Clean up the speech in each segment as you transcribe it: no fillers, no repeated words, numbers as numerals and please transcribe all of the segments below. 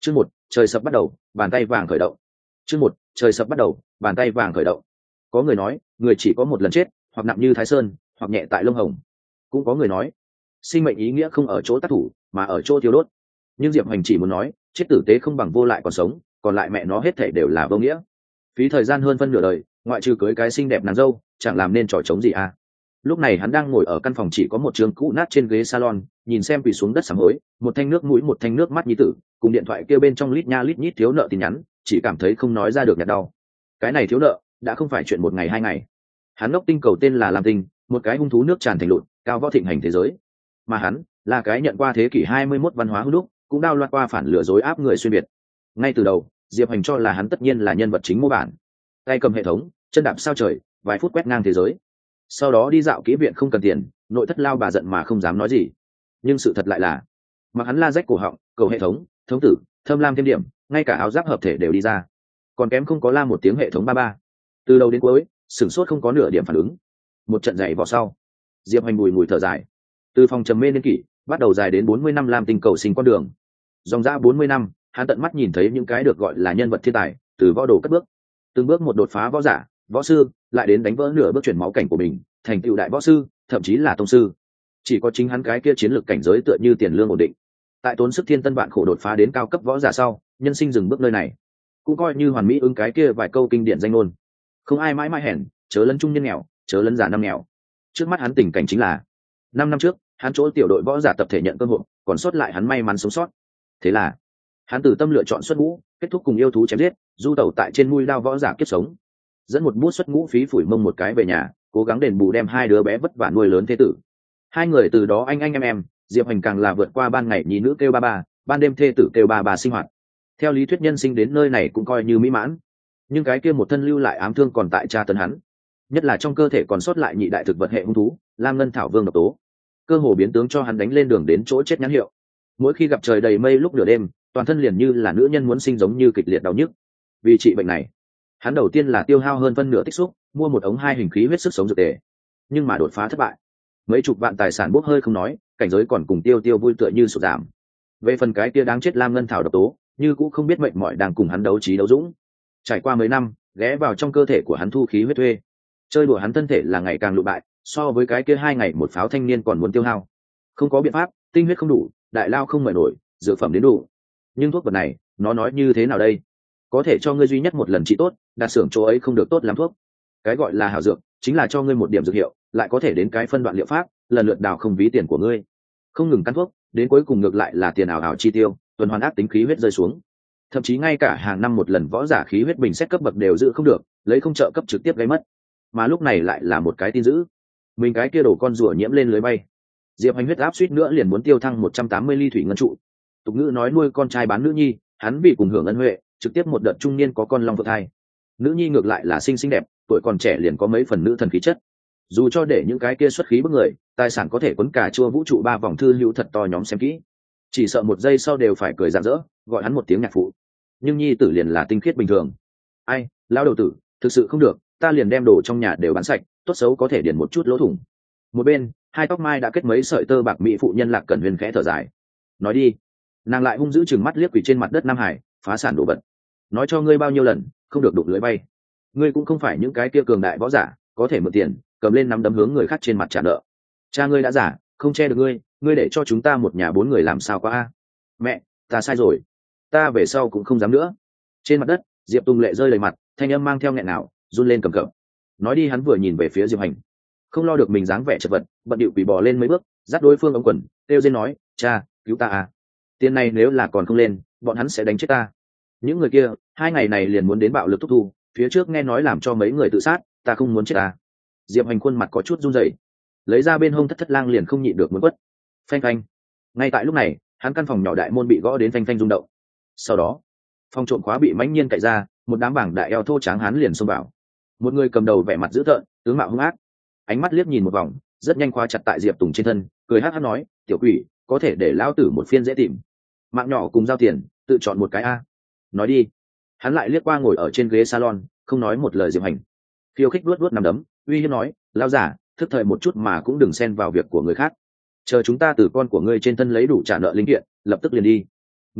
Chương 1, trời sập bắt đầu, bàn tay vàng khởi động. Chương 1, trời sập bắt đầu, bàn tay vàng khởi động. Có người nói, người chỉ có một lần chết, hoặc nặng như Thái Sơn, hoặc nhẹ tại lông hồng. Cũng có người nói, sinh mệnh ý nghĩa không ở chỗ tác thủ, mà ở chỗ tiêu đốt. Nhưng Diệp Hoành chỉ muốn nói, chết tử tế không bằng vô lại còn sống, còn lại mẹ nó hết thảy đều là vô nghĩa. Phí thời gian hơn phân nửa đời, ngoại trừ cưới cái xinh đẹp nàng dâu, chẳng làm nên trò trống gì à. Lúc này hắn đang ngồi ở căn phòng chỉ có một trường cũ nát trên ghế salon, nhìn xem quỳ xuống đất sám hối, một thanh nước mũi một thanh nước mắt nhi tử, cùng điện thoại kêu bên trong lít nha lít nhít thiếu nợ tin nhắn, chỉ cảm thấy không nói ra được nhạt đau. Cái này thiếu nợ đã không phải chuyện một ngày hai ngày. Hắn ngốc tinh cầu tên là Lam Tinh, một cái hung thú nước tràn thành lụt, cao võ thịnh hành thế giới. Mà hắn là cái nhận qua thế kỷ 21 văn hóa hữu đúc, cũng đao loạt qua phản lừa dối áp người xuyên biệt. Ngay từ đầu, Diệp Hành cho là hắn tất nhiên là nhân vật chính mô bản, tay cầm hệ thống, chân đạp sao trời, vài phút quét ngang thế giới. Sau đó đi dạo kỹ viện không cần tiền, nội thất lao bà giận mà không dám nói gì. Nhưng sự thật lại là, mặc hắn la rách cổ họng, cầu hệ thống, thống tử, thâm lam thêm điểm, ngay cả áo giáp hợp thể đều đi ra, còn kém không có la một tiếng hệ thống ba ba. Từ đầu đến cuối, sửng sốt không có nửa điểm phản ứng. Một trận dày vò sau, Diệp Hành bùi ngùi thở dài. Từ phòng trầm mê niên kỷ bắt đầu dài đến 40 năm Lam Tinh cầu sinh con đường, dòng dã 40 năm, hắn tận mắt nhìn thấy những cái được gọi là nhân vật thiên tài từ võ đồ cất bước, từng bước một đột phá võ giả, võ sư, lại đến đánh vỡ nửa bước chuyển máu cảnh của mình, thành tựu đại võ sư, thậm chí là tông sư. Chỉ có chính hắn cái kia chiến lược cảnh giới tựa như tiền lương ổn định. Tại tốn sức thiên tân vạn khổ đột phá đến cao cấp võ giả sau, nhân sinh dừng bước nơi này, cũng coi như hoàn mỹ ứng cái kia vài câu kinh điển danh ngôn: không ai mãi mãi hèn, chớ lấn trung nhân nghèo, chớ lấn giả năm nghèo. Trước mắt hắn tình cảnh chính là 5 năm trước, hắn chỗ tiểu đội võ giả tập thể nhận cơ hội, còn sót lại hắn may mắn sống sót. Thế là hắn từ tâm lựa chọn xuất ngũ, kết thúc cùng yêu thú chém giết, du tẩu tại trên mũi đao võ giả kiếp sống, dẫn một bút xuất ngũ phí phủi mông một cái về nhà, cố gắng đền bù đem hai đứa bé vất vả nuôi lớn thế tử. Hai người từ đó anh em, Diệp Hành càng là vượt qua ban ngày nhi nữ kêu ba ba, ban đêm thê tử kêu ba bà sinh hoạt. Theo lý thuyết nhân sinh đến nơi này cũng coi như mỹ mãn, nhưng cái kia một thân lưu lại ám thương còn tại tra tấn hắn, nhất là trong cơ thể còn sót lại nhị đại thực vật hệ hung thú lam ngân thảo vương độc tố, cơ hồ biến tướng cho hắn đánh lên đường đến chỗ chết nhãn hiệu. Mỗi khi gặp trời đầy mây lúc nửa đêm, toàn thân liền như là nữ nhân muốn sinh giống như kịch liệt đau nhức. Vì trị bệnh này, hắn đầu tiên là tiêu hao hơn phân nửa tích xúc, mua một ống 2 hình khí huyết sức sống dược tề, nhưng mà đột phá thất bại, mấy chục vạn tài sản bốc hơi không nói, cảnh giới còn cùng tiêu vui tựa như sụt giảm. Về phần cái kia đáng chết lam ngân thảo độc tố, như cũng không biết mệnh mỏi đang cùng hắn đấu trí đấu dũng. Trải qua mấy năm, ghé vào trong cơ thể của hắn thu khí huyết thuê, chơi đùa hắn thân thể là ngày càng lụ bại, so với cái kia 2 ngày một pháo thanh niên còn muốn tiêu hao. Không có biện pháp, tinh huyết không đủ, đại lao không mời nổi, dược phẩm đến đủ. Nhưng thuốc vật này, nó nói như thế nào đây? Có thể cho ngươi duy nhất một lần trị tốt, đặt xưởng chỗ ấy không được tốt lắm thuốc. Cái gọi là hảo dược, chính là cho ngươi một điểm dược hiệu, lại có thể đến cái phân đoạn liệu pháp, lần lượt đào không ví tiền của ngươi. Không ngừng căn thuốc, đến cuối cùng ngược lại là tiền ảo ảo chi tiêu, tuần hoàn ác tính khí huyết rơi xuống. Thậm chí ngay cả hàng năm một lần võ giả khí huyết bình xét cấp bậc đều giữ không được, lấy không trợ cấp trực tiếp gây mất. Mà lúc này lại là một cái tin dữ, mình cái kia đổ con rùa nhiễm lên lưới bay. Diệp Hành huyết áp suýt nữa liền muốn tiêu thăng 180 ly thủy ngân trụ. Tục ngữ nói nuôi con trai bán nữ nhi, hắn vì cùng hưởng ân huệ, trực tiếp một đợt trung niên có con long phượng thai. Nữ nhi ngược lại là xinh xinh đẹp, tuổi còn trẻ liền có mấy phần nữ thần khí chất. Dù cho để những cái kia xuất khí bức người, tài sản có thể quấn cả chua vũ trụ 3 vòng thư hữu thật to nhóm xem kỹ, chỉ sợ một giây sau đều phải cười rạng rỡ, gọi hắn một tiếng nhạc phụ. Nhưng nhi tử liền là tinh khiết bình thường. Ai, lão đầu tử, thực sự không được, ta liền đem đồ trong nhà đều bán sạch, tốt xấu có thể điền một chút lỗ thủng. Một bên, hai tóc mai đã kết mấy sợi tơ bạc mỹ phụ nhân Lạc Cẩn Huyền khẽ thở dài. Nói đi. Nàng lại hung dữ chừng mắt liếc quỷ trên mặt đất Nam Hải, phá sản đồ vật. Nói cho ngươi bao nhiêu lần, không được đụng lưới bay. Ngươi cũng không phải những cái kia cường đại võ giả, có thể mượn tiền, cầm lên nắm đấm hướng người khác trên mặt trả nợ. Cha ngươi đã giả, không che được ngươi, ngươi để cho chúng ta một nhà 4 người làm sao qua a? Mẹ, ta sai rồi, ta về sau cũng không dám nữa. Trên mặt đất, Diệp Tùng lệ rơi đầy mặt, thanh âm mang theo nghẹn nào, run lên cầm cập. Nói đi hắn vừa nhìn về phía Diệp Hành, không lo được mình dáng vẻ chật vật, bận điệu quỳ bò lên mấy bước, dắt đối phương ống quần, kêu dên nói, cha, cứu ta à? Tiền này nếu là còn không lên, bọn hắn sẽ đánh chết ta. Những người kia, 2 ngày này liền muốn đến bạo lực thúc thu, phía trước nghe nói làm cho mấy người tự sát, ta không muốn chết ta. Diệp Hành khuôn mặt có chút run rẩy, lấy ra bên hông thất lang liền không nhịn được muốn quất. Phanh phanh. Ngay tại lúc này, hắn căn phòng nhỏ đại môn bị gõ đến phanh phanh rung động. Sau đó, phòng trộm khóa bị mãnh nhiên cạy ra, một đám bảng đại eo thô tráng hắn liền xông vào. Một người cầm đầu vẻ mặt dữ tợn, tướng mạo hung ác, ánh mắt liếc nhìn một vòng, rất nhanh khóa chặt tại Diệp Tùng trên thân, cười hắc hắc nói, tiểu quỷ, có thể để lão tử một phiên dễ tìm. Mạng nhỏ cùng giao tiền, tự chọn một cái a. Nói đi. Hắn lại liếc qua ngồi ở trên ghế salon, không nói một lời Diệp Hành. Khiêu khích luốt nắm đấm, uy hiếp nói, lão giả, thức thời một chút mà cũng đừng xen vào việc của người khác. Chờ chúng ta từ con của ngươi trên thân lấy đủ trả nợ linh kiện, lập tức liền đi. Ngươi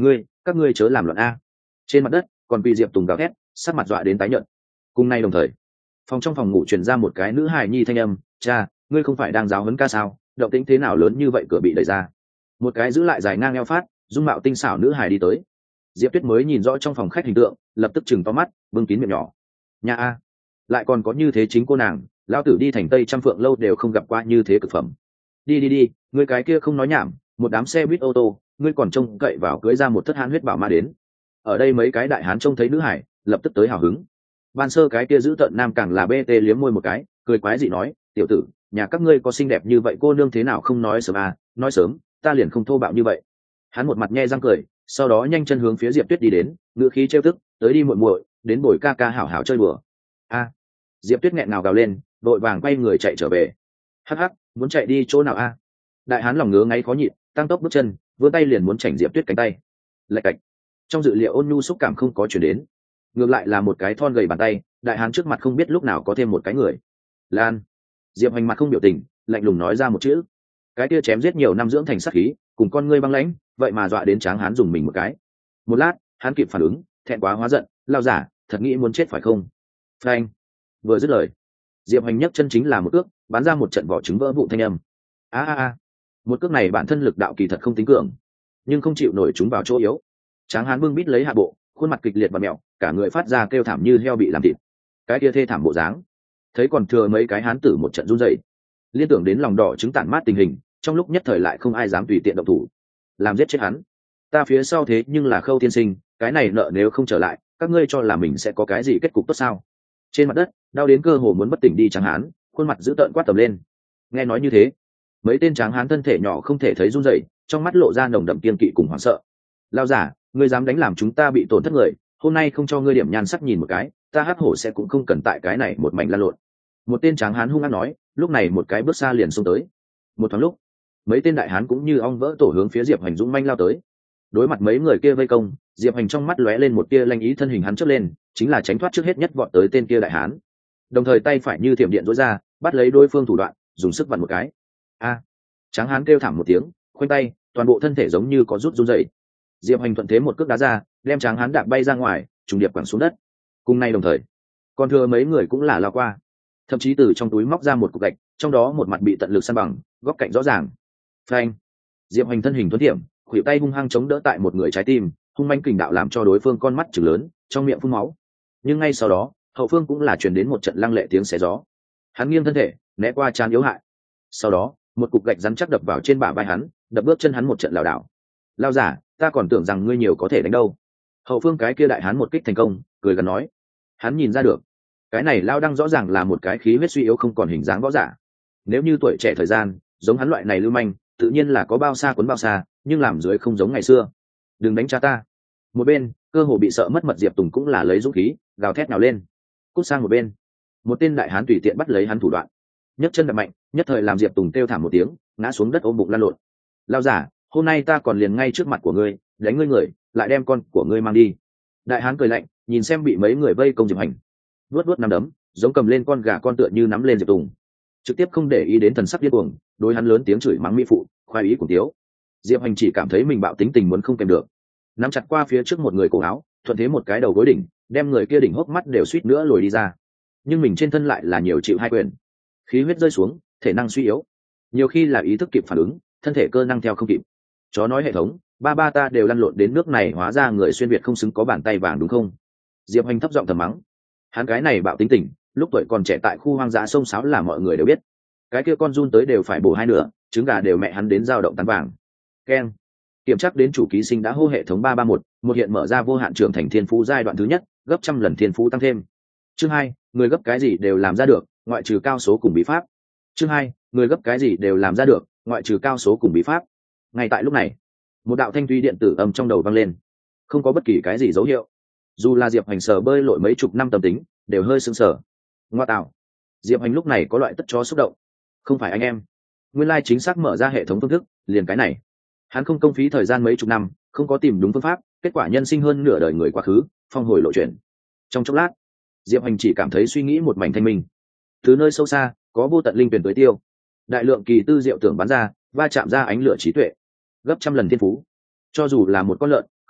các ngươi chớ làm loạn a. Trên mặt đất còn bị Diệp Tùng gào thét, sắc mặt dọa đến tái nhợt. Cùng nay đồng thời, phòng trong phòng ngủ truyền ra một cái nữ hài nhi thanh âm, cha, ngươi không phải đang giáo huấn ca sao, động tĩnh thế nào lớn như vậy, cửa bị đẩy ra. Một cái giữ lại dài ngang eo phát, dung mạo tinh xảo nữ hài đi tới. Diệp Tuyết mới nhìn rõ trong phòng khách hình tượng, lập tức chừng to mắt, bưng kín miệng nhỏ. Nhà a, lại còn có như thế chính cô nàng, lão tử đi thành Tây Trăm Phượng lâu đều không gặp qua như thế cực phẩm. Đi, ngươi cái kia không nói nhảm, một đám xe buýt ô tô, ngươi còn trông cậy vào cưới ra một thất hán huyết bảo ma đến. Ở đây mấy cái đại hán trông thấy nữ hải, lập tức tới hào hứng. Ban sơ cái kia giữ tợn nam càng là bê tê liếm môi một cái, cười quái dị nói, tiểu tử, nhà các ngươi có xinh đẹp như vậy cô nương thế nào không nói sớm à, nói sớm ta liền không thô bạo như vậy. Hắn một mặt nhe răng cười, sau đó nhanh chân hướng phía Diệp Tuyết đi đến, ngữ khí trêu tức, tới đi muội muội, đến bồi ca ca hảo hảo chơi đùa. A. Diệp Tuyết nghẹn ngào gào lên, đội vàng quay người chạy trở về. Hắc hắc, muốn chạy đi chỗ nào a? Đại hán lòng ngứa ngáy khó nhịn, tăng tốc bước chân, vươn tay liền muốn chảnh Diệp Tuyết cánh tay. Lạch cạch. Trong dự liệu ôn nhu xúc cảm không có chuyển đến, ngược lại là một cái thon gầy bàn tay. Đại hán trước mặt không biết lúc nào có thêm một cái người. Lan. Diệp Hành mặt không biểu tình, lạnh lùng nói ra một chữ. Cái kia chém giết nhiều năm dưỡng thành sát khí, cùng con ngươi băng lãnh, vậy mà dọa đến Tráng Hán dùng mình một cái. Một lát, hắn kịp phản ứng, thẹn quá hóa giận, lao giả, thật nghĩ muốn chết phải không? Phanh. Vừa dứt lời, Diệp Hành nhấc chân chính là một cước, bắn ra một trận vỏ trứng vỡ vụn thanh âm. A. Một cước này bản thân lực đạo kỳ thật không tính cường, nhưng không chịu nổi chúng vào chỗ yếu. Tráng Hán bưng bít lấy hạ bộ, khuôn mặt kịch liệt và mẹo, cả người phát ra kêu thảm như heo bị làm thịt. Cái kia thê thảm bộ dáng, thấy còn thừa mấy cái hán tử một trận run rẩy, liên tưởng đến lòng đỏ trứng tản mát tình hình, trong lúc nhất thời lại không ai dám tùy tiện động thủ, làm giết chết hắn. Ta phía sau thế nhưng là Khâu tiên sinh, cái này nợ nếu không trở lại, các ngươi cho là mình sẽ có cái gì kết cục tốt sao? Trên mặt đất, đau đến cơ hồ muốn bất tỉnh đi Tráng Hán, khuôn mặt dữ tợn quát tầm lên. Nghe nói như thế, mấy tên Tráng Hán thân thể nhỏ không thể thấy run rẩy, trong mắt lộ ra nồng đậm kiên kỵ cùng hoảng sợ. Lao giả, ngươi dám đánh làm chúng ta bị tổn thất người, hôm nay không cho ngươi điểm nhan sắc nhìn một cái, ta hắc hổ sẽ cũng không cần tại cái này một mảnh lan lộn. Một tên Tráng Hán hung hăng nói, lúc này một cái bước xa liền xông tới. Một thoáng lúc, mấy tên đại hán cũng như ong vỡ tổ hướng phía Diệp Hành dũng manh lao tới. Đối mặt mấy người kia vây công, Diệp Hành trong mắt lóe lên một tia lanh ý, thân hình hắn chớp lên, chính là tránh thoát trước hết nhất vọt tới tên kia đại hán. Đồng thời tay phải như thiểm điện duỗi ra, bắt lấy đối phương thủ đoạn, dùng sức vặn một cái. A! Tráng Hán kêu thảm một tiếng, khoanh tay, toàn bộ thân thể giống như có rút run rẩy. Diệp Hành thuận thế một cước đá ra, đem Tráng Hán đạp bay ra ngoài, trùng điệp quẳng xuống đất. Cùng nay đồng thời, còn thừa mấy người cũng là lao qua, thậm chí từ trong túi móc ra một cục gạch, trong đó một mặt bị tận lực săn bằng, góc cạnh rõ ràng. Phanh! Diệp Hành thân hình thuận tiệm, khuỷu tay hung hăng chống đỡ tại một người trái tim, hung manh kình đạo làm cho đối phương con mắt trừng lớn, trong miệng phun máu. Nhưng ngay sau đó, hậu phương cũng là truyền đến một trận lăng lệ tiếng xé gió. Hắn nghiêng thân thể, né qua trán yếu hại. Sau đó, một cục gạch rắn chắc đập vào trên bả vai hắn, đập bước chân hắn một trận lảo đảo. Lao giả, ta còn tưởng rằng ngươi nhiều có thể đánh đâu. Hậu phương cái kia đại hán một kích thành công, cười gần nói. Hắn nhìn ra được, cái này lao đăng rõ ràng là một cái khí huyết suy yếu không còn hình dáng võ giả. Nếu như tuổi trẻ thời gian, giống hắn loại này lưu manh, tự nhiên là có bao xa cuốn bao xa, nhưng làm dưới không giống ngày xưa. Đừng đánh cha ta. Một bên, cơ hồ bị sợ mất mật Diệp Tùng cũng là lấy dũng khí, gào thét nào lên. Cút sang một bên. Một tên đại hán tùy tiện bắt lấy hắn thủ đoạn, nhấc chân đập mạnh, nhất thời làm Diệp Tùng kêu thảm một tiếng, ngã xuống đất ôm bụng lăn lộn. Lao giả, hôm nay ta còn liền ngay trước mặt của ngươi, đánh ngươi người, lại đem con của ngươi mang đi. Đại hán cười lạnh, nhìn xem bị mấy người vây công Diệp Hành, vuốt vuốt nắm đấm, giống cầm lên con gà con tựa như nắm lên Diệp Tùng, trực tiếp không để ý đến thần sắc điên cuồng, đối hắn lớn tiếng chửi mắng mỹ phụ, khoái ý cùng tiếu. Diệp Hành chỉ cảm thấy mình bạo tính tình muốn không kèm được, nắm chặt qua phía trước một người cổ áo, thuận thế một cái đầu gối đỉnh, đem người kia đỉnh hốc mắt đều suýt nữa lồi đi ra. Nhưng mình trên thân lại là nhiều chịu hai quyền, khí huyết rơi xuống, thể năng suy yếu, nhiều khi là ý thức kịp phản ứng, thân thể cơ năng theo không kịp. Chó nói hệ thống, ba ta đều lăn lộn đến nước này, hóa ra người xuyên việt không xứng có bàn tay vàng đúng không? Diệp Hành thấp giọng thầm mắng. Hắn cái này bạo tính tình, lúc tuổi còn trẻ tại khu hoang dã sông Sáo là mọi người đều biết. Cái kia con run tới đều phải bổ hai nửa, trứng gà đều mẹ hắn đến dao động tán vàng. Keng. Kiểm tra đến chủ ký sinh đã hô hệ thống 331, một hiện mở ra vô hạn trưởng thành thiên phú giai đoạn thứ nhất, gấp trăm lần thiên phú tăng thêm. Chương 2, người gấp cái gì đều làm ra được, ngoại trừ cao số cùng bí pháp. Chương 2, người gấp cái gì đều làm ra được, ngoại trừ cao số cùng bí pháp. Ngay tại lúc này, một đạo thanh thúy điện tử âm trong đầu vang lên, không có bất kỳ cái gì dấu hiệu. Dù là Diệp Hành sờ bơi lội mấy chục năm tâm tính, đều hơi sững sờ. Ngoa tạo, Diệp Hành lúc này có loại tất chó xúc động. Không phải anh em, nguyên lai chính xác mở ra hệ thống phương thức, liền cái này. Hắn không công phí thời gian mấy chục năm, không có tìm đúng phương pháp, kết quả nhân sinh hơn nửa đời người quá khứ, phong hồi lộ chuyển. Trong chốc lát, Diệp Hành chỉ cảm thấy suy nghĩ một mảnh thanh minh. Từ nơi sâu xa, có vô tận linh tuyển tới tiêu, đại lượng kỳ tư diệu tưởng bắn ra, va chạm ra ánh lửa trí tuệ, gấp trăm lần thiên phú. Cho dù là một con lợn,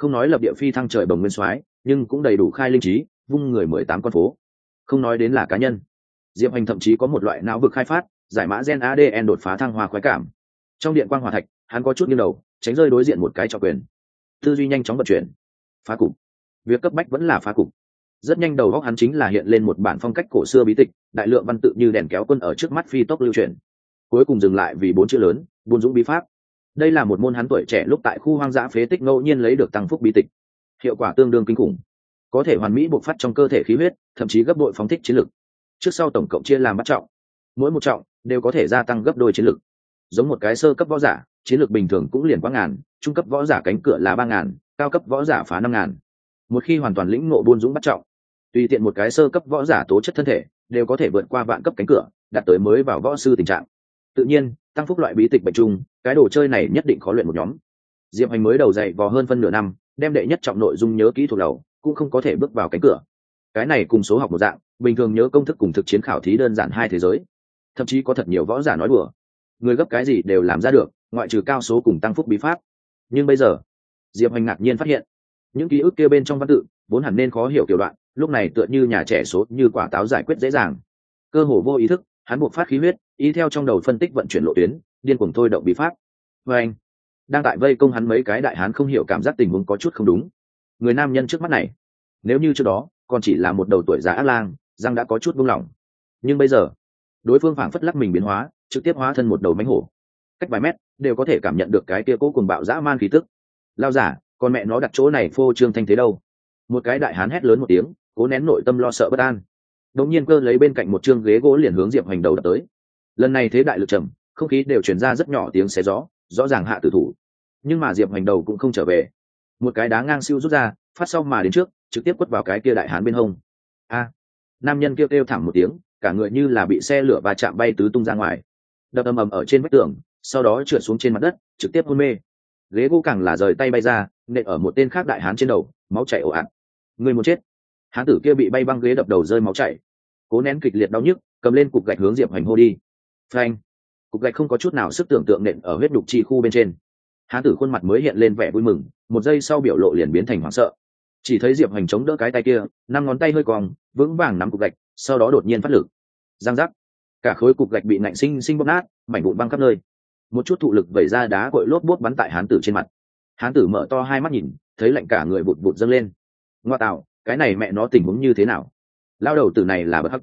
không nói lập địa phi thăng trời bồng nguyên soái, nhưng cũng đầy đủ khai linh trí, vung người 18 con phố. Không nói đến là cá nhân, diệp hành thậm chí có một loại não vực khai phát, giải mã gen ADN đột phá thăng hoa khoái cảm. Trong điện quang hỏa thạch, hắn có chút nghiêng đầu, tránh rơi đối diện một cái trọng quyền. Tư duy nhanh chóng vận chuyển, phá cục. Việc cấp bách vẫn là phá cục. Rất nhanh đầu óc hắn chính là hiện lên một bản phong cách cổ xưa bí tịch, đại lượng văn tự như đèn kéo quân ở trước mắt phi tốc lưu truyền. Cuối cùng dừng lại vì 4 chữ lớn, buôn dũng bí pháp. Đây là một môn hắn tuổi trẻ lúc tại khu hoang dã phế tích ngẫu nhiên lấy được tăng phúc bí tịch. Hiệu quả tương đương kinh khủng, có thể hoàn mỹ bộc phát trong cơ thể khí huyết, thậm chí gấp bội phóng thích chiến lực. Trước sau tổng cộng chia làm 3 trọng, mỗi một trọng đều có thể gia tăng gấp đôi chiến lực. Giống một cái sơ cấp võ giả, chiến lực bình thường cũng liền quá ngàn, trung cấp võ giả cánh cửa là 3.000, cao cấp võ giả phá 5.000. Một khi hoàn toàn lĩnh ngộ buôn dũng bắt trọng, tùy tiện một cái sơ cấp võ giả tố chất thân thể đều có thể vượt qua vạn cấp cánh cửa, đạt tới mới vào võ sư tình trạng. Tự nhiên, tăng phúc loại bí tịch bệnh chung, cái đồ chơi này nhất định khó luyện một nhóm. Diệp Hành mới đầu dạy vò hơn phân nửa năm, đem đệ nhất trọng nội dung nhớ kỹ thuộc đầu, cũng không có thể bước vào cánh cửa. Cái này cùng số học một dạng, bình thường nhớ công thức cùng thực chiến khảo thí đơn giản hai thế giới. Thậm chí có thật nhiều võ giả nói đùa, người gấp cái gì đều làm ra được, ngoại trừ cao số cùng tăng phúc bí pháp. Nhưng bây giờ, Diệp Hành ngạc nhiên phát hiện, những ký ức kia bên trong văn tự vốn hẳn nên khó hiểu kiểu đoạn, lúc này tựa như nhà trẻ số như quả táo giải quyết dễ dàng. Cơ hồ vô ý thức, hắn buộc phát khí huyết, ý theo trong đầu phân tích vận chuyển lộ tuyến, điên cuồng thôi động bí pháp. Và anh đang tại vây công hắn mấy cái đại hán không hiểu cảm giác tình huống có chút không đúng. Người nam nhân trước mắt này, nếu như trước đó còn chỉ là một đầu tuổi già ác lang, răng đã có chút buông lỏng, nhưng bây giờ đối phương phảng phất lắc mình biến hóa, trực tiếp hóa thân một đầu mãnh hổ, cách vài mét đều có thể cảm nhận được cái kia cố cùng bạo dã man khí tức. Lao giả, con mẹ nó đặt chỗ này phô trương thanh thế đâu? Một cái đại hán hét lớn một tiếng, cố nén nội tâm lo sợ bất an, đột nhiên cơ lấy bên cạnh một chương ghế gỗ liền hướng Diệp Hành đầu đập tới. Lần này thế đại lực trầm, không khí đều truyền ra rất nhỏ tiếng xé gió, rõ ràng hạ tử thủ. Nhưng mà Diệp Hành đầu cũng không trở về, một cái đá ngang siêu rút ra, phát sau mà đến trước, trực tiếp quất vào cái kia đại hán bên hông. A! Nam nhân kêu kêu thảm một tiếng, cả người như là bị xe lửa va chạm bay tứ tung ra ngoài, đập ầm ầm ở trên vách tường, sau đó trượt xuống trên mặt đất, trực tiếp hôn mê. Ghế gỗ càng là rời tay bay ra, nện ở một tên khác đại hán trên đầu, máu chảy ồ ạt. Người muốn chết! Hán tử kia bị bay băng ghế đập đầu rơi máu chảy, cố nén kịch liệt đau nhức, cầm lên cục gạch hướng Diệp Hành hô đi. Phanh! Cục gạch không có chút nào sức tưởng tượng nện ở huyết đục chi khu bên trên. Hán tử khuôn mặt mới hiện lên vẻ vui mừng, một giây sau biểu lộ liền biến thành hoảng sợ. Chỉ thấy Diệp Hành chống đỡ cái tay kia, 5 ngón tay hơi cong, vững vàng nắm cục gạch, sau đó đột nhiên phát lực. Giang giác! Cả khối cục gạch bị nạnh sinh bóp nát, mảnh vụn văng khắp nơi. Một chút thụ lực vẩy ra đá cội lốp bốt bắn tại hán tử trên mặt. Hán tử mở to hai mắt nhìn, thấy lạnh cả người vụt dâng lên. Ngoa tạo, cái này mẹ nó tình huống như thế nào? Lao đầu tử này là bất hắc.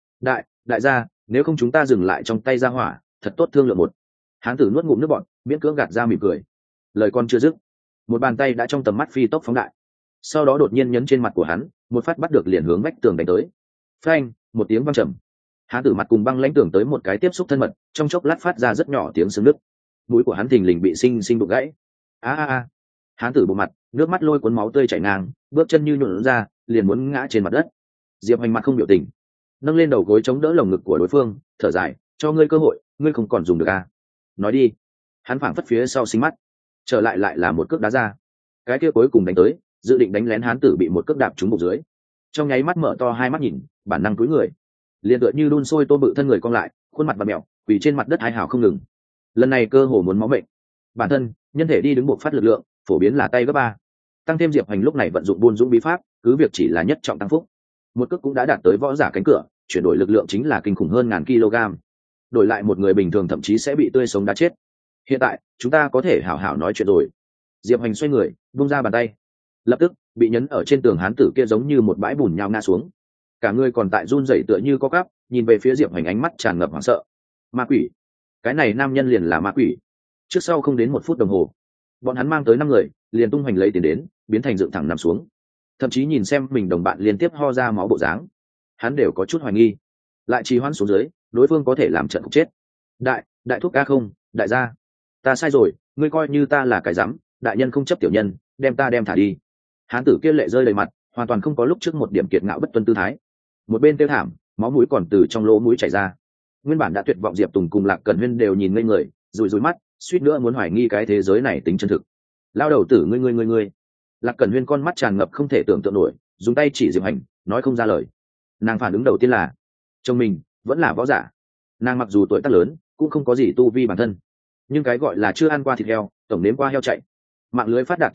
Đại gia, nếu không chúng ta dừng lại trong tay ra hỏa, thật tốt thương lượng một. Hán tử nuốt ngụm nước bọt, miễn cưỡng gạt ra mỉm cười. Lời con chưa dứt, một bàn tay đã trong tầm mắt phi tốc phóng đại, sau đó đột nhiên nhấn trên mặt của hắn, một phát bắt được liền hướng vách tường đánh tới. Phanh! Một tiếng vang trầm. Hán tử mặt cùng băng lãnh tường tới một cái tiếp xúc thân mật, trong chốc lát phát ra rất nhỏ tiếng sưng nứt. Mũi của hắn thình lình bị sinh đục gãy. A! Hán tử bộ mặt, nước mắt lôi cuốn máu tươi chảy ngang, bước chân như nhuộn ra, liền muốn ngã trên mặt đất. Diệp Hành mặt không biểu tình, nâng lên đầu gối chống đỡ lồng ngực của đối phương, thở dài, cho ngươi cơ hội, ngươi không còn dùng được à? Nói đi. Hắn phảng phất phía sau xinh mắt, trở lại lại là một cước đá ra. Cái kia cuối cùng đánh tới, dự định đánh lén hán tử bị một cước đạp trúng bụng dưới, trong nháy mắt mở to hai mắt nhìn, bản năng cúi người, liền tựa như đun sôi tôm bự thân người cong lại, khuôn mặt và mèo, quỳ trên mặt đất hai hào không ngừng. Lần này cơ hồ muốn máu mệnh. Bản thân nhân thể đi đứng buộc phát lực lượng, phổ biến là tay gấp 3. Tăng thêm Diệp Hành lúc này vận dụng buôn dũng bí pháp, cứ việc chỉ là nhất trọng tăng phúc, một cước cũng đã đạt tới võ giả cánh cửa, chuyển đổi lực lượng chính là kinh khủng hơn ngàn kg. Đổi lại một người bình thường thậm chí sẽ bị tươi sống đá chết. Hiện tại chúng ta có thể hảo hảo nói chuyện rồi. Diệp Hành xoay người, vung ra bàn tay, lập tức bị nhấn ở trên tường hán tử kia giống như một bãi bùn nhào ngã xuống, cả người còn tại run rẩy tựa như có cắp, nhìn về phía Diệp Hành ánh mắt tràn ngập hoảng sợ. Ma quỷ! Cái này nam nhân liền là ma quỷ. Trước sau không đến 1 phút đồng hồ, bọn hắn mang tới 5 người, liền tung hoành lấy tiền đến, biến thành dựng thẳng nằm xuống. Thậm chí nhìn xem mình đồng bạn liên tiếp ho ra máu bộ dáng, hắn đều có chút hoài nghi. Lại trì hoãn xuống dưới, đối phương có thể làm trận phục chết. Đại thúc ca không, đại gia, ta sai rồi, ngươi coi như ta là cái rắm, đại nhân không chấp tiểu nhân, đem thả đi. Hán tử kia lệ rơi đầy mặt, hoàn toàn không có lúc trước một điểm kiệt ngạo bất tuân tư thái. Một bên tiêu thảm, máu mũi còn từ trong lỗ mũi chảy ra. Nguyên bản đã tuyệt vọng Diệp Tùng cùng Lạc Cẩn Huyên đều nhìn ngây người, rùi mắt, suýt nữa muốn hoài nghi cái thế giới này tính chân thực. Lao đầu tử ngươi. Lạc Cẩn Huyên con mắt tràn ngập không thể tưởng tượng nổi, dùng tay chỉ Diệp Hành, nói không ra lời. Nàng phản ứng đầu tiên là, chồng mình vẫn là võ giả. Nàng mặc dù tuổi tác lớn, cũng không có gì tu vi bản thân, nhưng cái gọi là chưa ăn qua thịt heo, tổng nếm qua heo chạy. Mạng lưới phát đạt thời đại,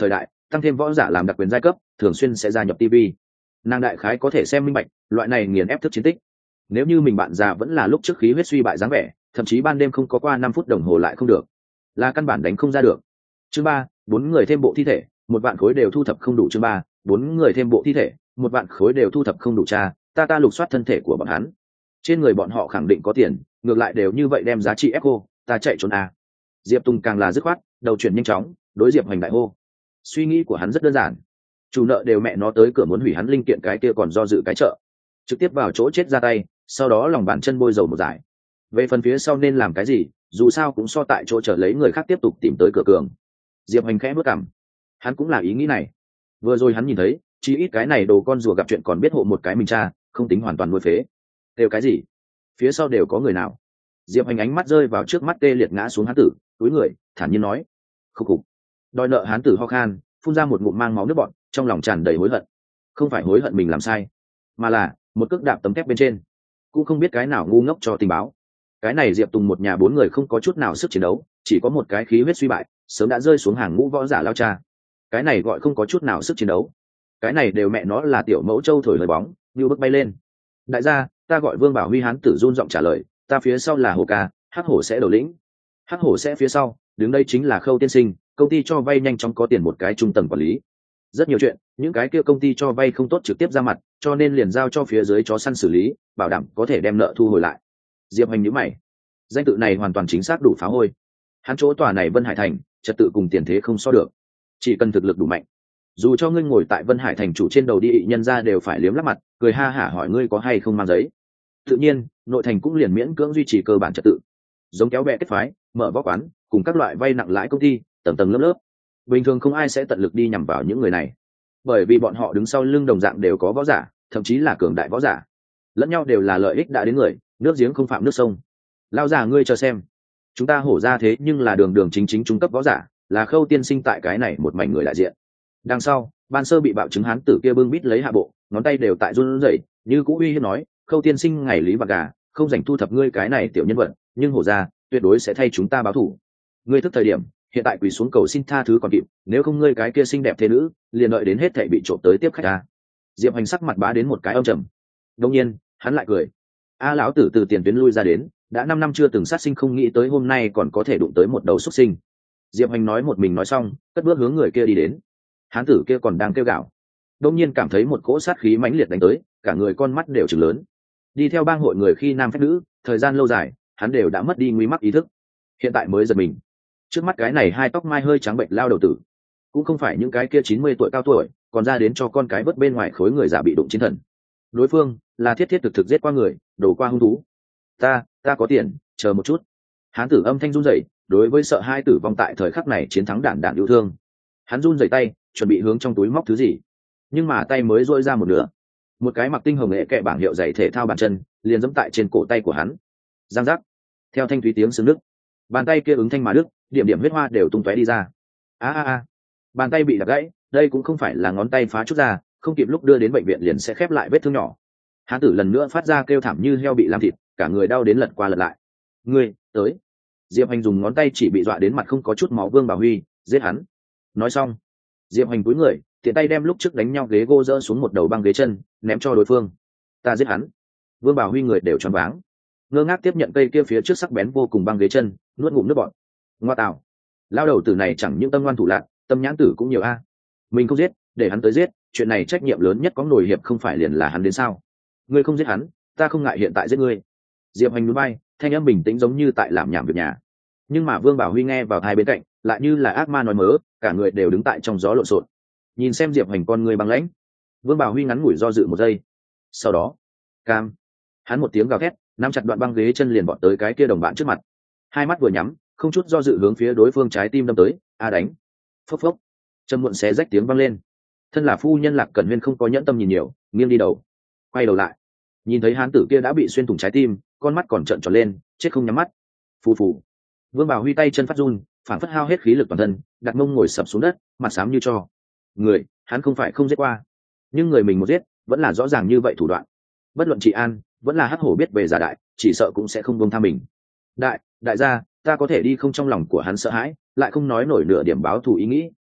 tăng thêm võ giả làm đặc quyền giai cấp thường xuyên sẽ gia nhập tv. Nàng đại khái có thể xem minh bạch loại này nghiền ép thức chiến tích. Nếu như mình bạn già vẫn là lúc trước khí huyết suy bại dáng vẻ, thậm chí ban đêm không có qua 5 phút đồng hồ lại không được, là căn bản đánh không ra được. Chương 3, 4 người thêm bộ thi thể, 1 vạn khối đều thu thập không đủ. Chương 3, 4 người thêm bộ thi thể, 1 vạn khối đều thu thập không đủ. Ta lục soát thân thể của bọn hắn, trên người bọn họ khẳng định có tiền, ngược lại đều như vậy đem giá trị ép cô, ta chạy trốn à. Diệp Tùng càng là dứt khoát, đầu chuyển nhanh chóng, đối Diệp Hoành đại hô. Suy nghĩ của hắn rất đơn giản, chủ nợ đều mẹ nó tới cửa muốn hủy hắn linh kiện cái kia còn do dự cái chợ, trực tiếp vào chỗ chết ra tay, sau đó lòng bàn chân bôi dầu một giải. Về phần phía sau nên làm cái gì, dù sao cũng so tại chỗ chờ lấy người khác tiếp tục tìm tới cửa cường. Diệp Hoành khẽ bước cằm, hắn cũng là ý nghĩ này. Vừa rồi hắn nhìn thấy, chỉ ít cái này đồ con rùa gặp chuyện còn biết hộ một cái mình cha, không tính hoàn toàn nuôi phế. Đều cái gì? Phía sau đều có người nào? Diệp Hoành ánh mắt rơi vào trước mắt tê liệt ngã xuống hán tử, túi người, thản nhiên nói: "Khục khục." Đòi nợ hán tử ho khan, phun ra một ngụm mang máu nước bọt, trong lòng tràn đầy hối hận. Không phải hối hận mình làm sai, mà là một cước đạp tấm thép bên trên, cũng không biết cái nào ngu ngốc cho tình báo. Cái này Diệp Tùng một nhà 4 người không có chút nào sức chiến đấu, chỉ có một cái khí huyết suy bại, sớm đã rơi xuống hàng ngũ võ giả lao cha. Cái này gọi không có chút nào sức chiến đấu. Cái này đều mẹ nó là tiểu mẫu châu thổi lời bóng, như bước bay lên. Đại gia, ta gọi Vương Bảo Huy. Hán tử run giọng trả lời, ta phía sau là Hồ Ca, Hắc Hổ sẽ đầu lĩnh. Hắc Hổ sẽ phía sau, đứng đây chính là Khâu tiên sinh, công ty cho vay nhanh chóng có tiền một cái trung tầng quản lý. Rất nhiều chuyện, những cái kia công ty cho vay không tốt trực tiếp ra mặt, cho nên liền giao cho phía dưới chó săn xử lý, bảo đảm có thể đem nợ thu hồi lại. Diệp Hoành nhíu mày, danh tự này hoàn toàn chính xác đủ phá hôi. Hắn chỗ tòa này Vân Hải Thành, trật tự cùng tiền thế không so được, chỉ cần thực lực đủ mạnh, dù cho ngươi ngồi tại Vân Hải Thành chủ trên đầu đi, nhân ra đều phải liếm lắp mặt, cười ha hả hỏi ngươi có hay không mang giấy. Tự nhiên, nội thành cũng liền miễn cưỡng duy trì cơ bản trật tự, giống kéo bè kết phái, mở võ quán, cùng các loại vay nặng lãi công ty, tầng tầng lớp lớp. Bình thường không ai sẽ tận lực đi nhằm vào những người này, bởi vì bọn họ đứng sau lưng đồng dạng đều có võ giả, thậm chí là cường đại võ giả, lẫn nhau đều là lợi ích đã đến người, nước giếng không phạm nước sông. Lao giả ngươi chờ xem, chúng ta hổ ra thế nhưng là đường đường chính chính trung cấp võ giả, là Khâu tiên sinh tại cái này một mảnh người đại diện. Đằng sau, ban sơ bị bạo chứng hán tử kia bưng bít lấy hạ bộ, ngón tay đều tại run rẩy, như cũ uy hiếp nói: Khâu tiên sinh ngày lý bạc gà, không dành thu thập ngươi cái này tiểu nhân vật, nhưng hổ ra tuyệt đối sẽ thay chúng ta báo thù. Ngươi thức thời điểm, hiện tại quỳ xuống cầu xin tha thứ còn kịp, nếu không ngươi cái kia xinh đẹp thế nữ liền đợi đến hết thảy bị trộm tới tiếp khách ta. Diệp Hoành sắc mặt bá đến một cái âm trầm. Đương nhiên, hắn lại cười: A lão tử từ tiền tuyến lui ra đến, đã 5 năm chưa từng sát sinh, không nghĩ tới hôm nay còn có thể đụng tới một đầu xuất sinh. Diệp Hoành nói một mình nói xong, cất bước hướng người kia đi đến. Hán tử kia còn đang kêu gào, đột nhiên cảm thấy một cỗ sát khí mãnh liệt đánh tới, cả người con mắt đều trừng lớn. Đi theo bang hội người khi nam phép nữ, thời gian lâu dài, hắn đều đã mất đi nguy mắc ý thức, hiện tại mới giật mình. Trước mắt cái này hai tóc mai hơi trắng bệnh lao đầu tử, cũng không phải những cái kia 90 tuổi cao tuổi, còn ra đến cho con cái vớt bên ngoài khối người già bị đụng chiến thần. Đối phương là thiết thiết thực thực giết qua người, đổ qua hung thú. Ta có tiền, chờ một chút. Hán tử âm thanh run rẩy, đối với sợ hai tử vong tại thời khắc này chiến thắng đản yêu thương. Hắn run rẩy tay, chuẩn bị hướng trong túi móc thứ gì, nhưng mà tay mới duỗi ra một nửa, một cái mặc tinh hồng nghệ kệ bảng hiệu giày thể thao bàn chân liền giẫm tại trên cổ tay của hắn. Giang giác, theo thanh thúy tiếng xương nứt, bàn tay kia ứng thanh mà đứt, điểm điểm huyết hoa đều tung tóe đi ra. A, bàn tay bị đập gãy, đây cũng không phải là ngón tay phá chút ra, không kịp lúc đưa đến bệnh viện liền sẽ khép lại vết thương nhỏ. Hán tử lần nữa phát ra kêu thảm như heo bị làm thịt, cả người đau đến lật qua lật lại. Ngươi tới. Diệp Hành dùng ngón tay chỉ bị dọa đến mặt không có chút máu Vương Bảo Huy, giết hắn. Nói xong, Diệp Hành cúi người, tiện tay đem lúc trước đánh nhau ghế gỗ dỡ xuống một đầu băng ghế chân, ném cho đối phương. Ta giết hắn. Vương Bảo Huy người đều choáng váng, ngơ ngác tiếp nhận cây kia phía trước sắc bén vô cùng băng ghế chân, nuốt ngụm nước bọt. Ngoa tạo, lao đầu tử này chẳng những tâm ngoan thủ lạn, tâm nhãn tử cũng nhiều a. Mình không giết, để hắn tới giết, chuyện này trách nhiệm lớn nhất có nổi hiệp không phải liền là hắn đến sao? Ngươi không giết hắn, ta không ngại hiện tại giết ngươi. Diệp Hành núi bay, thanh âm bình tĩnh giống như tại làm nhảm việc nhà. Nhưng mà Vương Bảo Huy nghe vào tai bên cạnh, lại như là ác ma nói mớ, cả người đều đứng tại trong gió lộn xộn. Nhìn xem Diệp Hành con người băng lãnh. Vương Bảo Huy ngắn ngủi do dự một giây, sau đó, cam, hắn một tiếng gào thét, nắm chặt đoạn băng ghế chân liền bọn tới cái kia đồng bạn trước mặt, hai mắt vừa nhắm, không chút do dự hướng phía đối phương trái tim đâm tới. A đánh. Phốc phốc, châm muộn xé rách tiếng vang lên. Thân là phu nhân Lạc Cẩn Huyên không có nhẫn tâm nhìn nhiều, nghiêng đi đầu, quay đầu lại, nhìn thấy hán tử kia đã bị xuyên thủng trái tim, con mắt còn trợn tròn lên, chết không nhắm mắt. Phù phù. Vương Bảo Huy tay chân phát run, phản phất hao hết khí lực toàn thân, đặt mông ngồi sập xuống đất, mặt xám như tro. Người, hắn không phải không giết qua, nhưng người mình một giết, vẫn là rõ ràng như vậy thủ đoạn. Bất luận trị an, vẫn là Hắc Hổ biết về giả đại, chỉ sợ cũng sẽ không buông tha mình. Đại gia, ta có thể đi không? Trong lòng của hắn sợ hãi, lại không nói nổi nửa điểm báo thù ý nghĩ,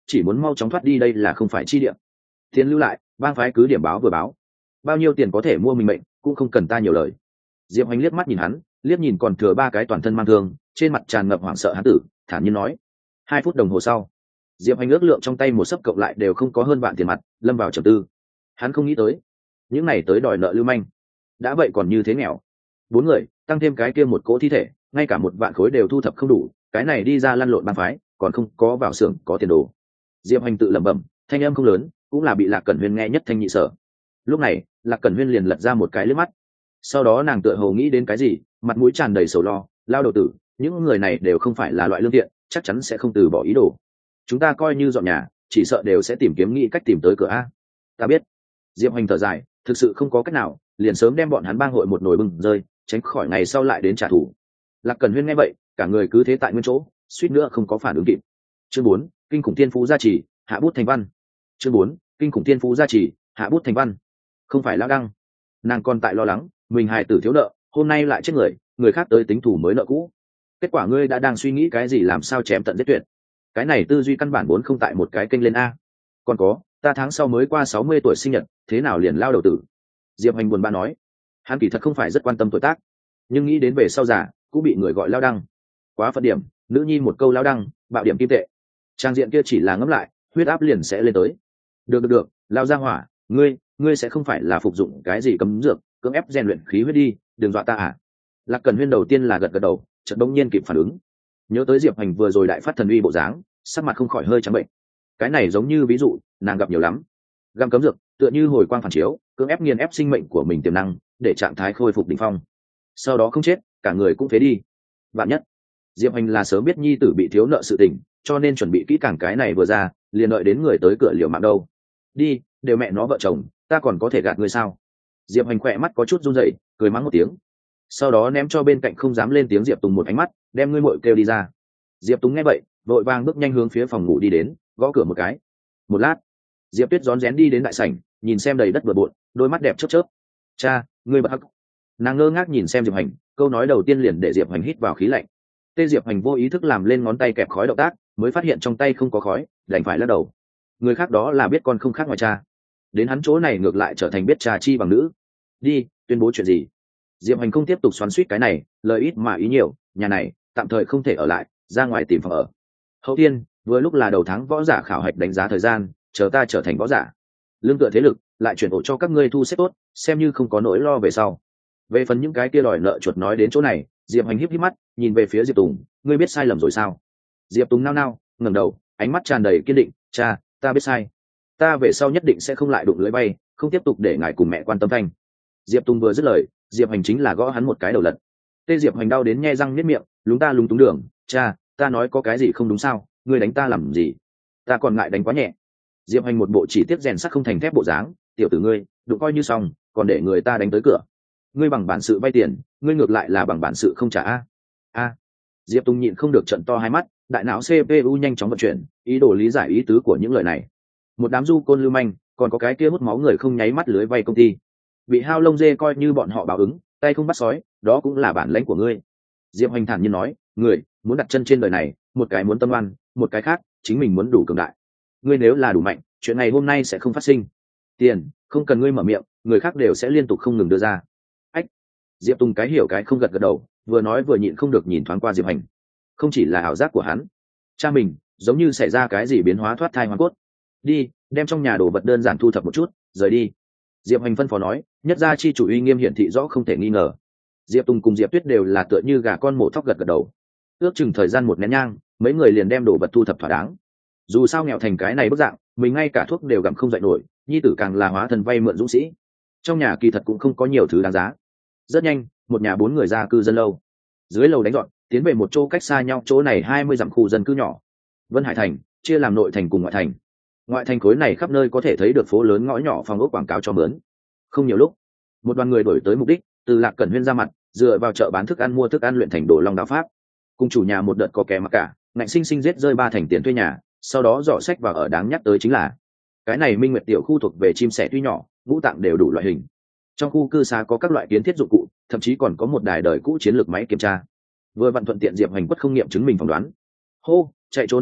chỉ muốn mau chóng thoát đi đây là không phải chi địa. Tiền lưu lại, bang phái cứ điểm báo vừa báo, bao nhiêu tiền có thể mua mình mệnh cũng không cần ta nhiều lời. Diệp Hoành liếc mắt nhìn hắn, liếc nhìn còn thừa ba cái toàn thân mang thương, trên mặt tràn ngập hoảng sợ hán tử, thản nhiên nói. 2 phút đồng hồ sau, Diệp Hoành ước lượng trong tay một sấp cộng lại đều không có hơn vạn tiền mặt, lâm vào trầm tư. Hắn không nghĩ tới những này tới đòi nợ lưu manh đã vậy còn như thế nghèo. 4 người tăng thêm cái kia một cỗ thi thể, ngay cả 1 vạn khối đều thu thập không đủ, cái này đi ra lăn lộn bang phái còn không có vào xưởng có tiền đồ. Diệp Hoành tự lẩm bẩm, thanh âm không lớn, cũng là bị Lạc Cẩn Huyên nghe nhất thanh nhị sở. Lúc này Lạc Cẩn Huyên liền lật ra một cái liếc mắt, sau đó nàng tựa hồ nghĩ đến cái gì, mặt mũi tràn đầy sầu lo, lao đầu tử, những người này đều không phải là loại lương thiện, chắc chắn sẽ không từ bỏ ý đồ. Chúng ta coi như dọn nhà, chỉ sợ đều sẽ tìm kiếm nghĩ cách tìm tới cửa a. Ta biết. Diệp Hoành thở dài, thực sự không có cách nào, liền sớm đem bọn hắn bang hội một nồi bưng rơi, tránh khỏi ngày sau lại đến trả thù. Lạc Cẩn Huyên nghe vậy, cả người cứ thế tại nguyên chỗ, suýt nữa không có phản ứng kịp. Chương 4, kinh khủng tiên phú gia trì, hạ bút thành văn. Chương 4, kinh khủng tiên phú gia trì, hạ bút thành văn. Không phải lão đăng, nàng còn tại lo lắng mình hài tử thiếu nợ, hôm nay lại chết người, người khác tới tính thủ mới nợ cũ. Kết quả ngươi đã đang suy nghĩ cái gì làm sao chém tận giết tuyệt. Cái này tư duy căn bản vốn không tại một cái kênh lên a. Còn có, ta tháng sau mới qua 60 tuổi sinh nhật, thế nào liền lao đầu tử. Diệp Hoành buồn bã nói, hắn kỳ thật không phải rất quan tâm tuổi tác, nhưng nghĩ đến về sau già cũng bị người gọi lao đăng, quá phận điểm, nữ nhi một câu lao đăng bạo điểm kim tệ, trang diện kia chỉ là ngẫm lại huyết áp liền sẽ lên tới. Được, lao ra hỏa, ngươi sẽ không phải là phục dụng cái gì cấm dược cưỡng ép rèn luyện khí huyết đi, đừng dọa ta à. Lạc Cẩn Huyên đầu tiên là gật đầu, chợt bỗng nhiên kịp phản ứng, nhớ tới Diệp Hoành vừa rồi đại phát thần uy bộ dáng, sắc mặt không khỏi hơi trắng bệnh. Cái này giống như ví dụ nàng gặp nhiều lắm, găm cấm dược tựa như hồi quang phản chiếu, cưỡng ép nghiền ép sinh mệnh của mình tiềm năng để trạng thái khôi phục đỉnh phong, sau đó không chết cả người cũng phế đi. Vạn nhất Diệp Hoành là sớm biết nhi tử bị thiếu nợ sự tình, cho nên chuẩn bị kỹ càng, cái này vừa ra liền đợi đến người tới cửa liều mạng đâu. Đi, đều mẹ nó vợ chồng, ta còn có thể gạt ngươi sao. Diệp Hoành khỏe mắt có chút run rẩy, cười mắng một tiếng, sau đó ném cho bên cạnh không dám lên tiếng Diệp Tùng một ánh mắt, đem ngươi muội kêu đi ra. Diệp Tùng nghe vậy vội vàng bước nhanh hướng phía phòng ngủ đi đến, gõ cửa một cái. Một lát Diệp Tuyết rón rén đi đến đại sảnh, nhìn xem đầy đất bừa bộn, đôi mắt đẹp chớp chớp. Cha, ngươi bật hắc. Nàng ngơ ngác nhìn xem Diệp Hoành, câu nói đầu tiên liền để Diệp Hoành hít vào khí lạnh. Tê Diệp Hoành vô ý thức làm lên ngón tay kẹp khói động tác, mới phát hiện trong tay không có khói, đành phải lắc đầu. Người khác đó là biết con không khác ngoài cha, đến hắn chỗ này ngược lại trở thành biết cha chi bằng nữ. Đi, tuyên bố chuyện gì? Diệp Hoành không tiếp tục xoắn xuýt cái này, lời ít mà ý nhiều, nhà này tạm thời không thể ở lại, ra ngoài tìm phòng ở. Hậu tiên, vừa lúc là đầu tháng võ giả khảo hạch đánh giá thời gian, chờ ta trở thành võ giả, lương tựa thế lực lại chuyển ổ cho các ngươi thu xếp tốt, xem như không có nỗi lo về sau. Về phần những cái kia đòi nợ chuột nói đến chỗ này, Diệp Hoành híp híp mắt, nhìn về phía Diệp Tùng, ngươi biết sai lầm rồi sao? Diệp Tùng nao nao ngẩng đầu, ánh mắt tràn đầy kiên định, cha, ta biết sai, ta về sau nhất định sẽ không lại đụng lưới bay, không tiếp tục để ngài cùng mẹ quan tâm thanh. Diệp Tùng vừa dứt lời, Diệp Hoành chính là gõ hắn một cái đầu lật. Tê Diệp Hoành đau đến nhe răng niết miệng, lúng túng đường, cha, ta nói có cái gì không đúng sao, ngươi đánh ta làm gì? Ta còn ngại đánh quá nhẹ. Diệp Hoành một bộ chỉ tiếp rèn sắt không thành thép bộ dáng, tiểu tử ngươi đụng coi như xong, còn để người ta đánh tới cửa. Ngươi bằng bản sự vay tiền, ngươi ngược lại là bằng bản sự không trả a. Diệp Tùng nhịn không được trợn to hai mắt, đại não CPU nhanh chóng vận chuyển, ý đồ lý giải ý tứ của những lời này. Một đám du côn lưu manh, còn có cái kia hút máu người không nháy mắt lưới vay công ty, bị hao lông dê coi như bọn họ báo ứng, tay không bắt sói, đó cũng là bản lãnh của ngươi. Diệp Hoành thản nhiên nói, người muốn đặt chân trên đời này, một cái muốn tâm oan, một cái khác chính mình muốn đủ cường đại. Ngươi nếu là đủ mạnh, chuyện này hôm nay sẽ không phát sinh. Tiền không cần ngươi mở miệng, người khác đều sẽ liên tục không ngừng đưa ra. Ách. Diệp Tùng cái hiểu cái không gật gật đầu, vừa nói vừa nhịn không được nhìn thoáng qua Diệp Hoành. Không chỉ là ảo giác của hắn, cha mình giống như xảy ra cái gì biến hóa thoát thai hoàn cốt. Đi, đem trong nhà đồ vật đơn giản thu thập một chút, rời đi. Diệp Hoành phân phó nói, nhất gia chi chủ uy nghiêm hiển thị rõ không thể nghi ngờ. Diệp Tùng cùng Diệp Tuyết đều là tựa như gà con mổ thóc gật gật đầu. Ước chừng thời gian 1 nén nhang, mấy người liền đem đồ vật thu thập thỏa đáng. Dù sao nghèo thành cái này bức dạng, mình ngay cả thuốc đều gặm không dậy nổi, nhi tử càng là hóa thân vay mượn dũng sĩ. Trong nhà kỳ thật cũng không có nhiều thứ đáng giá. Rất nhanh, một nhà 4 người ra cư dân lâu. Dưới lầu đánh dọn, tiến về một chỗ cách xa nhau, chỗ này 20 dặm khu dân cư nhỏ. Vân Hải thành chia làm nội thành cùng ngoại thành. Ngoại thành khối này khắp nơi có thể thấy được phố lớn ngõ nhỏ phòng ốc quảng cáo cho mướn. Không nhiều lúc, một đoàn người đổi tới mục đích, từ Lạc Cẩn Huyên ra mặt, dựa vào chợ bán thức ăn mua thức ăn luyện thành đồ long đạo pháp. Cùng chủ nhà một đợt có kẻ mặc cả, ngạnh sinh sinh giết rơi 3 thành tiền thuê nhà, sau đó dọ sách vào ở. Đáng nhắc tới chính là cái này Minh Nguyệt tiểu khu thuộc về chim sẻ tuy nhỏ, ngũ tạng đều đủ loại hình. Trong khu cư xá có các loại kiến thiết dụng cụ, thậm chí còn có một đài đời cũ chiến lược máy kiểm tra. Vừa vặn thuận tiện Diệp Hoành quất không nghiệm chứng mình phỏng đoán. Hô, chạy trốn hương vị,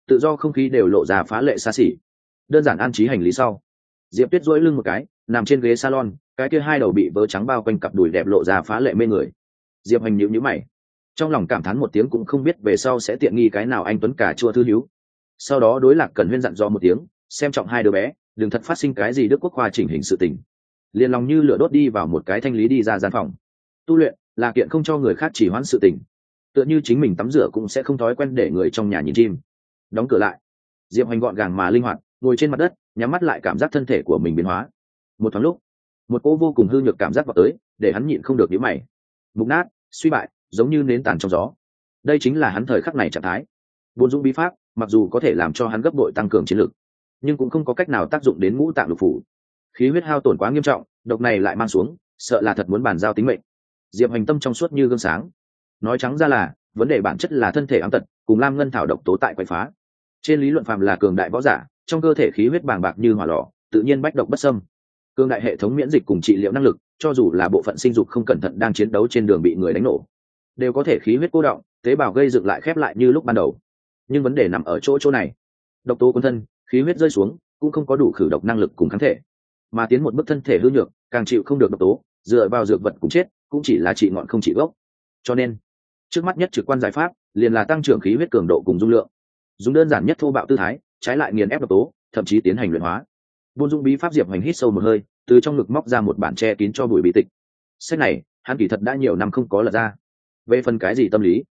tự do không khí đều lộ ra phá lệ xa xỉ. Đơn giản an trí hành lý sau, Diệp Tuyết duỗi lưng một cái, nằm trên ghế salon, cái kia hai đầu bị vớ trắng bao quanh cặp đùi đẹp lộ ra phá lệ mê người. Diệp Hành nhíu nhíu mày, trong lòng cảm thán một tiếng, cũng không biết về sau sẽ tiện nghi cái nào anh tuấn cà chua thư hiếu. Sau đó đối Lạc Cẩn Huyên dặn dò một tiếng, xem trọng hai đứa bé, đừng thật phát sinh cái gì Đức Quốc khoa chỉnh hình sự tình. Liền lòng như lửa đốt đi vào một cái thanh lý đi ra gian phòng. Tu luyện là kiện không cho người khác chỉ hoãn sự tình, tựa như chính mình tắm rửa cũng sẽ không thói quen để người trong nhà nhìn chim. Đóng cửa lại, Diệp Hành gọn gàng mà linh hoạt ngồi trên mặt đất, nhắm mắt lại cảm giác thân thể của mình biến hóa. Một thoáng lúc, một cỗ vô cùng hư nhược cảm giác vào tới, để hắn nhịn không được nhíu mày. Mục nát, suy bại, giống như nến tàn trong gió. Đây chính là hắn thời khắc này trạng thái. Buôn dũng bí pháp mặc dù có thể làm cho hắn gấp bội tăng cường chiến lực, nhưng cũng không có cách nào tác dụng đến ngũ tạng lục phủ. Khí huyết hao tổn quá nghiêm trọng, độc này lại mang xuống, sợ là thật muốn bàn giao tính mệnh. Diệp Hành tâm trong suốt như gương sáng. Nói trắng ra là vấn đề bản chất là thân thể ám tật cùng lam ngân thảo độc tố tại quậy phá. Trên lý luận phàm là cường đại võ giả, trong cơ thể khí huyết bàng bạc như hỏa lò, tự nhiên bách độc bất xâm. Cường đại hệ thống miễn dịch cùng trị liệu năng lực, cho dù là bộ phận sinh dục không cẩn thận đang chiến đấu trên đường bị người đánh nổ, đều có thể khí huyết cô động, tế bào gây dựng lại khép lại như lúc ban đầu. Nhưng vấn đề nằm ở chỗ này, độc tố cuốn thân, khí huyết rơi xuống, cũng không có đủ khử độc năng lực cùng kháng thể, mà tiến một bước thân thể hư nhược, càng chịu không được độc tố, dựa vào dược vật cũng chết, cũng chỉ là trị ngọn không trị gốc. Cho nên, trước mắt nhất trực quan giải pháp liền là tăng trưởng khí huyết cường độ cùng dung lượng, dùng đơn giản nhất thô bạo tư thái, trái lại nghiền ép độc tố, thậm chí tiến hành luyện hóa. Buôn dung bí pháp, Diệp Hành hít sâu một hơi, từ trong ngực móc ra một bản che kín cho bụi bí tịch. Sách này, hắn kỳ thật đã nhiều năm không có lật ra. Về phần cái gì tâm lý,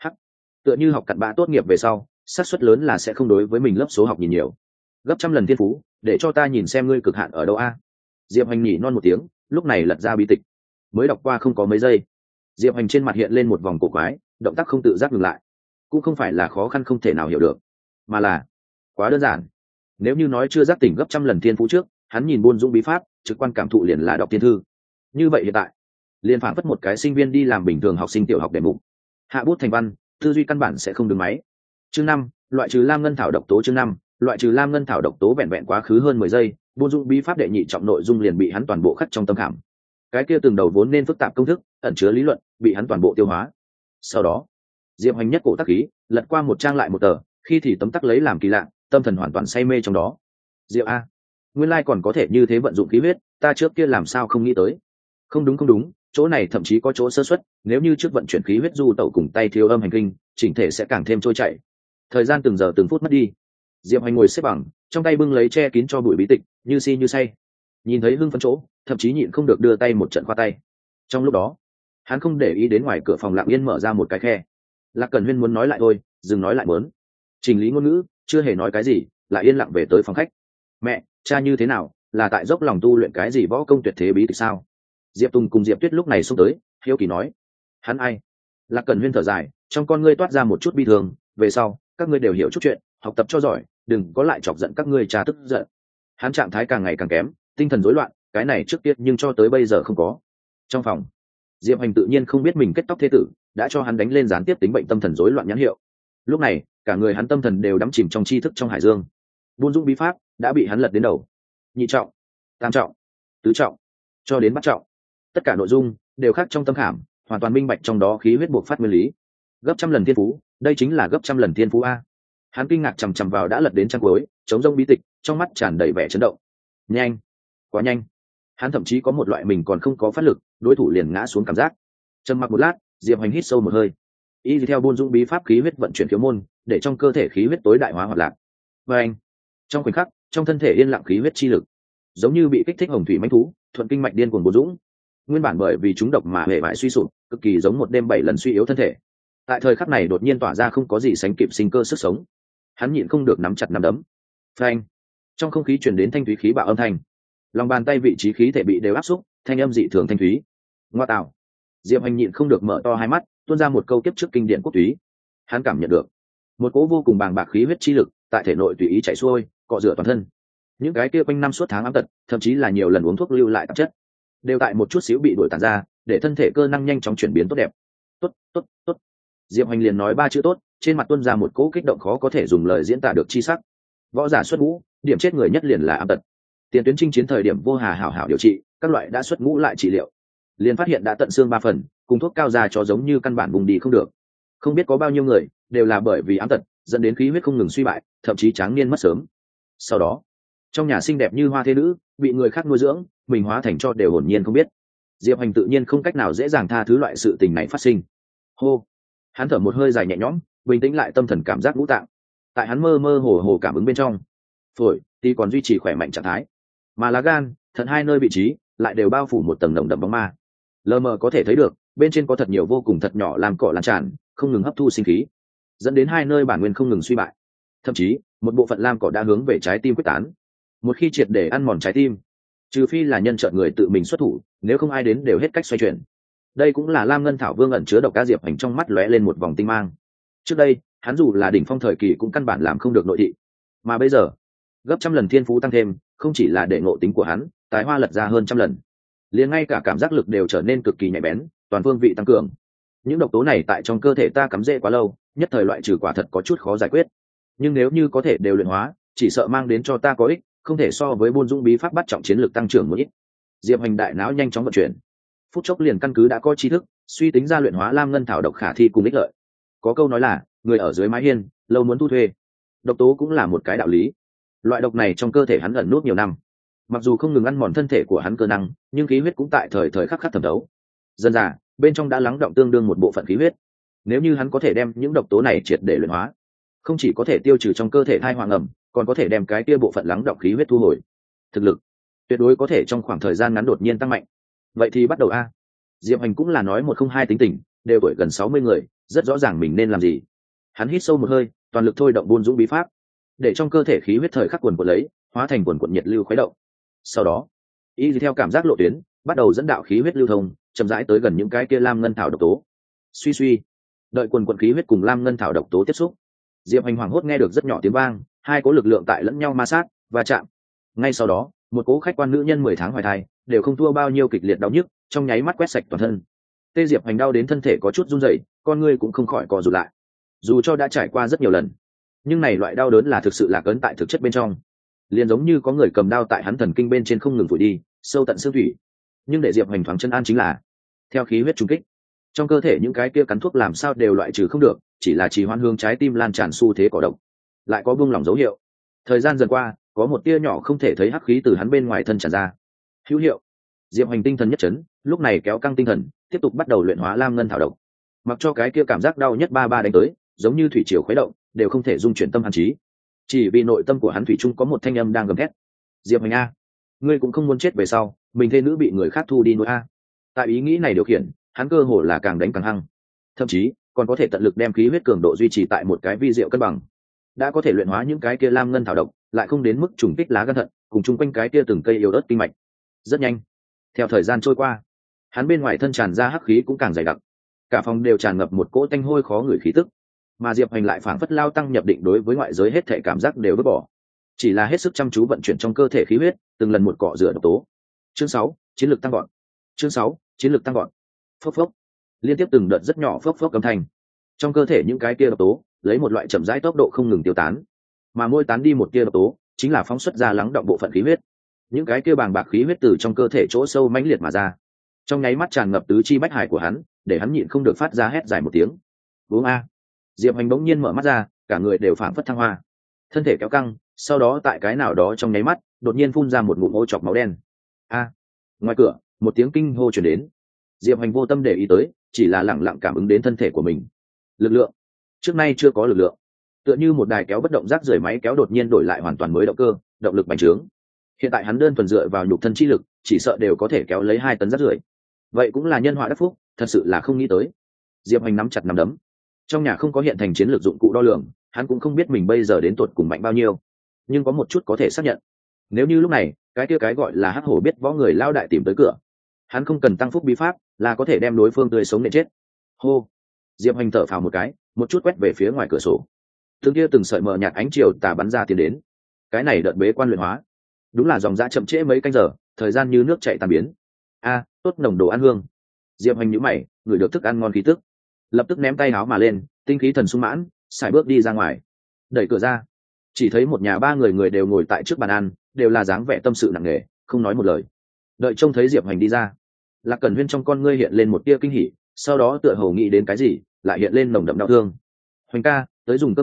tựa như học cặn bã tốt nghiệp về sau, xác suất lớn là sẽ không đối với mình lớp số học nhìn nhiều. Gấp trăm lần thiên phú, để cho ta nhìn xem ngươi cực hạn ở đâu a. Diệp Hành nhỉ non một tiếng, lúc này lật ra bí tịch. Mới đọc qua không có mấy giây, Diệp Hành trên mặt hiện lên một vòng cổ quái, động tác không tự giác ngừng lại. Cũng không phải là khó khăn không thể nào hiểu được, mà là quá đơn giản. Nếu như nói chưa giác tỉnh gấp trăm lần thiên phú trước, hắn nhìn buôn dũng bí pháp, trực quan cảm thụ liền là đọc thiên thư. Như vậy hiện tại, liền phản phất một cái sinh viên đi làm bình thường học sinh tiểu học đề mục, hạ bút thành văn, tư duy căn bản sẽ không đứng máy. Chương 5, loại trừ lam ngân thảo độc tố. Chương 5, loại trừ lam ngân thảo độc tố. Vẹn vẹn quá khứ hơn 10 giây, buôn dũng bí pháp đệ nhị trọng nội dung liền bị hắn toàn bộ khắc trong tâm khảm. Cái kia từng đầu vốn nên phức tạp công thức, ẩn chứa lý luận, bị hắn toàn bộ tiêu hóa. Sau đó, Diệp Hành nhất cổ tác khí, lật qua một trang lại một tờ, khi thì tấm tắc lấy làm kỳ lạ, tâm thần hoàn toàn say mê trong đó. Diệp a, nguyên lai còn có thể như thế vận dụng khí huyết, ta trước kia làm sao không nghĩ tới. Không đúng, chỗ này thậm chí có chỗ sơ suất, nếu như trước vận chuyển khí huyết du tẩu cùng tay thiếu âm hành kinh, chỉnh thể sẽ càng thêm trôi chảy. Thời gian từng giờ từng phút mất đi. Diệp Hành ngồi xếp bằng, trong tay bưng lấy che kín cho bụi bí tịch, như si như say. Nhìn thấy hưng phấn chỗ, thậm chí nhịn không được đưa tay một trận khoa tay. Trong lúc đó, hắn không để ý đến ngoài cửa phòng lặng yên mở ra một cái khe. Lạc Cẩn Huyên muốn nói lại thôi, dừng nói lại muốn. Trình lý ngôn ngữ, chưa hề nói cái gì, lại yên lặng về tới phòng khách. Mẹ, cha như thế nào, là tại dốc lòng tu luyện cái gì võ công tuyệt thế bí tịch sao? Diệp Tùng cùng Diệp Tuyết lúc này xông tới, hiếu kỳ nói. Hắn ai? Lạc Cẩn Huyên thở dài, trong con ngươi toát ra một chút bi thường. Về sau, các ngươi đều hiểu chút chuyện, học tập cho giỏi, đừng có lại chọc giận các ngươi cha tức giận. Hắn trạng thái càng ngày càng kém, tinh thần rối loạn, cái này trước tiên nhưng cho tới bây giờ không có. Trong phòng, Diệp Hành tự nhiên không biết mình kết tóc thế tử đã cho hắn đánh lên gián tiếp tính bệnh tâm thần rối loạn nhãn hiệu. Lúc này, cả người hắn tâm thần đều đắm chìm trong tri thức trong hải dương. Buôn dũng bí pháp đã bị hắn lật đến đầu, nhị trọng, tam trọng, tứ trọng, cho đến bát trọng. Tất cả nội dung đều khác trong tâm khảm, hoàn toàn minh bạch trong đó khí huyết buộc phát nguyên lý. Gấp trăm lần thiên phú, đây chính là gấp trăm lần thiên phú a. Hắn kinh ngạc chằm chằm vào đã lật đến trang cuối, chống rông bí tịch, trong mắt tràn đầy vẻ chấn động. Nhanh, quá nhanh. Hắn thậm chí có một loại mình còn không có phát lực, đối thủ liền ngã xuống cảm giác. Trầm mặc một lát, Diệp Hành hít sâu một hơi. Y theo buôn dũng bí pháp khí huyết vận chuyển khiếu môn, để trong cơ thể khí huyết tối đại hóa hoạt lạc. Và anh, trong khoảnh khắc, trong thân thể yên lặng khí huyết chi lực, giống như bị kích thích hồng thủy mãnh thú, thuận kinh mạch điên cuồng buôn dũng. Nguyên bản bởi vì chúng độc mà hệ bại suy sụp, cực kỳ giống một đêm 7 lần suy yếu thân thể. Tại thời khắc này đột nhiên tỏa ra không có gì sánh kịp sinh cơ sức sống. Hắn nhịn không được nắm chặt nắm đấm. Phanh! Trong không khí truyền đến thanh thúy khí bạo âm thanh. Lòng bàn tay vị trí khí thể bị đều áp xúc, thanh âm dị thường thanh thúy. Ngoa tạo! Diệp Hành nhịn không được mở to hai mắt, tuôn ra một câu kiếp trước kinh điển quốc túy. Hắn cảm nhận được một cỗ vô cùng bàng bạc khí huyết chi lực tại thể nội tùy ý chảy xuôi, cọ rửa toàn thân. Những cái kia quanh năm suốt tháng ám tật, thậm chí là nhiều lần uống thuốc lưu lại tạp chất, đều tại một chút xíu bị đuổi tàn ra, để thân thể cơ năng nhanh chóng chuyển biến tốt đẹp. Tốt. Diệp Hành liền nói 3 chữ tốt, trên mặt tuôn ra một cỗ kích động khó có thể dùng lời diễn tả được chi sắc. Võ giả xuất ngũ, điểm chết người nhất liền là ám tật. Tiền tuyến chinh chiến thời điểm vô hà hảo hảo điều trị, các loại đã xuất ngũ lại trị liệu, liền phát hiện đã tận xương 3 phần, cùng thuốc cao già cho giống như căn bản vùng đi không được. Không biết có bao nhiêu người đều là bởi vì ám tật dẫn đến khí huyết không ngừng suy bại, thậm chí tráng niên mất sớm. Sau đó, trong nhà xinh đẹp như hoa thế nữ bị người khác nuôi dưỡng, mình hóa thành cho đều hồn nhiên không biết. Diệp Hành tự nhiên không cách nào dễ dàng tha thứ loại sự tình này phát sinh. Hô, hắn thở một hơi dài nhẹ nhõm, bình tĩnh lại tâm thần cảm giác ngũ tạng. Tại hắn mơ mơ hồ hồ cảm ứng bên trong, phổi thì còn duy trì khỏe mạnh trạng thái, mà lá gan, thận hai nơi vị trí lại đều bao phủ một tầng nồng đậm bóng ma. Lờ mờ có thể thấy được bên trên có thật nhiều vô cùng thật nhỏ làm cỏ lan tràn, không ngừng hấp thu sinh khí, dẫn đến hai nơi bản nguyên không ngừng suy bại. Thậm chí một bộ phận lam cỏ đã hướng về trái tim quyết tán. Một khi triệt để ăn mòn trái tim, trừ phi là nhân trợn người tự mình xuất thủ, nếu không ai đến đều hết cách xoay chuyển. Đây cũng là lam ngân thảo vương ẩn chứa độc ca. Diệp Hành trong mắt lóe lên một vòng tinh mang. Trước đây hắn dù là đỉnh phong thời kỳ cũng căn bản làm không được nội thị, mà bây giờ gấp trăm lần thiên phú tăng thêm, không chỉ là để ngộ tính của hắn tài hoa lật ra hơn trăm lần, liền ngay cả cảm giác lực đều trở nên cực kỳ nhạy bén, toàn phương vị tăng cường. Những độc tố này tại trong cơ thể ta cắm rễ quá lâu, nhất thời loại trừ quả thật có chút khó giải quyết, nhưng nếu như có thể đều luyện hóa, chỉ sợ mang đến cho ta có ích không thể so với buôn dũng bí pháp bắt trọng chiến lược tăng trưởng một ít. Diệp Hành đại não nhanh chóng vận chuyển, phút chốc liền căn cứ đã có tri thức suy tính ra luyện hóa lam ngân thảo độc khả thi cùng ích lợi. Có câu nói là người ở dưới mái hiên lâu muốn thu thuê, độc tố cũng là một cái đạo lý. Loại độc này trong cơ thể hắn ẩn nút nhiều năm, mặc dù không ngừng ăn mòn thân thể của hắn cơ năng, nhưng khí huyết cũng tại thời thời khắc khắc thẩm thấu. Dần dà bên trong đã lắng động tương đương một bộ phận khí huyết. Nếu như hắn có thể đem những độc tố này triệt để luyện hóa, không chỉ có thể tiêu trừ trong cơ thể thai hoàng ẩm, còn có thể đem cái kia bộ phận lắng động khí huyết thu hồi. Thực lực tuyệt đối có thể trong khoảng thời gian ngắn đột nhiên tăng mạnh. Vậy thì bắt đầu a. Diệp Hành cũng là nói một không hai tính tình, đều tuổi gần 60 người, rất rõ ràng mình nên làm gì. Hắn hít sâu một hơi, toàn lực thôi động buôn dũng bí pháp, để trong cơ thể khí huyết thời khắc quần quật lấy, hóa thành quần quật nhiệt lưu khuấy động. Sau đó, y theo cảm giác lộ tuyến, bắt đầu dẫn đạo khí huyết lưu thông, chậm rãi tới gần những cái kia lam ngân thảo độc tố. Suy suy, đợi quần quật khí huyết cùng lam ngân thảo độc tố tiếp xúc, Diệp Hành hoảng hốt nghe được rất nhỏ tiếng vang, hai cỗ lực lượng tại lẫn nhau ma sát và chạm. Ngay sau đó, một cỗ khách quan nữ nhân 10 tháng hoài thai, đều không thua bao nhiêu kịch liệt đau nhức, trong nháy mắt quét sạch toàn thân. Tê Diệp Hành đau đến thân thể có chút run rẩy, con ngươi cũng không khỏi co rụt lại. Dù cho đã trải qua rất nhiều lần, nhưng này loại đau đớn là thực sự lạc ấn tại thực chất bên trong, liền giống như có người cầm đao tại hắn thần kinh bên trên không ngừng phủi đi, sâu tận xương thủy. Nhưng để Diệp Hành thoáng chân an chính là, theo khí huyết trung kích, trong cơ thể những cái kia cắn thuốc làm sao đều loại trừ không được, chỉ là trì hoãn hướng trái tim lan tràn xu thế cỏ độc, lại có buông lỏng dấu hiệu. Thời gian dần qua, có một tia nhỏ không thể thấy hắc khí từ hắn bên ngoài thân tràn ra. Hữu hiệu. Diệp Hành tinh thần nhất chấn, lúc này kéo căng tinh thần, tiếp tục bắt đầu luyện hóa lam ngân thảo độc. Mặc cho cái kia cảm giác đau nhất ba ba đánh tới, giống như thủy triều khuấy động, đều không thể dung chuyển tâm hắn trí. Chỉ vì nội tâm của hắn thủy chung có một thanh âm đang gầm thét: Diệp Hành a, ngươi cũng không muốn chết về sau, mình thê nữ bị người khác thu đi nuôi a. Tại ý nghĩ này điều khiển, hắn cơ hồ là càng đánh càng hăng, thậm chí còn có thể tận lực đem khí huyết cường độ duy trì tại một cái vi diệu cân bằng. Đã có thể luyện hóa những cái kia lam ngân thảo độc, lại không đến mức trùng kích lá gan thận, cùng chung quanh cái kia từng cây yếu ớt kinh mạch. Rất nhanh, theo thời gian trôi qua, hắn bên ngoài thân tràn ra hắc khí cũng càng dày đặc, cả phòng đều tràn ngập một cỗ tanh hôi khó ngửi khí tức. Mà Diệp Hành lại phảng phất lao tăng nhập định, đối với ngoại giới hết thể cảm giác đều vứt bỏ, chỉ là hết sức chăm chú vận chuyển trong cơ thể khí huyết, từng lần một cọ rửa độc tố. Chương 6, chiến lược tăng gọn. Chương 6, chiến lược tăng gọn. Phốc phốc, liên tiếp từng đợt rất nhỏ phốc phốc âm thanh. Trong cơ thể những cái kia độc tố lấy một loại chậm rãi tốc độ không ngừng tiêu tán, mà mỗi tán đi một tia độc tố, chính là phóng xuất ra lắng động bộ phận khí huyết. Những cái kia bàng bạc khí huyết từ trong cơ thể chỗ sâu mãnh liệt mà ra, trong nháy mắt tràn ngập tứ chi bách hải của hắn, để hắn nhịn không được phát ra hét dài một tiếng. Uống a. Diệp Hành bỗng nhiên mở mắt ra, cả người đều phảng phất thăng hoa, thân thể kéo căng, sau đó tại cái nào đó trong nháy mắt, đột nhiên phun ra một ngụm ô chọc máu đen. A. Ngoài cửa, một tiếng kinh hô truyền đến. Diệp Hành vô tâm để ý tới, chỉ là lặng lặng cảm ứng đến thân thể của mình. Lực lượng trước nay chưa có lực lượng, tựa như một đài kéo bất động rác rưởi máy kéo đột nhiên đổi lại hoàn toàn mới động cơ, động lực bành trướng. Hiện tại hắn đơn thuần dựa vào nhục thân chi lực, chỉ sợ đều có thể kéo lấy 2 tấn rác rưởi. Vậy cũng là nhân họa đắc phúc, thật sự là không nghĩ tới. Diệp Hành nắm chặt nắm đấm. Trong nhà không có hiện thành chiến lược dụng cụ đo lường, hắn cũng không biết mình bây giờ đến tột cùng mạnh bao nhiêu, nhưng có một chút có thể xác nhận, nếu như lúc này cái kia cái gọi là hắc hổ biết võ người lao đại tìm tới cửa, hắn không cần tăng phúc bí pháp là có thể đem đối phương tươi sống để chết. Hô. Diệp Hành thở phào một cái, một chút quét về phía ngoài cửa sổ. Từng kia từng sợi mờ nhạt ánh chiều tà bắn ra tiến đến. Cái này đợt bế quan luyện hóa, đúng là dòng dã chậm trễ mấy canh giờ, thời gian như nước chảy tan biến. A, tốt nồng đồ ăn hương. Diệp Hành nhíu mày, ngửi được thức ăn ngon khí tức, lập tức ném tay áo mà lên, tinh khí thần sung mãn, sải bước đi ra ngoài. Đẩy cửa ra, chỉ thấy một nhà 3 người đều ngồi tại trước bàn ăn, đều là dáng vẻ tâm sự nặng nề, không nói một lời. Đợi trông thấy Diệp Hành đi ra, Lạc Cẩn Huyên trong con ngươi hiện lên một tia kinh hỉ, sau đó tựa hồ nghĩ đến cái gì, lại hiện lên nồng đậm đau thương. Hoành ca, tới dùng cơm đi,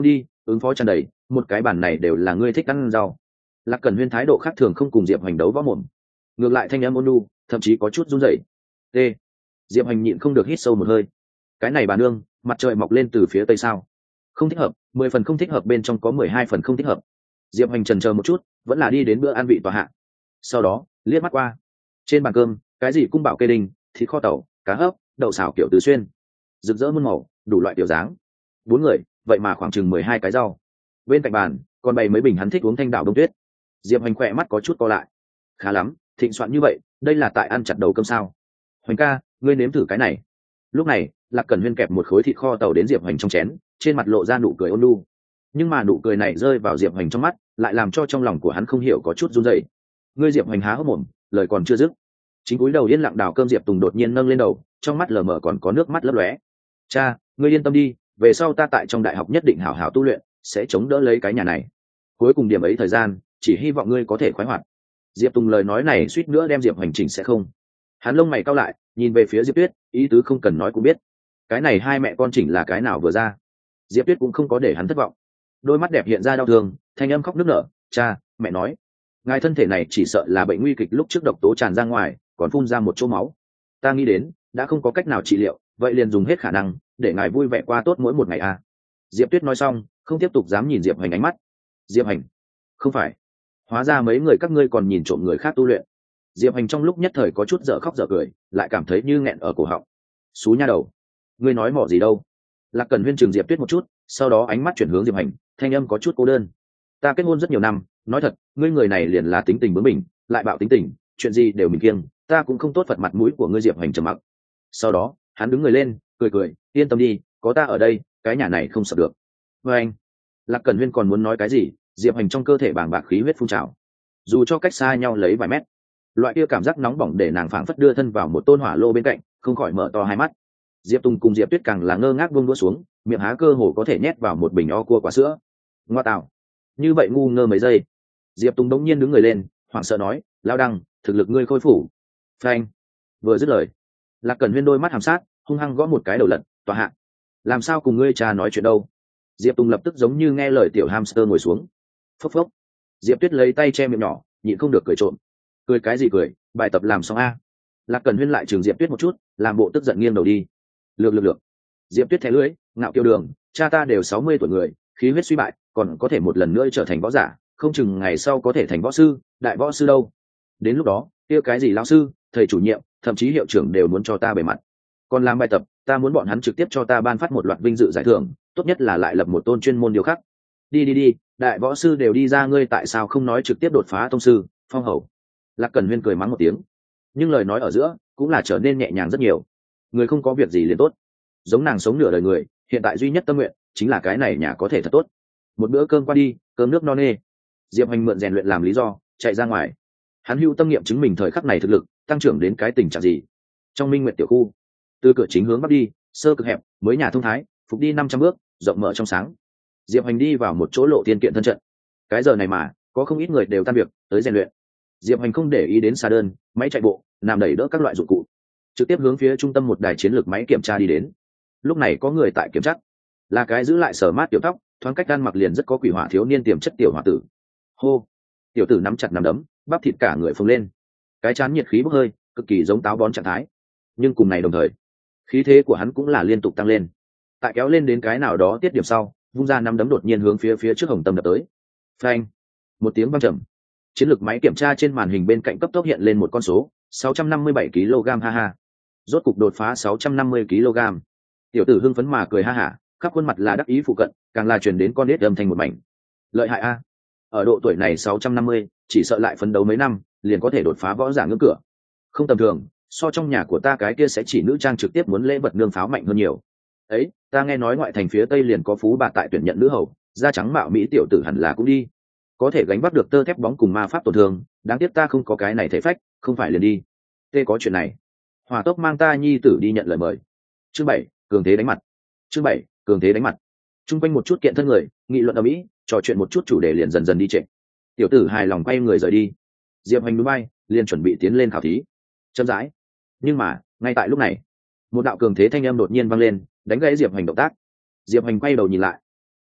ứng phó tràn đầy, một cái bàn này đều là ngươi thích ăn rau. Lạc Cẩn Huyên thái độ khác thường, không cùng Diệp Hoành đấu võ mồm, ngược lại thanh âm ôn nhu, thậm chí có chút run rẩy. T. Diệp Hoành nhịn không được hít sâu một hơi. Cái này bà nương, mặt trời mọc lên từ phía tây sao? Không thích hợp, 10 phần không thích hợp bên trong có 12 phần không thích hợp. Diệp Hoành chần chờ một chút, vẫn là đi đến bữa ăn vị tòa hạ. Sau đó liếc mắt qua trên bàn cơm, cái gì cung bảo kê đình, thịt kho tàu, cá hấp, đậu xào kiểu tứ xuyên, rực rỡ muôn màu, đủ loại kiểu dáng. 4 người vậy mà khoảng chừng 12 cái rau. Bên cạnh bàn còn bày mấy bình hắn thích uống thanh đảo đông tuyết. Diệp Hoành khỏe mắt có chút co lại. Khá lắm, thịnh soạn như vậy, đây là tại ăn chặt đầu cơm sao? Hoành ca, ngươi nếm thử cái này. Lúc này Lạc Cẩn Huyên kẹp một khối thịt kho tàu đến Diệp Hoành trong chén, trên mặt lộ ra nụ cười ôn nhu. Nhưng mà nụ cười này rơi vào Diệp Hoành trong mắt, lại làm cho trong lòng của hắn không hiểu có chút run rẩy. Ngươi Diệp Hoành há hốc mồm, lời còn chưa dứt, chính cúi đầu yên lặng đào cơm Diệp Tùng đột nhiên nâng lên đầu, trong mắt lờ mờ còn có nước mắt lấp lóe. Cha, ngươi yên tâm đi, về sau ta tại trong đại học nhất định hảo hảo tu luyện, sẽ chống đỡ lấy cái nhà này. Cuối cùng điểm ấy thời gian, chỉ hy vọng ngươi có thể khoái hoạt. Diệp Tùng lời nói này suýt nữa đem Diệp Hoành chỉnh sẽ không. Hắn lông mày cau lại, nhìn về phía Diệp Tuyết, ý tứ không cần nói cũng biết. Cái này hai mẹ con chỉnh là cái nào vừa ra. Diệp Tuyết cũng không có để hắn thất vọng, đôi mắt đẹp hiện ra đau thương, thanh âm khóc nức nở. Cha, mẹ nói, ngài thân thể này chỉ sợ là bệnh nguy kịch, lúc trước độc tố tràn ra ngoài, còn phun ra một chỗ máu. Ta nghĩ đến đã không có cách nào trị liệu, vậy liền dùng hết khả năng để ngài vui vẻ qua tốt mỗi một ngày a. Diệp Tuyết nói xong, không tiếp tục dám nhìn Diệp Hoành ánh mắt. Diệp Hành, không phải, hóa ra mấy người các ngươi còn nhìn trộm người khác tu luyện. Diệp Hành trong lúc nhất thời có chút dở khóc dở cười, lại cảm thấy như nghẹn ở cổ họng. Xú nha đầu, ngươi nói mỏ gì đâu? Lạc Cẩn Huyên chừng Diệp Tuyết một chút, sau đó ánh mắt chuyển hướng Diệp Hành, thanh âm có chút cô đơn. Ta kết hôn rất nhiều năm, nói thật, ngươi người này liền là tính tình bướng bỉnh, lại bạo tính tình, chuyện gì đều mình kiêng, ta cũng không tốt phật mặt mũi của ngươi. Diệp Hành trầm mặc. Sau đó hắn đứng người lên, cười cười, yên tâm đi, có ta ở đây, cái nhà này không sợ được. Và anh, Lạc Cẩn Huyên còn muốn nói cái gì, Diệp Hành trong cơ thể bàng bạc khí huyết phun trào, dù cho cách xa nhau lấy vài mét, loại kia cảm giác nóng bỏng để nàng phảng phất đưa thân vào một tôn hỏa lô bên cạnh, không khỏi mở to hai mắt. Diệp Tùng cùng Diệp Tuyết càng là ngơ ngác buông đũa xuống, miệng há cơ hồ có thể nhét vào một bình o cua quả sữa. Ngoa tạo, như vậy ngu ngơ mấy giây, Diệp Tùng đống nhiên đứng người lên, hoảng sợ nói, lao đăng, thực lực ngươi khôi phủ. Phanh. Vừa dứt lời, Lạc Cẩn Huyên đôi mắt hàm sát, hung hăng gõ một cái đầu lật, tòa hạ. Làm sao cùng ngươi cha nói chuyện đâu? Diệp Tùng lập tức giống như nghe lời tiểu hamster ngồi xuống. Phốc phốc. Diệp Tuyết lấy tay che miệng nhỏ, nhịn không được cười trộm. Cười cái gì cười, bài tập làm xong a. Lạc Cẩn Huyên lại chừng Diệp Tuyết một chút, làm bộ tức giận nghiêng đầu đi. Lược. Diệp Tuyết thẻ lưỡi, ngạo kiêu đường, cha ta đều 60 tuổi người, khí huyết suy bại, còn có thể một lần nữa trở thành võ giả, không chừng ngày sau có thể thành võ sư, đại võ sư đâu. Đến lúc đó, kia cái gì lão sư, thầy chủ nhiệm, thậm chí hiệu trưởng đều muốn cho ta bề mặt. Còn làm bài tập, ta muốn bọn hắn trực tiếp cho ta ban phát một loạt vinh dự giải thưởng, tốt nhất là lại lập một tôn chuyên môn điều khác. Đi, đại võ sư đều đi ra, ngươi tại sao không nói trực tiếp đột phá tông sư, phong hầu? Lạc Cẩn Huyên cười mắng một tiếng, nhưng lời nói ở giữa cũng là trở nên nhẹ nhàng rất nhiều. Người không có việc gì liền tốt, giống nàng sống nửa đời người, hiện tại duy nhất tâm nguyện chính là cái này nhà có thể thật tốt. Một bữa cơm qua đi, cơm nước no nê, Diệp Hành mượn rèn luyện làm lý do chạy ra ngoài. Hắn hưu tâm nghiệm chứng mình thời khắc này thực lực tăng trưởng đến cái tình trạng gì. Trong Minh Nguyệt tiểu khu, từ cửa chính hướng bắc đi, sơ cực hẹp, mới nhà thông thái, phục đi 500 bước, rộng mở trong sáng. Diệp Hành đi vào một chỗ lộ tiên kiện thân trận. Cái giờ này mà có không ít người đều tan việc tới rèn luyện. Diệp Hành không để ý đến xa đơn, máy chạy bộ, nằm đẩy đỡ các loại dụng cụ, trực tiếp hướng phía trung tâm một đài chiến lược máy kiểm tra đi đến. Lúc này có người tại kiểm tra, là cái giữ lại sở mát tiểu tóc, thoáng cách ăn mặc liền rất có quỷ hỏa thiếu niên tiềm chất tiểu hỏa tử. Hô, tiểu tử nắm chặt nắm đấm, bắp thịt cả người phồng lên, cái chán nhiệt khí bốc hơi, cực kỳ giống táo bón trạng thái. Nhưng cùng này đồng thời, khí thế của hắn cũng là liên tục tăng lên. Tại kéo lên đến cái nào đó tiết điểm sau, vung ra nắm đấm đột nhiên hướng phía trước Hồng Tâm đập tới. Phanh, một tiếng vang trầm, chiến lược máy kiểm tra trên màn hình bên cạnh cấp tốc hiện lên một con số 657 kg, ha ha, rốt cục đột phá 650 kg. Tiểu tử hưng phấn mà cười ha hả, khắp khuôn mặt là đắc ý phụ cận, càng là truyền đến con nết âm thanh một mảnh. Lợi hại a, ở độ tuổi này 650, chỉ sợ lại phấn đấu mấy năm liền có thể đột phá võ giả ngưỡng cửa. Không tầm thường, so trong nhà của ta cái kia sẽ chỉ nữ trang trực tiếp muốn lễ vật nương pháo mạnh hơn nhiều. Ấy, ta nghe nói ngoại thành phía tây liền có phú bà tại tuyển nhận nữ hầu, da trắng mạo mỹ tiểu tử hẳn là cũng đi, có thể gánh vác được tơ thép bóng cùng ma pháp tổn thương, đáng tiếc ta không có cái này thể phách, không phải liền đi. Tê có chuyện này, Hỏa Tốc mang ta nhi tử đi nhận lời mời. Chương 7, cường thế đánh mặt. Chương 7, cường thế đánh mặt. Trung quanh một chút kiện thân người nghị luận ở mỹ, trò chuyện một chút chủ đề liền dần dần đi trệ. Tiểu tử hài lòng quay người rời đi. Diệp Hành núi bay liền chuẩn bị tiến lên khảo thí. Chậm rãi, nhưng mà ngay tại lúc này, một đạo cường thế thanh âm đột nhiên vang lên, đánh gãy Diệp Hành động tác. Diệp Hành quay đầu nhìn lại,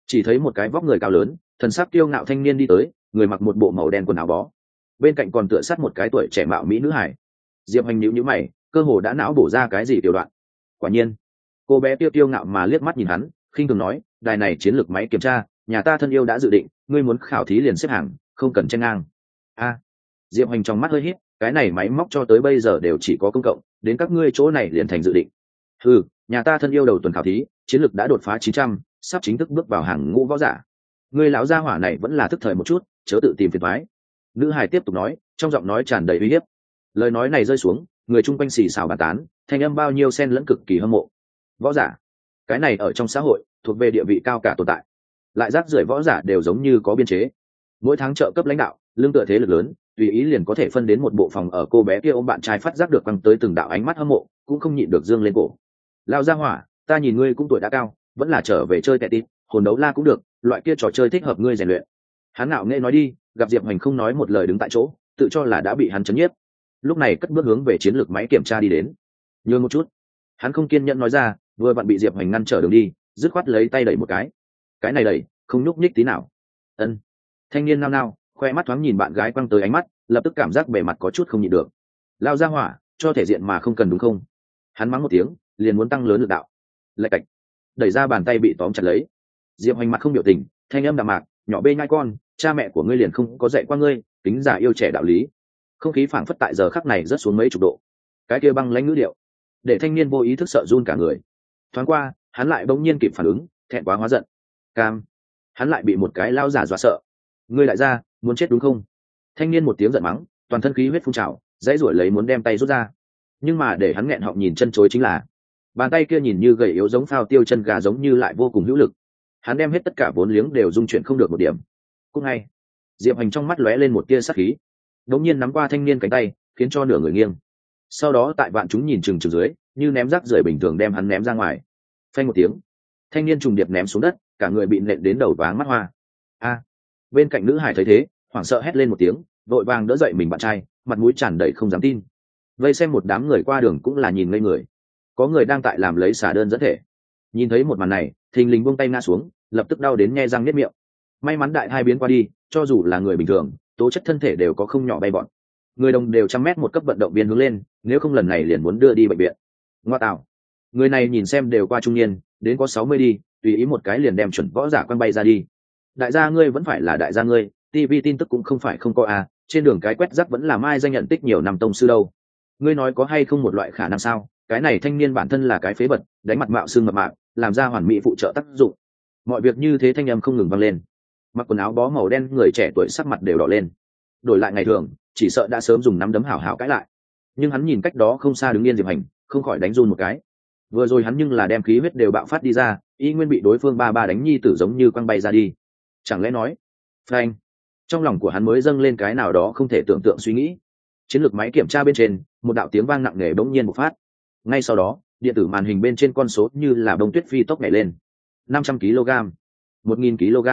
chỉ thấy một cái vóc người cao lớn, thần sắc kiêu ngạo thanh niên đi tới, người mặc một bộ màu đen quần áo bó, bên cạnh còn tựa sát một cái tuổi trẻ mạo mỹ nữ hải. Diệp Hành nhíu nhíu mày, cơ hồ đã não bổ ra cái gì tiểu đoạn. Quả nhiên, cô bé tiêu tiêu ngạo mà liếc mắt nhìn hắn, khinh thường nói, đài này chiến lược máy kiểm tra, nhà ta thân yêu đã dự định, ngươi muốn khảo thí liền xếp hàng, không cần chen ngang. A. Diệp Hành trong mắt hơi híp, cái này máy móc cho tới bây giờ đều chỉ có công cộng, đến các ngươi chỗ này liền thành dự định. Ừ, nhà ta thân yêu đầu tuần khảo thí, chiến lược đã đột phá 900, sắp chính thức bước vào hàng ngũ võ giả. Ngươi lão gia hỏa này vẫn là thức thời một chút, chớ tự tìm phiền toái. Nữ hài tiếp tục nói, trong giọng nói tràn đầy uy hiếp. Lời nói này rơi xuống, người chung quanh xì xào bàn tán, thanh âm bao nhiêu xen lẫn cực kỳ hâm mộ. Võ giả, cái này ở trong xã hội thuộc về địa vị cao cả tồn tại, lại rác rưởi võ giả đều giống như có biên chế, mỗi tháng trợ cấp lãnh đạo, lương tựa thế lực lớn, tùy ý liền có thể phân đến một bộ phòng ở. Cô bé kia ôm bạn trai phát giác được quăng tới từng đạo ánh mắt hâm mộ, cũng không nhịn được dương lên cổ. Lao gia hỏa, ta nhìn ngươi cũng tuổi đã cao, vẫn là trở về chơi tẹt tít, hồn đấu la cũng được, loại kia trò chơi thích hợp ngươi rèn luyện. Hắn ngạo nghễ nói đi, gặp Diệp Hoành không nói một lời đứng tại chỗ, tự cho là đã bị hắn chấn nhiếp. Lúc này cất bước hướng về chiến lược máy kiểm tra đi đến. Nhường một chút, hắn không kiên nhẫn nói ra, vừa vặn bị Diệp Hoành ngăn trở đường đi, dứt khoát lấy tay đẩy một cái này đẩy không nhúc nhích tí nào. Ân. Thanh niên nao nao, khoe mắt thoáng nhìn bạn gái quăng tới ánh mắt, lập tức cảm giác bề mặt có chút không nhịn được. Lao ra hỏa, cho thể diện mà không cần đúng không? Hắn mắng một tiếng, liền muốn tăng lớn lực đạo. Lạch cạch, đẩy ra bàn tay bị tóm chặt lấy. Diệp Hoành mặt không biểu tình, thanh âm đạm mạc, nhỏ bê nhai con, cha mẹ của ngươi liền không có dạy qua ngươi tính giả yêu trẻ đạo lý. Không khí phảng phất tại giờ khắc này rất xuống mấy chục độ. Cái kia băng lãnh ngữ điệu, để thanh niên vô ý thức sợ run cả người. Thoáng qua, hắn lại bỗng nhiên kịp phản ứng, thẹn quá hóa giận. Cam, hắn lại bị một cái lao giả dọa sợ. Ngươi lại ra, muốn chết đúng không? Thanh niên một tiếng giận mắng, toàn thân khí huyết phun trào, dãy rủi lấy muốn đem tay rút ra. Nhưng mà để hắn nghẹn họng nhìn chân chối chính là, bàn tay kia nhìn như gầy yếu giống phao tiêu chân gà giống như lại vô cùng hữu lực. Hắn đem hết tất cả vốn liếng đều dung chuyển không được một điểm. Cũng ngay, Diệp Hành trong mắt lóe lên một tia sắc khí, đống nhiên nắm qua thanh niên cánh tay, khiến cho nửa người nghiêng. Sau đó tại vạn chúng nhìn chừng chừng dưới, như ném rác rưởi bình thường đem hắn ném ra ngoài. Phanh một tiếng, thanh niên trùng điệp ném xuống đất, cả người bị nện đến đầu váng mắt hoa. A! Bên cạnh nữ hải thấy thế, hoảng sợ hét lên một tiếng, vội vàng đỡ dậy mình bạn trai, mặt mũi tràn đầy không dám tin. Vây xem một đám người qua đường cũng là nhìn ngây người. Có người đang tại làm lấy xả đơn dẫn thể. Nhìn thấy một màn này, thình lình buông tay ngã xuống, lập tức đau đến nhe răng niết miệng. May mắn đại hai biến qua đi, cho dù là người bình thường, tố chất thân thể đều có không nhỏ bay bọn. Người đồng đều 100 mét một cấp vận động viên hướng lên, nếu không lần này liền muốn đưa đi bệnh viện. Ngoa tạo, người này nhìn xem đều qua trung niên, đến có 60 đi, tùy ý một cái liền đem chuẩn võ giả quăng bay ra đi. Đại gia ngươi vẫn phải là đại gia ngươi, TV tin tức cũng không phải không có à, trên đường cái quét rác vẫn là mai danh nhận tích nhiều năm tông sư đâu. Ngươi nói có hay không một loại khả năng sao? Cái này thanh niên bản thân là cái phế vật, đánh mặt mạo xương mập mạp, làm ra hoàn mỹ phụ trợ tác dụng. Mọi việc như thế thanh âm không ngừng vang lên. Mặc quần áo bó màu đen người trẻ tuổi sắc mặt đều đỏ lên. Đổi lại ngày thường, chỉ sợ đã sớm dùng nắm đấm hảo hảo cãi lại. Nhưng hắn nhìn cách đó không xa đứng yên Diệp Hành, không khỏi đánh run một cái. Vừa rồi hắn nhưng là đem khí huyết đều bạo phát đi ra, y nguyên bị đối phương ba đánh nhi tử giống như quăng bay ra đi. Chẳng lẽ nói, phanh. Trong lòng của hắn mới dâng lên cái nào đó không thể tưởng tượng suy nghĩ. Chiến lược máy kiểm tra bên trên, một đạo tiếng vang nặng nề bỗng nhiên bộc phát. Ngay sau đó, điện tử màn hình bên trên con số như là bông tuyết phi tốc nhảy lên. 500 kg, 1000 kg,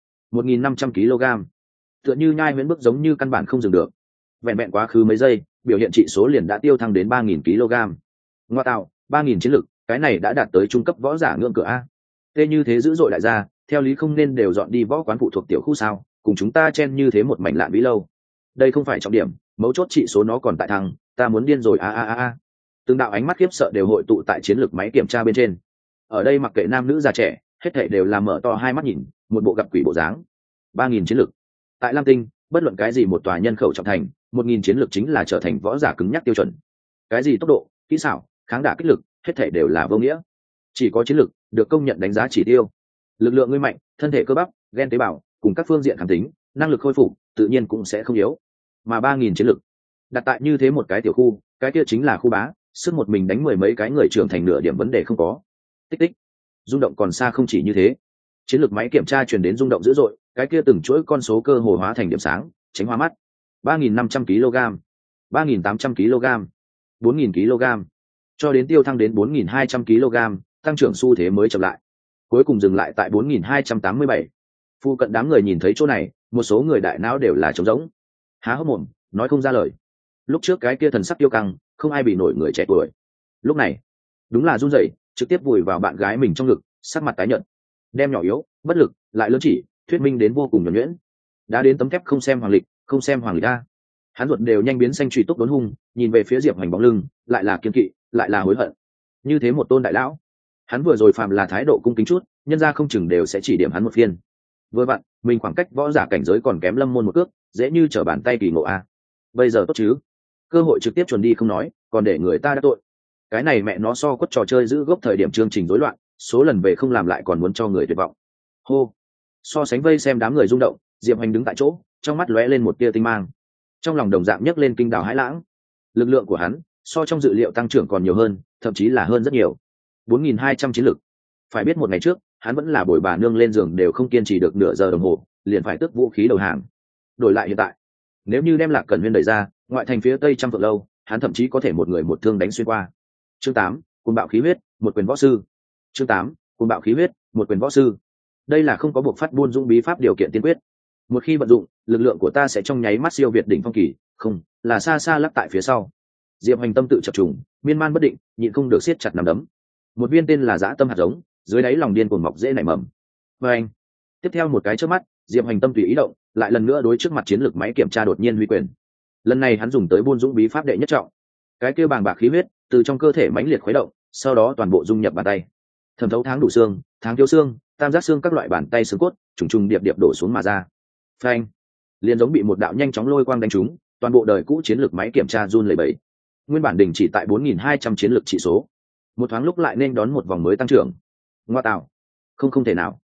1500 kg. Tựa như nhai huyễn bước giống như căn bản không dừng được. Vẹn vẹn quá khứ mấy giây, biểu hiện trị số liền đã tiêu thăng đến 3000 kg. Ngoa tạo, 3000 chiến lực, cái này đã đạt tới trung cấp võ giả ngưỡng cửa a. Thế như thế dữ dội đại gia, theo lý không nên đều dọn đi võ quán phụ thuộc tiểu khu sao, cùng chúng ta chen như thế một mảnh lạn vĩ lâu. Đây không phải trọng điểm, mấu chốt trị số nó còn tại thăng, ta muốn điên rồi a. Từng đạo ánh mắt khiếp sợ đều hội tụ tại chiến lược máy kiểm tra bên trên. Ở đây mặc kệ nam nữ già trẻ, hết thảy đều là mở to hai mắt nhìn, một bộ gặp quỷ bộ dáng. 3000 chiến lược. Tại Lam Tinh, bất luận cái gì một tòa nhân khẩu trọng thành, 1000 chiến lược chính là trở thành võ giả cứng nhắc tiêu chuẩn. Cái gì tốc độ, kỹ xảo, kháng đả kích lực, hết thảy đều là vô nghĩa. Chỉ có chiến lược được công nhận đánh giá chỉ tiêu. Lực lượng ngươi mạnh, thân thể cơ bắp, gen tế bào, cùng các phương diện kháng tính, năng lực khôi phục, tự nhiên cũng sẽ không yếu. Mà 3000 chiến lược đặt tại như thế một cái tiểu khu, cái kia chính là khu bá, sức một mình đánh 10 mấy cái người trưởng thành nửa điểm vấn đề không có. Tích tích, rung động còn xa không chỉ như thế. Chiến lược máy kiểm tra truyền đến rung động dữ dội, cái kia từng chuỗi con số cơ hồ hóa thành điểm sáng, tránh hoa mắt. 3500 kg, 3800 kg, 4000 kg, cho đến tiêu thăng đến 4200 kg, tăng trưởng xu thế mới chậm lại. Cuối cùng dừng lại tại 4287. Phu cận đám người nhìn thấy chỗ này, một số người đại não đều là trống rỗng, há hốc mồm, nói không ra lời. Lúc trước cái kia thần sắc tiêu căng, không ai bị nổi người trẻ tuổi. Lúc này, đúng là run rẩy, trực tiếp vùi vào bạn gái mình trong ngực, sắc mặt tái nhợt. đem nhỏ yếu bất lực lại lớn chỉ thuyết minh đến vô cùng nhuần nhuyễn. Đã đến tấm thép không xem hoàng lịch, không xem hoàng lịch a. Hắn ruột đều nhanh biến xanh truy túc đốn hung, nhìn về phía Diệp Hoành bóng lưng, lại là kiên kỵ, lại là hối hận. Như thế một tôn đại lão, hắn vừa rồi phạm là thái độ cung kính chút, nhân ra không chừng đều sẽ chỉ điểm hắn một phiên. Vừa vặn, mình khoảng cách võ giả cảnh giới còn kém Lâm Môn một cước, dễ như trở bàn tay kỳ ngộ a. Bây giờ tốt chứ, cơ hội trực tiếp chuẩn đi không nói, còn để người ta đã tội. Cái này mẹ nó so quất trò chơi giữ gốc thời điểm chương trình rối loạn, số lần về không làm lại còn muốn cho người tuyệt vọng. Hô, so sánh vây xem đám người rung động, Diệp Hoành đứng tại chỗ, trong mắt lóe lên một tia tinh mang, trong lòng đồng dạng nhấc lên kinh đào hãi lãng. Lực lượng của hắn so trong dự liệu tăng trưởng còn nhiều hơn, thậm chí là hơn rất nhiều. 4.200 chiến lực. Phải biết một ngày trước hắn vẫn là bồi bà nương lên giường đều không kiên trì được nửa giờ đồng hồ, liền phải tước vũ khí đầu hàng. Đổi lại hiện tại, nếu như đem Lạc Cẩn Huyên đẩy ra ngoại thành phía tây trăm phượng lâu, hắn thậm chí có thể một người một thương đánh xuyên qua. Chương 8, cuồng bạo khí huyết, một quyền võ sư. Chương 8, cuồng bạo khí huyết, một quyền võ sư. Đây là không có buộc phát buôn dũng bí pháp điều kiện tiên quyết. Một khi vận dụng, lực lượng của ta sẽ trong nháy mắt siêu việt đỉnh phong kỳ, không, là xa xa lắc tại phía sau. Diệp Hoành tâm tự chập trùng, miên man bất định, nhịn không được siết chặt nắm đấm. Một viên tên là dã tâm hạt giống, dưới đáy lòng điên cuồng mọc dễ nảy mầm. Và anh, tiếp theo một cái chớp mắt, Diệp Hoành tâm tùy ý động, lại lần nữa đối trước mặt chiến lược máy kiểm tra đột nhiên huy quyền. Lần này hắn dùng tới buôn dũng bí pháp đệ nhất trọng. Cái kia bàng bạc khí huyết từ trong cơ thể mãnh liệt khuấy động, sau đó toàn bộ dung nhập bàn tay. Thẩm thấu tháng đủ xương, tháng thiếu xương, tam giác xương các loại bàn tay xương cốt, trùng trùng điệp điệp đổ xuống mà ra. Phanh, liền giống bị một đạo nhanh chóng lôi quang đánh trúng, toàn bộ đời cũ chiến lược máy kiểm tra run lẩy bẩy. Nguyên bản đình chỉ tại 4.200 chiến lược chỉ số, một thoáng lúc lại nên đón một vòng mới tăng trưởng. Ngoa tạo, không thể nào.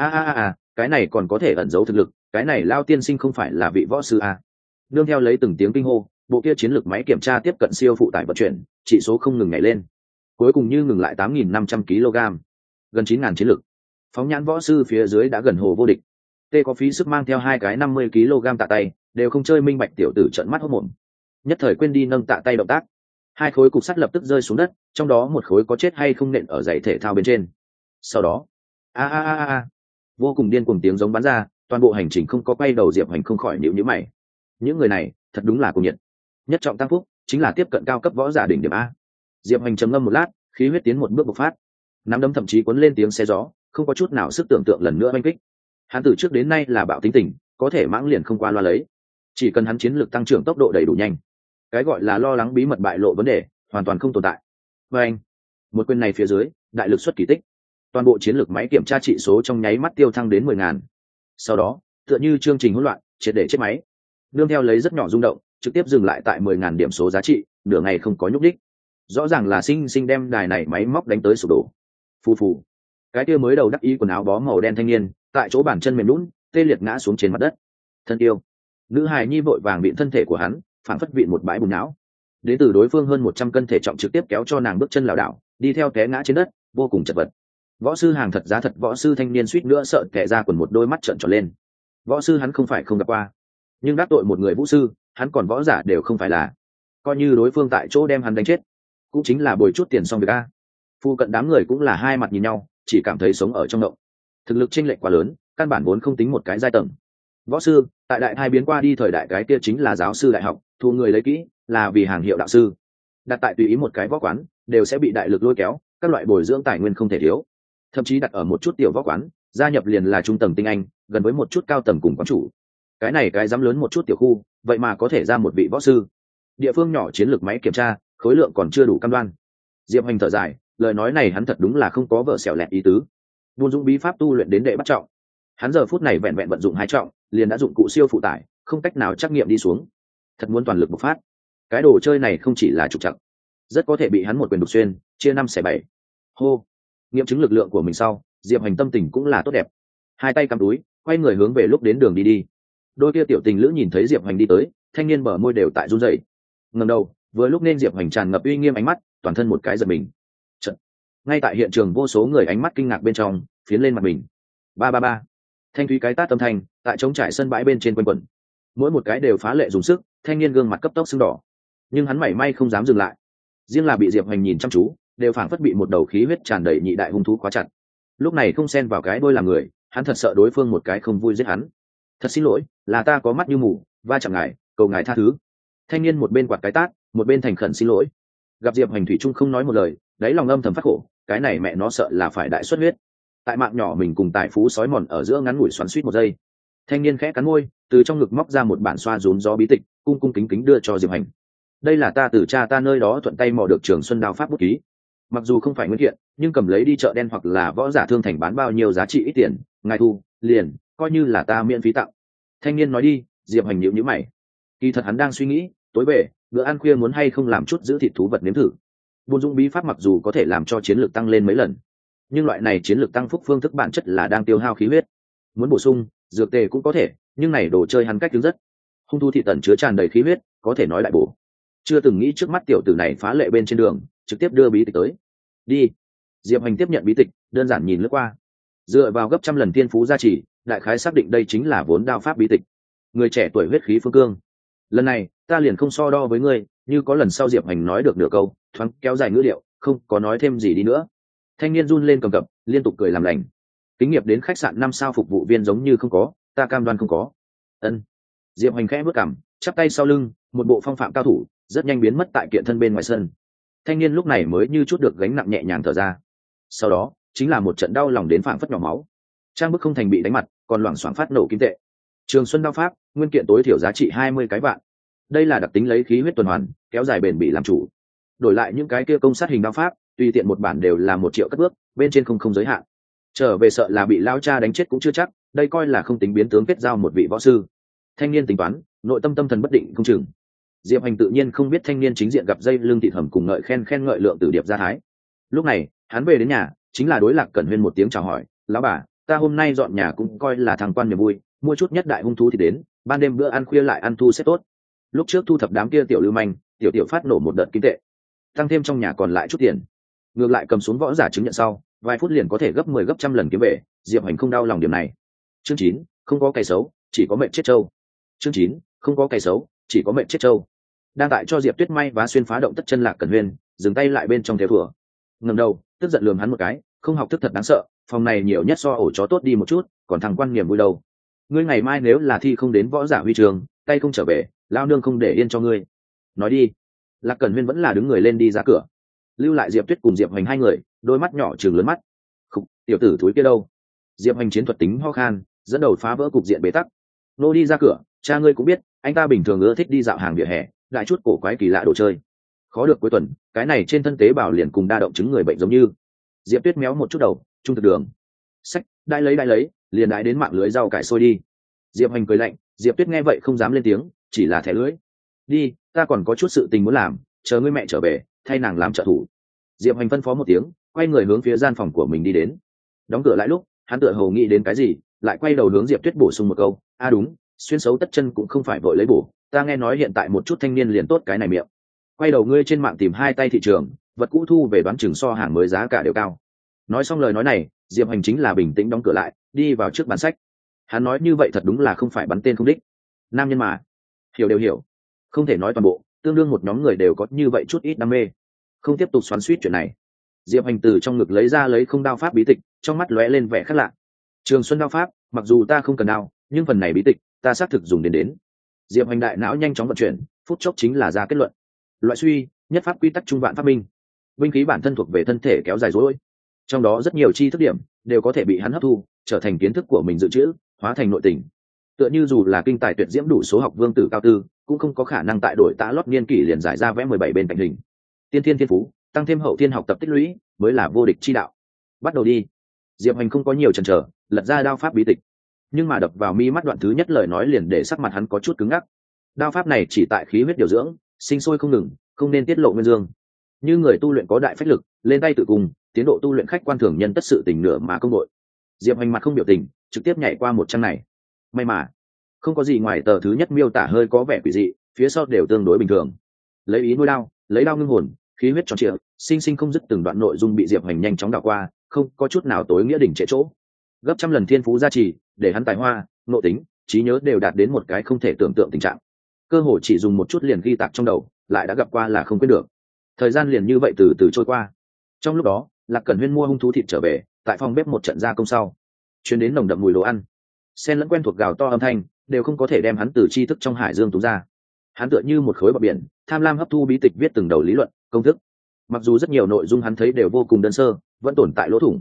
Cái này còn có thể ẩn giấu thực lực, cái này Lao tiên sinh không phải là vị võ sư a. Nương theo lấy từng tiếng kinh hô, bộ kia chiến lược máy kiểm tra tiếp cận siêu phụ tải vận chuyển, chỉ số không ngừng nhảy lên, cuối cùng như ngừng lại 8.500 kg, gần 9.000 chiến lược. Phóng nhãn võ sư phía dưới đã gần hồ vô địch. Tê có phí sức mang theo 2 cái 50 kg tạ tay, đều không chơi minh bạch tiểu tử trợn mắt hốt mồm. Nhất thời quên đi nâng tạ tay động tác, 2 khối cục sắt lập tức rơi xuống đất, trong đó một khối có chết hay không nện ở giày thể thao bên trên. Sau đó, vô cùng điên cuồng tiếng giống bắn ra, toàn bộ hành trình không có quay đầu Diệp Hoành không khỏi nhíu mày. Những người này thật đúng là cùng nhiệt. Nhất trọng tăng phúc chính là tiếp cận cao cấp võ giả đỉnh điểm a. Diệp Hoành trầm ngâm một lát, khí huyết tiến một bước bộc phát, nắm đấm thậm chí cuốn lên tiếng xé gió, không có chút nào sức tưởng tượng lần nữa oanh kích. Hắn từ trước đến nay là bạo tính tình, có thể mãng liền không qua loa lấy, chỉ cần hắn chiến lược tăng trưởng tốc độ đầy đủ nhanh, cái gọi là lo lắng bí mật bại lộ vấn đề hoàn toàn không tồn tại. Và anh, một quyền này phía dưới đại lực xuất kỳ tích, toàn bộ chiến lược máy kiểm tra trị số trong nháy mắt tiêu thăng đến 10.000. Sau đó tựa như chương trình hỗn loạn triệt để chết máy, nương theo lấy rất nhỏ rung động, trực tiếp dừng lại tại 10.000 điểm số giá trị, nửa ngày không có nhúc đích. Rõ ràng là sinh đem đài này máy móc đánh tới sụp đổ. Phù phù, cái kia mới đầu đắc ý quần áo bó màu đen thanh niên tại chỗ bàn chân mềm lún tê liệt ngã xuống trên mặt đất. Thân yêu nữ hài nhi vội vàng vịn thân thể của hắn, phản phất vịn một bãi bùn não. Đến từ đối phương hơn 100 cân thể trọng trực tiếp kéo cho nàng bước chân lảo đảo, đi theo té ngã trên đất, vô cùng chật vật. Võ sư hàng thật giá thật võ sư thanh niên suýt nữa sợ kẻ ra quần, một đôi mắt trợn tròn lên. Võ sư hắn không phải không gặp qua, nhưng đắc tội một người vũ sư, hắn còn võ giả đều không phải là. Coi như đối phương tại chỗ đem hắn đánh chết, cũng chính là bồi chút tiền xong việc a. Phu cận đám người cũng là hai mặt nhìn nhau, chỉ cảm thấy sống ở trong động. Thực lực chênh lệch quá lớn, căn bản vốn không tính một cái giai tầng. Võ sư tại đại thai biến qua đi thời đại, cái kia chính là giáo sư đại học, thu người lấy kỹ là vì hàng hiệu đạo sư. Đặt tại tùy ý một cái võ quán đều sẽ bị đại lực lôi kéo, các loại bồi dưỡng tài nguyên không thể thiếu. Thậm chí đặt ở một chút tiểu võ quán, gia nhập liền là trung tầng tinh anh, gần với một chút cao tầng cùng quán chủ. Cái này cái dám lớn một chút tiểu khu, vậy mà có thể ra một vị võ sư. Địa phương nhỏ chiến lược máy kiểm tra, khối lượng còn chưa đủ cam đoan. Diệp Hoành thở dài, lời nói này hắn thật đúng là không có vợ xẻo lẹt ý tứ. Buôn dũng bí pháp tu luyện đến đệ bắt trọng, hắn giờ phút này vẹn vẹn vận dụng 2 trọng, liền đã dụng cụ siêu phụ tải, không cách nào trắc nghiệm đi xuống. Thật muốn toàn lực bộc phát, cái đồ chơi này không chỉ là trục trặc, rất có thể bị hắn một quyền đục xuyên, chia 5 xẻ 7. Hô, nghiệm chứng lực lượng của mình sau, Diệp Hoành tâm tình cũng là tốt đẹp. 2 tay cắm túi, quay người hướng về lúc đến đường đi. Đôi kia tiểu tình lữ nhìn thấy Diệp Hoành đi tới, thanh niên bờ môi đều tại run rẩy. Ngẩng đầu, vừa lúc nên Diệp Hoành tràn ngập uy nghiêm ánh mắt, toàn thân một cái giật mình. Chợt, ngay tại hiện trường vô số người ánh mắt kinh ngạc bên trong phiến lên mặt mình. Ba. Thanh thúy cái tát âm thanh tại trống trải sân bãi bên trên quanh quẩn, mỗi một cái đều phá lệ dùng sức. Thanh niên gương mặt cấp tốc sưng đỏ, nhưng hắn mảy may không dám dừng lại. Riêng là bị Diệp Hoành nhìn chăm chú, đều phảng phất bị một đầu khí huyết tràn đầy nhị đại hung thú khóa chặt. Lúc này không xen vào cái đôi làm người, hắn thật sợ đối phương một cái không vui giết hắn. Thật xin lỗi, là ta có mắt như mù, va chạm ngài, cầu ngài tha thứ. Thanh niên một bên quạt cái tát, một bên thành khẩn xin lỗi. Gặp Diệp Hoành thủy chung không nói một lời, đáy lòng âm thầm phát khổ, cái này mẹ nó sợ là phải đại xuất huyết. tại mạng nhỏ mình cùng tài phú sói mòn ở giữa ngắn ngủi xoắn suýt một giây. Thanh niên khẽ cắn môi, từ trong ngực móc ra một bản xoa rúm gió bí tịch, cung cung kính kính đưa cho Diệp Hành. Đây là ta từ cha ta nơi đó thuận tay mò được Trường Xuân đao pháp bút ký, mặc dù không phải nguyên kiện, nhưng cầm lấy đi chợ đen hoặc là võ giả thương thành bán bao nhiêu giá trị ít tiền, ngài thu liền coi như là ta miễn phí tặng. Thanh niên nói đi. Diệp Hành nhíu nhíu mày, kỳ thật hắn đang suy nghĩ tối về bữa ăn khuya muốn hay không làm chút giữ thịt thú vật nếm thử. Buôn dung bí pháp mặc dù có thể làm cho chiến lược tăng lên mấy lần, nhưng loại này chiến lược tăng phúc phương thức bản chất là đang tiêu hao khí huyết. Muốn bổ sung dược tề cũng có thể, nhưng này đồ chơi hắn cách đứng rất. Hung thú thị tần chứa tràn đầy khí huyết, có thể nói đại bổ. Chưa từng nghĩ trước mắt tiểu tử này phá lệ bên trên đường trực tiếp đưa bí tịch tới. Đi. Diệp Hành tiếp nhận bí tịch, đơn giản nhìn lướt qua. Dựa vào gấp trăm lần tiên phú gia trì, đại khái xác định đây chính là vốn đao pháp bí tịch. Người trẻ tuổi huyết khí phương cương. Lần này ta liền không so đo với ngươi, như có lần sau. Diệp Hành nói được nửa câu, thoáng kéo dài ngữ điệu, không có nói thêm gì đi nữa. Thanh niên run lên cầm cập, liên tục cười làm lành. Kinh nghiệm đến khách sạn 5 sao phục vụ viên giống như không có, ta cam đoan không có. Ân. Diệp Hành khẽ bước cằm, chắp tay sau lưng, một bộ phong phạm cao thủ, rất nhanh biến mất tại kiện thân bên ngoài sân. Thanh niên lúc này mới như chút được gánh nặng nhẹ nhàng thở ra. Sau đó chính là một trận đau lòng đến phảng phất nhỏ máu. Trang bức không thành bị đánh mặt, còn loảng xoảng phát nổ kim tệ. Trường Xuân đao pháp, nguyên kiện tối thiểu giá trị 20 cái vạn. Đây là đặc tính lấy khí huyết tuần hoàn, kéo dài bền bỉ làm chủ. Đổi lại những cái kia công sát hình đao pháp, tùy tiện một bản đều là 1 triệu cất bước, bên trên không giới hạn. Trở về sợ là bị lao cha đánh chết cũng chưa chắc, đây coi là không tính biến tướng kết giao một vị võ sư. Thanh niên tính toán, nội tâm tâm thần bất định không chừng. Diệp Hành tự nhiên không biết thanh niên chính diện gặp dây lưng thịt hầm cùng ngợi khen ngợi lượng tử điệp gia thái. Lúc này hắn về đến nhà, chính là đối Lạc Cẩn Huyên một tiếng chào hỏi, lão bà, ta hôm nay dọn nhà cũng coi là thằng quan niềm vui, mua chút nhất đại hung thú thì đến, ban đêm bữa ăn khuya lại ăn thu sẽ tốt. Lúc trước thu thập đám kia tiểu lưu manh, tiểu phát nổ một đợt kim tệ, tăng thêm trong nhà còn lại chút tiền, ngược lại cầm xuống võ giả chứng nhận sau, vài phút liền có thể gấp 10 gấp trăm lần kiếm về. Diệp Hành không đau lòng điểm này. Chương 9, không có cày xấu, chỉ có mệnh chết trâu. Chương 9, không có cày xấu, chỉ có mệnh chết trâu. Đang tại cho Diệp Tuyết may vá xuyên phá động tất chân Lạc Cẩn Huyên dừng tay lại bên trong theo thùa, ngẩng đầu tức giận lườm hắn một cái, không học thức thật đáng sợ, phòng này nhiều nhất so ổ chó tốt đi một chút, còn thằng quan niềm vui đâu. Ngươi ngày mai nếu là thi không đến võ giả huy trường, tay không trở về, lao nương không để yên cho ngươi. Nói đi. Lạc Cẩn Huyên vẫn là đứng người lên đi ra cửa, lưu lại Diệp Tuyết cùng Diệp Hành hai người, đôi mắt nhỏ trừng lớn mắt. Khục, tiểu tử thúi kia đâu? Diệp Hành chiến thuật tính ho khan, dẫn đầu phá vỡ cục diện bế tắc. Nô đi ra cửa, cha ngươi cũng biết, anh ta bình thường ưa thích đi dạo hàng vỉa hè, lại chút cổ quái kỳ lạ đồ chơi. Khó được cuối tuần, cái này trên thân tế bào liền cùng đa động chứng người bệnh giống như. Diệp Tuyết méo một chút đầu, trung thực đường. Sách, đai lấy, liền đái đến mạng lưới rau cải sôi đi. Diệp Hành cười lạnh, Diệp Tuyết nghe vậy không dám lên tiếng, chỉ là thẻ lưỡi. Đi, ta còn có chút sự tình muốn làm, chờ ngươi mẹ trở về, thay nàng làm trợ thủ. Diệp Hành phân phó một tiếng, quay người hướng phía gian phòng của mình đi đến. Đóng cửa lại lúc, hắn tựa hồ nghĩ đến cái gì, lại quay đầu hướng Diệp Tuyết bổ sung một câu, đúng, xuyên xấu tất chân cũng không phải vội lấy bổ, ta nghe nói hiện tại một chút thanh niên liền tốt cái này miệng. Quay đầu ngươi trên mạng tìm hai tay thị trường, vật cũ thu về đoán chừng so hàng mới giá cả đều cao. Nói xong lời nói này, Diệp Hành chính là bình tĩnh đóng cửa lại, đi vào trước bàn sách. Hắn nói như vậy thật đúng là không phải bắn tên không đích. Nam nhân mà, hiểu đều hiểu, không thể nói toàn bộ, tương đương một nhóm người đều có như vậy chút ít đam mê. Không tiếp tục xoắn xuýt chuyện này, Diệp Hành từ trong ngực lấy không đao pháp bí tịch, trong mắt lóe lên vẻ khác lạ. Trường Xuân đao pháp, mặc dù ta không cần đao, nhưng phần này bí tịch ta xác thực dùng đến. Diệp Hành đại não nhanh chóng vận chuyển, phút chốc chính là ra kết luận. Loại suy nhất pháp quy tắc trung vạn pháp minh, binh khí bản thân thuộc về thân thể kéo dài dối, trong đó rất nhiều chi thức điểm đều có thể bị hắn hấp thu, trở thành kiến thức của mình dự trữ, hóa thành nội tình. Tựa như dù là kinh tài tuyệt diễm đủ số học vương tử cao tư, cũng không có khả năng tại đổi tã lót niên kỷ liền giải ra vẽ 17 bên cạnh hình. Tiên thiên thiên phú, tăng thêm hậu thiên học tập tích lũy, mới là vô địch chi đạo. Bắt đầu đi. Diệp Hành không có nhiều chần chờ, lật ra đao pháp bí tịch. Nhưng mà đập vào mi mắt đoạn thứ nhất lời nói liền để sắc mặt hắn có chút cứng ngắc. Đao pháp này chỉ tại khí huyết điều dưỡng, sinh sôi không ngừng, không nên tiết lộ nguyên dương. Như người tu luyện có đại phách lực, lên tay tự cùng, tiến độ tu luyện khách quan thường nhân tất sự tình nửa mà công đội. Diệp Hành mặt không biểu tình, trực tiếp nhảy qua một trang này. May mà không có gì ngoài tờ thứ nhất miêu tả hơi có vẻ quỷ dị, phía sau đều tương đối bình thường. Lấy ý nuôi đao, lấy đao ngưng hồn, khí huyết tròn trịa, sinh không dứt từng đoạn nội dung bị Diệp Hành nhanh chóng đảo qua, không có chút nào tối nghĩa đỉnh trệ chỗ. Gấp trăm lần thiên phú gia trì, để hắn tài hoa, nội tính, trí nhớ đều đạt đến một cái không thể tưởng tượng tình trạng. Cơ hội chỉ dùng một chút liền ghi tạc trong đầu, lại đã gặp qua là không quên được. Thời gian liền như vậy từ từ trôi qua. Trong lúc đó, Lạc Cẩn Huyên mua hung thú thịt trở về, tại phòng bếp một trận gia công sau, chuyến đến nồng đậm mùi đồ ăn, xen lẫn quen thuộc gào to âm thanh, đều không có thể đem hắn từ tri thức trong hải dương tú ra. Hắn tựa như một khối bọt biển, tham lam hấp thu bí tịch viết từng đầu lý luận, công thức. Mặc dù rất nhiều nội dung hắn thấy đều vô cùng đơn sơ, vẫn tồn tại lỗ thủng.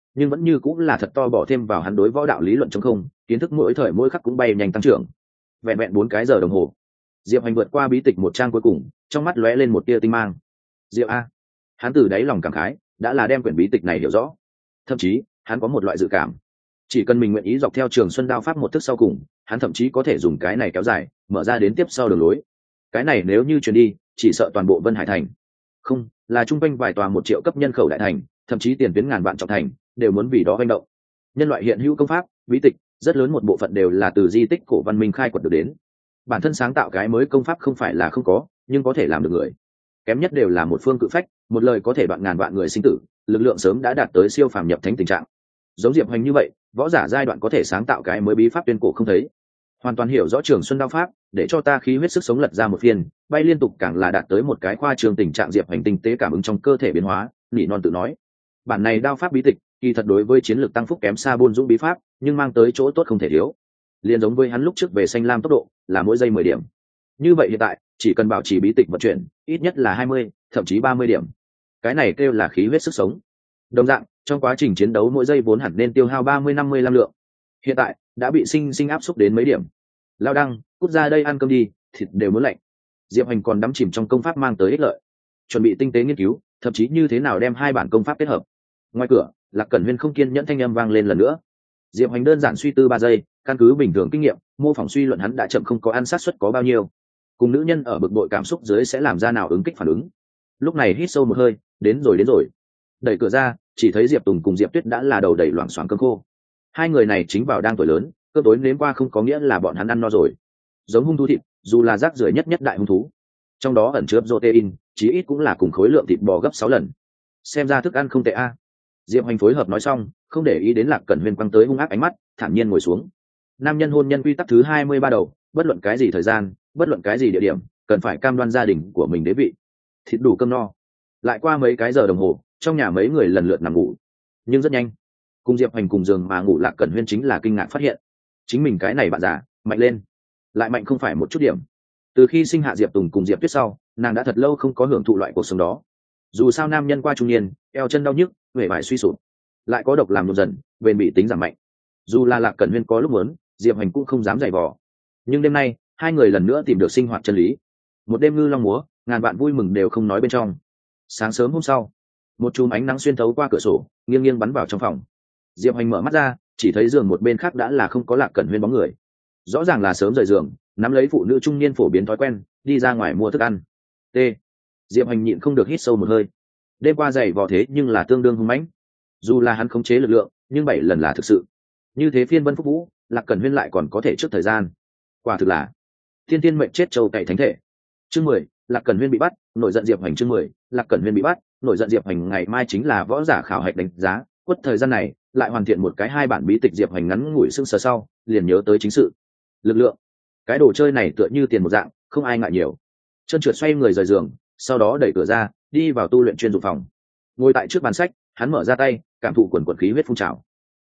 nhưng vẫn như cũng là thật to bỏ thêm vào hắn đối võ đạo lý luận chống không, kiến thức mỗi thời mỗi khắc cũng bay nhanh tăng trưởng. Vẹn vẹn 4 cái giờ đồng hồ, Diệp Hành vượt qua bí tịch một trang cuối cùng, trong mắt lóe lên một tia tinh mang. Diệp a, hắn từ đáy lòng cảm khái, đã là đem quyển bí tịch này hiểu rõ. Thậm chí, hắn có một loại dự cảm, chỉ cần mình nguyện ý dọc theo Trường Xuân Đao pháp một thức sau cùng, hắn thậm chí có thể dùng cái này kéo dài, mở ra đến tiếp sau đường lối. Cái này nếu như truyền đi, chỉ sợ toàn bộ Vân Hải thành, không, là trung quanh vài tòa 1 triệu cấp nhân khẩu đại thành, thậm chí tiền tuyến ngàn vạn trọng thành, đều muốn vì đó hành động. Nhân loại hiện hữu công pháp, bí tịch, rất lớn một bộ phận đều là từ di tích cổ văn minh khai quật được đến. Bản thân sáng tạo cái mới công pháp không phải là không có, nhưng có thể làm được người, kém nhất đều là một phương cự phách, một lời có thể đoạn ngàn vạn người sinh tử, lực lượng sớm đã đạt tới siêu phàm nhập thánh tình trạng. Giống Diệp Hoành như vậy, võ giả giai đoạn có thể sáng tạo cái mới bí pháp tuyên cổ không thấy. Hoàn toàn hiểu rõ Trường Xuân Đao pháp, để cho ta khí huyết sức sống lật ra một phiên, bay liên tục càng là đạt tới một cái khoa trương tình trạng. Diệp Hoành tinh tế cảm ứng trong cơ thể biến hóa, nỉ non tự nói, bản này đao pháp bí tịch, kỳ thật đối với chiến lược tăng phúc kém xa Buôn Dũng bí pháp, nhưng mang tới chỗ tốt không thể thiếu. Liên giống với hắn lúc trước về xanh lam tốc độ, là mỗi giây 10 điểm. Như vậy hiện tại, chỉ cần bảo trì bí tịch vận chuyển, ít nhất là 20, thậm chí 30 điểm. Cái này kêu là khí huyết sức sống. Đồng dạng, trong quá trình chiến đấu mỗi giây vốn hẳn nên tiêu hao 30-50 lượng. Hiện tại, đã bị sinh áp xúc đến mấy điểm. Lao đăng, cút ra đây ăn cơm đi, thịt đều muốn lạnh. Diệp Hành còn đắm chìm trong công pháp mang tới ích lợi, chuẩn bị tinh tế nghiên cứu, thậm chí như thế nào đem hai bản công pháp kết hợp. Ngoài cửa, Lạc Cẩn Huyên không kiên nhẫn thanh âm vang lên lần nữa. Diệp Hành đơn giản suy tư 3 giây, căn cứ bình thường kinh nghiệm, mô phỏng suy luận hắn đã chậm không có ăn sát suất có bao nhiêu. Cùng nữ nhân ở bực bội cảm xúc dưới sẽ làm ra nào ứng kích phản ứng. Lúc này hít sâu một hơi, đến rồi. Đẩy cửa ra, chỉ thấy Diệp Tùng cùng Diệp Tuyết đã là đầu đầy loảng xoảng cơm khô. Hai người này chính vào đang tuổi lớn, cơm tối nếm qua không có nghĩa là bọn hắn ăn no rồi. Giống hung thú thịt, dù là rác rưởi nhất đại hung thú, trong đó ẩn chứa protein, chí ít cũng là cùng khối lượng thịt bò gấp 6 lần. Xem ra thức ăn không tệ a. Diệp Hoành phối hợp nói xong, không để ý đến Lạc Cẩn Huyên quăng tới hung ác ánh mắt, thản nhiên ngồi xuống. Nam nhân hôn nhân quy tắc thứ 23 đầu, bất luận cái gì thời gian, bất luận cái gì địa điểm, cần phải cam đoan gia đình của mình đế vị. Thịt đủ cơm no. Lại qua mấy cái giờ đồng hồ, trong nhà mấy người lần lượt nằm ngủ. Nhưng rất nhanh, cùng Diệp Hoành cùng giường mà ngủ Lạc Cẩn Huyên chính là kinh ngạc phát hiện, chính mình cái này bạn già, mạnh lên. Lại mạnh không phải một chút điểm. Từ khi sinh hạ Diệp Tùng cùng Diệp Tuyết sau, nàng đã thật lâu không có hưởng thụ loại cuộc sống đó. Dù sao nam nhân qua trung niên, eo chân đau nhức, huệ vải suy sụp, lại có độc làm nhột dần, bền bị tính giảm mạnh. Dù là Lạc Cẩn Huyên có lúc muốn, Diệp Hành cũng không dám giày vò. Nhưng đêm nay, hai người lần nữa tìm được sinh hoạt chân lý. Một đêm ngư long múa, ngàn vạn vui mừng đều không nói bên trong. Sáng sớm hôm sau, một chùm ánh nắng xuyên thấu qua cửa sổ, nghiêng nghiêng bắn vào trong phòng. Diệp Hành mở mắt ra, chỉ thấy giường một bên khác đã là không có Lạc Cẩn Huyên bóng người. Rõ ràng là sớm rời giường, nắm lấy phụ nữ trung niên phổ biến thói quen, đi ra ngoài mua thức ăn. T. Diệp Hành nhịn không được hít sâu một hơi. Đêm qua giày vò thế nhưng là tương đương hung mãnh. Dù là hắn khống chế lực lượng, nhưng 7 lần là thực sự. Như thế phiên vân phúc vũ, Lạc Cẩn Huyên lại còn có thể trước thời gian. Quả thực là thiên tiên mệnh chết châu cậy thánh thể. Chương 10, Lạc Cẩn Huyên bị bắt, nổi giận Diệp Hành. Chương 10, Lạc Cẩn Huyên bị bắt, nổi giận Diệp Hành. Ngày mai chính là võ giả khảo hạch đánh giá, quất thời gian này lại hoàn thiện một cái 2 bản bí tịch. Diệp Hành ngắn ngủi sưng sờ sau, liền nhớ tới chính sự. Lực lượng, cái đồ chơi này tựa như tiền một dạng, không ai ngại nhiều. Chân trượt xoay người rời giường, sau đó đẩy cửa ra, đi vào tu luyện chuyên dụng phòng. Ngồi tại trước bàn sách, hắn mở ra tay, cảm thụ quần quần khí huyết phun trào.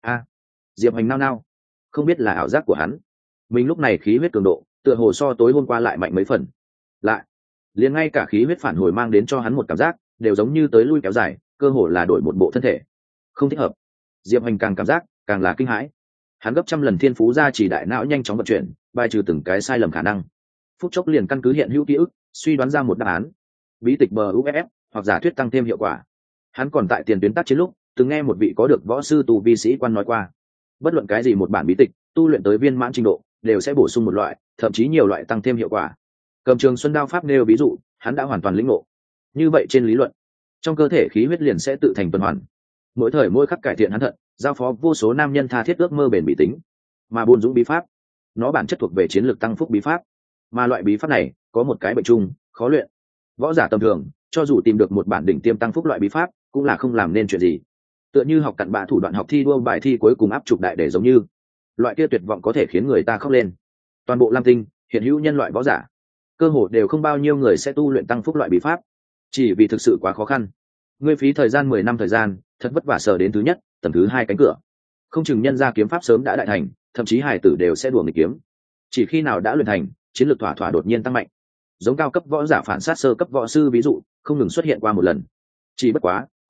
Diệp Hành nao, không biết là ảo giác của hắn, mình lúc này khí huyết cường độ tựa hồ so tối hôm qua lại mạnh mấy phần. Lại liền ngay cả khí huyết phản hồi mang đến cho hắn một cảm giác đều giống như tới lui kéo dài, cơ hồ là đổi một bộ thân thể. Không thích hợp. Diệp Hành càng cảm giác càng là kinh hãi. Hắn gấp trăm lần thiên phú ra chỉ đại não nhanh chóng vận chuyển, bài trừ từng cái sai lầm khả năng. Phút chốc liền căn cứ hiện hữu ký ức, suy đoán ra một đáp án. Bí tịch bờ UFF, hoặc giả thuyết tăng thêm hiệu quả. Hắn còn tại tiền tuyến tác chiến lúc, từng nghe một vị có được võ sư tu vi sĩ quan nói qua, bất luận cái gì một bản bí tịch tu luyện tới viên mãn trình độ đều sẽ bổ sung một loại, thậm chí nhiều loại tăng thêm hiệu quả. Cầm Trường Xuân Đao pháp nêu ví dụ, hắn đã hoàn toàn lĩnh ngộ. Như vậy trên lý luận, trong cơ thể khí huyết liền sẽ tự thành tuần hoàn, mỗi thời mỗi khắc cải thiện hắn thận, giao phó vô số nam nhân tha thiết ước mơ bền bỉ tính. Mà Buôn Dũng bí pháp, nó bản chất thuộc về chiến lược tăng phúc bí pháp, mà loại bí pháp này có một cái bệnh chung, khó luyện. Võ giả tầm thường cho dù tìm được một bản đỉnh tiêm tăng phúc loại bí pháp, cũng là không làm nên chuyện gì. Tựa như học cặn bã thủ đoạn học thi đua bài thi cuối cùng áp trục đại để giống như, loại kia tuyệt vọng có thể khiến người ta khóc lên. Toàn bộ Lam Tinh hiện hữu nhân loại võ giả, cơ hồ đều không bao nhiêu người sẽ tu luyện tăng phúc loại bí pháp, chỉ vì thực sự quá khó khăn. Ngươi phí thời gian 10 năm thời gian, thật vất vả sờ đến thứ nhất, tầng thứ 2 cánh cửa. Không chừng nhân gia kiếm pháp sớm đã đại thành, thậm chí hải tử đều sẽ đùa nghịch kiếm. Chỉ khi nào đã luyện thành, chiến lược thỏa đột nhiên tăng mạnh. Giống cao cấp võ giả phản sát sơ cấp võ sư ví dụ, không ngừng xuất hiện qua một lần. Chỉ bất quá,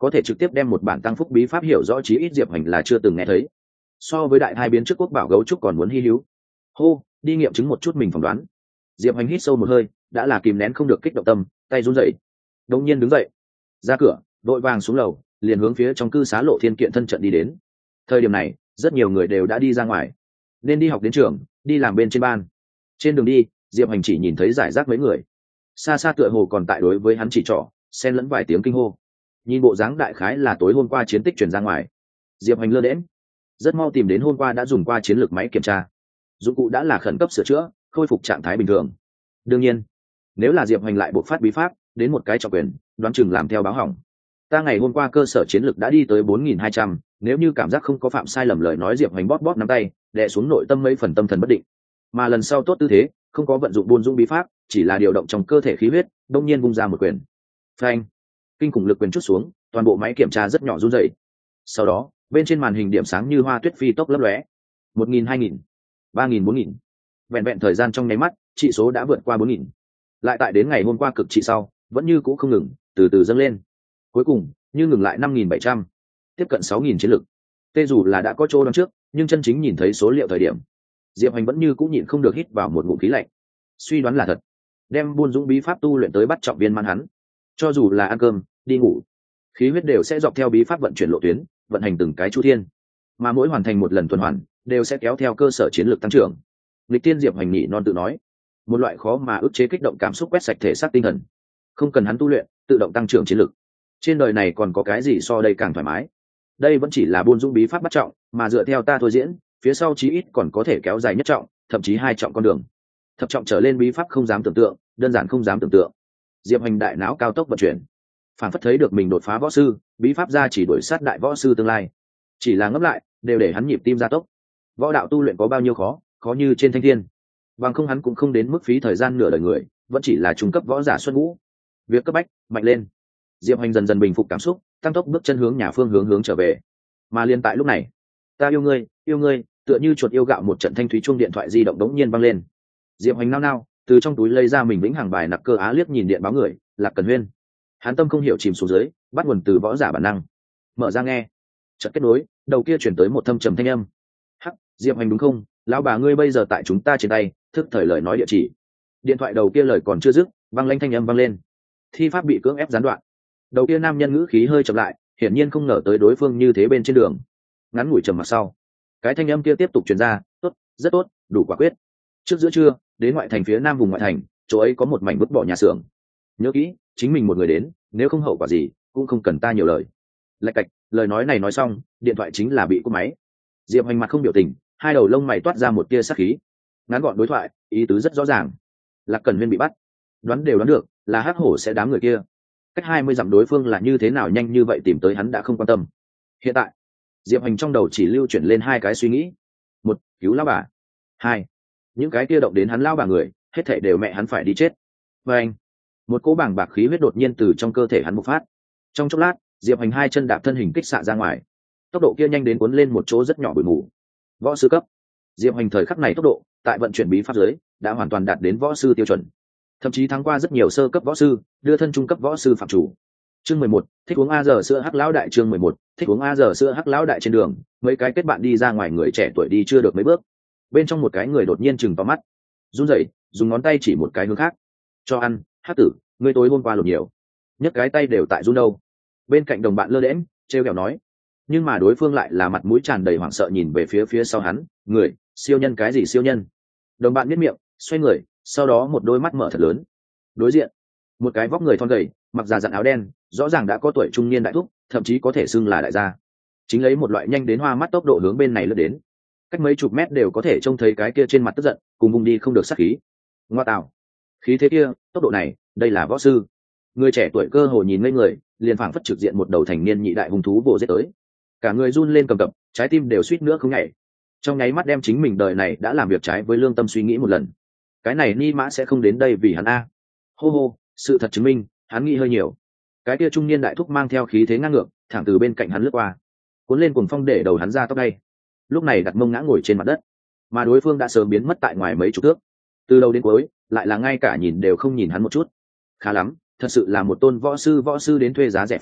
có thể trực tiếp đem một bản tăng phúc bí pháp hiểu rõ chí ít Diệp Hành là chưa từng nghe thấy. So với đại thai biến trước quốc bảo gấu trúc còn muốn hy hữu. Hô, đi nghiệm chứng một chút mình phỏng đoán. Diệp Hành hít sâu một hơi, đã là kìm nén không được kích động tâm, tay run rẩy. Đột nhiên đứng dậy, ra cửa, đội vàng xuống lầu, liền hướng phía trong cư xá Lộ Thiên Kiện thân trận đi đến. Thời điểm này, rất nhiều người đều đã đi ra ngoài, nên đi học đến trường, đi làm bên trên ban. Trên đường đi, Diệp Hành chỉ nhìn thấy giải rác mấy người, xa xa tựa hồ còn tại đối với hắn chỉ trỏ, xen lẫn vài tiếng kinh hô. Nhìn bộ dáng đại khái là tối hôm qua chiến tích truyền ra ngoài. Diệp Hành lơ đễnh, rất mau tìm đến hôm qua đã dùng qua chiến lược máy kiểm tra, dụng cụ đã là khẩn cấp sửa chữa, khôi phục trạng thái bình thường. Đương nhiên, nếu là Diệp Hành lại bộc phát bí pháp đến một cái trọng quyền, đoán chừng làm theo báo hỏng. Ta ngày hôm qua cơ sở chiến lược đã đi tới 4.200, nếu như cảm giác không có phạm sai lầm lời nói, Diệp Hành bóp bóp nắm tay, đè xuống nội tâm mấy phần tâm thần bất định. Mà lần sau tốt tư thế, không có vận dụng buôn dũng bí pháp, chỉ là điều động trong cơ thể khí huyết, đông nhiên vung ra một quyền. Phanh! Kinh khủng lực quyền chút xuống, toàn bộ máy kiểm tra rất nhỏ run rẩy. Sau đó, bên trên màn hình điểm sáng như hoa tuyết phi tốc lấp lóe. 1.000, 2.000, 3.000, 4.000. Vẹn vẹn thời gian trong nháy mắt, trị số đã vượt qua 4.000. Lại tại đến ngày hôm qua cực trị sau, vẫn như cũ không ngừng, từ từ dâng lên. Cuối cùng, như ngừng lại 5.700, tiếp cận 6.000 chiến lực. Tê dù là đã có chỗ đón trước, nhưng chân chính nhìn thấy số liệu thời điểm, Diệp Hành vẫn như cũng nhịn không được hít vào một ngụm khí lạnh. Suy đoán là thật, đem buôn dũng bí pháp tu luyện tới bắt trọng viên mãn hắn, cho dù là ăn cơm, đi ngủ, khí huyết đều sẽ dọc theo bí pháp vận chuyển lộ tuyến, vận hành từng cái chu thiên, mà mỗi hoàn thành một lần tuần hoàn, đều sẽ kéo theo cơ sở chiến lược tăng trưởng. Lịch tiên Diệp Hành nhị non tự nói, một loại khó mà ức chế kích động cảm xúc quét sạch thể xác tinh thần, không cần hắn tu luyện, tự động tăng trưởng chiến lược. Trên đời này còn có cái gì so đây càng thoải mái? Đây vẫn chỉ là buôn dũng bí pháp bắt trọng, mà dựa theo ta thôi diễn, phía sau chí ít còn có thể kéo dài nhất trọng, thậm chí 2 trọng con đường. Thập trọng trở lên bí pháp không dám tưởng tượng, đơn giản không dám tưởng tượng. Diệp Hành đại não cao tốc vận chuyển, phản phất thấy được mình đột phá võ sư, bí pháp ra chỉ đuổi sát đại võ sư tương lai. Chỉ là ngấp lại, đều để hắn nhịp tim gia tốc. Võ đạo tu luyện có bao nhiêu khó, khó như trên thanh thiên. Bằng không hắn cũng không đến mức phí thời gian nửa đời người, vẫn chỉ là trung cấp võ giả xuất ngũ. Việc cấp bách, mạnh lên. Diệp Hành dần dần bình phục cảm xúc, tăng tốc bước chân hướng nhà phương hướng trở về. Mà liên tại lúc này, ta yêu ngươi, tựa như chuột yêu gạo, một trận thanh thúy chuông điện thoại di động đống nhiên vang lên. Diệp Hành nao nao, từ trong túi lấy ra mình vĩnh hằng bài nặc cơ á, liếc nhìn điện báo người, Lạc Cần Huyên. Hắn tâm không hiểu chìm xuống dưới, bắt nguồn từ võ giả bản năng. Mở ra nghe, chợt kết nối, đầu kia chuyển tới một thâm trầm thanh âm. Hắc, Diệp Hành đúng không? Lão bà ngươi bây giờ tại chúng ta trên tay, thức thời lời nói địa chỉ. Điện thoại đầu kia lời còn chưa dứt, vang lanh thanh âm vang lên. Thi pháp bị cưỡng ép gián đoạn. Đầu kia nam nhân ngữ khí hơi chậm lại, hiển nhiên không ngờ tới đối phương như thế bên trên đường. Ngắn ngủi trầm mặc sau, cái thanh âm kia tiếp tục truyền ra, tốt, rất tốt, đủ quả quyết. Trước giữa trưa, đến ngoại thành phía nam vùng ngoại thành, chỗ ấy có một mảnh vứt bỏ nhà xưởng. Nhớ kỹ, chính mình một người đến, nếu không hậu quả gì, cũng không cần ta nhiều lời. Lạch cạch, lời nói này nói xong, điện thoại chính là bị cúp máy. Diệp Hành mặt không biểu tình, hai đầu lông mày toát ra một tia sắc khí. Ngắn gọn đối thoại, ý tứ rất rõ ràng. Lạc Cẩn Huyên bị bắt, đoán đều đoán được, là hắc hổ sẽ đám người kia. Cách 20 dặm đối phương là như thế nào nhanh như vậy tìm tới hắn đã không quan tâm. Hiện tại, Diệp Hành trong đầu chỉ lưu chuyển lên hai cái suy nghĩ: một, cứu lão bà; hai, những cái kia động đến hắn lão bà người, hết thảy đều mẹ hắn phải đi chết. Và anh, một cỗ bàng bạc khí huyết đột nhiên từ trong cơ thể hắn bộc phát. Trong chốc lát, Diệp Hành hai chân đạp thân hình kích xạ ra ngoài, tốc độ kia nhanh đến cuốn lên một chỗ rất nhỏ bụi mù. Võ sư cấp. Diệp Hành thời khắc này tốc độ, tại vận chuyển bí pháp giới, đã hoàn toàn đạt đến võ sư tiêu chuẩn, thậm chí thắng qua rất nhiều sơ cấp võ sư, đưa thân trung cấp võ sư phạm chủ. Chương 11, thích uống a giờ sữa hắc lão đại. Chương 11, thích uống a giờ sữa hắc lão đại. Trên đường, mấy cái kết bạn đi ra ngoài người trẻ tuổi đi chưa được mấy bước, bên trong một cái người đột nhiên chừng to mắt, run rẩy, dùng ngón tay chỉ một cái hướng khác. Cho ăn, hắc tử, ngươi tối hôm qua lột nhiều, nhấc cái tay đều tại run đâu. Bên cạnh đồng bạn lơ đễnh, trêu ghẹo nói, nhưng mà đối phương lại là mặt mũi tràn đầy hoảng sợ nhìn về phía sau hắn, người, siêu nhân cái gì siêu nhân? Đồng bạn nhếch miệng, xoay người, sau đó một đôi mắt mở thật lớn. Đối diện, một cái vóc người thon gầy, mặc già dặn áo đen, rõ ràng đã có tuổi trung niên đại thúc, thậm chí có thể xưng là đại gia, chính lấy một loại nhanh đến hoa mắt tốc độ hướng bên này lướt đến. Cách mấy chục mét đều có thể trông thấy cái kia trên mặt tức giận, cùng vùng đi không được sát khí. Ngoa tạo, khí thế kia, tốc độ này, đây là võ sư. Người trẻ tuổi cơ hồ nhìn ngây người, liền phảng phất trực diện một đầu thành niên nhị đại hung thú vồ giết tới. Cả người run lên cầm cập, trái tim đều suýt nữa không nhảy. Trong nháy mắt đem chính mình đời này đã làm việc trái với lương tâm suy nghĩ một lần. Cái này ni mã sẽ không đến đây vì hắn a. Hô hô, sự thật chứng minh, hắn nghĩ hơi nhiều. Cái kia trung niên đại thúc mang theo khí thế ngang ngược, thẳng từ bên cạnh hắn lướt qua, cuốn lên cuồng phong để đầu hắn ra tóc đây. Lúc này đặt mông ngã ngồi trên mặt đất, mà đối phương đã sớm biến mất tại ngoài mấy chục thước. Từ đầu đến cuối, lại là ngay cả nhìn đều không nhìn hắn một chút. Khá lắm, thật sự là một tôn võ sư đến thuê giá rẻ phòng,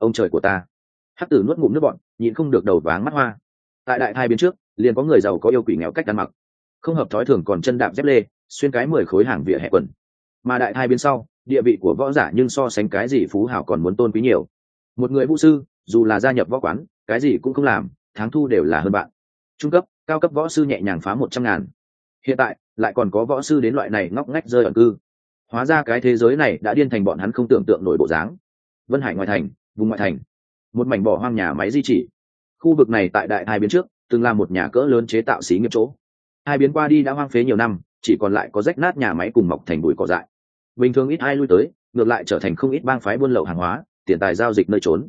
ông trời của ta. Hắc tử nuốt ngụm nước bọn, nhịn không được đầu váng mắt hoa. Tại đại thai biến trước liền có người giàu có yêu quỷ nghèo cách ăn mặc, không hợp thói thường còn chân đạp dép lê, xuyên cái 10 khối hàng vỉa hè quần. Mà đại thai biến sau, địa vị của võ giả nhưng so sánh cái gì phú hào còn muốn tôn quý nhiều. Một người vũ sư dù là gia nhập võ quán, cái gì cũng không làm, tháng thu đều là hơn bạn. Trung cấp, cao cấp võ sư nhẹ nhàng phá 100.000. Hiện tại lại còn có võ sư đến loại này ngóc ngách rơi ẩn cư. Hóa ra cái thế giới này đã điên thành bọn hắn không tưởng tượng nổi bộ dáng. Vân Hải ngoại thành, vùng ngoại thành, một mảnh bỏ hoang nhà máy di chỉ. Khu vực này tại đại hai biến trước từng là một nhà cỡ lớn chế tạo xí nghiệp chỗ. Hai biến qua đi đã hoang phế nhiều năm, chỉ còn lại có rách nát nhà máy cùng mọc thành bụi cỏ dại. Bình thường ít ai lui tới, ngược lại trở thành không ít bang phái buôn lậu hàng hóa, tiền tài giao dịch nơi trốn.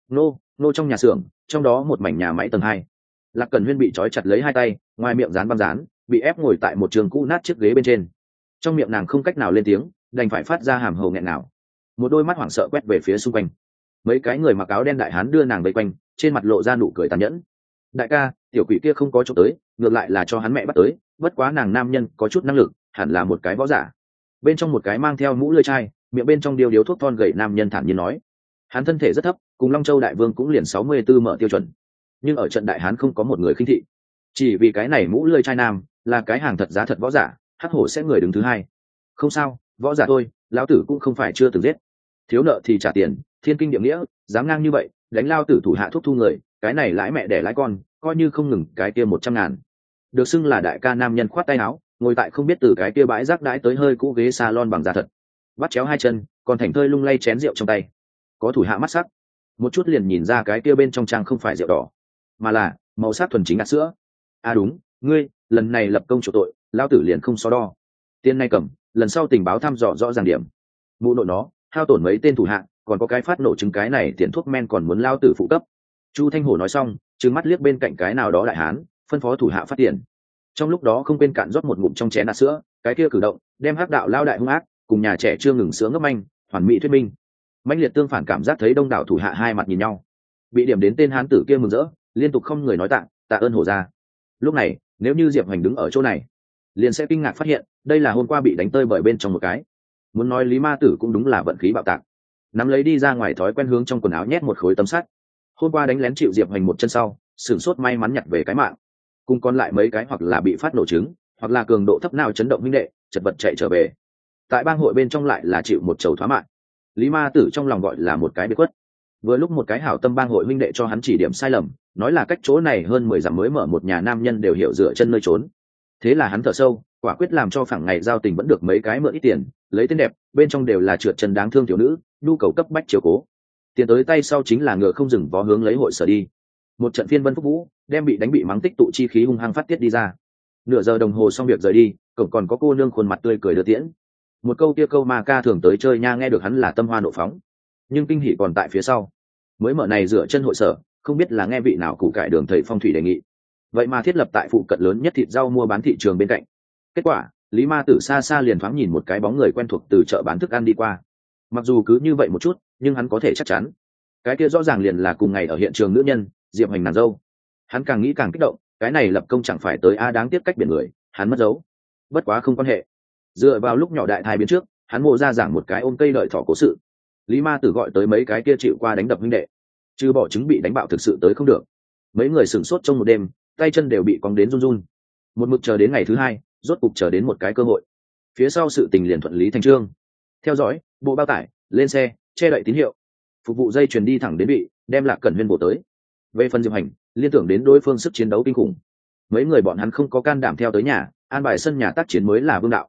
Nô trong nhà xưởng, trong đó một mảnh nhà máy tầng 2. Lạc Cẩn Huyên bị trói chặt lấy hai tay, ngoài miệng dán băng dán, bị ép ngồi tại một trường cũ nát chiếc ghế bên trên. Trong miệng nàng không cách nào lên tiếng, đành phải phát ra hàm hầu nghẹn nào. Một đôi mắt hoảng sợ quét về phía xung quanh. Mấy cái người mặc áo đen đại hán đưa nàng vây quanh, trên mặt lộ ra nụ cười tàn nhẫn. Đại ca, tiểu quỷ kia không có chỗ tới, ngược lại là cho hắn mẹ bắt tới, bất quá nàng nam nhân có chút năng lực, hẳn là một cái võ giả. Bên trong một cái mang theo mũ lưỡi chai, miệng bên trong điếu thuốc thon gầy nam nhân thản nhiên nói. Hắn thân thể rất thấp, cùng Long Châu đại vương cũng liền 64 mở tiêu chuẩn, nhưng ở trận đại hán không có một người khinh thị. Chỉ vì cái này mũ lưỡi chai nam là cái hàng thật giá thật võ giả, hắc hổ sẽ người đứng thứ hai. Không sao, võ giả thôi, lão tử cũng không phải chưa từng giết. Thiếu nợ thì trả tiền, thiên kinh địa nghĩa, dám ngang như vậy, đánh lao tử thủ hạ thuốc thu người, cái này lãi mẹ đẻ lãi con, coi như không ngừng cái kia 100.000. Được xưng là đại ca nam nhân khoát tay áo, ngồi tại không biết từ cái kia bãi rác đãi tới hơi cũ ghế salon bằng da thật, bắt chéo hai chân, còn thành thơi lung lay chén rượu trong tay. Có thủ hạ mắt sắc, một chút liền nhìn ra cái kia bên trong trang không phải rượu đỏ, mà là màu sắc thuần chính ngạt sữa. À đúng, ngươi lần này lập công chủ tội, lao tử liền không so đo. Tiền này cầm, lần sau tình báo thăm dò rõ ràng điểm. Mụ nội nó, hao tổn mấy tên thủ hạ, còn có cái phát nổ chứng cái này tiền thuốc men còn muốn lao tử phụ cấp. Chu Thanh Hổ nói xong, trừng mắt liếc bên cạnh cái nào đó đại hán, phân phó thủ hạ phát tiền. Trong lúc đó không quên cạn rót một ngụm trong chén đá sữa, cái kia cử động đem hắc đạo lao đại hung ác cùng nhà trẻ chưa ngừng sướng ngấp manh, hoàn mỹ thuyết minh. Mãnh liệt tương phản cảm giác thấy đông đảo thủ hạ hai mặt nhìn nhau, bị điểm đến tên hán tử kia mừng rỡ, liên tục không người nói tạ ơn Hổ ra. Lúc này nếu như Diệp Hoành đứng ở chỗ này, liền sẽ kinh ngạc phát hiện đây là hôm qua bị đánh tơi bởi bên trong một cái. Muốn nói Lý Ma Tử cũng đúng là vận khí bạo tạc, nắm lấy đi ra ngoài thói quen hướng trong quần áo nhét một khối tấm sắt. Hôm qua đánh lén chịu Diệp Hoành một chân sau, sửng sốt may mắn nhặt về cái mạng, cùng còn lại mấy cái hoặc là bị phát nổ trứng, hoặc là cường độ thấp nào chấn động minh đệ, chật vật chạy trở về. Tại bang hội bên trong lại là chịu một chầu thoá mạng. Lý Ma Tử trong lòng gọi là một cái biệt quất. Vừa lúc một cái hảo tâm bang hội minh đệ cho hắn chỉ điểm sai lầm, nói là cách chỗ này hơn 10 dặm mới mở một nhà nam nhân đều hiểu dựa chân nơi trốn. Thế là hắn thở sâu, quả quyết làm cho phẳng ngày giao tình vẫn được mấy cái mượn ít tiền, lấy tên đẹp, bên trong đều là trượt chân đáng thương tiểu nữ, nhu cầu cấp bách chiều cố. Tiền tới tay sau chính là ngựa không dừng vó hướng lấy hội sở đi. Một trận phiên vân phúc vũ, đem bị đánh bị mắng tích tụ chi khí hung hăng phát tiết đi ra. Nửa giờ đồng hồ xong việc rời đi, cổng còn có cô nương khuôn mặt tươi cười đưa tiễn. Một câu kia câu mà ca thường tới chơi nha, nghe được hắn là tâm hoa nộ phóng, nhưng kinh hỉ còn tại phía sau. Mới mở này dựa chân hội sở, không biết là nghe vị nào củ cải đường thầy phong thủy đề nghị, vậy mà thiết lập tại phụ cận lớn nhất thịt rau mua bán thị trường bên cạnh. Kết quả Lý Ma Tử xa xa liền thoáng nhìn một cái bóng người quen thuộc từ chợ bán thức ăn đi qua. Mặc dù cứ như vậy một chút, nhưng hắn có thể chắc chắn cái kia rõ ràng liền là cùng ngày ở hiện trường nữ nhân Diệp Hoành nàng dâu. Hắn càng nghĩ càng kích động, cái này lập công chẳng phải tới đáng tiếc cách biển người, hắn mất dấu. Bất quá không quan hệ, dựa vào lúc nhỏ đại thai biến trước, hắn mộ ra giảng một cái ôm cây đợi thỏ cố sự. Lý Ma Tử gọi tới mấy cái kia chịu qua đánh đập huynh đệ, trừ bỏ chứng bị đánh bạo thực sự tới không được. Mấy người sửng sốt trong một đêm, tay chân đều bị cóng đến run run. Một mực chờ đến ngày thứ hai, rốt cục chờ đến một cái cơ hội. Phía sau sự tình liền thuận lý thành chương. Theo dõi, bộ bao tải, lên xe, che đậy tín hiệu. Phục vụ dây chuyền đi thẳng đến vị, đem Lạc Cẩn Huyên bổ tới. Về phần Diệp Hành, liên tưởng đến đối phương sức chiến đấu kinh khủng, mấy người bọn hắn không có can đảm theo tới nhà, an bài sân nhà tác chiến mới là vương đạo.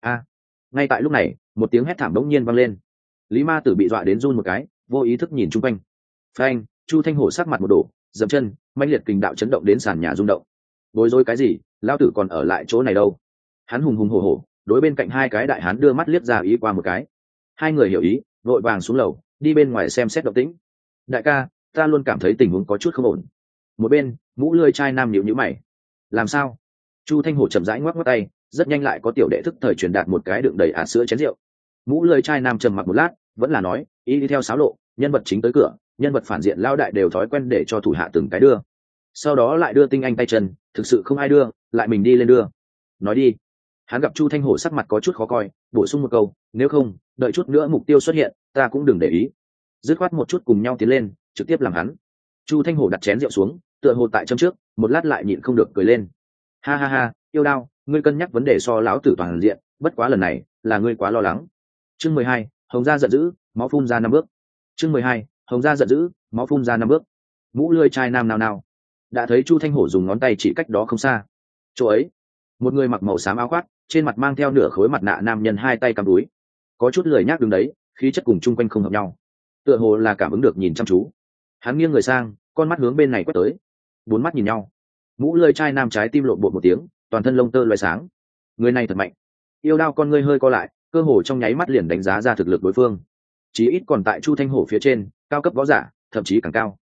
Ngay tại lúc này, một tiếng hét thảm đống nhiên vang lên. Lý Ma Tử bị dọa đến run một cái, vô ý thức nhìn chung quanh. Phanh, Chu Thanh Hổ sắc mặt một đổ, dậm chân, mãnh liệt kình đạo chấn động đến sàn nhà rung động. Bối rối cái gì, lão tử còn ở lại chỗ này đâu? Hắn hùng hùng hổ hổ, đối bên cạnh hai cái đại hán đưa mắt liếc ra ý qua một cái. Hai người hiểu ý, vội vàng xuống lầu, đi bên ngoài xem xét động tĩnh. Đại ca, ta luôn cảm thấy tình huống có chút không ổn. Một bên, mũ lưỡi trai nam nhíu nhíu mày. Làm sao? Chu Thanh Hổ chậm rãi ngoắc ngoắc tay, rất nhanh lại có tiểu đệ thức thời truyền đạt một cái đựng đầy sữa chén rượu. Mũ lưỡi trai nam trầm mặc một lát, vẫn là nói, ý đi theo sáo lộ, nhân vật chính tới cửa, nhân vật phản diện lao đại đều thói quen để cho thủ hạ từng cái đưa. Sau đó lại đưa tinh anh tay chân, thực sự không ai đưa, lại mình đi lên đưa. Nói đi. Hắn gặp Chu Thanh Hổ sắc mặt có chút khó coi, bổ sung một câu, nếu không, đợi chút nữa mục tiêu xuất hiện, ta cũng đừng để ý. dứt khoát một chút cùng nhau tiến lên trực tiếp làm hắn. Chu Thanh Hổ đặt chén rượu xuống, tựa hồ tại châm trước, một lát lại nhịn không được cười lên. Ha ha ha, yêu đao, ngươi cân nhắc vấn đề so lão tử toàn diện, bất quá lần này là ngươi quá lo lắng. Chương 12, Hồng gia giận dữ, máu phun ra 5 bước. Chương 12, Hồng gia giận dữ, máu phun ra 5 bước. Mũ lươi chai nam nào nào. Đã thấy Chu Thanh Hổ dùng ngón tay chỉ cách đó không xa. Chỗ ấy, một người mặc màu xám áo khoác, trên mặt mang theo nửa khối mặt nạ nam nhân hai tay cầm túi, có chút lười nhác đứng đấy, khí chất cùng chung quanh không hợp nhau, tựa hồ là cảm ứng được nhìn chăm chú. Hắn nghiêng người sang, con mắt hướng bên này quét tới, bốn mắt nhìn nhau. Mũ lơi chai nam trái tim lộn bột một tiếng, toàn thân lông tơ loé sáng. Người này thật mạnh. Yêu đao con ngươi hơi co lại, cơ hồ trong nháy mắt liền đánh giá ra thực lực đối phương, chí ít còn tại Chu Thanh Hổ phía trên, cao cấp võ giả, thậm chí càng cao.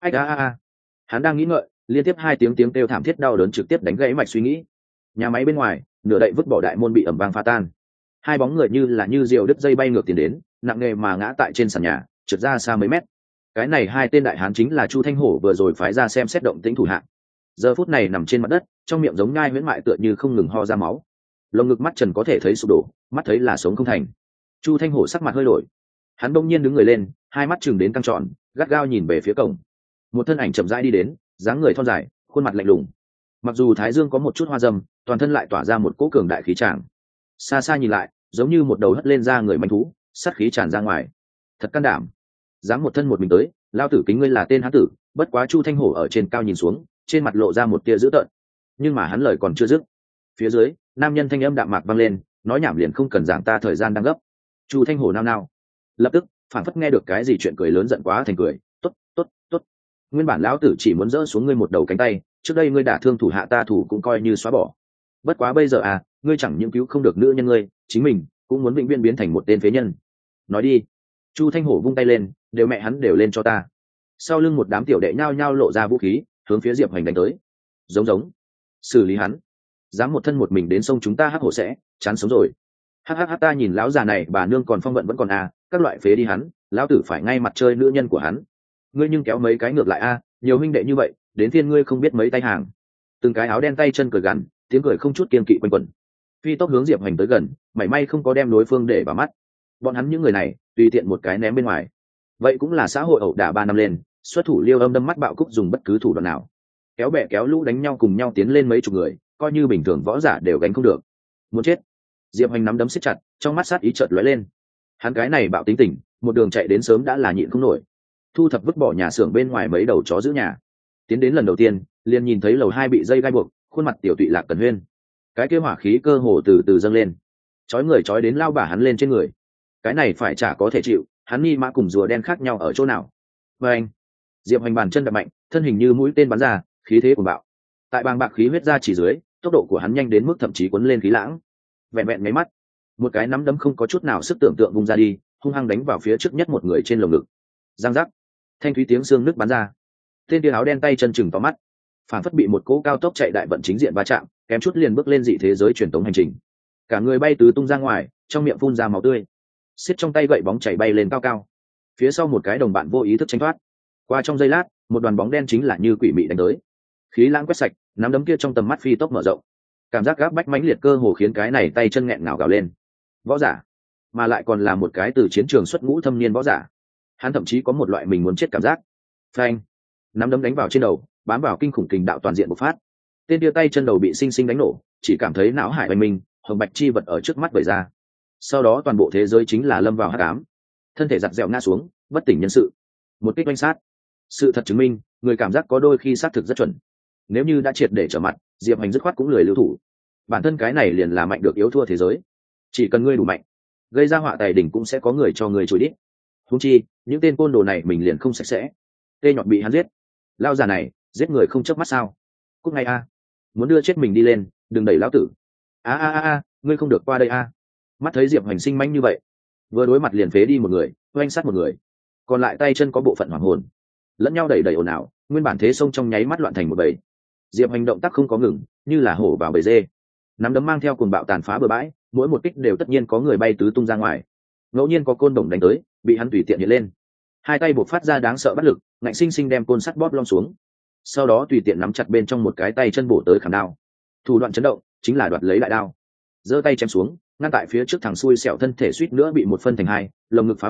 Hắn đang nghĩ ngợi, liên tiếp 2 tiếng kêu thảm thiết đau đớn trực tiếp đánh gãy mạch suy nghĩ. Nhà máy bên ngoài, nửa đậy vứt bỏ đại môn bị ầm vang phá tan. Hai bóng người như diều đứt dây bay ngược tiền đến, nặng nề mà ngã tại trên sàn nhà, trượt ra xa mấy mét. Cái này 2 tên đại hán chính là Chu Thanh Hổ vừa rồi phái ra xem xét động tĩnh thủ hạ. Giờ phút này nằm trên mặt đất, trong miệng giống nhai huyễn mại tựa như không ngừng ho ra máu. Lồng ngực mắt trần có thể thấy sụp đổ, mắt thấy là sống không thành. Chu Thanh Hổ sắc mặt hơi đổi, hắn đông nhiên đứng người lên, hai mắt chừng đến căng tròn, gắt gao nhìn về phía cổng. Một thân ảnh chậm rãi đi đến, dáng người thon dài, khuôn mặt lạnh lùng. Mặc dù thái dương có một chút hoa râm, toàn thân lại tỏa ra một cỗ cường đại khí tràng. Xa xa nhìn lại, giống như một đầu hất lên ra người manh thú, sát khí tràn ra ngoài. Thật can đảm, dám một thân một mình tới, lao tử kính ngươi là tên hán tử. Bất quá Chu Thanh Hổ ở trên cao nhìn xuống, trên mặt lộ ra một tia dữ tợn. Nhưng mà hắn lời còn chưa dứt, phía dưới nam nhân thanh âm đạm mạc vang lên, nói nhảm liền không cần giảng, ta thời gian đang gấp. Chu Thanh Hổ nao nao, lập tức phản phất nghe được cái gì chuyện cười lớn giận quá thành cười. Tốt, nguyên bản lão tử chỉ muốn dỡ xuống ngươi một đầu cánh tay, trước đây ngươi đả thương thủ hạ ta thủ cũng coi như xóa bỏ. Bất quá bây giờ ngươi chẳng những cứu không được nữ nhân ngươi, chính mình cũng muốn vĩnh viễn biến thành một tên phế nhân. Nói đi. Chu Thanh Hổ vung tay lên, đều mẹ hắn đều lên cho ta. Sau lưng một đám tiểu đệ nhao nhao lộ ra vũ khí, hướng phía Diệp Hoành đánh tới. Giống xử lý hắn, dám một thân một mình đến sông chúng ta hắc hổ sẽ chán sống rồi. Hắc ta nhìn lão già này bà nương còn phong vận vẫn còn các loại phế đi hắn, lão tử phải ngay mặt chơi nữ nhân của hắn. Ngươi nhưng kéo mấy cái ngược lại nhiều huynh đệ như vậy, đến thiên ngươi không biết mấy tay hàng. Từng cái áo đen tay chân cười gằn, tiếng cười không chút kiên kỵ quanh quẩn. Phi tốc hướng Diệp Hoành tới gần, mảy may không có đem đối phương để vào mắt. Bọn hắn những người này tùy tiện một cái ném bên ngoài, vậy cũng là xã hội ẩu đả 3 năm lên, xuất thủ liêu âm đâm mắt bạo cúc, dùng bất cứ thủ đoạn nào, kéo bè kéo lũ đánh nhau cùng nhau tiến lên mấy chục người, coi như bình thường võ giả đều gánh không được. Muốn chết. Diệp Hoành nắm đấm siết chặt, trong mắt sát ý chợt lóe lên. Hắn cái này bạo tính tình, một đường chạy đến sớm đã là nhịn không nổi. Thu thập vứt bỏ nhà xưởng bên ngoài mấy đầu chó giữ nhà, tiến đến lần đầu tiên liền nhìn thấy lầu 2 bị dây gai buộc, khuôn mặt tiểu tụy Lạc Cần Huyên. Cái kia hỏa khí cơ hồ từ từ dâng lên, chói người chói đến lao bả hắn lên trên người. Cái này phải chả có thể chịu, hắn mi mã cùng rùa đen khác nhau ở chỗ nào? Và anh, Diệp Hoành bàn chân đập mạnh, thân hình như mũi tên bắn ra, khí thế cuồng bạo. Tại bàng bạc khí huyết ra chỉ dưới, tốc độ của hắn nhanh đến mức thậm chí cuốn lên khí lãng. Vẹn vẹn mấy mắt, một cái nắm đấm không có chút nào sức tưởng tượng vung ra đi, hung hăng đánh vào phía trước nhất một người trên lồng ngực. Giang giác, thanh thúy tiếng xương nứt bắn ra. Tên tia áo đen tay chân chừng to mắt, phản phất bị một cỗ cao tốc chạy đại vận chính diện va chạm, kém chút liền bước lên dị thế giới truyền tống hành trình. Cả người bay tứ tung ra ngoài, trong miệng phun ra máu tươi, xiết trong tay gậy bóng chảy bay lên cao cao. Phía sau một cái đồng bạn vô ý thức tránh thoát. Qua trong giây lát, một đoàn bóng đen chính là như quỷ mị đánh tới. Khí lãng quét sạch, nắm đấm kia trong tầm mắt phi tốc mở rộng. Cảm giác gáp bách mãnh liệt cơ hồ khiến cái này tay chân nghẹn ngào gào lên. Võ giả, mà lại còn là một cái từ chiến trường xuất ngũ thâm niên võ giả. Hắn thậm chí có một loại mình muốn chết cảm giác. Phanh, nắm đấm đánh vào trên đầu, bám vào kinh khủng kình đạo toàn diện bộc phát. Tên tia tay chân đầu bị sinh sinh đánh nổ, chỉ cảm thấy não hải hoành minh, hồng bạch chi vật ở trước mắt vẩy ra. Sau đó toàn bộ thế giới chính là lâm vào hắc ám, thân thể giặt dẹo ngã xuống, bất tỉnh nhân sự. Một kích oanh sát. Sự thật chứng minh, người cảm giác có đôi khi xác thực rất chuẩn. Nếu như đã triệt để trở mặt, Diệp Hành dứt khoát cũng lười lưu thủ. Bản thân cái này liền là mạnh được yếu thua thế giới. Chỉ cần ngươi đủ mạnh, gây ra họa tài đỉnh cũng sẽ có người cho người chối đít. Huống chi, những tên côn đồ này mình liền không sạch sẽ. Tê nhọt bị hắn giết. Lao già này, giết người không chớp mắt sao? Cút ngay muốn đưa chết mình đi lên, đừng đẩy lão tử. Ngươi không được qua đây Mắt thấy Diệp Hành sinh manh như vậy, vừa đối mặt liền phế đi một người, oanh sát một người, còn lại tay chân có bộ phận hoảng hồn, lẫn nhau đẩy đẩy ồn ào, nguyên bản thế sông trong nháy mắt loạn thành một bầy. Diệp Hành động tác không có ngừng, như là hổ vào bầy dê, nắm đấm mang theo cuồng bạo tàn phá bừa bãi, mỗi một kích đều tất nhiên có người bay tứ tung ra ngoài, ngẫu nhiên có côn đồng đánh tới, bị hắn tùy tiện hiện lên, hai tay buộc phát ra đáng sợ bất lực, ngạnh sinh sinh đem côn sắt bóp lom xuống, sau đó tùy tiện nắm chặt bên trong một cái tay chân bổ tới khảm đao, thủ đoạn chấn động chính là đoạt lấy đại đao, giơ tay chém xuống, ngăn tại phía trước thằng xui xẻo thân thể suýt nữa bị một phân thành hai, lồng ngực phá vỡ,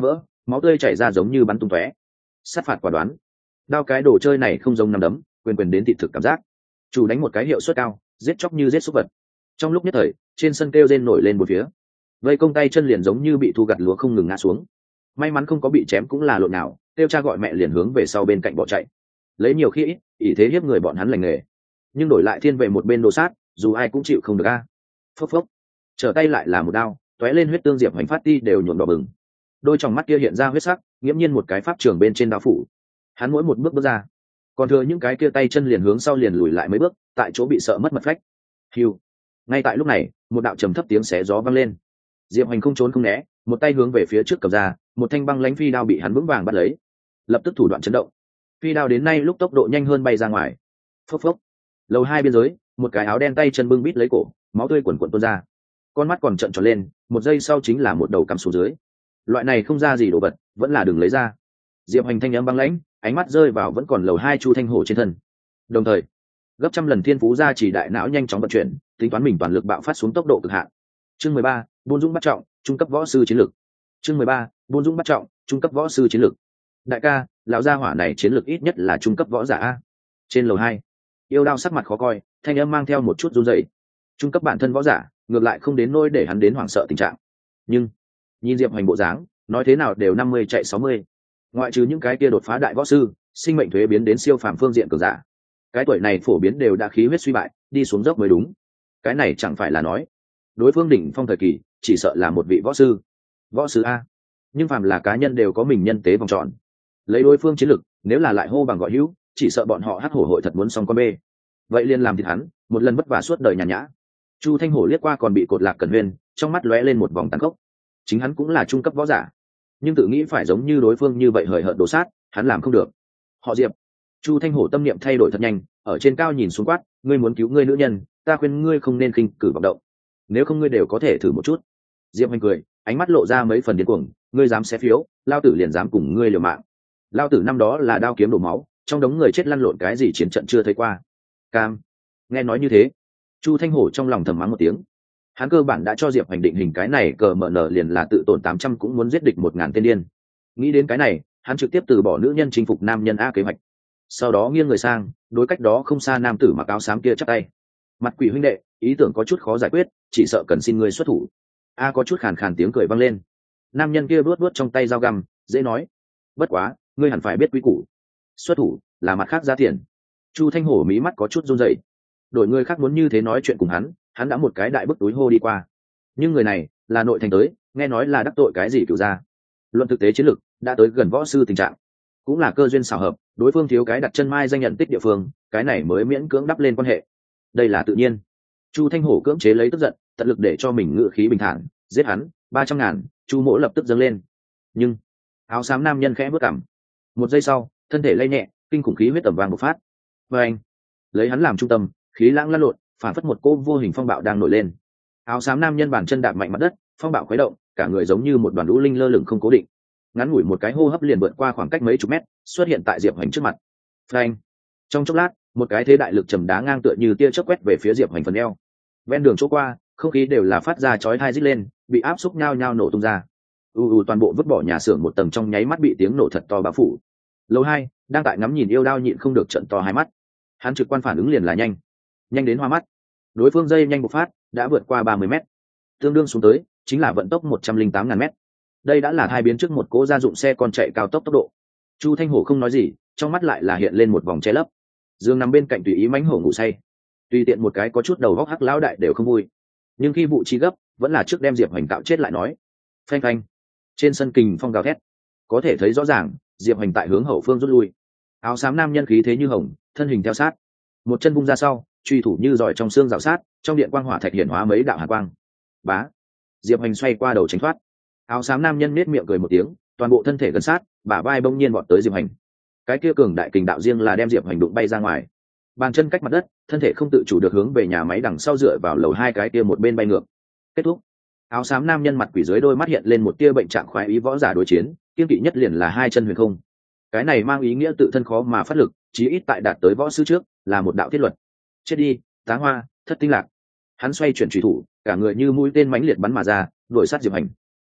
máu tươi chảy ra giống như bắn tung tóe. Sát phạt quả đoán, đao cái đồ chơi này không giống nắm đấm, quyền quyền đến thị thực cảm giác. Chủ đánh một cái hiệu suất cao, giết chóc như giết súc vật. Trong lúc nhất thời, trên sân kêu rên nổi lên một phía. Vây công tay chân liền giống như bị thu gặt lúa không ngừng ngã xuống. May mắn không có bị chém cũng là lộn nào, kêu cha gọi mẹ liền hướng về sau bên cạnh bỏ chạy. Lấy nhiều khi ít, ỷ thế hiếp người bọn hắn lành nghề. Nhưng đổi lại thiên về một bên đồ sát, dù ai cũng chịu không được a. Phốc phốc, trở tay lại là một đao, tóe lên huyết tương Diệp Hoành phát ti đều nhuộm đỏ bừng. Đôi tròng mắt kia hiện ra huyết sắc, nghiễm nhiên một cái pháp trường bên trên đao phủ. Hắn mỗi một bước bước ra, còn thừa những cái kia tay chân liền hướng sau liền lùi lại mấy bước, tại chỗ bị sợ mất mật phách. Hiu. Ngay tại lúc này, một đạo trầm thấp tiếng xé gió vang lên. Diệp Hoành không trốn không né, một tay hướng về phía trước cầm ra, một thanh băng lãnh phi đao bị hắn vững vàng bắt lấy. Lập tức thủ đoạn chấn động, phi đao đến nay lúc tốc độ nhanh hơn bay ra ngoài. Phốc phốc. Lầu hai biên giới, một cái áo đen tay chân bưng bít lấy cổ, máu tươi quần quần tuôn ra. Con mắt còn trợn tròn lên, một giây sau chính là một đầu cắm xuống dưới. Loại này không ra gì đồ vật, vẫn là đừng lấy ra. Diệp Hoành thanh âm băng lãnh, ánh mắt rơi vào vẫn còn lầu hai Chu Thanh Hổ trên thân. Đồng thời, gấp trăm lần thiên phú ra chỉ đại não nhanh chóng vận chuyển, tính toán mình toàn lực bạo phát xuống tốc độ cực hạn. Chương 13, buôn dũng bắt trọng, trung cấp võ sư chiến lược. Chương 13, buôn dũng bắt trọng, trung cấp võ sư chiến lược. Đại ca, lão gia hỏa này chiến lược ít nhất là trung cấp võ giả a. Trên lầu hai, Yêu Đao sắc mặt khó coi, thanh âm mang theo một chút run rẩy. Trung cấp bản thân võ giả, ngược lại không đến nỗi để hắn đến hoảng sợ tình trạng. Nhưng, nhìn Diệp Hoành bộ dáng, nói thế nào đều 50 chạy 60. Ngoại trừ những cái kia đột phá đại võ sư, sinh mệnh thuế biến đến siêu phàm phương diện cường giả. Cái tuổi này phổ biến đều đã khí huyết suy bại, đi xuống dốc mới đúng. Cái này chẳng phải là nói, đối phương đỉnh phong thời kỳ, chỉ sợ là một vị võ sư. Võ sư a. Nhưng phàm là cá nhân đều có mình nhân tế vòng tròn. Lấy đối phương chiến lực, nếu là lại hô bằng gọi hữu, chỉ sợ bọn họ hắc hổ hội thật muốn xong con bê. Vậy liền làm thịt hắn, một lần vất vả suốt đời nhàn nhã. Chu Thanh Hổ liếc qua còn bị cột lạc Cẩn Huyên, trong mắt lóe lên một vòng tàn khốc. Chính hắn cũng là trung cấp võ giả, nhưng tự nghĩ phải giống như đối phương như vậy hời hợt đổ sát, hắn làm không được. Họ Diệp. Chu Thanh Hổ tâm niệm thay đổi thật nhanh, ở trên cao nhìn xuống quát, ngươi muốn cứu ngươi nữ nhân, ta khuyên ngươi không nên khinh cử vọng động. Nếu không ngươi đều có thể thử một chút. Diệp Hoành cười, ánh mắt lộ ra mấy phần điên cuồng, ngươi dám xé phiếu, lao tử liền dám cùng ngươi liều mạng. Lao tử năm đó là đao kiếm đổ máu, trong đống người chết lăn lộn cái gì chiến trận chưa thấy qua. Cam. Nghe nói như thế, Chu Thanh Hổ trong lòng thầm mắng một tiếng. Hắn cơ bản đã cho Diệp Hoành định hình cái này cờ mở nở liền là tự tổn 800 cũng muốn giết địch 1000 tên điên. Nghĩ đến cái này, hắn trực tiếp từ bỏ nữ nhân chinh phục nam nhân a kế hoạch. Sau đó nghiêng người sang, đối cách đó không xa nam tử mặc áo xám kia chắp tay. Mặt Quỷ huynh đệ, ý tưởng có chút khó giải quyết, chỉ sợ cần xin ngươi xuất thủ. A có chút khàn khàn tiếng cười vang lên. Nam nhân kia vuốt vuốt trong tay dao găm, dễ nói. Bất quá, ngươi hẳn phải biết quý củ. Xuất thủ là mặt khác giá tiền. Chu Thanh Hổ mí mắt có chút run rẩy. Đổi người khác muốn như thế nói chuyện cùng hắn đã một cái đại bức túi hô đi qua. Nhưng người này là nội thành tới, nghe nói là đắc tội cái gì cửu ra. Luận thực tế chiến lược đã tới gần võ sư tình trạng, cũng là cơ duyên xảo hợp, đối phương thiếu cái đặt chân mai danh nhận tích địa phương, cái này mới miễn cưỡng đắp lên quan hệ. Đây là tự nhiên. Chu Thanh Hổ cưỡng chế lấy tức giận, tận lực để cho mình ngự khí bình thản, giết hắn 300.000. Chu Mỗ lập tức dâng lên. Nhưng áo xám nam nhân khẽ bước cằm. Một giây sau, thân thể lay nhẹ, kinh khủng khí huyết tầm vàng bộc phát. Và anh lấy hắn làm trung tâm, khí lãng lăn lộn, phản phất một cô vô hình phong bạo đang nổi lên. Áo xám nam nhân bàn chân đạp mạnh mặt đất, phong bạo khuấy động, cả người giống như một đoàn lũ linh lơ lửng không cố định. Ngắn ngủi một cái hô hấp liền vượt qua khoảng cách mấy chục mét, xuất hiện tại Diệp Hoành trước mặt. Phanh! Trong chốc lát, một cái thế đại lực trầm đá ngang tựa như tia chớp quét về phía Diệp Hoành phần eo. Ven đường chỗ qua, không khí đều là phát ra chói tai rít lên, bị áp xúc nhao nhao nổ tung ra. Toàn bộ vứt bỏ nhà xưởng một tầng trong nháy mắt bị tiếng nổ thật to bao phủ. Lầu hai đang tại ngắm nhìn Yêu Đao nhịn không được trợn to hai mắt. Hắn trực quan phản ứng liền là nhanh đến hoa mắt. Đối phương dây nhanh bộc phát, đã vượt qua 30 mét, tương đương xuống tới chính là vận tốc 108.000 mét. Đây đã là hai biến trước một cỗ gia dụng xe còn chạy cao tốc tốc độ. Chu Thanh Hổ không nói gì, trong mắt lại là hiện lên một vòng che lấp. Dương nằm bên cạnh tùy ý mánh hổ ngủ say, tùy tiện một cái có chút đầu góc hắc lão đại đều không vui. Nhưng khi vụ chi gấp, vẫn là trước đem Diệp Hoành cạo chết lại nói. Phanh phanh. Trên sân kình phong gào thét, có thể thấy rõ ràng Diệp Hoành tại hướng hậu phương rút lui. Áo xám nam nhân khí thế như hồng, thân hình theo sát, một chân vung ra sau, truy thủ như giỏi trong xương rào sát, trong điện quang hỏa thạch hiển hóa mấy đạo hàn quang. Bá. Diệp Hoành xoay qua đầu tránh thoát. Áo xám nam nhân nết miệng cười một tiếng, toàn bộ thân thể gần sát, bả vai bỗng nhiên vọt tới Diệp Hoành. Cái kia cường đại kình đạo riêng là đem Diệp Hoành đụng bay ra ngoài. Bàn chân cách mặt đất, thân thể không tự chủ được hướng về nhà máy đằng sau dựa vào lầu hai cái kia một bên bay ngược. Kết thúc. Áo xám nam nhân mặt quỷ dưới đôi mắt hiện lên một tia bệnh trạng khoái ý võ giả đối chiến, kiên kỵ nhất liền là hai chân huyền không. Cái này mang ý nghĩa tự thân khó mà phát lực, chí ít tại đạt tới võ sư trước, là một đạo thiết luật. Chết đi, Táng Hoa, Thất Tinh Lạc. Hắn xoay chuyển chủy thủ, cả người như mũi tên mãnh liệt bắn mà ra, đuổi sát Diệp Hành.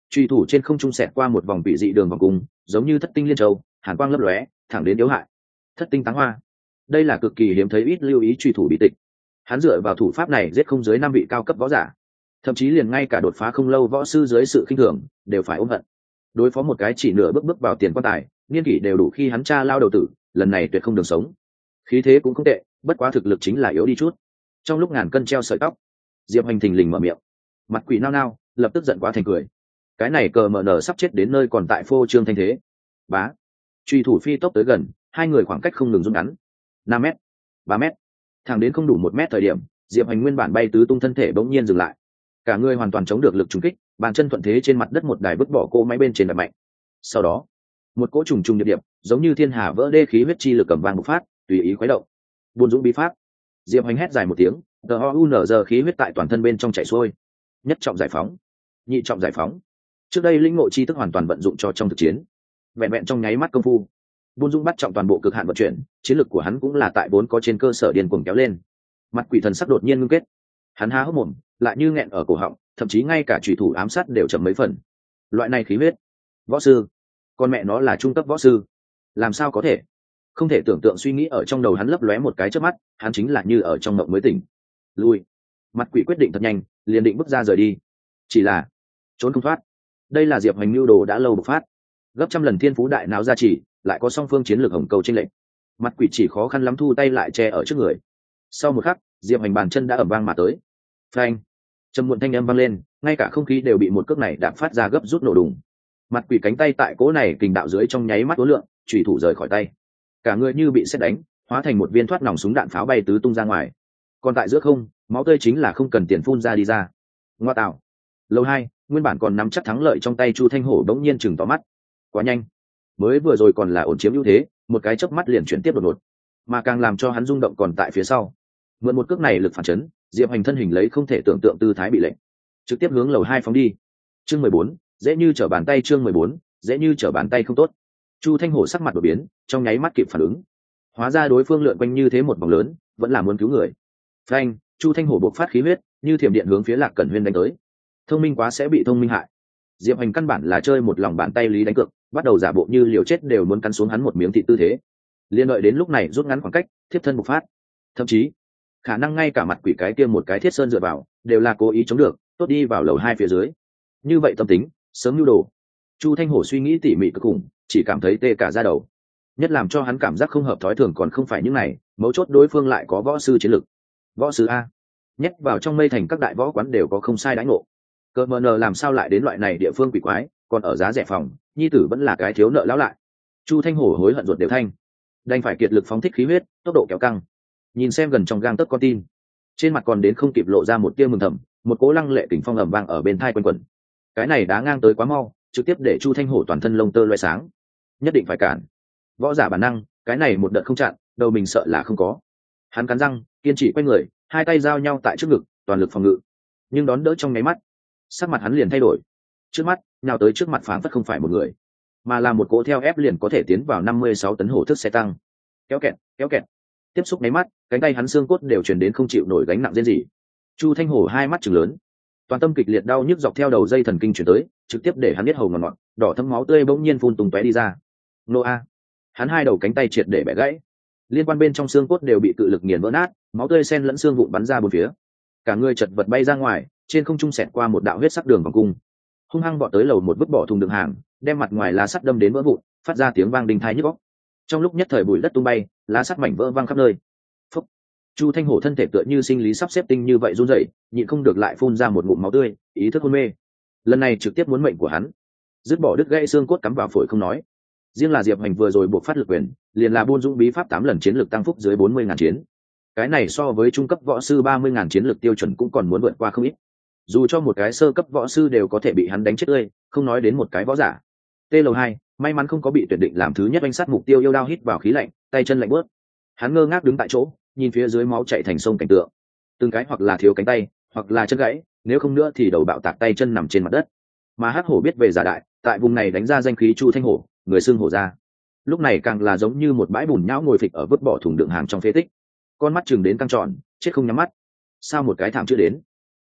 truy thủ trên không trung xẹt qua một vòng vị dị đường vòng cung, giống như thất tinh liên châu, hàn quang lấp lóe, thẳng đến yếu hại. Thất tinh táng hoa, đây là cực kỳ hiếm thấy ít lưu ý truy thủ bị tịch. Hắn dựa vào thủ pháp này giết không dưới 5 vị cao cấp võ giả, thậm chí liền ngay cả đột phá không lâu võ sư dưới sự khinh thường đều phải ôm hận. Đối phó một cái chỉ nửa bước vào tiền quan tài, niên kỷ đều đủ khi hắn cha lao đầu tử, lần này tuyệt không đường sống. Khí thế cũng không tệ, bất quá thực lực chính là yếu đi chút. Trong lúc ngàn cân treo sợi tóc, Diệp Hành thình lình mở miệng, mặt quỷ nao nao, lập tức giận quá thành cười. Cái này cờ mở nở sắp chết đến nơi còn tại phô trương thanh thế. Bá, truy thủ phi tốc tới gần, hai người khoảng cách không ngừng rút ngắn. 5 mét, 3 mét, thẳng đến không đủ 1 mét thời điểm, Diệp Hành nguyên bản bay tứ tung thân thể bỗng nhiên dừng lại. Cả người hoàn toàn chống được lực trùng kích, bàn chân thuận thế trên mặt đất một đài vứt bỏ cỗ máy bên trên đập mạnh. Sau đó, một cỗ trùng trùng điệp điệp, giống như thiên hà vỡ đê khí huyết chi lực cầm vang bộc phát, tùy ý khuấy động. Buôn dũng bí pháp. Diệp Hành hét dài một tiếng, giờ khí huyết tại toàn thân bên trong chảy xuôi. Nhất trọng giải phóng, nhị trọng giải phóng. Trước đây linh ngộ chi thức hoàn toàn vận dụng cho trong thực chiến. Vẹn vẹn trong nháy mắt công phu, Buôn Dũng bắt trọng toàn bộ cực hạn vận chuyển, chiến lực của hắn cũng là tại vốn có trên cơ sở điên cuồng kéo lên. Mặt quỷ thần sắc đột nhiên ngưng kết, hắn há hốc mồm, lại như nghẹn ở cổ họng, thậm chí ngay cả chủy thủ ám sát đều chậm mấy phần. Loại này khí huyết, võ sư, con mẹ nó là trung cấp võ sư, làm sao có thể? Không thể tưởng tượng suy nghĩ ở trong đầu hắn lấp lóe một cái chớp mắt, hắn chính là như ở trong mộng mới tỉnh. Lui. Mặt quỷ quyết định thật nhanh, liền định bước ra rời đi. Chỉ là trốn không thoát. Đây là Diệp Hành mưu đồ đã lâu bộc phát, gấp trăm lần thiên phú đại não gia trì, lại có song phương chiến lược hồng cầu trên lệnh. Mặt quỷ chỉ khó khăn lắm thu tay lại che ở trước người. Sau một khắc, Diệp Hành bàn chân đã ầm vang mà tới. Phanh. Trầm muộn thanh âm vang lên, ngay cả không khí đều bị một cước này đạp phát ra gấp rút nổ đùng. Mặt quỷ cánh tay tại cỗ này kình đạo dưới trong nháy mắt uốn lượn, chủy thủ rời khỏi tay. Cả người như bị sét đánh, hóa thành một viên thoát nòng súng đạn pháo bay tứ tung ra ngoài. Còn tại giữa không, máu tươi chính là không cần tiền phun ra đi ra. Ngoa tạo. Lầu 2, nguyên bản còn nắm chắc thắng lợi trong tay Chu Thanh Hổ đống nhiên chừng to mắt. Quá nhanh. Mới vừa rồi còn là ổn chiếm ưu thế, một cái chớp mắt liền chuyển tiếp đột ngột. Mà càng làm cho hắn rung động còn tại phía sau. Mượn một cước này lực phản chấn, Diệp Hành thân hình lấy không thể tưởng tượng tư thái bị lệnh, trực tiếp hướng lầu 2 phóng đi. Chương 14, dễ như trở bàn tay. Chương 14, dễ như trở bàn tay không tốt. Chu Thanh Hổ sắc mặt đổi biến, trong nháy mắt kịp phản ứng. Hóa ra đối phương lượn quanh như thế một vòng lớn, vẫn là muốn cứu người. Phanh, Chu Thanh Hổ bộc phát khí huyết, như thiểm điện hướng phía Lạc Cẩn Huyên đánh tới. Thông minh quá sẽ bị thông minh hại. Diệp Hành căn bản là chơi một lòng bàn tay lý đánh cược, bắt đầu giả bộ như liều chết đều muốn cắn xuống hắn một miếng thịt tư thế. Liên đợi đến lúc này rút ngắn khoảng cách, tiếp thân bộc phát. Thậm chí, khả năng ngay cả mặt quỷ cái kia một cái thiết sơn dựa vào, đều là cố ý chống được, tốt đi vào lầu 2 phía dưới. Như vậy tâm tính, sớm nhu đồ. Chu Thanh Hổ suy nghĩ tỉ mỉ cực cùng, chỉ cảm thấy tê cả da đầu. Nhất làm cho hắn cảm giác không hợp thói thường còn không phải những này, mấu chốt đối phương lại có võ sư chiến lực. Võ sư a, nhét vào trong mây thành các đại võ quán đều có không sai đãi ngộ. Cơ mờ nờ làm sao lại đến loại này địa phương quỷ quái, còn ở giá rẻ phòng, nhi tử vẫn là cái thiếu nợ lão lại. Chu Thanh Hổ hối hận ruột đều thanh, đành phải kiệt lực phóng thích khí huyết, tốc độ kéo căng. Nhìn xem gần trong gang tấc con tin, trên mặt còn đến không kịp lộ ra một tia mừng thầm, một cỗ lăng lệ kình phong ầm vang ở bên thai quanh quẩn. Cái này đá ngang tới quá mau, trực tiếp để Chu Thanh Hổ toàn thân lông tơ loé sáng. Nhất định phải cản. Võ giả bản năng, cái này một đợt không chặn, đầu mình sợ là không có. Hắn cắn răng, kiên trì quay người, hai tay giao nhau tại trước ngực, toàn lực phòng ngự. Nhưng đón đỡ trong nháy mắt, sắc mặt hắn liền thay đổi. Trước mắt, nhào tới trước mặt phảng phất không phải một người, mà là một cỗ theo ép liền có thể tiến vào 56 tấn hổ thức xe tăng. Kéo kẹt, kéo kẹt. Tiếp xúc nháy mắt, cánh tay hắn xương cốt đều truyền đến không chịu nổi gánh nặng rên rỉ. Chu Thanh Hổ hai mắt trừng lớn, toàn tâm kịch liệt đau nhức dọc theo đầu dây thần kinh truyền tới, trực tiếp để hắn biết hầu ngọt ngọt, đỏ thấm máu tươi bỗng nhiên phun tung tóe đi ra. Nô a! Hắn hai đầu cánh tay triệt để bẻ gãy, liên quan bên trong xương cốt đều bị cự lực nghiền vỡ nát, máu tươi xen lẫn xương vụn bắn ra bốn phía. Cả người chật vật bay ra ngoài, trên không trung xẹt qua một đạo huyết sắc đường vòng cung, hung hăng vọt tới lầu một vứt bỏ thùng đựng hàng, đem mặt ngoài lá sắt đâm đến vỡ vụn, phát ra tiếng vang đinh tai nhức óc. Trong lúc nhất thời bụi đất tung bay, lá sắt mảnh vỡ văng khắp nơi. Phúc. Chu Thanh Hổ thân thể tựa như sinh lý sắp xếp tinh như vậy run rẩy, nhịn không được lại phun ra một ngụm máu tươi, ý thức hôn mê. Lần này trực tiếp muốn mệnh của hắn, dứt bỏ đứt gãy xương cốt cắm vào phổi không nói, riêng là Diệp Hành vừa rồi buộc phát lực quyền, liền là buôn dũng bí pháp 8 lần chiến lực tăng phúc dưới 40.000 chiến. Cái này so với trung cấp võ sư 30.000 chiến lực tiêu chuẩn cũng còn muốn vượt qua không ít. Dù cho một cái sơ cấp võ sư đều có thể bị hắn đánh chết tươi, không nói đến một cái võ giả. Lầu 2, may mắn không có bị tuyển định làm thứ nhất oanh sát mục tiêu, yêu đao hít vào khí lạnh, tay chân lạnh bước. Hắn ngơ ngác đứng tại chỗ, nhìn phía dưới máu chảy thành sông cảnh tượng. Từng cái hoặc là thiếu cánh tay, hoặc là chân gãy, nếu không nữa thì đầu bạo tạc tay chân nằm trên mặt đất. Mà Hắc Hổ biết về giả đại, tại vùng này đánh ra danh khí Chu Thanh Hổ, người xưng hổ ra. Lúc này càng là giống như một bãi bùn nhão ngồi phịch ở vứt bỏ thùng đựng hàng trong phế tích. Con mắt chừng đến căng tròn, chết không nhắm mắt. Sao một cái thảm chưa đến?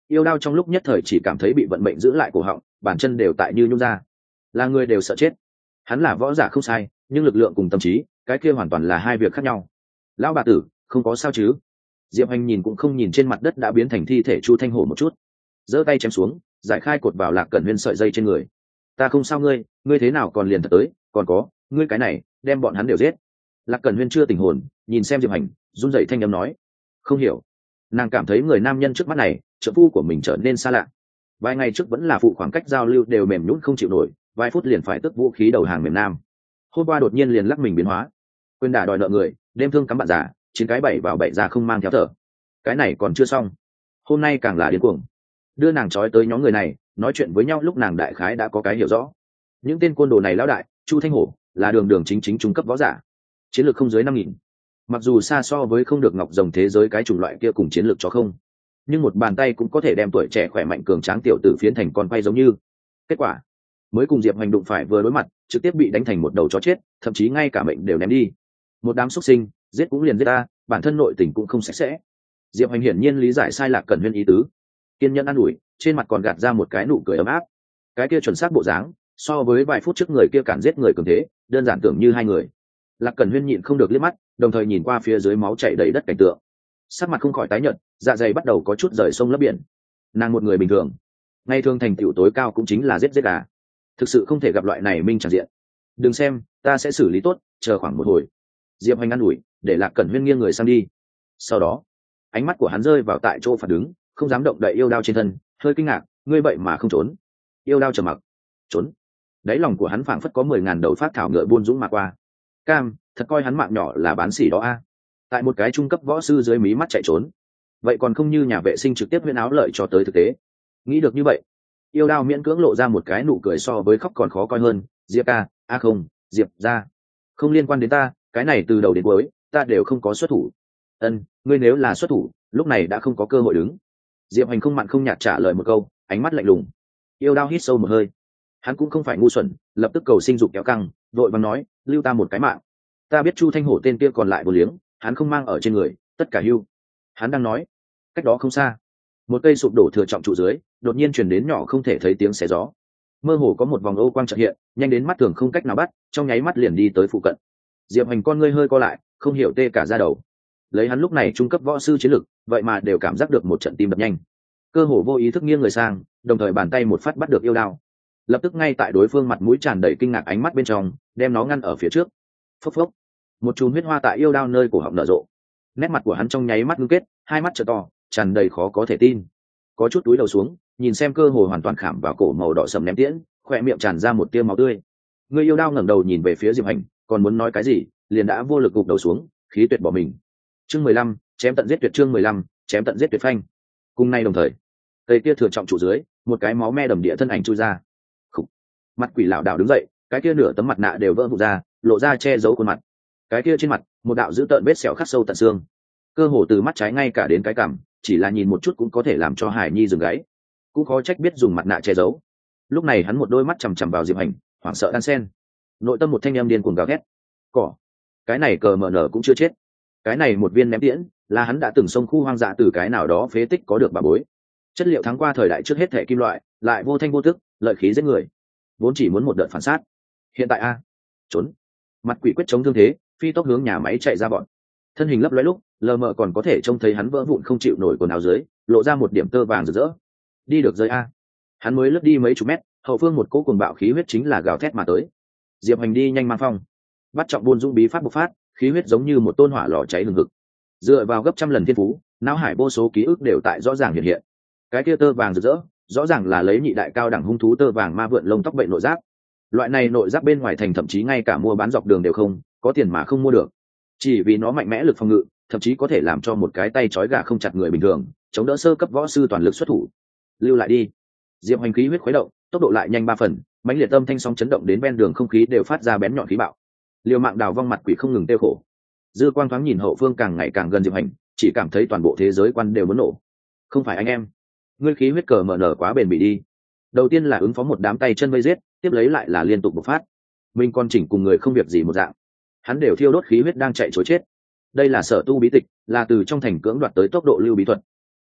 Yêu đao trong lúc nhất thời chỉ cảm thấy bị vận mệnh giữ lại cổ họng, bàn chân đều tại như nhung ra, là người đều sợ chết. Hắn là võ giả không sai, nhưng lực lượng cùng tâm trí, cái kia hoàn toàn là hai việc khác nhau. Lão bà tử, không có sao chứ? Diệp Hành nhìn cũng không nhìn trên mặt đất đã biến thành thi thể Chu Thanh Hổ một chút, giơ tay chém xuống, giải khai cột vào Lạc Cẩn Huyên sợi dây trên người. Ta không sao ngươi thế nào còn liền thật tới, còn có, ngươi cái này, đem bọn hắn đều giết. Lạc Cẩn Huyên chưa tỉnh hồn, nhìn xem Diệp Hành, run rẩy thanh âm nói, không hiểu. Nàng cảm thấy người nam nhân trước mắt này, trợ phu của mình trở nên xa lạ. Vài ngày trước vẫn là phụ khoảng cách giao lưu đều mềm nhũn không chịu nổi, vài phút liền phải tức vũ khí đầu hàng mềm nam. Hôm qua đột nhiên liền lắc mình biến hóa, quên đả đòi nợ người, đêm thương cắm bạn già, chiến cái bảy vào bảy ra không mang theo thở. Cái này còn chưa xong, hôm nay càng là điên cuồng. Đưa nàng trói tới nhóm người này, nói chuyện với nhau lúc nàng đại khái đã có cái hiểu rõ. Những tên côn đồ này lão đại, Chu Thanh Hổ, là đường đường chính chính trung cấp võ giả, chiến lược không dưới 5.000. Mặc dù xa so với không được ngọc rồng thế giới cái chủng loại kia cùng chiến lược cho không, nhưng một bàn tay cũng có thể đem tuổi trẻ khỏe mạnh cường tráng tiểu tử phiến thành con quay giống như. Kết quả mới cùng Diệp Hành đụng phải vừa đối mặt, trực tiếp bị đánh thành một đầu chó chết, thậm chí ngay cả mệnh đều ném đi. Một đám xuất sinh, giết cũng liền giết ta, bản thân nội tình cũng không sạch sẽ. Diệp Hành hiển nhiên lý giải sai Lạc Cẩn Huyên ý tứ, kiên nhẫn an ủi, trên mặt còn gạt ra một cái nụ cười ấm áp. Cái kia chuẩn xác bộ dáng, so với vài phút trước người kia cản giết người cường thế, đơn giản tưởng như hai người. Lạc Cẩn Huyên nhịn không được liếc mắt, đồng thời nhìn qua phía dưới máu chảy đầy đất cảnh tượng, sắc mặt không khỏi tái nhợt, dạ dày bắt đầu có chút rời sông lấp biển. Nàng một người bình thường, ngày thường thành tựu tối cao cũng chính là giết gà, thực sự không thể gặp loại này minh tràn diện. Đừng xem, ta sẽ xử lý tốt, chờ khoảng một hồi. Diệp Hành ăn ủi, để Lạc Cẩn Huyên nghiêng người sang đi. Sau đó, ánh mắt của hắn rơi vào tại chỗ phản đứng, không dám động đậy yêu đao trên thân, hơi kinh ngạc, ngươi vậy mà không trốn. Yêu đao trầm mặc, trốn. Đáy lòng của hắn phảng phất có 10.000 đầu phát thảo ngựa buôn dũng mà qua. Cam, thật coi hắn mạng nhỏ là bán xỉ đó a. Tại một cái trung cấp võ sư dưới mí mắt chạy trốn, vậy còn không như nhà vệ sinh trực tiếp huyễn áo lợi cho tới thực tế. Nghĩ được như vậy, yêu đao miễn cưỡng lộ ra một cái nụ cười so với khóc còn khó coi hơn. Diệp ca, không, Diệp ra, không liên quan đến ta, cái này từ đầu đến cuối ta đều không có xuất thủ. Ngươi nếu là xuất thủ, lúc này đã không có cơ hội đứng. Diệp Hành không mặn không nhạt trả lời một câu, ánh mắt lạnh lùng. Yêu đao hít sâu một hơi, hắn cũng không phải ngu xuẩn, lập tức cầu sinh dục kéo căng, vội vàng nói, lưu ta một cái mạng. Ta biết Chu Thanh Hổ tên kia còn lại vô liếng, hắn không mang ở trên người, tất cả hưu. Hắn đang nói, cách đó không xa, một cây sụp đổ thừa trọng trụ dưới, đột nhiên truyền đến nhỏ không thể thấy tiếng xé gió. Mơ hồ có một vòng ô quang chợt hiện, nhanh đến mắt thường không cách nào bắt, trong nháy mắt liền đi tới phụ cận. Diệp Hành con ngươi hơi co lại, không hiểu tê cả da đầu. Lấy hắn lúc này trung cấp võ sư chiến lực, vậy mà đều cảm giác được một trận tim đập nhanh. Cơ hồ vô ý thức nghiêng người sang, đồng thời bàn tay một phát bắt được yêu đao. Lập tức ngay tại đối phương mặt mũi tràn đầy kinh ngạc ánh mắt bên trong, đem nó ngăn ở phía trước. Phốc phốc, một chùm huyết hoa tại yêu đao nơi cổ họng nở rộ. Nét mặt của hắn trong nháy mắt ngưng kết, hai mắt trợ to, tràn đầy khó có thể tin. Có chút túi đầu xuống, nhìn xem cơ hồ hoàn toàn khảm vào cổ màu đỏ sầm ném tiễn, khỏe miệng tràn ra một tia máu tươi. Người yêu đao ngẩng đầu nhìn về phía Diệp Hành, còn muốn nói cái gì, liền đã vô lực gục đầu xuống, khí tuyệt bỏ mình. Chương 15, chém tận giết tuyệt. Chương 15, chém tận giết tuyệt phanh. Cùng nay đồng thời, cây kia thừa trọng trụ dưới, một cái máu me đầm địa thân ảnh chui ra. Khủ. Mặt quỷ lão đảo đứng dậy, cái kia nửa tấm mặt nạ đều vỡ vụn ra, lộ ra che giấu khuôn mặt. Cái kia trên mặt, một đạo dữ tợn vết sẹo khắc sâu tận xương, cơ hồ từ mắt trái ngay cả đến cái cằm, chỉ là nhìn một chút cũng có thể làm cho Hải Nhi dừng gáy. Cũng khó trách biết dùng mặt nạ che giấu. Lúc này hắn một đôi mắt chằm chằm vào Diệp Hành, hoảng sợ đan sen. Nội tâm một thanh em điên cuồng gào thét. Cỏ, cái này cờ mở nở cũng chưa chết. Cái này một viên ném tiễn, là hắn đã từng xông khu hoang dã từ cái nào đó phế tích có được bà bối. Chất liệu thắng qua thời đại trước hết thể kim loại, lại vô thanh vô tức, lợi khí giết người. Vốn chỉ muốn một đợt phản sát. Hiện tại trốn. Mặt quỷ quyết chống thương thế, phi tốc hướng nhà máy chạy ra bọn. Thân hình lấp lóe lúc, lờ mờ còn có thể trông thấy hắn vỡ vụn không chịu nổi quần áo dưới, lộ ra một điểm tơ vàng rực rỡ. Đi được rơi hắn mới lướt đi mấy chục mét, hậu phương một cỗ cuồng bạo khí huyết chính là gào thét mà tới. Diệp Hành đi nhanh mang phong, bắt trọng buôn dũng bí pháp bộc phát, khí huyết giống như một tôn hỏa lò cháy hừng hực. Dựa vào gấp trăm lần thiên phú, não hải vô số ký ức đều tại rõ ràng hiện hiện. Cái kia tơ vàng rực rỡ, rõ ràng là lấy nhị đại cao đẳng hung thú tơ vàng ma vượn lông tóc bệnh nội giáp. Loại này nội giáp bên ngoài thành thậm chí ngay cả mua bán dọc đường đều không có tiền mà không mua được, chỉ vì nó mạnh mẽ lực phòng ngự, thậm chí có thể làm cho một cái tay trói gà không chặt người bình thường chống đỡ sơ cấp võ sư toàn lực xuất thủ. Lưu lại đi. Diệp Hành khí huyết khuấy động, tốc độ lại nhanh 3 phần, mãnh liệt âm thanh sóng chấn động đến ven đường không khí đều phát ra bén nhọn khí bạo. Liều mạng đào vong mặt quỷ không ngừng tiêu khổ. Dư quang thoáng nhìn hậu phương càng ngày càng gần Diệp Hành, chỉ cảm thấy toàn bộ thế giới quan đều muốn nổ. Không phải anh em, ngươi khí huyết cờ mở nở quá bền bỉ đi. Đầu tiên là ứng phó một đám tay chân vây giết, tiếp lấy lại là liên tục bộc phát. Mình còn chỉnh cùng người không việc gì một dạng, hắn đều thiêu đốt khí huyết đang chạy trối chết. Đây là sở tu bí tịch, là từ trong thành cưỡng đoạt tới tốc độ lưu bí thuật.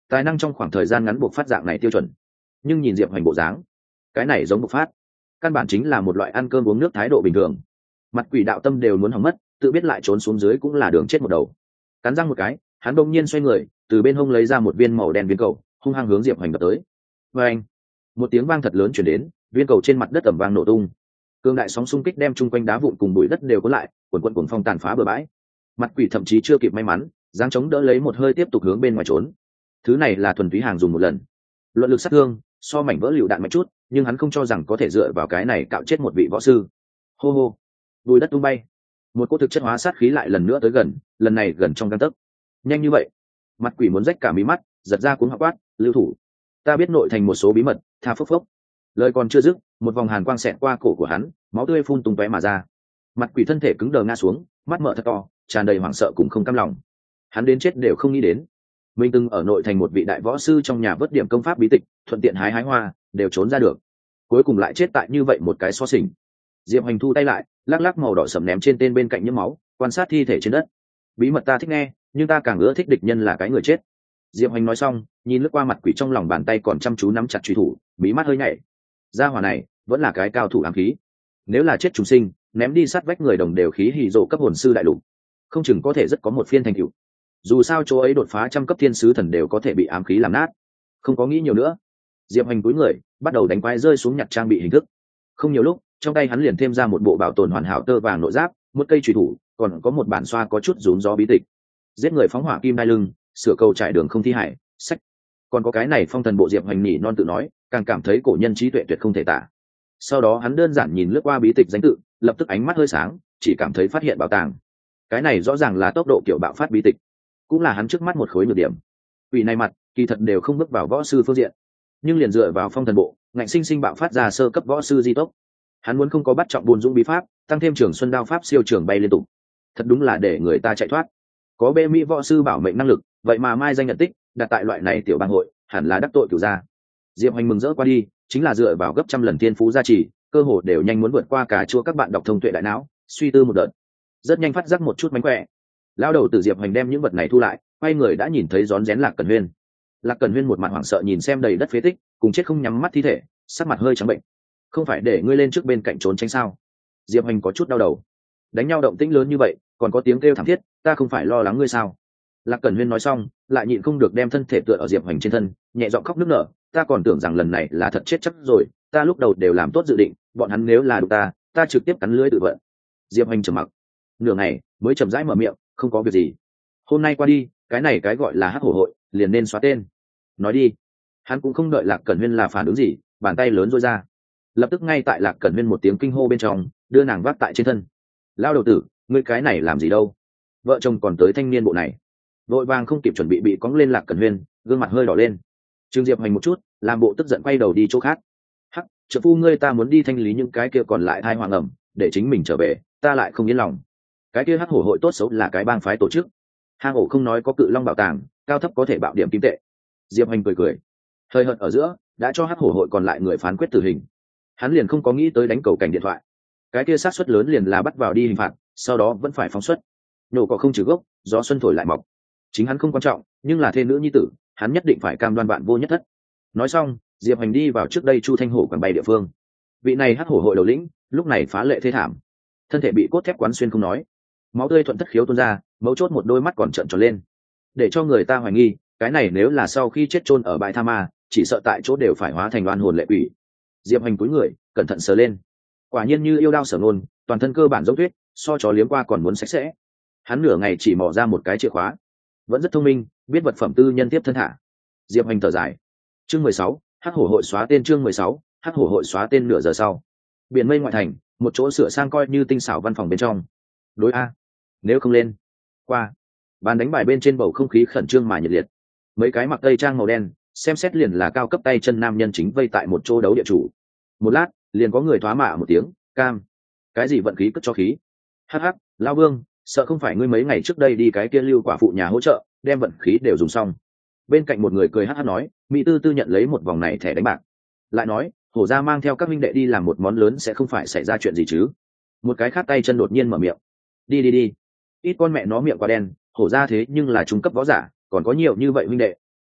tài năng trong khoảng thời gian ngắn buộc phát dạng này tiêu chuẩn. Nhưng nhìn diệp hoành bộ dáng, cái này giống buộc phát căn bản chính là một loại ăn cơm uống nước thái độ bình thường. Mặt quỷ đạo tâm đều muốn hỏng mất, tự biết lại trốn xuống dưới cũng là đường chết một đầu. Cắn răng một cái, hắn bỗng nhiên xoay người, từ bên hông lấy ra một viên màu đen viên cầu, hung hăng hướng diệp hoành đập tới. Và anh, một tiếng vang thật lớn chuyển đến, viên cầu trên mặt đất ẩm vang nổ tung. Cương đại sóng xung kích đem chung quanh đá vụn cùng bụi đất đều có lại, quần quần cuồng phong tàn phá bờ bãi. Mặt quỷ thậm chí chưa kịp may mắn, giáng chống đỡ lấy một hơi tiếp tục hướng bên ngoài trốn. Thứ này là thuần túy hàng dùng một lần, luận lực sát thương so mảnh vỡ lựu đạn mạnh chút, nhưng hắn không cho rằng có thể dựa vào cái này cạo chết một vị võ sư. Hô hô, bùi đất tung bay, một cỗ thực chất hóa sát khí lại lần nữa tới gần, lần này gần trong gang tấc. Nhanh như vậy? Mặt quỷ muốn rách cả mí mắt, giật ra cuống họng quát, lưu thủ, ta biết nội thành một số bí mật, tha phốc phốc. Lời còn chưa dứt, một vòng hàn quang xẹt qua cổ của hắn, máu tươi phun tung tóe mà ra. Mặt quỷ thân thể cứng đờ ngã xuống, mắt mở thật to, tràn đầy hoảng sợ cùng không cam lòng. Hắn đến chết đều không nghĩ đến, mình từng ở nội thành một vị đại võ sư trong nhà vớt điểm công pháp bí tịch, thuận tiện hái hoa, đều trốn ra được, cuối cùng lại chết tại như vậy một cái xó xỉnh. Diệp Hoành thu tay lại, lắc lắc màu đỏ sẫm ném trên tên bên cạnh nhiễm máu, quan sát thi thể trên đất. Bí mật ta thích nghe, nhưng ta càng ưa thích địch nhân là cái người chết. Diệp Hoành nói xong, nhìn lướt qua mặt quỷ trong lòng bàn tay còn chăm chú nắm chặt truy thủ, bí mắt hơi nhảy. Gia hỏa này vẫn là cái cao thủ ám khí, nếu là chết trùng sinh, ném đi sát vách người đồng đều khí hì rộ cấp hồn sư đại lục, không chừng có thể rất có một phiên thành tựu. Dù sao chỗ ấy đột phá trăm cấp thiên sứ thần đều có thể bị ám khí làm nát. Không có nghĩ nhiều nữa, Diệp Hoành cúi người, bắt đầu đánh quái rơi xuống nhặt trang bị hình thức. Không nhiều lúc, trong tay hắn liền thêm ra một bộ bảo tồn hoàn hảo tơ vàng nội giáp, một cây chùy thủ, còn có một bản xoa có chút rún gió bí tịch. Giết người phóng hỏa kim đai lưng, sửa cầu trải đường không thi hải, sách. Còn có cái này phong thần bộ. Diệp Hoành nhỉ non tự nói, càng cảm thấy cổ nhân trí tuệ tuyệt không thể tả. Sau đó hắn đơn giản nhìn lướt qua bí tịch danh tự, lập tức ánh mắt hơi sáng, chỉ cảm thấy phát hiện bảo tàng. Cái này rõ ràng là tốc độ kiểu bạo phát bí tịch, cũng là hắn trước mắt một khối nhược điểm. Quỷ này mặt kỳ thật đều không bước vào võ sư phương diện, nhưng liền dựa vào phong thần bộ, ngạnh sinh sinh bạo phát ra sơ cấp võ sư di tốc. Hắn muốn không có bắt trọng buồn dũng bí pháp, tăng thêm trường xuân đao pháp siêu trường bay liên tục, thật đúng là để người ta chạy thoát. Có bê mỹ võ sư bảo mệnh năng lực, vậy mà mai danh nhận tích, đặt tại loại này tiểu bang hội, hẳn là đắc tội cửu gia. Diệp Hoành mừng rỡ qua đi, chính là dựa vào gấp trăm lần thiên phú gia trì, cơ hồ đều nhanh muốn vượt qua cả chua các bạn đọc thông tuệ đại não, suy tư một đợt, rất nhanh phát giác một chút mánh khỏe. Lao đầu từ Diệp Hoành đem những vật này thu lại, quay người đã nhìn thấy rón rén Lạc Cẩn Huyên. Lạc Cẩn Huyên một mặt hoảng sợ nhìn xem đầy đất phế tích, cùng chết không nhắm mắt thi thể, sắc mặt hơi trắng bệnh. Không phải để ngươi lên trước bên cạnh trốn tránh sao? Diệp Hoành có chút đau đầu. Đánh nhau động tĩnh lớn như vậy, còn có tiếng kêu thảm thiết, ta không phải lo lắng ngươi sao? Lạc Cẩn Huyên nói xong, lại nhịn không được đem thân thể tựa ở Diệp Hoành trên thân, nhẹ giọng khóc nức nở. Ta còn tưởng rằng lần này là thật chết chắc rồi, ta lúc đầu đều làm tốt dự định, bọn hắn nếu là đụng ta trực tiếp cắn lưỡi tự vận. Diệp Hoành trầm mặc nửa ngày, mới chậm rãi mở miệng, không có việc gì. Hôm nay qua đi, cái này cái gọi là hắc hổ hội, liền nên xóa tên. Nói đi. Hắn cũng không đợi Lạc Cẩn Huyên là phản ứng gì, bàn tay lớn rối ra, lập tức ngay tại Lạc Cẩn Huyên một tiếng kinh hô bên trong, đưa nàng vác tại trên thân. Lao đầu tử, ngươi cái này làm gì đâu? Vợ chồng còn tới thanh niên bộ này, vội vàng không kịp chuẩn bị cõng lên Lạc Cẩn Huyên, gương mặt hơi đỏ lên. Trương Diệp Hoành một chút, làm bộ tức giận quay đầu đi chỗ khác. Hắc, trợ phu ngươi, ta muốn đi thanh lý những cái kia còn lại thai hoàng ẩm, để chính mình trở về, ta lại không yên lòng. Cái kia hắc hổ hội tốt xấu là cái bang phái tổ chức, hang ổ không nói có cự long bảo tàng, cao thấp có thể bạo điểm kim tệ. Diệp Hoành cười cười, hơi hận ở giữa, đã cho hắc hổ hội còn lại người phán quyết tử hình. Hắn liền không có nghĩ tới đánh cầu cảnh điện thoại, cái kia sát suất lớn liền là bắt vào đi hình phạt, sau đó vẫn phải phóng xuất. Nổ cỏ không trừ gốc, gió xuân thổi lại mọc. Chính hắn không quan trọng, nhưng là thê nữ nhi tử, hắn nhất định phải cam đoan bạn vô nhất thất. Nói xong, Diệp Hoành đi vào trước đây Chu Thanh Hổ quảng bay địa phương. Vị này hắc hổ hội đầu lĩnh, lúc này phá lệ thê thảm, thân thể bị cốt thép quán xuyên không nói, máu tươi thuận thất khiếu tuôn ra, mấu chốt một đôi mắt còn trợn tròn lên, để cho người ta hoài nghi cái này nếu là sau khi chết chôn ở bãi tha ma, chỉ sợ tại chỗ đều phải hóa thành oan hồn lệ quỷ. Diệp Hoành cúi người, cẩn thận sờ lên, quả nhiên như yêu đao sở nôn, toàn thân cơ bản giống tuyết, so chó liếm qua còn muốn sạch sẽ. Hắn nửa ngày chỉ mò ra một cái chìa khóa, vẫn rất thông minh, biết vật phẩm tư nhân tiếp thân thả. Diệp Hoành thở dài. Chương 16, hắc hổ hội xóa tên. Chương 16, hắc hổ hội xóa tên. Nửa giờ sau, biển mây ngoại thành, một chỗ sửa sang coi như tinh xảo văn phòng bên trong. Đối a, nếu không lên qua. Bàn đánh bài bên trên, bầu không khí khẩn trương mà nhiệt liệt. Mấy cái mặc tây trang màu đen, xem xét liền là cao cấp tay chân nam nhân chính vây tại một chỗ đấu địa chủ. Một lát, liền có người thoá mạ một tiếng, cam. Cái gì vận khí cất cho khí? Hắc hắc, Lão Vương, sợ không phải ngươi mấy ngày trước đây đi cái kia lưu quả phụ nhà hỗ trợ, đem vận khí đều dùng xong. Bên cạnh một người cười hắc hắc nói, mỹ tư tư nhận lấy một vòng này thẻ đánh bạc. Lại nói, hổ gia mang theo các huynh đệ đi làm một món lớn sẽ không phải xảy ra chuyện gì chứ? Một cái khác tay chân đột nhiên mở miệng, đi, ít con mẹ nó miệng quá đen, hổ gia thế nhưng là trung cấp võ giả, còn có nhiều như vậy huynh đệ.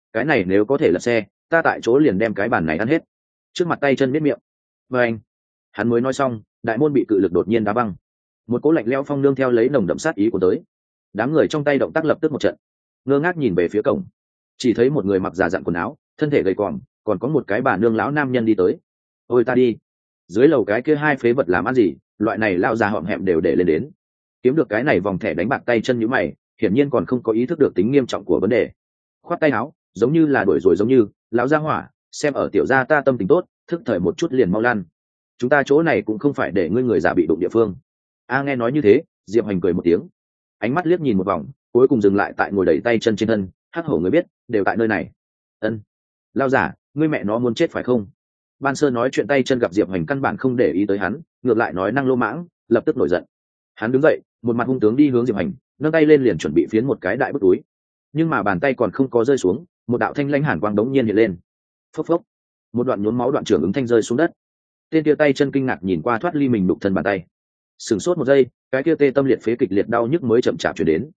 cái này nếu có thể lật xe ta tại chỗ liền đem cái bàn này ăn hết. Trước mặt tay chân biết miệng. Và anh, hắn mới nói xong, đại môn bị cự lực đột nhiên đá văng, một cỗ lạnh lẽo phong nương theo lấy nồng đậm sát ý của tới. Đám người trong tay động tác lập tức một trận, ngơ ngác nhìn về phía cổng, chỉ thấy một người mặc già dặn quần áo, thân thể gầy còm, còn có một cái bà nương lão nam nhân đi tới. Ôi ta đi, dưới lầu cái kia hai phế vật làm ăn gì, loại này lao già họm hẹm đều để lên đến, kiếm được cái này vòng thẻ đánh bạc tay chân như mày, hiển nhiên còn không có ý thức được tính nghiêm trọng của vấn đề. Khoát tay áo, giống như là đuổi rồi giống như, lão gia hỏa, xem ở tiểu gia ta tâm tình tốt, thức thời một chút liền mau lăn. Chúng ta chỗ này cũng không phải để ngươi người già bị đụng địa phương. A nghe nói như thế, Diệp Hành cười một tiếng, ánh mắt liếc nhìn một vòng, cuối cùng dừng lại tại ngồi đẩy tay chân trên thân. Hắc hổ người biết, đều tại nơi này. Ân, lao giả, ngươi mẹ nó muốn chết phải không? Ban Sơ nói chuyện tay chân gặp Diệp Hành căn bản không để ý tới hắn, ngược lại nói năng lô mãng, lập tức nổi giận. Hắn đứng dậy, một mặt hung tướng đi hướng Diệp Hành, nâng tay lên liền chuẩn bị phiến một cái đại bức túi, nhưng mà bàn tay còn không có rơi xuống, một đạo thanh lãnh hàn quang đống nhiên hiện lên. Phốc phốc, một đoạn nhuốm máu đoạn trưởng ứng thanh rơi xuống đất. Tên kia tay chân kinh ngạc nhìn qua thoát ly mình đục thân bàn tay, sửng sốt một giây, cái kia tê tâm liệt phế kịch liệt đau nhức mới chậm chạp chuyển đến.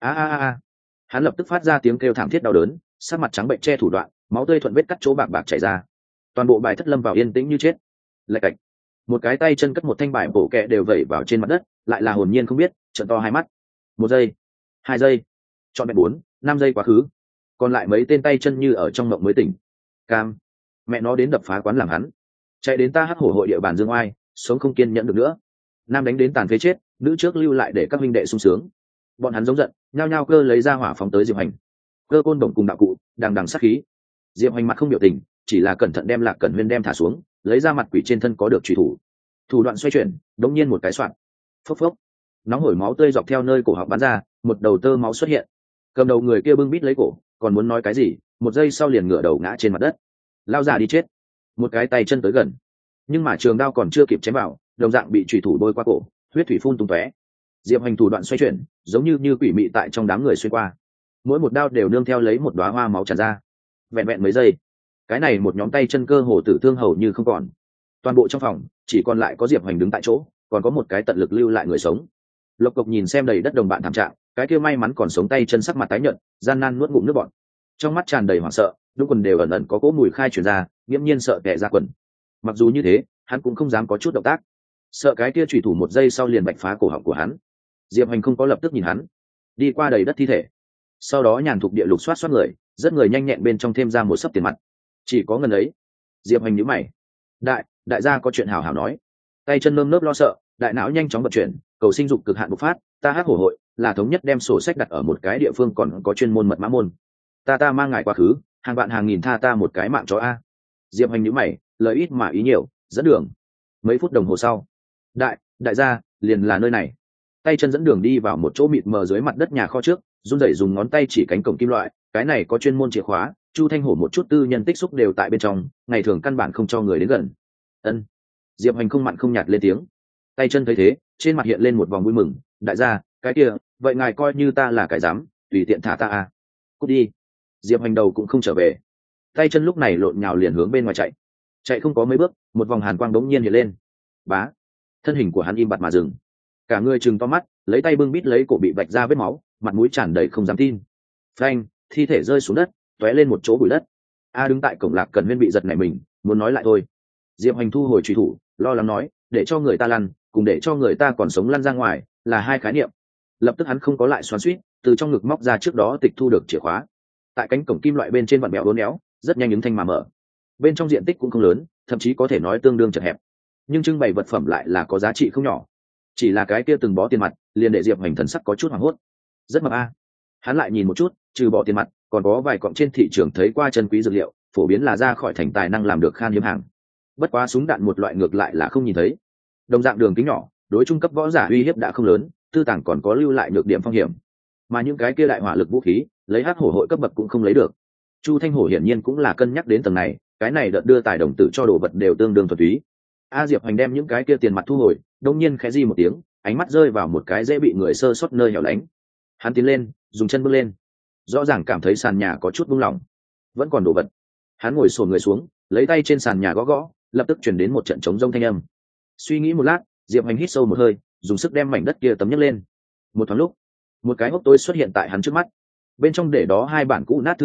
A, hắn lập tức phát ra tiếng kêu thảm thiết đau đớn, sắc mặt trắng bệnh che thủ đoạn, máu tươi thuận vết cắt chỗ bạc bạc chảy ra. Toàn bộ bài thất lâm vào yên tĩnh như chết. Lạch cạch, một cái tay chân cất một thanh bài bổ kẹ đều vẩy vào trên mặt đất, lại là hồn nhiên không biết, trợn to hai mắt. 1 giây, 2 giây, chọn mẹ 4, 5 giây quá khứ, còn lại mấy tên tay chân như ở trong mộng mới tỉnh. Cam, mẹ nó đến đập phá quán làm hắn, chạy đến ta Hắc hổ hội địa bàn dương oai, sống không kiên nhẫn được nữa. Nam đánh đến tàn phế chết, nữ trước lưu lại để các huynh đệ sung sướng. Bọn hắn giống giận, nhao nhao cơ lấy ra hỏa phóng tới Diệp Hành. Cơ côn đồng cùng đạo cụ, đằng đằng sát khí. Diệp Hành mặt không biểu tình, chỉ là cẩn thận đem Lạc Cẩn Huyên đem thả xuống, lấy ra mặt quỷ trên thân có được chủy thủ. Thủ đoạn xoay chuyển, đống nhiên một cái xoạc. Phốc phốc. Nóng hổi máu tươi dọc theo nơi cổ họng bắn ra, một đầu tơ máu xuất hiện. Cầm đầu người kia bưng bít lấy cổ, còn muốn nói cái gì, một giây sau liền ngửa đầu ngã trên mặt đất. Lao già đi chết. Một cái tay chân tới gần, nhưng mà trường đao còn chưa kịp chém vào, đồng dạng bị chủy thủ bôi qua cổ, huyết thủy phun tung tóe. Diệp Hành thủ đoạn xoay chuyển, giống như quỷ mị tại trong đám người xuyên qua, mỗi một đao đều nương theo lấy một đóa hoa máu tràn ra. Vẹn vẹn mấy giây, cái này một nhóm tay chân cơ hồ tử thương hầu như không còn. Toàn bộ trong phòng chỉ còn lại có Diệp Hành đứng tại chỗ, còn có một cái tận lực lưu lại người sống. Lộc Cộc nhìn xem đầy đất đồng bạn thảm trạng, cái kia may mắn còn sống tay chân sắc mặt tái nhợt, gian nan nuốt ngụm nước bọt, trong mắt tràn đầy hoảng sợ, đúng quần đều ẩn ẩn có cỗ mùi khai truyền ra, nghiễm nhiên sợ kẻ ra quần. Mặc dù như thế, hắn cũng không dám có chút động tác, sợ cái kia chủy thủ một giây sau liền bạch phá cổ họng của hắn. Diệp Hành không có lập tức nhìn hắn, đi qua đầy đất thi thể, sau đó nhàn thục địa lục soát người, rất người nhanh nhẹn bên trong thêm ra một sấp tiền mặt. Chỉ có ngần ấy. Diệp Hành nhíu mày, đại gia có chuyện hào hào nói. Tay chân nơm nớp lo sợ, đại não nhanh chóng vận chuyển, cầu sinh dục cực hạn bộc phát. Ta Hắc hổ hội là thống nhất đem sổ sách đặt ở một cái địa phương còn có chuyên môn mật mã môn. Ta mang ngài quá khứ, hàng vạn hàng nghìn tha ta một cái mạng chó a. Diệp Hành nhíu mày, lời ít mà ý nhiều, dẫn đường. Mấy phút đồng hồ sau, đại gia liền là nơi này. Tay chân dẫn đường đi vào một chỗ mịt mờ dưới mặt đất nhà kho trước, run rẩy dùng ngón tay chỉ cánh cổng kim loại, cái này có chuyên môn chìa khóa, Chu Thanh Hổ một chút tư nhân tích xúc đều tại bên trong, ngày thường căn bản không cho người đến gần. Ân. Diệp Hành không mặn không nhạt lên tiếng. Tay chân thấy thế, trên mặt hiện lên một vòng vui mừng, đại gia, cái kia, vậy ngài coi như ta là cái dám, tùy tiện thả ta à. Cút đi. Diệp Hành đầu cũng không trở về. Tay chân lúc này lộn nhào liền hướng bên ngoài chạy không có mấy bước, một vòng hàn quang đống nhiên hiện lên. Bá. Thân hình của hắn im bặt mà dừng, cả người trừng to mắt, lấy tay bưng bít lấy cổ bị vạch ra vết máu, mặt mũi tràn đầy không dám tin. Phanh, thi thể rơi xuống đất, tóe lên một chỗ bụi đất. A đứng tại cổng Lạc Cẩn Huyên bị giật nảy mình, muốn nói lại thôi. Diệp Hành thu hồi truy thủ, lo lắng nói, để cho người ta lăn, cùng để cho người ta còn sống lăn ra ngoài, là hai khái niệm. Lập tức hắn không có lại xoắn xuýt, từ trong ngực móc ra trước đó tịch thu được chìa khóa. Tại cánh cổng kim loại bên trên vặn bẹo uốn éo, rất nhanh ứng thanh mà mở. Bên trong diện tích cũng không lớn, thậm chí có thể nói tương đương chật hẹp, nhưng trưng bày vật phẩm lại là có giá trị không nhỏ. Chỉ là cái kia từng bó tiền mặt, liền để Diệp Hành thần sắc có chút hoảng hốt. Rất mập a. Hắn lại nhìn một chút, trừ bỏ tiền mặt, còn có vài cọng trên thị trường thấy qua chân quý dược liệu, phổ biến là ra khỏi thành tài năng làm được khan hiếm hàng. Bất quá súng đạn một loại ngược lại là không nhìn thấy. Đồng dạng đường kính nhỏ, đối trung cấp võ giả uy hiếp đã không lớn, tư tàng còn có lưu lại nhược điểm phong hiểm. Mà những cái kia đại hỏa lực vũ khí, lấy Hắc hổ hội cấp bậc cũng không lấy được. Chu Thanh Hổ hiển nhiên cũng là cân nhắc đến tầng này, cái này đợt đưa tài đồng tử cho đồ vật đều tương đương thuần túy. A Diệp Hành đem những cái kia tiền mặt thu hồi, đông nhiên khẽ di một tiếng, ánh mắt rơi vào một cái dễ bị người sơ suất nơi hẻo lánh. Hắn tiến lên, dùng chân bước lên, rõ ràng cảm thấy sàn nhà có chút buông lỏng, vẫn còn đồ vật. Hắn ngồi xổm người xuống, lấy tay trên sàn nhà gõ gõ, lập tức truyền đến một trận trống rông thanh âm. Suy nghĩ một lát, Diệp Hành hít sâu một hơi, dùng sức đem mảnh đất kia tấm nhấc lên. Một thoáng lúc, một cái hốc tối xuất hiện tại hắn trước mắt, bên trong để đó hai bản cũ nát thư tịch,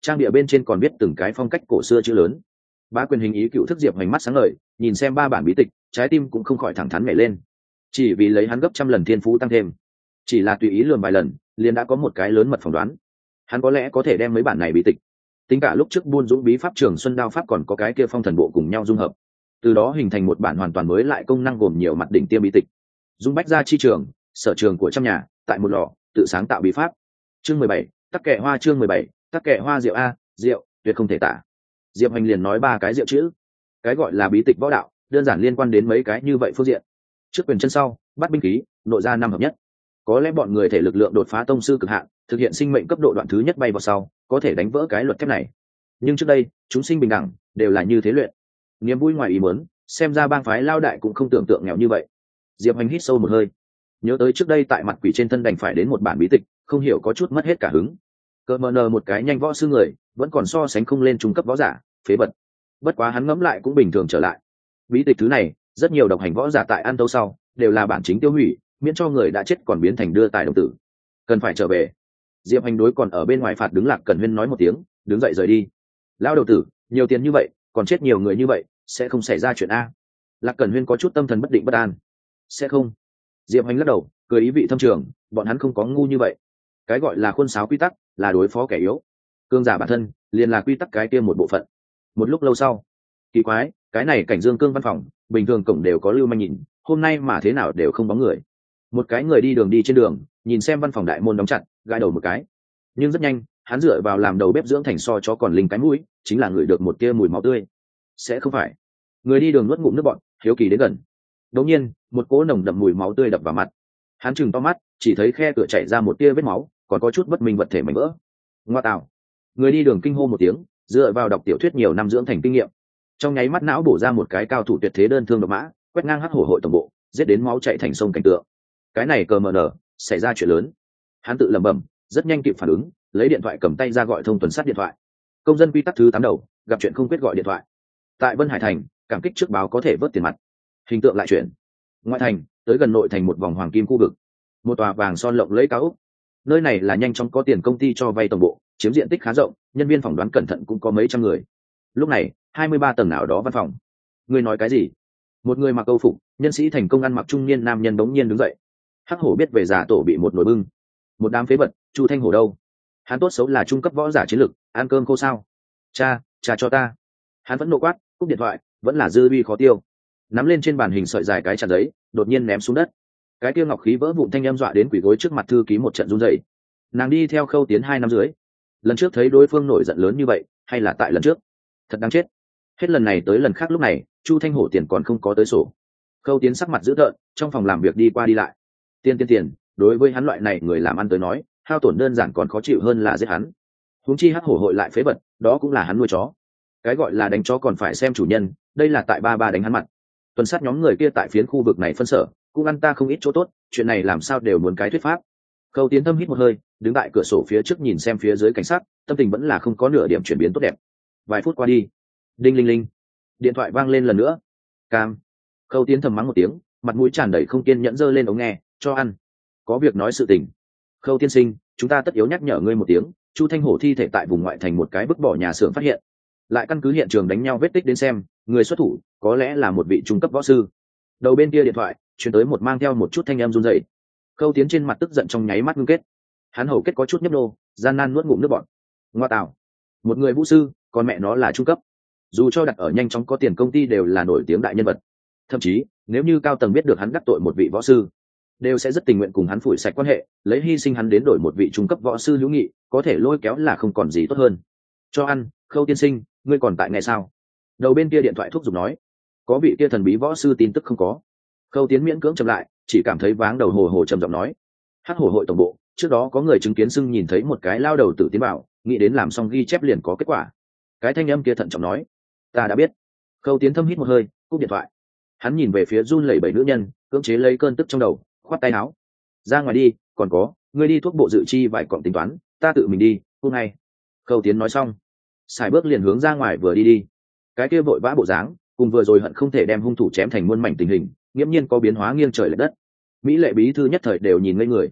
trang địa bên trên còn viết từng cái phong cách cổ xưa chữ lớn. Bá Quyền hình ý cựu thức Diệp Hoành mắt sáng ngời, nhìn xem 3 bản bí tịch, trái tim cũng không khỏi thẳng thắn nhảy lên. Chỉ vì lấy hắn gấp trăm lần thiên phú tăng thêm, chỉ là tùy ý lườm vài lần, liền đã có một cái lớn mật phỏng đoán. Hắn có lẽ có thể đem mấy bản này bí tịch, tính cả lúc trước buôn dũng bí pháp Trường Xuân đao pháp còn có cái kia phong thần bộ cùng nhau dung hợp, từ đó hình thành một bản hoàn toàn mới lại công năng gồm nhiều mặt đỉnh tiêm bí tịch. Dung bách gia chi trường, sở trường của trăm nhà, tại một lò, tự sáng tạo bí pháp. Chương 17, tắc kệ hoa. Chương 17, tắc kệ hoa. Rượu a, rượu, tuyệt không thể tả. Diệp Hoành liền nói 3 cái rượu chữ. Cái gọi là bí tịch võ đạo, đơn giản liên quan đến mấy cái như vậy phương diện. Trước quyền chân sau, bắt binh khí, nội ra 5 hợp nhất. Có lẽ bọn người thể lực lượng đột phá tông sư cực hạn, thực hiện sinh mệnh cấp độ đoạn thứ nhất bay vào sau, có thể đánh vỡ cái luật thép này. Nhưng trước đây, chúng sinh bình đẳng, đều là như thế luyện. Niềm vui ngoài ý muốn, xem ra bang phái lao đại cũng không tưởng tượng nghèo như vậy. Diệp Hoành hít sâu một hơi, nhớ tới trước đây tại mặt quỷ trên thân đành phải đến một bản bí tịch, không hiểu có chút mất hết cả hứng. Cỡ mờ nờ một cái nhanh võ sư người, vẫn còn so sánh không lên trung cấp võ giả, phế vật. Bất quá hắn ngẫm lại cũng bình thường trở lại. Bí tịch thứ này, rất nhiều độc hành võ giả tại An Tâu sau, đều là bản chính tiêu hủy, miễn cho người đã chết còn biến thành đưa tài đồng tử. Cần phải trở về. Diệp Hành đối còn ở bên ngoài phạt đứng Lạc Cẩn Huyên nói một tiếng, đứng dậy rời đi. Lão đầu tử, nhiều tiền như vậy, còn chết nhiều người như vậy, sẽ không xảy ra chuyện a? Lạc Cẩn Huyên có chút tâm thần bất định bất an. Sẽ không. Diệp Hành lắc đầu, cười ý vị thâm trường, bọn hắn không có ngu như vậy. Cái gọi là khuôn sáo quy tắc, là đối phó kẻ yếu. Cương giả bản thân, liền là quy tắc cái kia một bộ phận. Một lúc lâu sau, kỳ quái, cái này cảnh Dương Cương văn phòng, bình thường cổng đều có lưu manh nhìn, hôm nay mà thế nào đều không bóng người. Một cái người đi đường đi trên đường, nhìn xem văn phòng đại môn đóng chặt, gãi đầu một cái. Nhưng rất nhanh, hắn dựa vào làm đầu bếp dưỡng thành so chó còn linh cái mũi, chính là người được một tia mùi máu tươi. Sẽ không phải. Người đi đường nuốt ngụm nước bọt, hiếu kỳ đến gần. Đột nhiên, một cỗ nồng đậm mùi máu tươi đập vào mặt. Hắn chừng to mắt, chỉ thấy khe cửa chảy ra một tia vết máu, còn có chút bất minh vật thể mảnh vỡ. Ngoa tạo. Người đi đường kinh hô một tiếng, dựa vào đọc tiểu thuyết nhiều năm dưỡng thành kinh nghiệm, trong nháy mắt não bổ ra một cái cao thủ tuyệt thế đơn thương độc mã, quét ngang Hắc Hổ hội tổng bộ, giết đến máu chảy thành sông cảnh tượng. Cái này cờ mờ nở, xảy ra chuyện lớn. Hắn tự lẩm bẩm, rất nhanh kịp phản ứng, lấy điện thoại cầm tay ra gọi thông tuần sát điện thoại. Công dân quy tắc thứ 8 đầu, gặp chuyện không quyết gọi điện thoại. Tại Vân Hải thành, cảm kích trước báo có thể vớt tiền mặt. Hình tượng lại chuyển. Ngoại thành, tới gần nội thành một vòng hoàng kim khu vực. Một tòa vàng son lộng lẫy cao ốc. Nơi này là nhanh chóng có tiền công ty cho vay tổng bộ, chiếm diện tích khá rộng, nhân viên phỏng đoán cẩn thận cũng có mấy trăm người. Lúc này, 23 tầng nào đó văn phòng. Người nói cái gì? Một người mặc câu phục, nhân sĩ thành công ăn mặc trung niên nam nhân bỗng nhiên đứng dậy. Hắc Hổ biết về giả tổ bị một nồi bưng. Một đám phế vật, Chu Thanh Hổ đâu? Hắn tốt xấu là trung cấp võ giả chiến lực, ăn cơm khô sao? Cha cho ta. Hắn vẫn nộ quát, cúp điện thoại, vẫn là dư uy khó tiêu. Nắm lên trên bàn hình sợi dài cái chặt giấy, đột nhiên ném xuống đất. Cái kia ngọc khí vỡ vụn thanh âm dọa đến quỷ gối trước mặt thư ký một trận run rẩy. Nàng đi theo Khâu Tiến 2 năm dưới. Lần trước thấy đối phương nổi giận lớn như vậy, hay là tại lần trước? Thật đáng chết. Hết lần này tới lần khác lúc này, Chu Thanh Hổ tiền còn không có tới sổ. Khâu Tiến sắc mặt dữ tợn, trong phòng làm việc đi qua đi lại. Tiền, đối với hắn loại này người làm ăn tới nói, hao tổn đơn giản còn khó chịu hơn là giết hắn. Huống chi Hắc Hổ hội lại phế vật, đó cũng là hắn nuôi chó. Cái gọi là đánh chó còn phải xem chủ nhân, đây là tại ba đánh hắn mặt. Tuần sát nhóm người kia tại phiến khu vực này phân sở, cũng ăn ta không ít chỗ tốt, chuyện này làm sao đều muốn cái thuyết pháp. Khâu Tiến thâm hít một hơi, đứng tại cửa sổ phía trước nhìn xem phía dưới cảnh sát, tâm tình vẫn là không có nửa điểm chuyển biến tốt đẹp. Vài phút qua đi, đinh linh linh, điện thoại vang lên lần nữa. Cam. Khâu Tiến thầm mắng một tiếng, mặt mũi tràn đầy không kiên nhẫn giơ lên ống nghe, cho ăn. Có việc nói sự tình. Khâu tiên sinh, chúng ta tất yếu nhắc nhở ngươi một tiếng, Chu Thanh Hổ thi thể tại vùng ngoại thành một cái bức bỏ nhà xưởng phát hiện. Lại căn cứ hiện trường đánh nhau vết tích đến xem, người xuất thủ có lẽ là một vị trung cấp võ sư. Đầu bên kia điện thoại truyền tới một mang theo một chút thanh âm run rẩy. Khâu Tiến trên mặt tức giận trong nháy mắt ngưng kết. Hắn hầu kết có chút nhấp nô, gian nan nuốt ngụm nước bọt. Ngoa tạo, một người vũ sư, còn mẹ nó là trung cấp. Dù cho đặt ở nhanh chóng có tiền công ty đều là nổi tiếng đại nhân vật. Thậm chí, nếu như cao tầng biết được hắn đắc tội một vị võ sư, đều sẽ rất tình nguyện cùng hắn phủi sạch quan hệ, lấy hy sinh hắn đến đổi một vị trung cấp võ sư hữu nghị, có thể lôi kéo là không còn gì tốt hơn. Cho ăn, Khâu tiên sinh, ngươi còn tại ngày sao? Đầu bên kia điện thoại thúc giục nói, có vị kia thần bí võ sư tin tức không có. Khâu Tiến miễn cưỡng chậm lại, chỉ cảm thấy váng đầu hồ hồ trầm giọng nói, Hắc Hổ hội tổng bộ, trước đó có người chứng kiến xưng nhìn thấy một cái lao đầu tử tiến bảo, nghĩ đến làm xong ghi chép liền có kết quả. Cái thanh âm kia thận trọng nói, ta đã biết. Khâu Tiến thâm hít một hơi, cúp điện thoại. Hắn nhìn về phía run lẩy bẩy nữ nhân, cưỡng chế lấy cơn tức trong đầu, khoát tay áo, ra ngoài đi, còn có, ngươi đi thuốc bộ dự chi vài cọng tính toán, ta tự mình đi, hôm nay. Khâu Tiến nói xong, xài bước liền hướng ra ngoài vừa đi. Cái kia vội vã bộ dáng, cùng vừa rồi hận không thể đem hung thủ chém thành muôn mảnh tình hình, nghiễm nhiên có biến hóa nghiêng trời lệch đất. Mỹ lệ bí thư nhất thời đều nhìn ngây người.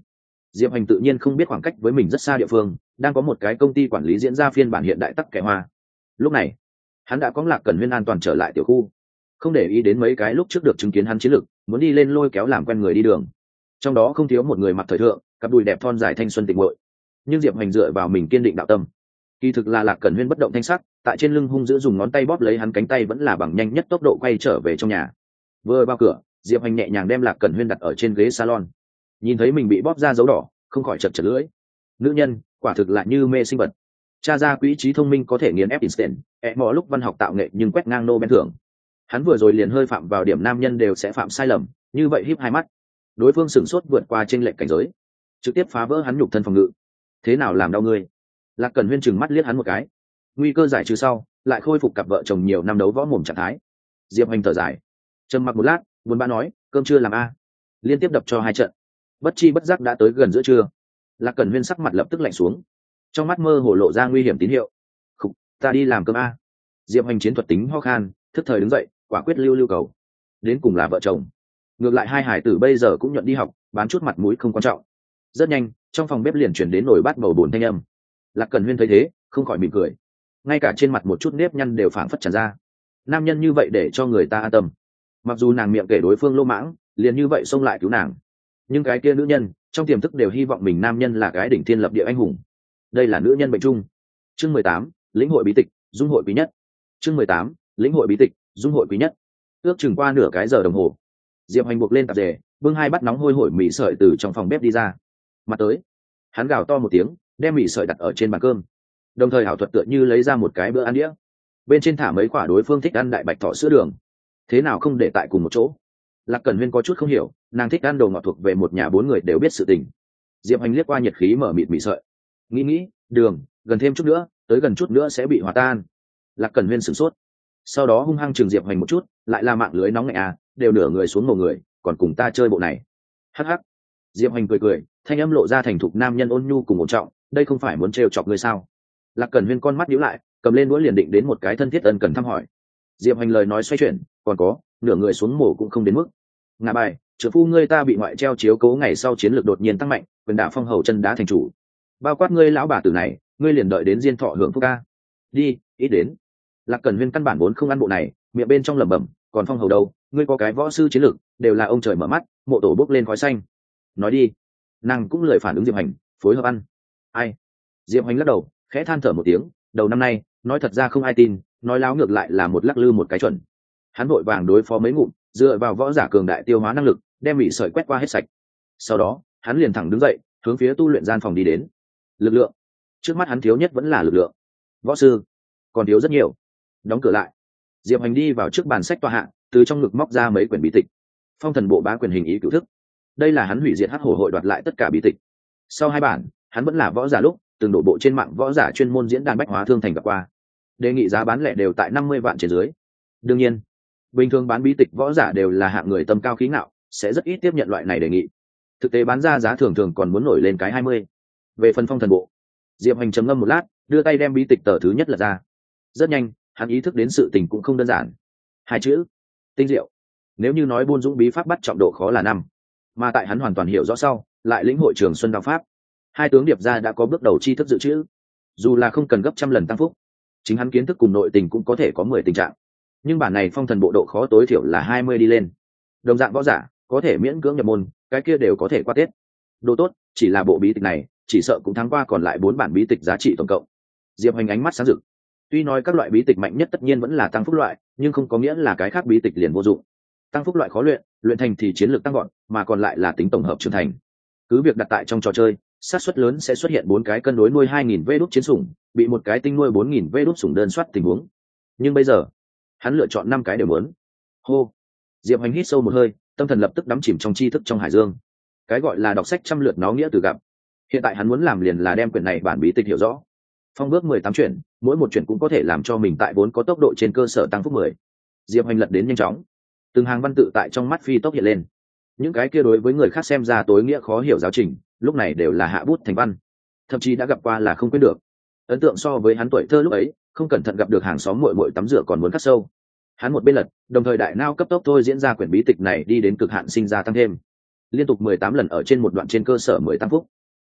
Diệp Hành tự nhiên không biết khoảng cách với mình rất xa địa phương đang có một cái công ty quản lý diễn ra phiên bản hiện đại tắc kẻ hoa. Lúc này hắn đã có Lạc Cẩn Huyên an toàn trở lại tiểu khu, không để ý đến mấy cái lúc trước được chứng kiến hắn chiến lực muốn đi lên lôi kéo làm quen người đi đường, trong đó không thiếu một người mặc thời thượng, cặp đùi đẹp thon dài thanh xuân tịnh muội. Nhưng Diệp Hành dựa vào mình kiên định đạo tâm, kỳ thực là Lạc Cẩn Huyên bất động thanh sắc, tại trên lưng hung dữ dùng ngón tay bóp lấy hắn cánh tay, vẫn là bằng nhanh nhất tốc độ quay trở về trong nhà. Vừa vào cửa, Diệp Hành nhẹ nhàng đem Lạc Cẩn Huyên đặt ở trên ghế salon, nhìn thấy mình bị bóp ra dấu đỏ, không khỏi chật chật lưỡi. Nữ nhân quả thực là như mê sinh vật. Cha ra quỹ trí thông minh có thể nghiền ép Einstein, mò lúc văn học tạo nghệ nhưng quét ngang Nobel thưởng. Hắn vừa rồi liền hơi phạm vào điểm nam nhân đều sẽ phạm sai lầm, như vậy híp hai mắt. Đối phương sửng sốt vượt qua chênh lệch cảnh giới, trực tiếp phá vỡ hắn nhục thân phòng ngự. Thế nào làm đau ngươi? Lạc Cẩn Huyên chừng mắt liếc hắn một cái. Nguy cơ giải trừ sau, lại khôi phục cặp vợ chồng nhiều năm đấu võ mồm trạng thái. Diệp Hành thở dài, trầm mặc một lát, buồn bã nói, cơm chưa làm a? Liên tiếp đập cho 2 trận, bất chi bất giác đã tới gần giữa trưa. Lạc Cẩn Huyên sắc mặt lập tức lạnh xuống, trong mắt mơ hồ lộ ra nguy hiểm tín hiệu. Khục, ta đi làm cơm a. Diệp Hành chiến thuật tính ho khan, thức thời đứng dậy, quả quyết lưu cầu. Đến cùng là vợ chồng, ngược lại hai hải tử bây giờ cũng nhận đi học, bán chút mặt mũi không quan trọng. Rất nhanh, trong phòng bếp liền chuyển đến nồi bát bầu bồn thanh âm. Lạc Cẩn Huyên thấy thế, không khỏi mỉm cười, ngay cả trên mặt một chút nếp nhăn đều phảng phất tràn ra. Nam nhân như vậy để cho người ta an tâm. Mặc dù nàng miệng kể đối phương lô mãng, liền như vậy xông lại cứu nàng, nhưng cái kia nữ nhân trong tiềm thức đều hy vọng mình nam nhân là cái đỉnh thiên lập địa anh hùng. Đây là nữ nhân bệnh chung. Chương 18, lĩnh hội bí tịch, dung hội quý nhất. Chương 18, lĩnh hội bí tịch, dung hội quý nhất. Ước chừng qua nửa cái giờ đồng hồ, Diệp Hành buộc lên tạp dề, bưng 2 bát nóng hôi hổi mì sợi từ trong phòng bếp đi ra. Mặt tới, hắn gào to một tiếng, đem mì sợi đặt ở trên bàn cơm, đồng thời ảo thuật tựa như lấy ra một cái bữa ăn đĩa, bên trên thả mấy quả đối phương thích ăn đại bạch thỏ sữa đường. Thế nào không để tại cùng một chỗ? Lạc Cẩn Huyên có chút không hiểu, nàng thích ăn đồ ngọt thuộc về một nhà 4 người đều biết sự tình. Diệp Hành liếc qua nhiệt khí mở mịt mì sợi, nghĩ, đường, gần thêm chút nữa, tới gần chút nữa sẽ bị hòa tan. Lạc Cẩn Huyên sửng sốt, sau đó hung hăng chừng Diệp Hành một chút, lại là mạng lưới nóng ngạnh à, đều nửa người xuống một người, còn cùng ta chơi bộ này. Hắc hắc. Diệp Hành cười, thanh âm lộ ra thành thục nam nhân ôn nhu cùng một trọng, đây không phải muốn trêu chọc ngươi sao? Lạc Cẩn Huyên con mắt nhíu lại, cầm lên đũa liền định đến một cái thân thiết ân cần thăm hỏi. Diệp Hành lời nói xoay chuyển, còn có, nửa người xuống mổ cũng không đến mức. Ngạ bài, trưởng phu ngươi ta bị ngoại treo chiếu cố ngày sau chiến lược đột nhiên tăng mạnh, quyền đả phong hầu chân đá thành chủ. Bao quát ngươi lão bà tử này, ngươi liền đợi đến diên thọ hưởng phúc ca. Đi, ít đến. Lạc Cẩn Huyên căn bản vốn không ăn bộ này, miệng bên trong lẩm bẩm, còn phong hầu đâu, ngươi có cái võ sư chiến lược, đều là ông trời mở mắt, mộ tổ bốc lên khói xanh. Nói đi. Nàng cũng lời phản ứng Diệp Hành, phối hợp ăn. Ai? Diệp Hành lắc đầu, khẽ than thở một tiếng, đầu năm nay, nói thật ra không ai tin, nói láo ngược lại là một lắc lư một cái chuẩn. Hắn vội vàng đối phó mấy ngụm, dựa vào võ giả cường đại tiêu hóa năng lực, đem mị sợi quét qua hết sạch. Sau đó, hắn liền thẳng đứng dậy, hướng phía tu luyện gian phòng đi đến. Lực lượng, trước mắt hắn thiếu nhất vẫn là lực lượng. Võ sư, còn thiếu rất nhiều. Đóng cửa lại, Diệp Hành đi vào trước bàn sách tọa hạ, từ trong ngực móc ra mấy quyển bí tịch. Phong thần bộ bá quyền hình ý cửu thức, đây là hắn hủy diệt hắc hổ hội đoạt lại tất cả bí tịch. Sau 2 bản, hắn vẫn là võ giả lúc từng đổ bộ trên mạng võ giả chuyên môn diễn đàn bách hóa thương thành gặp qua, đề nghị giá bán lẻ đều tại 50 vạn trên dưới. Đương nhiên, bình thường bán bí tịch võ giả đều là hạng người tâm cao khí ngạo, sẽ rất ít tiếp nhận loại này đề nghị. Thực tế bán ra giá thường thường còn muốn nổi lên cái 20. Về phần phong thần bộ, Diệp Hành trầm ngâm một lát, đưa tay đem bí tịch tờ thứ nhất lật ra. Rất nhanh, hắn ý thức đến sự tình cũng không đơn giản. 2 chữ: tinh diệu. Nếu như nói buôn dũng bí pháp bắt trọng độ khó là 5, mà tại hắn hoàn toàn hiểu rõ sau, lại lĩnh hội Trường Xuân đạo pháp, 2 tướng điệp ra đã có bước đầu tri thức dự trữ. Dù là không cần gấp trăm lần tăng phúc, chính hắn kiến thức cùng nội tình cũng có thể có 10 tình trạng. Nhưng bản này phong thần bộ độ khó tối thiểu là 20 đi lên. Đồng dạng võ giả có thể miễn cưỡng nhập môn, cái kia đều có thể qua Tết. Độ tốt, chỉ là bộ bí tịch này, chỉ sợ cũng thắng qua còn lại 4 bản bí tịch giá trị tổng cộng. Diệp Hành ánh mắt sáng rực. Tuy nói các loại bí tịch mạnh nhất tất nhiên vẫn là tăng phúc loại, nhưng không có nghĩa là cái khác bí tịch liền vô dụng. Tăng phúc loại khó luyện, luyện thành thì chiến lược tăng gọn, mà còn lại là tính tổng hợp trưởng thành. Cứ việc đặt tại trong trò chơi, xác suất lớn sẽ xuất hiện 4 cái cân đối nuôi 2000 vê đút chiến sủng, bị một cái tinh nuôi 4000 vê đút sủng đơn soát tình huống. Nhưng bây giờ, hắn lựa chọn 5 cái đều muốn. Hô. Diệp Hành hít sâu một hơi, tâm thần lập tức đắm chìm trong tri thức trong hải dương. Cái gọi là đọc sách trăm lượt nó nghĩa từ gặp. Hiện tại hắn muốn làm liền là đem quyển này bản bí tịch hiểu rõ. Phong bước 18 chuyển, mỗi một chuyển cũng có thể làm cho mình tại vốn có tốc độ trên cơ sở tăng phúc 10. Diệp Hành lật đến nhanh chóng, từng hàng văn tự tại trong mắt phi tốc hiện lên. Những cái kia đối với người khác xem ra tối nghĩa khó hiểu giáo trình, lúc này đều là hạ bút thành văn, thậm chí đã gặp qua là không quên được. Ấn tượng so với hắn tuổi thơ lúc ấy, không cẩn thận gặp được hàng xóm muội muội tắm rửa còn muốn khắc sâu. Hắn một bên lật, đồng thời đại não cấp tốc thôi diễn ra quyển bí tịch này đi đến cực hạn sinh ra tăng thêm. Liên tục 18 lần ở trên một đoạn trên cơ sở 10 tăng phúc.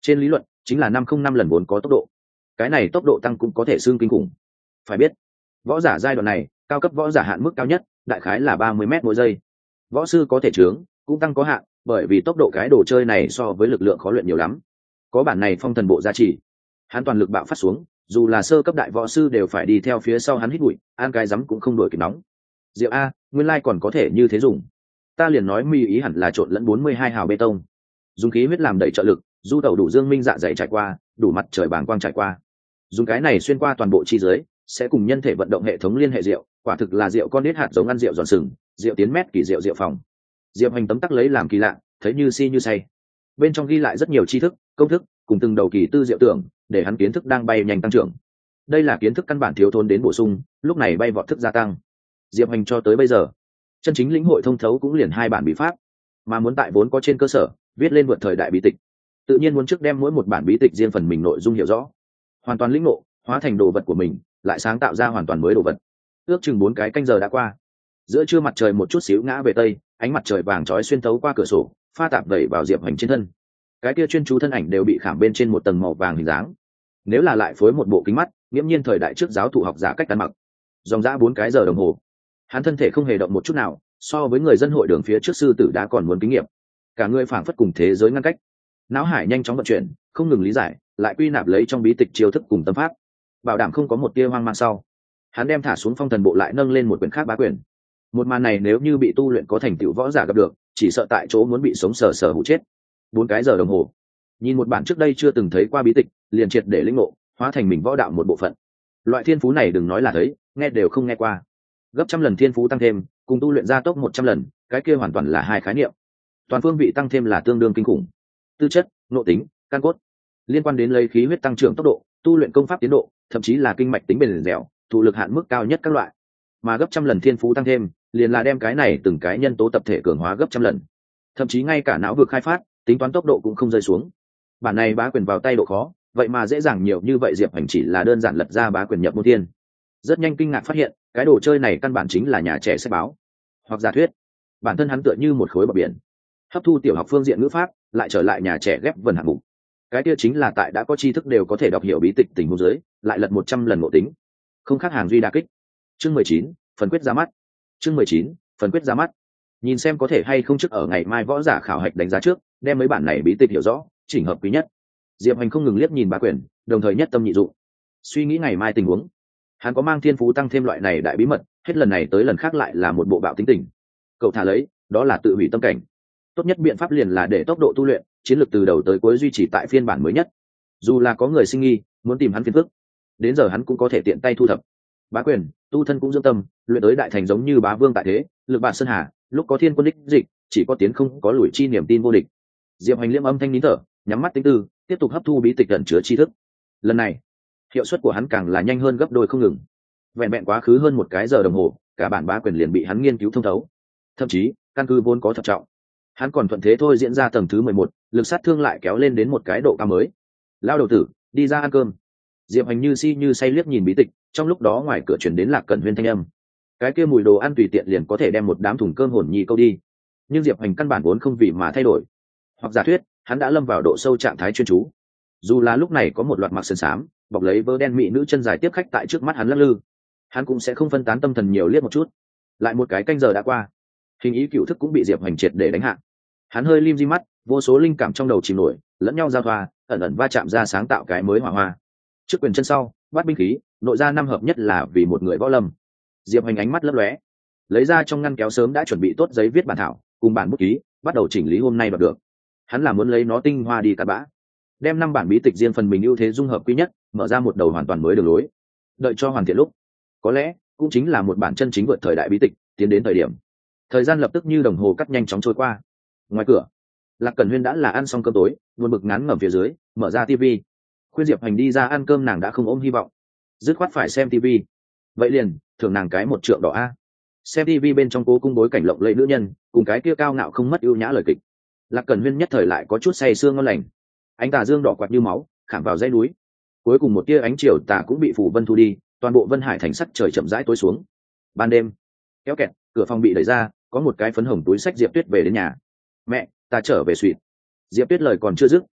trên lý luận chính là 505 lần vốn có tốc độ. Cái này tốc độ tăng cũng có thể xương kinh khủng. Phải biết võ giả giai đoạn này cao cấp võ giả hạn mức cao nhất đại khái là 30 m mỗi giây. Võ sư có thể trướng cũng tăng có hạn, bởi vì tốc độ cái đồ chơi này so với lực lượng khó luyện nhiều lắm. Có bản này phong thần bộ gia trì, hắn toàn lực bạo phát xuống, dù là sơ cấp đại võ sư đều phải đi theo phía sau hắn hít bụi, ăn cái rắm cũng không đuổi kịp nóng. Diệu a, nguyên lai còn có thể như thế dùng. Ta liền nói mi ý hẳn là trộn lẫn 42 hào bê tông, dùng khí huyết làm đẩy trợ lực, du tẩu đủ dương minh dạ dày trải qua, đủ mặt trời bàng quang trải qua, dùng cái này xuyên qua toàn bộ chi giới, sẽ cùng nhân thể vận động hệ thống liên hệ rượu, quả thực là rượu con nít hạt giống ăn rượu giòn sừng, rượu tiến mét kỳ rượu phòng. Diệp Hành tấm tắc lấy làm kỳ lạ, thấy như si như say. Bên trong ghi lại rất nhiều tri thức, công thức, cùng từng đầu kỳ tư diệu tưởng, để hắn kiến thức đang bay nhanh tăng trưởng. Đây là kiến thức căn bản thiếu thốn đến bổ sung, lúc này bay vọt thức gia tăng. Diệp Hành cho tới bây giờ, chân chính lĩnh hội thông thấu cũng liền 2 bản bí pháp, mà muốn tại vốn có trên cơ sở viết lên vượt thời đại bí tịch, tự nhiên muốn trước đem mỗi một bản bí tịch riêng phần mình nội dung hiểu rõ, hoàn toàn lĩnh ngộ, hóa thành đồ vật của mình, lại sáng tạo ra hoàn toàn mới đồ vật. Ước chừng 4 cái canh giờ đã qua. Giữa trưa mặt trời một chút xíu ngã về tây, ánh mặt trời vàng chói xuyên thấu qua cửa sổ, pha tạp vẩy vào Diệp Hành trên thân. Cái kia chuyên chú thân ảnh đều bị khảm bên trên một tầng màu vàng hình dáng. Nếu là lại phối một bộ kính mắt, nghiễm nhiên thời đại trước giáo thụ học giả cách ăn mặc. Dòng dã 4 cái giờ đồng hồ, hắn thân thể không hề động một chút nào, so với người dân hội đường phía trước sư tử đã còn muốn kinh nghiệm. Cả người phảng phất cùng thế giới ngăn cách. Não hải nhanh chóng vận chuyển, không ngừng lý giải, lại quy nạp lấy trong bí tịch chiêu thức cùng tâm pháp, bảo đảm không có một tia hoang mang sau. Hắn đem thả xuống phong thần bộ lại nâng lên một quyển khác bá quyển. Một màn này nếu như bị tu luyện có thành tựu võ giả gặp được, chỉ sợ tại chỗ muốn bị sống sờ sờ hụ chết. 4 cái giờ đồng hồ, nhìn một bản trước đây chưa từng thấy qua bí tịch, liền triệt để lĩnh ngộ, hóa thành mình võ đạo một bộ phận. Loại thiên phú này đừng nói là thấy, nghe đều không nghe qua. Gấp trăm lần thiên phú tăng thêm, cùng tu luyện gia tốc 100 lần, cái kia hoàn toàn là hai khái niệm. Toàn phương vị tăng thêm là tương đương kinh khủng. Tư chất, nội tính, căn cốt, liên quan đến lấy khí huyết tăng trưởng tốc độ, tu luyện công pháp tiến độ, thậm chí là kinh mạch tính bền dẻo, thụ lực hạn mức cao nhất các loại. Mà gấp trăm lần thiên phú tăng thêm, liền là đem cái này từng cái nhân tố tập thể cường hóa gấp trăm lần. Thậm chí ngay cả não vực khai phát, tính toán tốc độ cũng không rơi xuống. Bản này bá quyền vào tay độ khó, vậy mà dễ dàng nhiều như vậy. Diệp Hành chỉ là đơn giản lật ra bá quyền nhập môn thiên, rất nhanh kinh ngạc phát hiện, cái đồ chơi này căn bản chính là nhà trẻ sách báo hoặc giả thuyết. Bản thân hắn tựa như một khối bờ biển, hấp thu tiểu học phương diện ngữ pháp, lại trở lại nhà trẻ ghép vần hạng mục. Cái kia chính là tại đã có tri thức đều có thể đọc hiểu bí tịch tình huống dưới, lại lật 100 lần ngộ tính, không khác hàng duy đa kích. Chương 19, phần quyết ra mắt. Chương 19, phần quyết ra mắt. Nhìn xem có thể hay không trước ở ngày mai võ giả khảo hạch đánh giá trước, đem mấy bản này bí tịch hiểu rõ, chỉnh hợp quý nhất. Diệp Hành không ngừng liếc nhìn bá quyền, đồng thời nhất tâm nhị dụng, suy nghĩ ngày mai tình huống. Hắn có mang thiên phú tăng thêm loại này đại bí mật, hết lần này tới lần khác lại là một bộ bạo tính tình. Cậu thả lấy, đó là tự hủy tâm cảnh. Tốt nhất biện pháp liền là để tốc độ tu luyện, chiến lược từ đầu tới cuối duy trì tại phiên bản mới nhất. Dù là có người sinh nghi, muốn tìm hắn phiền phức, đến giờ hắn cũng có thể tiện tay thu thập. Bá quyền, tu thân cũng dưỡng tâm, luyện tới đại thành giống như bá vương tại thế, lực bạn sơn hà, lúc có thiên quân đích dịch, chỉ có tiến không có lùi chi niềm tin vô địch. Diệp Hành liêm âm thanh nín thở, nhắm mắt tính tư, tiếp tục hấp thu bí tịch ẩn chứa tri thức. Lần này, hiệu suất của hắn càng là nhanh hơn gấp đôi không ngừng. Vẹn vẹn quá khứ hơn 1 cái giờ đồng hồ, cả bản bá quyền liền bị hắn nghiên cứu thông thấu. Thậm chí, căn cứ vốn có thập trọng, hắn còn thuận thế thôi diễn ra tầng thứ 11, lực sát thương lại kéo lên đến một cái độ cao mới. Lao đầu tử, đi ra ăn cơm. Diệp Hành như si như say liếc nhìn bí tịch, trong lúc đó ngoài cửa truyền đến Lạc Cẩn Huyên thanh âm. Cái kia mùi đồ ăn tùy tiện liền có thể đem một đám thùng cơm hồn nhi câu đi. Nhưng Diệp Hành căn bản vốn không vì mà thay đổi, hoặc giả thuyết, hắn đã lâm vào độ sâu trạng thái chuyên chú. Dù là lúc này có một loạt mặc sơn xám, bọc lấy vớ đen mỹ nữ chân dài tiếp khách tại trước mắt hắn lắc lư, hắn cũng sẽ không phân tán tâm thần nhiều liếc một chút. Lại một cái canh giờ đã qua, hình ý cựu thức cũng bị Diệp Hành triệt để đánh hạ. Hắn hơi lim di mắt, vô số linh cảm trong đầu chìm nổi, lẫn nhau giao thoa, ẩn ẩn va chạm ra sáng tạo cái mới hỏa hoa. Trước quyền chân sau, bắt binh khí, nội ra năm hợp nhất là vì một người võ lâm. Diệp Hành ánh mắt lấp lóe, lấy ra trong ngăn kéo sớm đã chuẩn bị tốt giấy viết bản thảo cùng bản bút ký, bắt đầu chỉnh lý hôm nay đoạt được. Hắn là muốn lấy nó tinh hoa đi cắt bã, đem 5 bản bí tịch riêng phần mình ưu thế dung hợp quý nhất, mở ra một đầu hoàn toàn mới đường lối. Đợi cho hoàn thiện lúc, có lẽ cũng chính là một bản chân chính vượt thời đại bí tịch tiến đến thời điểm. Thời gian lập tức như đồng hồ cắt nhanh chóng trôi qua. Ngoài cửa, Lạc Cẩn Huyên đã là ăn xong cơm tối, buồn bực ngán ngẩm phía dưới, mở ra tivi. Khuyên Diệp Hành đi ra ăn cơm nàng đã không ôm hy vọng, dứt khoát phải xem tivi. Vậy liền thưởng nàng cái 1 trượng đỏ a. Xem tivi bên trong cố cung bối cảnh lộng lẫy nữ nhân, cùng cái kia cao ngạo không mất ưu nhã lời kịch. Lạc Cẩn Huyên nhất thời lại có chút say sương ngon lành. Ánh tà dương đỏ quạt như máu, khảm vào dãy núi. Cuối cùng một tia ánh chiều tà cũng bị phủ vân thu đi, toàn bộ Vân Hải thành sắc trời chậm rãi tối xuống. Ban đêm, kéo kẹt, cửa phòng bị đẩy ra, có một cái phấn hồng túi sách Diệp Tuyết về đến nhà. Mẹ, ta trở về suỵt. Diệp Tuyết lời còn chưa dứt,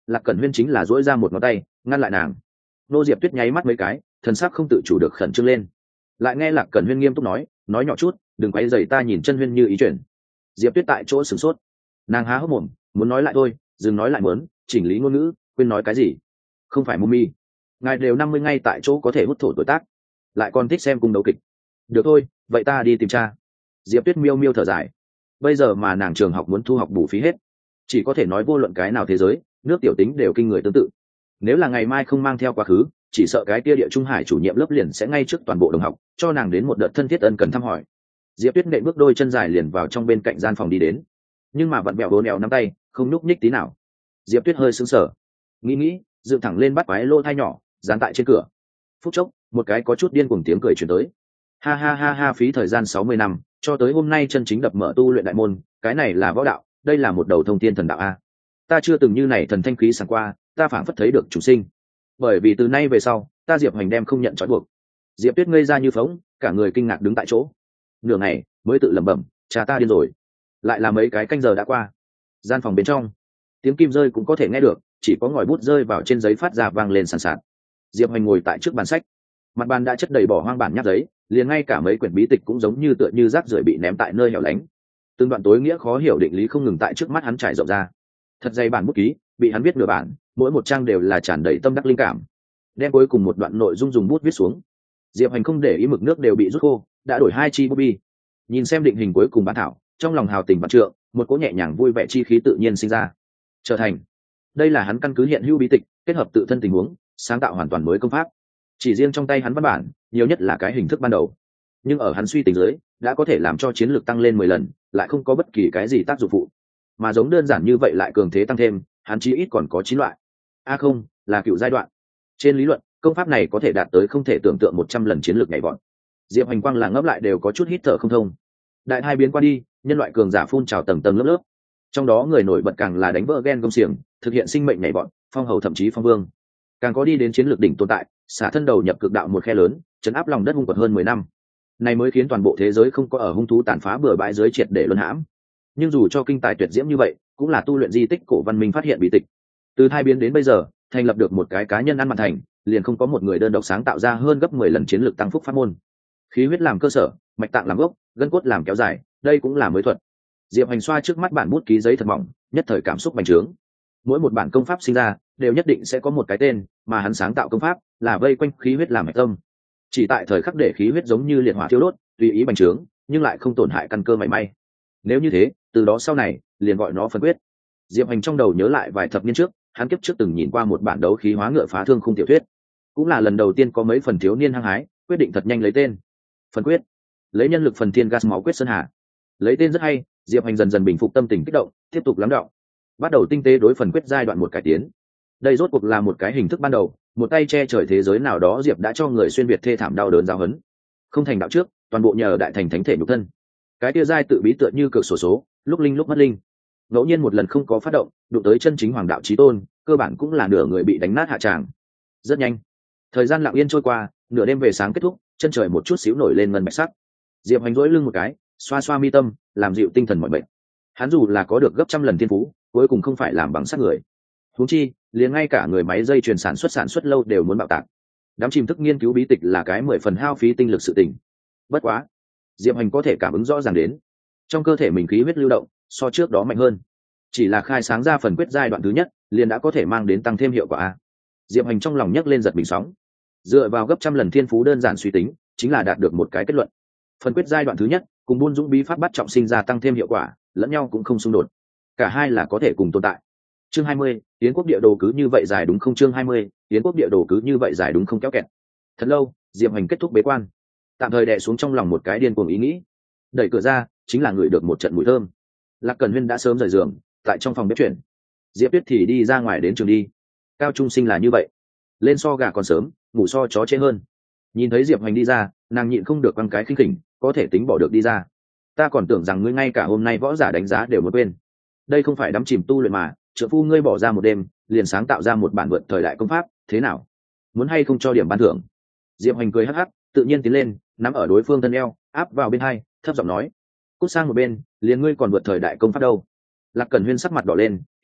Lạc Cẩn Huyên chính là dỗi ra một ngón tay ngăn lại nàng. Nô Diệp Tuyết nháy mắt mấy cái, thần sắc không tự chủ được khẩn trương lên. Lại nghe Lạc Cẩn Huyên nghiêm túc nói nhỏ chút, đừng quay dày ta, nhìn chân Huyên như ý chuyển. Diệp Tuyết tại chỗ sửng sốt, nàng há hốc mồm muốn nói lại thôi, dừng nói lại mớn chỉnh lý ngôn ngữ, quên nói cái gì. Không phải Mumi, ngài đều 50 ngay tại chỗ có thể hút thổ tuổi tác, lại còn thích xem cung đấu kịch. Được thôi, vậy ta đi tìm cha. Diệp Tuyết miêu miêu thở dài, bây giờ mà nàng trường học muốn thu học bù phí hết, chỉ có thể nói vô luận cái nào thế giới nước tiểu tính đều kinh người tương tự. Nếu là ngày mai không mang theo quá khứ, chỉ sợ cái kia địa trung hải chủ nhiệm lớp liền sẽ ngay trước toàn bộ đồng học cho nàng đến một đợt thân thiết ân cần thăm hỏi. Diệp Tuyết nện bước đôi chân dài liền vào trong bên cạnh gian phòng đi đến, nhưng mà vặn bẹo vốn éo nắm tay không nhúc nhích tí nào. Diệp Tuyết hơi sững sờ, nghĩ dựng thẳng lên bắt quái lô thai nhỏ dán tại trên cửa. Phút chốc một cái có chút điên cuồng tiếng cười truyền tới. Ha ha ha ha, phí thời gian 60 năm cho tới hôm nay chân chính đập mở tu luyện đại môn, cái này là võ đạo, đây là một đầu thông tiên thần đạo a. Ta chưa từng như này thần thanh khí sảng qua, ta phảng phất thấy được chủ sinh. Bởi vì từ nay về sau ta Diệp Hoành đem không nhận trói buộc. Diệp Tuyết ngây ra như phóng, cả người kinh ngạc đứng tại chỗ nửa ngày mới tự lẩm bẩm, cha ta điên rồi. Lại là mấy cái canh giờ đã qua, gian phòng bên trong tiếng kim rơi cũng có thể nghe được, chỉ có ngòi bút rơi vào trên giấy phát ra vang lên sàn sạt. Diệp Hoành ngồi tại trước bàn sách, mặt bàn đã chất đầy bỏ hoang bản nháp giấy, liền ngay cả mấy quyển bí tịch cũng giống như tựa như rác rưởi bị ném tại nơi hẻo lánh. Từng đoạn tối nghĩa khó hiểu định lý không ngừng tại trước mắt hắn trải rộng ra. Thật dày bản bút ký bị hắn viết nửa bản, mỗi một trang đều là tràn đầy tâm đắc linh cảm. Đem cuối cùng một đoạn nội dung dùng bút viết xuống. Diệp Hoành không để ý mực nước đều bị rút khô, đã đổi 2 chi bút bi. Nhìn xem định hình cuối cùng bản thảo, trong lòng hào tình vạn trượng, một cỗ nhẹ nhàng vui vẻ chi khí tự nhiên sinh ra. Trở thành, đây là hắn căn cứ hiện hữu bí tịch, kết hợp tự thân tình huống, sáng tạo hoàn toàn mới công pháp. Chỉ riêng trong tay hắn văn bản, nhiều nhất là cái hình thức ban đầu, nhưng ở hắn suy tính dưới, đã có thể làm cho chiến lược tăng lên 10 lần, lại không có bất kỳ cái gì tác dụng phụ. Mà giống đơn giản như vậy lại cường thế tăng thêm, hắn chí ít còn có 9 loại. Không, là cựu giai đoạn. Trên lý luận, công pháp này có thể đạt tới không thể tưởng tượng 100 lần chiến lược nhảy vọt. Diệp Hoành Quang là ngấp lại đều có chút hít thở không thông. Đại hai biến qua đi, nhân loại cường giả phun trào tầng tầng lớp lớp. Trong đó người nổi bật càng là đánh vỡ gen công xiềng, thực hiện sinh mệnh nhảy vọt, phong hầu thậm chí phong vương. Càng có đi đến chiến lược đỉnh tồn tại, xả thân đầu nhập cực đạo một khe lớn, chấn áp lòng đất hung quật hơn 10 năm. Này mới khiến toàn bộ thế giới không có ở hung thú tàn phá bừa bãi dưới triệt để luân hãm. Nhưng dù cho kinh tài tuyệt diễm như vậy, cũng là tu luyện di tích cổ văn minh phát hiện bí tịch. Từ hai biến đến bây giờ, thành lập được một cái cá nhân ăn màn thành, liền không có một người đơn độc sáng tạo ra hơn gấp 10 lần chiến lược tăng phúc pháp môn. Khí huyết làm cơ sở, mạch tạng làm gốc, gân cốt làm kéo dài, đây cũng là mới thuật. Diệp Hoành xoa trước mắt bản bút ký giấy thật mỏng, nhất thời cảm xúc bành trướng. Mỗi một bản công pháp sinh ra, đều nhất định sẽ có một cái tên, mà hắn sáng tạo công pháp là vây quanh khí huyết làm mạch tâm. Chỉ tại thời khắc để khí huyết giống như liệt hỏa thiêu đốt, tùy ý bành trướng, nhưng lại không tổn hại căn cơ mảy may. Nếu như thế, từ đó sau này, liền gọi nó phân quyết. Diệp Hoành trong đầu nhớ lại vài thập niên trước, hắn kiếp trước từng nhìn qua một bản đấu khí hóa ngựa phá thương khung tiểu thuyết, cũng là lần đầu tiên có mấy phần thiếu niên hăng hái, quyết định thật nhanh lấy tên phân quyết, lấy nhân lực phần thiên gas máu quyết sơn hà. Lấy tên rất hay, Diệp Hoành dần dần bình phục tâm tình kích động, tiếp tục lắng đọng, bắt đầu tinh tế đối phần quyết giai đoạn một cải tiến. Đây rốt cuộc là một cái hình thức ban đầu, một tay che trời thế giới nào đó Diệp đã cho người xuyên việt thê thảm đau đớn giáo huấn. Không thành đạo trước, toàn bộ nhờ đại thành thánh thể nhục thân. Cái kia giai tự bí tựa như cược sổ số, lúc linh lúc mất linh. Ngẫu nhiên một lần không có phát động, đụng tới chân chính hoàng đạo chí tôn, cơ bản cũng là nửa người bị đánh nát hạ tràng. Rất nhanh, thời gian lặng yên trôi qua, nửa đêm về sáng kết thúc, chân trời một chút xíu nổi lên ngân bạch sắc. Diệp Hoành duỗi lưng một cái, xoa xoa mi tâm, làm dịu tinh thần mọi bệnh. Hắn dù là có được gấp trăm lần thiên phú, cuối cùng không phải làm bằng sắt người. Huống chi, liền ngay cả người máy dây chuyền sản xuất lâu đều muốn bạo tạc. Đám chìm thức nghiên cứu bí tịch là cái 10 phần hao phí tinh lực sự tình. Bất quá, Diệp Hoành có thể cảm ứng rõ ràng đến, trong cơ thể mình khí huyết lưu động so trước đó mạnh hơn. Chỉ là khai sáng ra phần quyết giai đoạn thứ nhất, liền đã có thể mang đến tăng thêm hiệu quả. Diệp Hoành trong lòng nhấc lên giật bình sóng. Dựa vào gấp trăm lần thiên phú đơn giản suy tính, chính là đạt được một cái kết luận. Phần quyết giai đoạn thứ nhất cùng buôn dũng bí pháp bắt trọng sinh ra tăng thêm hiệu quả, lẫn nhau cũng không xung đột, cả hai là có thể cùng tồn tại. Chương 20, Yến quốc địa đồ cứ như vậy dài đúng không? Chương 20, Yến quốc địa đồ cứ như vậy dài đúng không? Kéo kẹt. Thật lâu, Diệp Hoành kết thúc bế quan, tạm thời đè xuống trong lòng một cái điên cuồng ý nghĩ. Đẩy cửa ra, chính là ngửi được một trận mùi thơm. Lạc Cẩn Huyên đã sớm rời giường, tại trong phòng bếp chuyển. Diệp Tuyết thì đi ra ngoài đến trường đi. Cao trung sinh là như vậy, lên so gà còn sớm, ngủ so chó trễ hơn. Nhìn thấy Diệp Hoành đi ra, nàng nhịn không được quăng cái khinh khỉnh, có thể tính bỏ được đi ra. Ta còn tưởng rằng ngươi ngay cả hôm nay võ giả đánh giá đều muốn quên. Đây không phải đắm chìm tu luyện mà, trợ phu ngươi bỏ ra một đêm, liền sáng tạo ra một bản vượt thời đại công pháp, thế nào? Muốn hay không cho điểm ban thưởng? Diệp Hoành cười hắc hắc, tự nhiên tiến lên, nắm ở đối phương thân eo, áp vào bên hai, thấp giọng nói: "Cút sang một bên, liền ngươi còn vượt thời đại công pháp đâu?" Lạc Cẩn Huyên sắc mặt đỏ lên,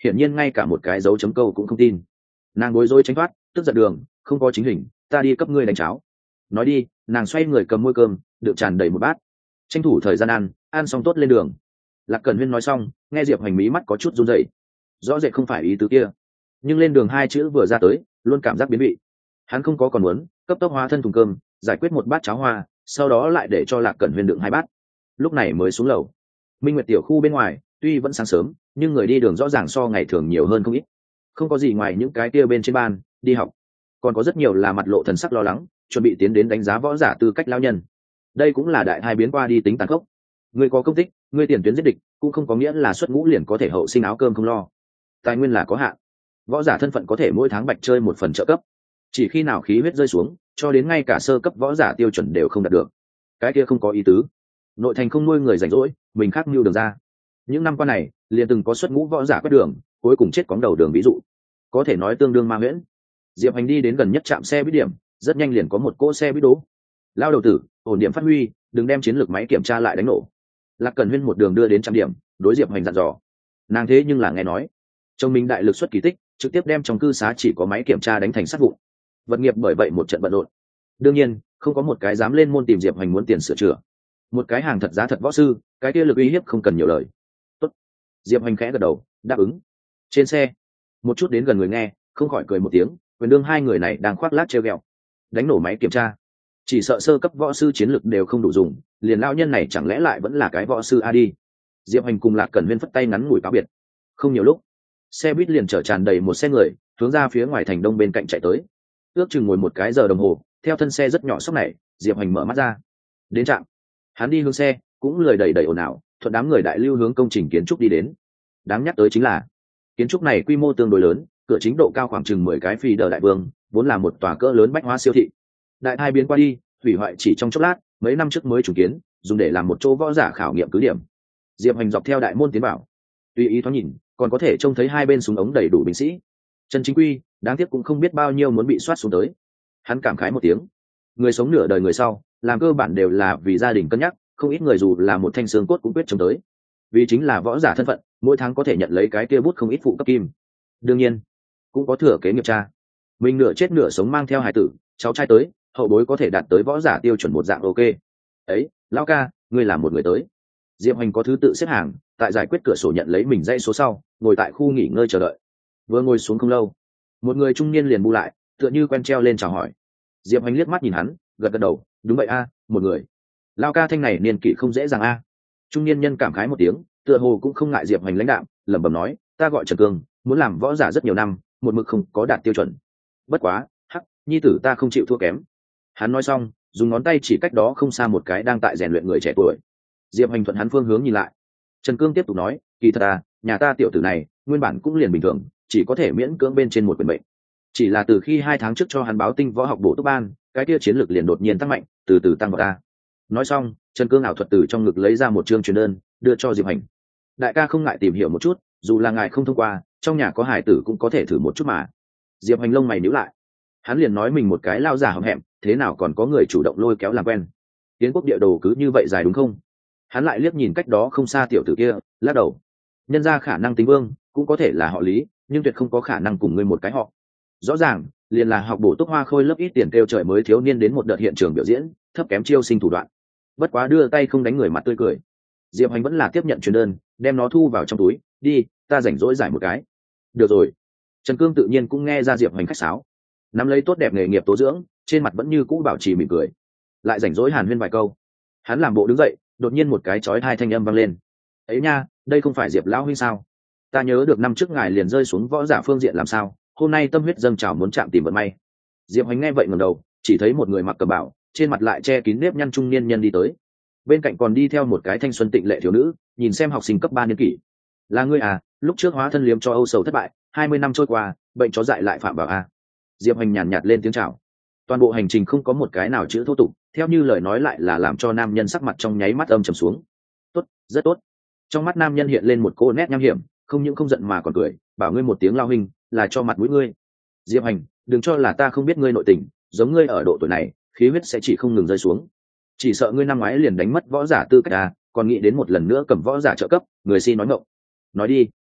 hiển nhiên ngay cả một cái dấu chấm câu cũng không tin. Nàng bối rối tránh thoát, tức giận đường, không có chính hình, ta đi cấp ngươi đánh cháo. Nói đi, nàng xoay người cầm môi cơm đựng tràn đầy một bát, tranh thủ thời gian ăn xong tốt lên đường. Lạc Cẩn Huyên nói xong, nghe Diệp Hoành mí mắt có chút run rẩy, rõ rệt không phải ý tứ kia, nhưng lên đường hai chữ vừa ra tới luôn cảm giác biến vị. Hắn không có còn muốn cấp tốc hóa thân thùng cơm, giải quyết một bát cháo hoa, sau đó lại để cho Lạc Cẩn Huyên đựng hai bát, lúc này mới xuống lầu. Minh Nguyệt tiểu khu bên ngoài tuy vẫn sáng sớm, nhưng người đi đường rõ ràng so ngày thường nhiều hơn không ít. Không có gì ngoài những cái kia bên trên ban đi học, còn có rất nhiều là mặt lộ thần sắc lo lắng, chuẩn bị tiến đến đánh giá võ giả tư cách lao nhân. Đây cũng là đại hai biến qua đi tính tàn khốc. Người có công tích, người tiền tuyến giết địch, cũng không có nghĩa là xuất ngũ liền có thể hậu sinh áo cơm không lo. Tài nguyên là có hạn, võ giả thân phận có thể mỗi tháng bạch chơi một phần trợ cấp, chỉ khi nào khí huyết rơi xuống, cho đến ngay cả sơ cấp võ giả tiêu chuẩn đều không đạt được, cái kia không có ý tứ. Nội thành không nuôi người rảnh rỗi, mình khác mưu đường ra. Những năm qua này liền từng có xuất ngũ võ giả quét đường, cuối cùng chết cóng đầu đường, ví dụ có thể nói tương đương ma huyễn. Diệp Hành đi đến gần nhất trạm xe buýt điểm, rất nhanh liền có một cỗ xe buýt đỗ. Lao đầu tử, ổn điểm phát huy, đừng đem chiến lược máy kiểm tra lại đánh nổ. Lạc Cẩn Huyên một đường đưa đến trạm điểm, đối Diệp Hành dặn dò. Nàng thế nhưng là nghe nói chồng mình đại lực xuất kỳ tích, trực tiếp đem trong cư xá chỉ có máy kiểm tra đánh thành sát vụn. Vật nghiệp bởi vậy một trận bận rộn. Đương nhiên không có một cái dám lên môn tìm Diệp Hành muốn tiền sửa chữa. Một cái hàng thật giá thật võ sư, cái kia lực uy hiếp không cần nhiều lời. Tốt. Diệp Hành khẽ gật đầu đáp ứng. Trên xe một chút đến gần người nghe không khỏi cười một tiếng, quyền đương hai người này đang khoác lác trêu ghẹo. Đánh nổ máy kiểm tra, chỉ sợ sơ cấp võ sư chiến lực đều không đủ dùng, liền lao nhân này chẳng lẽ lại vẫn là cái võ sư a đi. Diệp Hành cùng Lạc Cẩn Huyên phất tay ngắn ngủi cáo biệt. Không nhiều lúc, xe buýt liền chở tràn đầy một xe người hướng ra phía ngoài thành đông bên cạnh chạy tới. Ước chừng ngồi một cái giờ đồng hồ, theo thân xe rất nhỏ sốc này, Diệp Hành mở mắt ra. Đến trạm, hắn đi hướng xe cũng lười đầy đầy ồn ào, thuận đám người đại lưu hướng công trình kiến trúc đi đến. Đáng nhắc tới chính là kiến trúc này quy mô tương đối lớn, cửa chính độ cao khoảng chừng 10 cái phi đờ đại vương, vốn là một tòa cỡ lớn bách hóa siêu thị. Đại hai biến qua đi, hủy hoại chỉ trong chốc lát, mấy năm trước mới trùng kiến, dùng để làm một chỗ võ giả khảo nghiệm cứ điểm. Diệp Hành dọc theo đại môn tiến vào, tùy ý thoáng nhìn, còn có thể trông thấy hai bên súng ống đầy đủ binh sĩ. Trần Chính Quy, đáng tiếc cũng không biết bao nhiêu muốn bị soát xuống tới. Hắn cảm khái một tiếng, người sống nửa đời người sau, làm cơ bản đều là vì gia đình cân nhắc, không ít người dù là một thanh xương cốt cũng quyết chống tới. Vì chính là võ giả thân phận, mỗi tháng có thể nhận lấy cái kia bút không ít phụ cấp kim. Đương nhiên, cũng có thừa kế nghiệp cha. Mình nửa chết nửa sống mang theo hài tử, cháu trai tới, hậu bối có thể đạt tới võ giả tiêu chuẩn một dạng ok. Ấy, lão ca, ngươi là một người tới. Diệp Hành có thứ tự xếp hàng, tại giải quyết cửa sổ nhận lấy mình dãy số sau, ngồi tại khu nghỉ ngơi chờ đợi. Vừa ngồi xuống không lâu, một người trung niên liền bu lại, tựa như quen treo lên chào hỏi. Diệp Hành liếc mắt nhìn hắn, gật gật đầu, đúng vậy a, một người. Lão ca thanh này niên kỷ không dễ dàng a. Trung niên nhân cảm khái một tiếng, tựa hồ cũng không ngại Diệp Hành lãnh đạm, lẩm bẩm nói, ta gọi Trần Cương, muốn làm võ giả rất nhiều năm, một mực không có đạt tiêu chuẩn. Bất quá, hắc, nhi tử ta không chịu thua kém. Hắn nói xong, dùng ngón tay chỉ cách đó không xa một cái đang tại rèn luyện người trẻ tuổi. Diệp Hành thuận hắn phương hướng nhìn lại. Trần Cương tiếp tục nói, kỳ thật à, nhà ta tiểu tử này nguyên bản cũng liền bình thường, chỉ có thể miễn cưỡng bên trên một quyền bệnh. Chỉ là từ khi 2 tháng trước cho hắn báo tinh võ học bổ túc ban, cái kia chiến lược liền đột nhiên tăng mạnh, từ từ tăng vào ta. Nói xong, Trần Cương ảo thuật từ trong ngực lấy ra một chương truyền đơn, đưa cho Diệp Hành. Đại ca không ngại tìm hiểu một chút, dù là ngài không thông qua, trong nhà có hải tử cũng có thể thử một chút mà. Diệp Hành lông mày nhíu lại. Hắn liền nói mình một cái lao giả hậm hẹm, thế nào còn có người chủ động lôi kéo làm quen. Tiến quốc địa đồ cứ như vậy dài đúng không? Hắn lại liếc nhìn cách đó không xa tiểu tử kia, lắc đầu. Nhân ra khả năng tính vương, cũng có thể là họ Lý, nhưng tuyệt không có khả năng cùng ngươi một cái họ. Rõ ràng, liền là học bổ túc hoa khôi lớp ít tiền kêu trời mới thiếu niên đến một đợt hiện trường biểu diễn, thấp kém chiêu sinh thủ đoạn. Bất quá đưa tay không đánh người mặt tươi cười. Diệp Hành vẫn là tiếp nhận truyền đơn, đem nó thu vào trong túi, đi, ta rảnh rỗi giải một cái. Được rồi. Trần Cương tự nhiên cũng nghe ra Diệp Hành khách sáo, nắm lấy tốt đẹp nghề nghiệp tố dưỡng, trên mặt vẫn như cũ bảo trì mỉm cười. Lại rảnh rỗi hàn huyên vài câu, hắn làm bộ đứng dậy, đột nhiên một cái chói tai thanh âm vang lên. Ấy nha, đây không phải Diệp lão huynh sao? Ta nhớ được năm trước ngài liền rơi xuống võ giả phương diện làm sao, hôm nay tâm huyết dâng trào muốn chạm tìm vận may. Diệp Hành nghe vậy ngẩng đầu, chỉ thấy một người mặc cẩm bào, trên mặt lại che kín nếp nhăn trung niên nhân đi tới. Bên cạnh còn đi theo một cái thanh xuân tịnh lệ thiếu nữ, nhìn xem học sinh cấp 3 niên kỷ. Là ngươi à, lúc trước hóa thân liếm cho Âu Sầu thất bại, 20 năm trôi qua, bệnh chó dại lại phạm vào a. Diệp Hành nhàn nhạt lên tiếng chào. Toàn bộ hành trình không có một cái nào chữ thô tục, theo như lời nói lại là làm cho nam nhân sắc mặt trong nháy mắt âm trầm xuống. Tốt, rất tốt. Trong mắt nam nhân hiện lên một cô nét nham hiểm, không những không giận mà còn cười, bảo ngươi một tiếng lao huynh, là cho mặt mũi ngươi. Diệp Hành, đừng cho là ta không biết ngươi nội tình, giống ngươi ở độ tuổi này, khí huyết sẽ chỉ không ngừng rơi xuống. Chỉ sợ ngươi năm ngoái liền đánh mất võ giả tư cách à, còn nghĩ đến một lần nữa cầm võ giả trợ cấp, người si nói ngọng. Nói đi.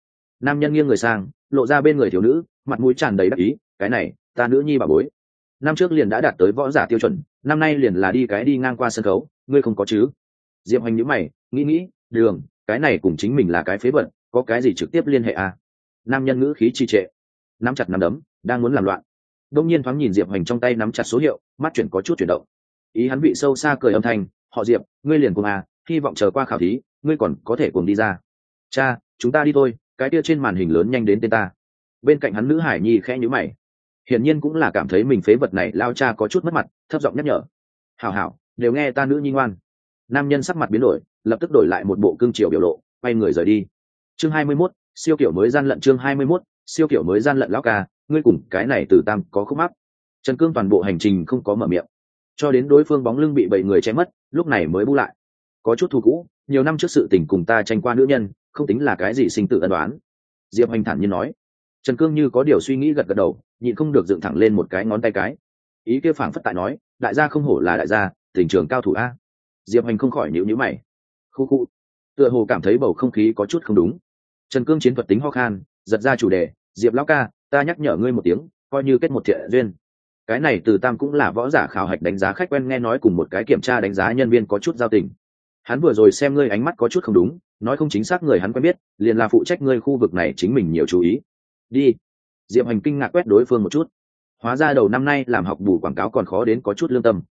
Nam nhân nghiêng người sang, lộ ra bên người thiếu nữ, mặt mũi tràn đầy đắc ý, cái này ta nữ nhi bà bối, năm trước liền đã đạt tới võ giả tiêu chuẩn, năm nay liền là đi ngang qua sân khấu, ngươi không có chứ? Diệp Hoành nhíu mày, nghĩ đường, cái này cùng chính mình là cái phế vật, có cái gì trực tiếp liên hệ à? Nam nhân ngữ khí trì trệ, nắm chặt nắm đấm, đang muốn làm loạn. Đông nhiên thoáng nhìn Diệp Hoành trong tay nắm chặt số hiệu, mắt chuyển có chút chuyển động. Ý hắn bị sâu xa cười âm thanh, họ Diệp, ngươi liền cùng à, hy vọng chờ qua khảo thí, ngươi còn có thể cùng đi ra. Cha, chúng ta đi thôi, cái kia trên màn hình lớn nhanh đến tên ta. Bên cạnh hắn nữ hải nhi khẽ nhíu mày, hiển nhiên cũng là cảm thấy mình phế vật này lao cha có chút mất mặt, thấp giọng nhắc nhở. Hảo, đều nghe ta nữ nhi ngoan. Nam nhân sắc mặt biến đổi, lập tức đổi lại một bộ cương triều biểu lộ, quay người rời đi. Chương 21, siêu kiểu mới gian lận. Chương 21, siêu kiểu mới gian lận. Lão ca, ngươi cùng cái này Từ Tam có khúc mắc. Trần Cương toàn bộ hành trình không có mở miệng, cho đến đối phương bóng lưng bị 7 người che mất, lúc này mới bu lại. Có chút thù cũ, nhiều năm trước sự tình cùng ta tranh qua nữ nhân, không tính là cái gì sinh tử ân oán. Diệp Hoành thản nhiên nói. Trần Cương như có điều suy nghĩ gật đầu, nhịn không được dựng thẳng lên một cái ngón tay cái. Ý kia phảng phất tại nói, đại gia không hổ là đại gia, tình trường cao thủ a. Diệp Hoành không khỏi nhíu mày. Khu, tựa hồ cảm thấy bầu không khí có chút không đúng. Trần Cương chiến thuật tính ho khan, giật ra chủ đề, Diệp lão ca, ta nhắc nhở ngươi một tiếng, coi như kết một thiện duyên. Cái này Từ Tam cũng là võ giả khảo hạch đánh giá khách quen, nghe nói cùng một cái kiểm tra đánh giá nhân viên có chút giao tình. Hắn vừa rồi xem ngươi ánh mắt có chút không đúng, nói không chính xác người hắn quen biết, liền là phụ trách ngươi khu vực này, chính mình nhiều chú ý. Đi. Diệp Hoành kinh ngạc quét đối phương một chút, hóa ra đầu năm nay làm học bù quảng cáo còn khó đến có chút lương tâm.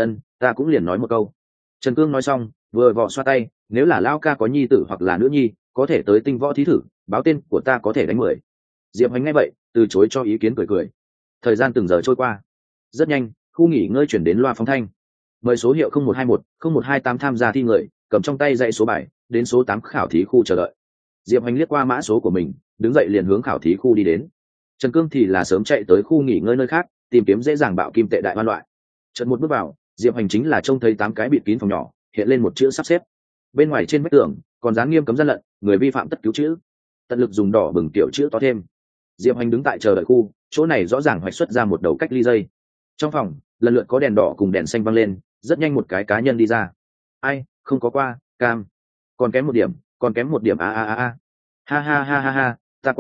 Ta cũng liền nói một câu. Trần Cương nói xong, vừa vò xoa tay, nếu là lao ca có nhi tử hoặc là nữ nhi, có thể tới tinh võ thí thử, báo tên của ta có thể đánh 10. Diệp Hoành nghe vậy, từ chối cho ý kiến, cười. Thời gian từng giờ trôi qua, rất nhanh, khu nghỉ ngơi chuyển đến loa phóng thanh. Mời số hiệu 0121, 0128 tham gia thi người, cầm trong tay dãy số 7, đến số 8 khảo thí khu chờ đợi. Diệp Hoành liếc qua mã số của mình, đứng dậy liền hướng khảo thí khu đi đến. Trần Cương thì là sớm chạy tới khu nghỉ ngơi nơi khác, tìm kiếm dễ dàng bạo kim tệ đại hoan loại. Chợt một bước vào, Diệp Hoành chính là trông thấy 8 cái bịt kín phòng nhỏ, hiện lên một chữ sắp xếp. Bên ngoài trên vách tường còn dán nghiêm cấm gian lận, người vi phạm tất cứu chữ. Tận lực dùng đỏ bừng tiểu chữ to thêm. Diệp Hoành đứng tại chờ đợi khu, chỗ này rõ ràng hoạch xuất ra một đầu cách ly dây. Trong phòng, lần lượt có đèn đỏ cùng đèn xanh văng lên, rất nhanh một cái cá nhân đi ra. Ai, không có qua, cam. Còn kém một điểm a. Ha,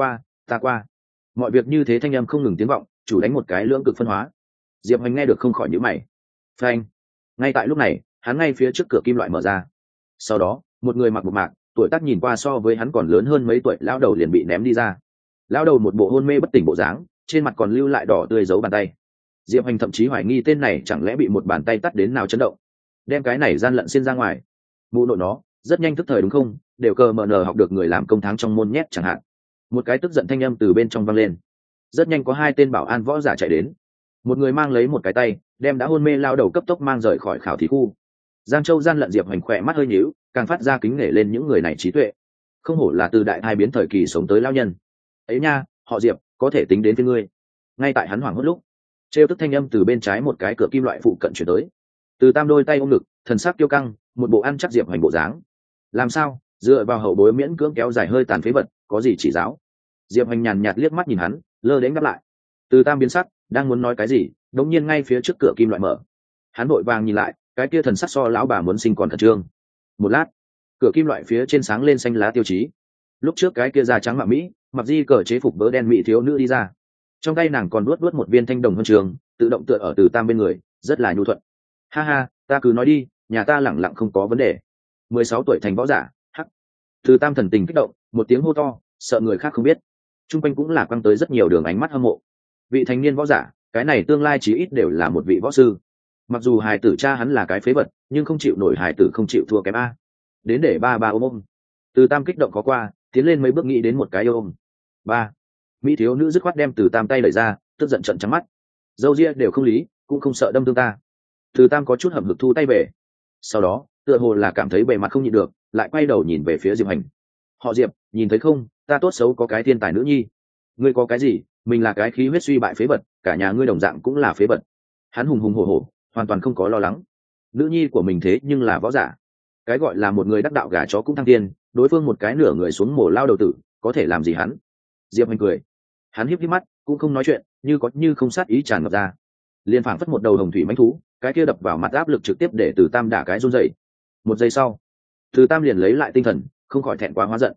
ta qua. Mọi việc như thế thanh âm không ngừng tiếng vọng, chủ đánh một cái lưỡng cực phân hóa. Diệp Hoành nghe được không khỏi nhíu mày. Phanh. Ngay tại lúc này, hắn ngay phía trước cửa kim loại mở ra. Sau đó, một người mặc một mạc, tuổi tác nhìn qua so với hắn còn lớn hơn mấy tuổi lão đầu liền bị ném đi ra. Lão đầu một bộ hôn mê bất tỉnh bộ dáng, trên mặt còn lưu lại đỏ tươi dấu bàn tay. Diệp Hoành thậm chí hoài nghi tên này chẳng lẽ bị một bàn tay tát đến nào chấn động, đem cái này gian lận xin ra ngoài. Mụ nội nó, rất nhanh thức thời đúng không? Đều cờ mờ nờ học được người làm công tháng trong môn nhét chẳng hạn. Một cái tức giận thanh âm từ bên trong vang lên. Rất nhanh có 2 tên bảo an võ giả chạy đến. Một người mang lấy một cái tay, đem đã hôn mê lao đầu cấp tốc mang rời khỏi khảo thí khu. Giang Châu gian lận. Diệp Hoành khỏe mắt hơi nhíu, càng phát ra kính nể lên những người này trí tuệ. Không hổ là từ đại thai biến thời kỳ sống tới lao nhân. Ấy nha, họ Diệp, có thể tính đến với ngươi. Ngay tại hắn hoảng hốt lúc, trêu tức thanh âm từ bên trái một cái cửa kim loại phụ cận chuyển tới. Từ Tam đôi tay ôm ngực, thần sắc kiêu căng, một bộ ăn chắc Diệp Hoành bộ dáng. Làm sao? Dựa vào hậu bối miễn cưỡng kéo dài hơi tàn phế vật, có gì chỉ giáo? Diệp Hoành nhàn nhạt liếc mắt nhìn hắn, lơ đến đáp lại. Từ Tam biến sắc, đang muốn nói cái gì, đột nhiên ngay phía trước cửa kim loại mở. Hắn vội vàng nhìn lại, cái kia thần sắc so lão bà muốn sinh còn khẩn trương. Một lát, cửa kim loại phía trên sáng lên xanh lá tiêu chí. Lúc trước cái kia da trắng mạ mỹ, mặc di cờ chế phục vớ đen mỹ thiếu nữ đi ra. Trong tay nàng còn luốt một viên thanh đồng huân trường, tự động tựa ở Từ Tam bên người, rất là nhu thuận. Ha, ta cứ nói đi, nhà ta lẳng lặng không có vấn đề. 16 tuổi thành võ giả, hắc. Từ Tam thần tình kích động, một tiếng hô to, sợ người khác không biết. Trung quanh cũng là quăng tới rất nhiều đường ánh mắt hâm mộ. Vị thành niên võ giả, cái này tương lai chí ít đều là một vị võ sư. Mặc dù hài tử cha hắn là cái phế vật, nhưng không chịu nổi hài tử không chịu thua kém a. Đến để ba ôm. Từ Tam kích động có qua, tiến lên mấy bước nghĩ đến một cái ôm. Ba. Mỹ thiếu nữ dứt khoát đem Từ Tam tay đẩy ra, tức giận trợn trắng mắt. Dâu ria đều không lý, cũng không sợ đâm thương ta. Từ Tam có chút hậm hực thu tay về. Sau đó, tựa hồ là cảm thấy bề mặt không nhịn được, lại quay đầu nhìn về phía Diệp Hành. Họ Diệp, nhìn thấy không, ta tốt xấu có cái thiên tài nữ nhi. Ngươi có cái gì? Mình là cái khí huyết suy bại phế vật, cả nhà ngươi đồng dạng cũng là phế vật. Hắn hùng hùng hổ hổ, hoàn toàn không có lo lắng. Nữ nhi của mình thế nhưng là võ giả. Cái gọi là một người đắc đạo gà chó cũng thăng tiên, đối phương một cái nửa người xuống mổ lao đầu tử, có thể làm gì hắn? Diệp Hành cười. Hắn híp mắt, cũng không nói chuyện, như có như không sát ý tràn ngập ra. Liên phảng phất một đầu hồng thủy mãnh thú, cái kia đập vào mặt áp lực trực tiếp để Từ Tam đả cái run rẩy. Một giây sau, Từ Tam liền lấy lại tinh thần, không khỏi thẹn quá hóa giận.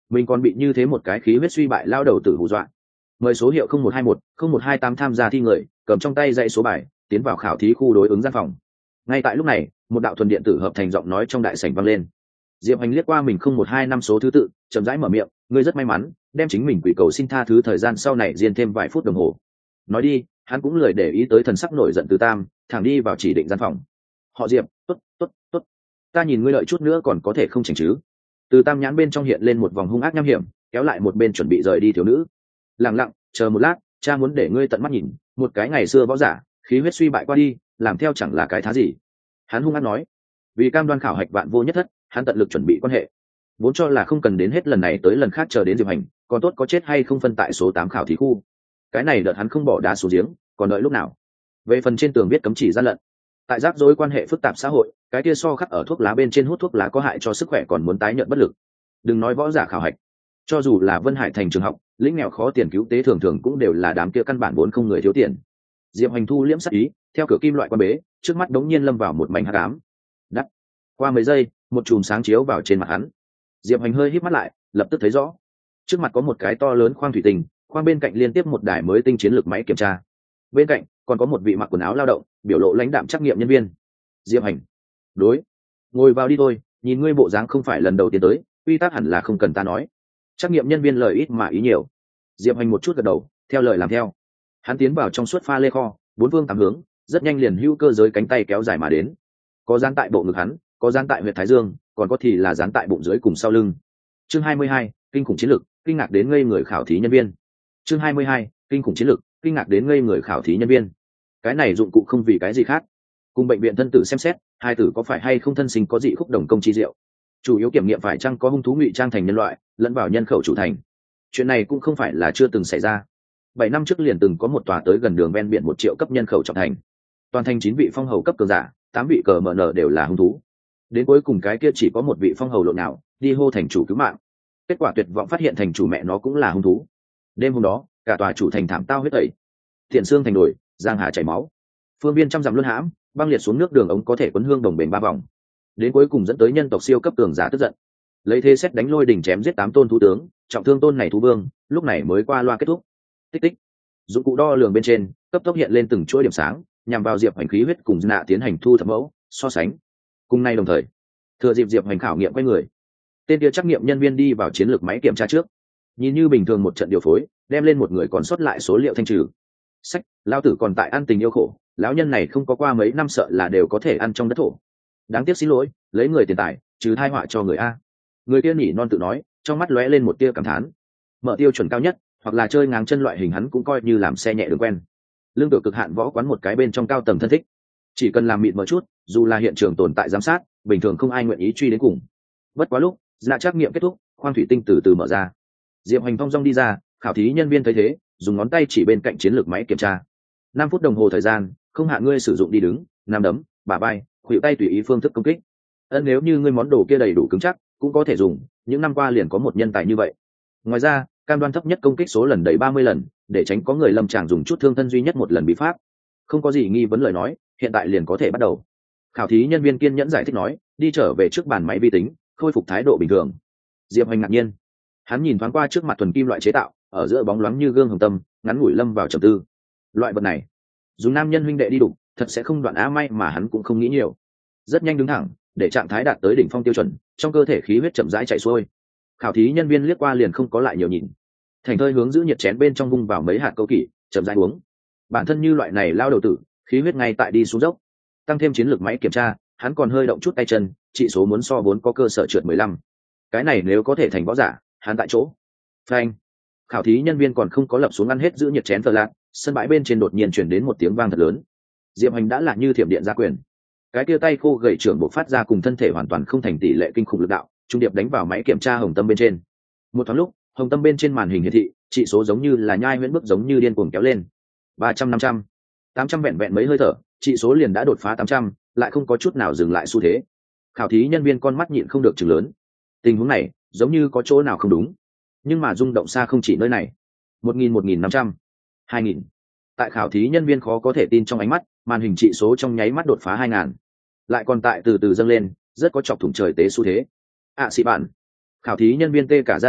mình còn bị như thế một cái khí huyết suy bại lao đầu tử hù dọa. Mời số hiệu 0121-0128 tham gia thi người, cầm trong tay dãy số bài, tiến vào khảo thí khu đối ứng gian phòng. Ngay tại lúc này, một đạo thuần điện tử hợp thành giọng nói trong đại sảnh vang lên. Diệp Hành liếc qua mình 0125 số thứ tự, chậm rãi mở miệng, ngươi rất may mắn, đem chính mình quỷ cầu xin tha thứ thời gian sau này riêng thêm vài phút đồng hồ. Nói đi, hắn cũng lười để ý tới thần sắc nổi giận Từ Tam, thẳng đi vào chỉ định gian phòng. Họ Diệp, tốt, ta nhìn ngươi lợi chút nữa còn có thể không chỉnh chứ? Từ Tam nhãn bên trong hiện lên một vòng hung ác nham hiểm, kéo lại một bên chuẩn bị rời đi thiếu nữ. Lặng lặng, chờ một lát, cha muốn để ngươi tận mắt nhìn, một cái ngày xưa võ giả, khí huyết suy bại qua đi, làm theo chẳng là cái thá gì. Hắn hung ác nói, vì cam đoan khảo hạch vạn vô nhất thất, hắn tận lực chuẩn bị quan hệ, vốn cho là không cần đến hết lần này tới lần khác chờ đến Diệp Hành, còn tốt có chết hay không phân tại số 8 khảo thí khu. Cái này đợt hắn không bỏ đá xuống giếng, còn đợi lúc nào? Về phần trên tường viết cấm chỉ gian lận, tại rắc rối quan hệ phức tạp xã hội, cái kia so khắc ở thuốc lá bên trên hút thuốc lá có hại cho sức khỏe còn muốn tái nhợt bất lực. Đừng nói võ giả khảo hạch, cho dù là Vân Hải thành trường học, lĩnh nghèo khó tiền cứu tế thường thường cũng đều là đám kia căn bản vốn không người thiếu tiền. Diệp Hành thu liễm sắc ý, theo cửa kim loại quan bế, trước mắt đống nhiên lâm vào một mảnh hắc ám. Đắt. Qua mấy giây, một chùm sáng chiếu vào trên mặt hắn. Diệp Hành hơi híp mắt lại, lập tức thấy rõ, trước mặt có một cái to lớn khoang thủy tinh, khoang bên cạnh liên tiếp một đài mới tinh chiến lược máy kiểm tra. Bên cạnh còn có một vị mặc quần áo lao động, biểu lộ lãnh đạm trắc nghiệm nhân viên. Diệp Hành, đối, ngồi vào đi thôi, nhìn ngươi bộ dáng không phải lần đầu tiên tới, quy tắc hẳn là không cần ta nói. Trắc nghiệm nhân viên lời ít mà ý nhiều. Diệp Hành một chút gật đầu, theo lời làm theo. Hắn tiến vào trong suốt pha lê kho, bốn phương tám hướng, rất nhanh liền hữu cơ giới cánh tay kéo dài mà đến. Có dán tại bộ ngực hắn, có dán tại huyệt thái dương, còn có thì là dán tại bụng dưới cùng sau lưng. Chương 22, kinh khủng chiến lực, kinh ngạc đến ngây người khảo thí nhân viên. Chương 22, kinh khủng chiến lực, kinh ngạc đến ngây người khảo thí nhân viên. Cái này dụng cụ không vì cái gì khác, cùng bệnh viện thân tử xem xét, hai tử có phải hay không thân sinh có dị khúc đồng công chi diệu. Chủ yếu kiểm nghiệm phải chăng có hung thú ngụy trang thành nhân loại, lẫn vào nhân khẩu chủ thành. Chuyện này cũng không phải là chưa từng xảy ra. 7 năm trước liền từng có một tòa tới gần đường ven biển 1 triệu cấp nhân khẩu trọng thành. Toàn thành 9 vị phong hầu cấp cường giả, 8 vị cờ mở nở đều là hung thú. Đến cuối cùng cái kia chỉ có một vị phong hầu lộ nào, đi hô thành chủ cứu mạng. Kết quả tuyệt vọng phát hiện thành chủ mẹ nó cũng là hung thú. Đêm hôm đó, cả tòa chủ thành thảm tao huyết tẩy. Thiện xương thành đồi, giang hà chảy máu. Phương viên trăm dặm luân hãm, băng liệt xuống nước đường ống có thể quấn hương đồng bền 3 vòng. Đến cuối cùng dẫn tới nhân tộc siêu cấp cường giả tức giận. Lấy thế xét đánh lôi đỉnh chém giết 8 tôn thú tướng, trọng thương tôn này thú vương, lúc này mới qua loa kết thúc. Tích tích. Dụng cụ đo lường bên trên, cấp tốc hiện lên từng chuỗi điểm sáng, nhằm vào Diệp Hành khí huyết cùng nạ tiến hành thu thập mẫu, so sánh. Cùng nay đồng thời, thừa dịp Diệp Hành khảo nghiệm quay người, tên kia trắc nghiệm nhân viên đi vào chiến lược máy kiểm tra trước, nhìn như bình thường một trận điều phối, đem lên một người còn sót lại số liệu thanh trừ. Sách, lão tử còn tại ăn tình yêu khổ, lão nhân này không có qua mấy năm sợ là đều có thể ăn trong đất thổ. Đáng tiếc xin lỗi, lấy người tiền tài, trừ thai họa cho người a. Người kia nhỉ non tự nói, trong mắt lóe lên một tia cảm thán. Mở tiêu chuẩn cao nhất, hoặc là chơi ngang chân loại hình hắn cũng coi như làm xe nhẹ đường quen. Lương tự cực hạn võ quán một cái bên trong cao tầng thân thích, chỉ cần làm mịn mờ chút, dù là hiện trường tồn tại giám sát, bình thường không ai nguyện ý truy đến cùng. Bất quá lúc dạ trắc nghiệm kết thúc, khoang thủy tinh từ từ mở ra. Diệp Hành phong dong đi ra, khảo thí nhân viên thấy thế, dùng ngón tay chỉ bên cạnh chiến lược máy kiểm tra. 5 phút đồng hồ thời gian, không hạn ngươi sử dụng đi đứng, nằm đấm, bả vai, khuỷu tay tùy ý phương thức công kích. Nếu như ngươi món đồ kia đầy đủ cứng chắc, cũng có thể dùng, những năm qua liền có một nhân tài như vậy. Ngoài ra, cam đoan thấp nhất công kích số lần đầy 30 lần, để tránh có người lâm tràng dùng chút thương thân duy nhất một lần bị pháp. Không có gì nghi vấn lời nói, hiện tại liền có thể bắt đầu. Khảo thí nhân viên kiên nhẫn giải thích nói, đi trở về trước bàn máy vi tính, khôi phục thái độ bình thường. Diệp Hành ngạc nhiên, hắn nhìn thoáng qua trước mặt thuần kim loại chế tạo, ở giữa bóng loáng như gương hồng tâm, ngắn ngủi lâm vào trầm tư. Loại vật này, dùng nam nhân huynh đệ đi đụng, thật sẽ không đoạn á may mà hắn cũng không nghĩ nhiều. Rất nhanh đứng thẳng, để trạng thái đạt tới đỉnh phong tiêu chuẩn, trong cơ thể khí huyết chậm rãi chảy xuôi. Khảo thí nhân viên liếc qua liền không có lại nhiều nhìn, thành thơi hướng giữ nhiệt chén bên trong vung vào mấy hạt câu kỷ, chậm rãi uống. Bản thân như loại này lao đầu tử, khí huyết ngay tại đi xuống dốc, tăng thêm chiến lược máy kiểm tra, hắn còn hơi động chút tay chân, trị số muốn so vốn có cơ sở trượt 15. Cái này nếu có thể thành võ giả, hắn tại chỗ. Phanh. Khảo thí nhân viên còn không có lập xuống ăn hết giữ nhiệt chén thờ lạc, sân bãi bên trên đột nhiên chuyển đến một tiếng vang thật lớn. Diệp Hành đã là như thiểm điện ra quyền, cái kia tay khô gầy trưởng bộc phát ra cùng thân thể hoàn toàn không thành tỷ lệ kinh khủng lực đạo, trung điệp đánh vào máy kiểm tra hồng tâm bên trên. Một thoáng lúc, hồng tâm bên trên màn hình hiển thị trị số giống như là nhai huyễn bước giống như điên cuồng kéo lên. 300, 500, 800 vẹn vẹn mấy hơi thở, trị số liền đã đột phá 800, lại không có chút nào dừng lại xu thế. Khảo thí nhân viên con mắt nhịn không được chừng lớn. Tình huống này, giống như có chỗ nào không đúng. Nhưng mà rung động xa không chỉ nơi này. 1000, 1500, 2000. Tại khảo thí nhân viên khó có thể tin trong ánh mắt, màn hình trị số trong nháy mắt đột phá 2000. Lại còn tại từ từ dâng lên, rất có chọc thủng trời tế xu thế. Xị bạn. Khảo thí nhân viên tê cả da đầu,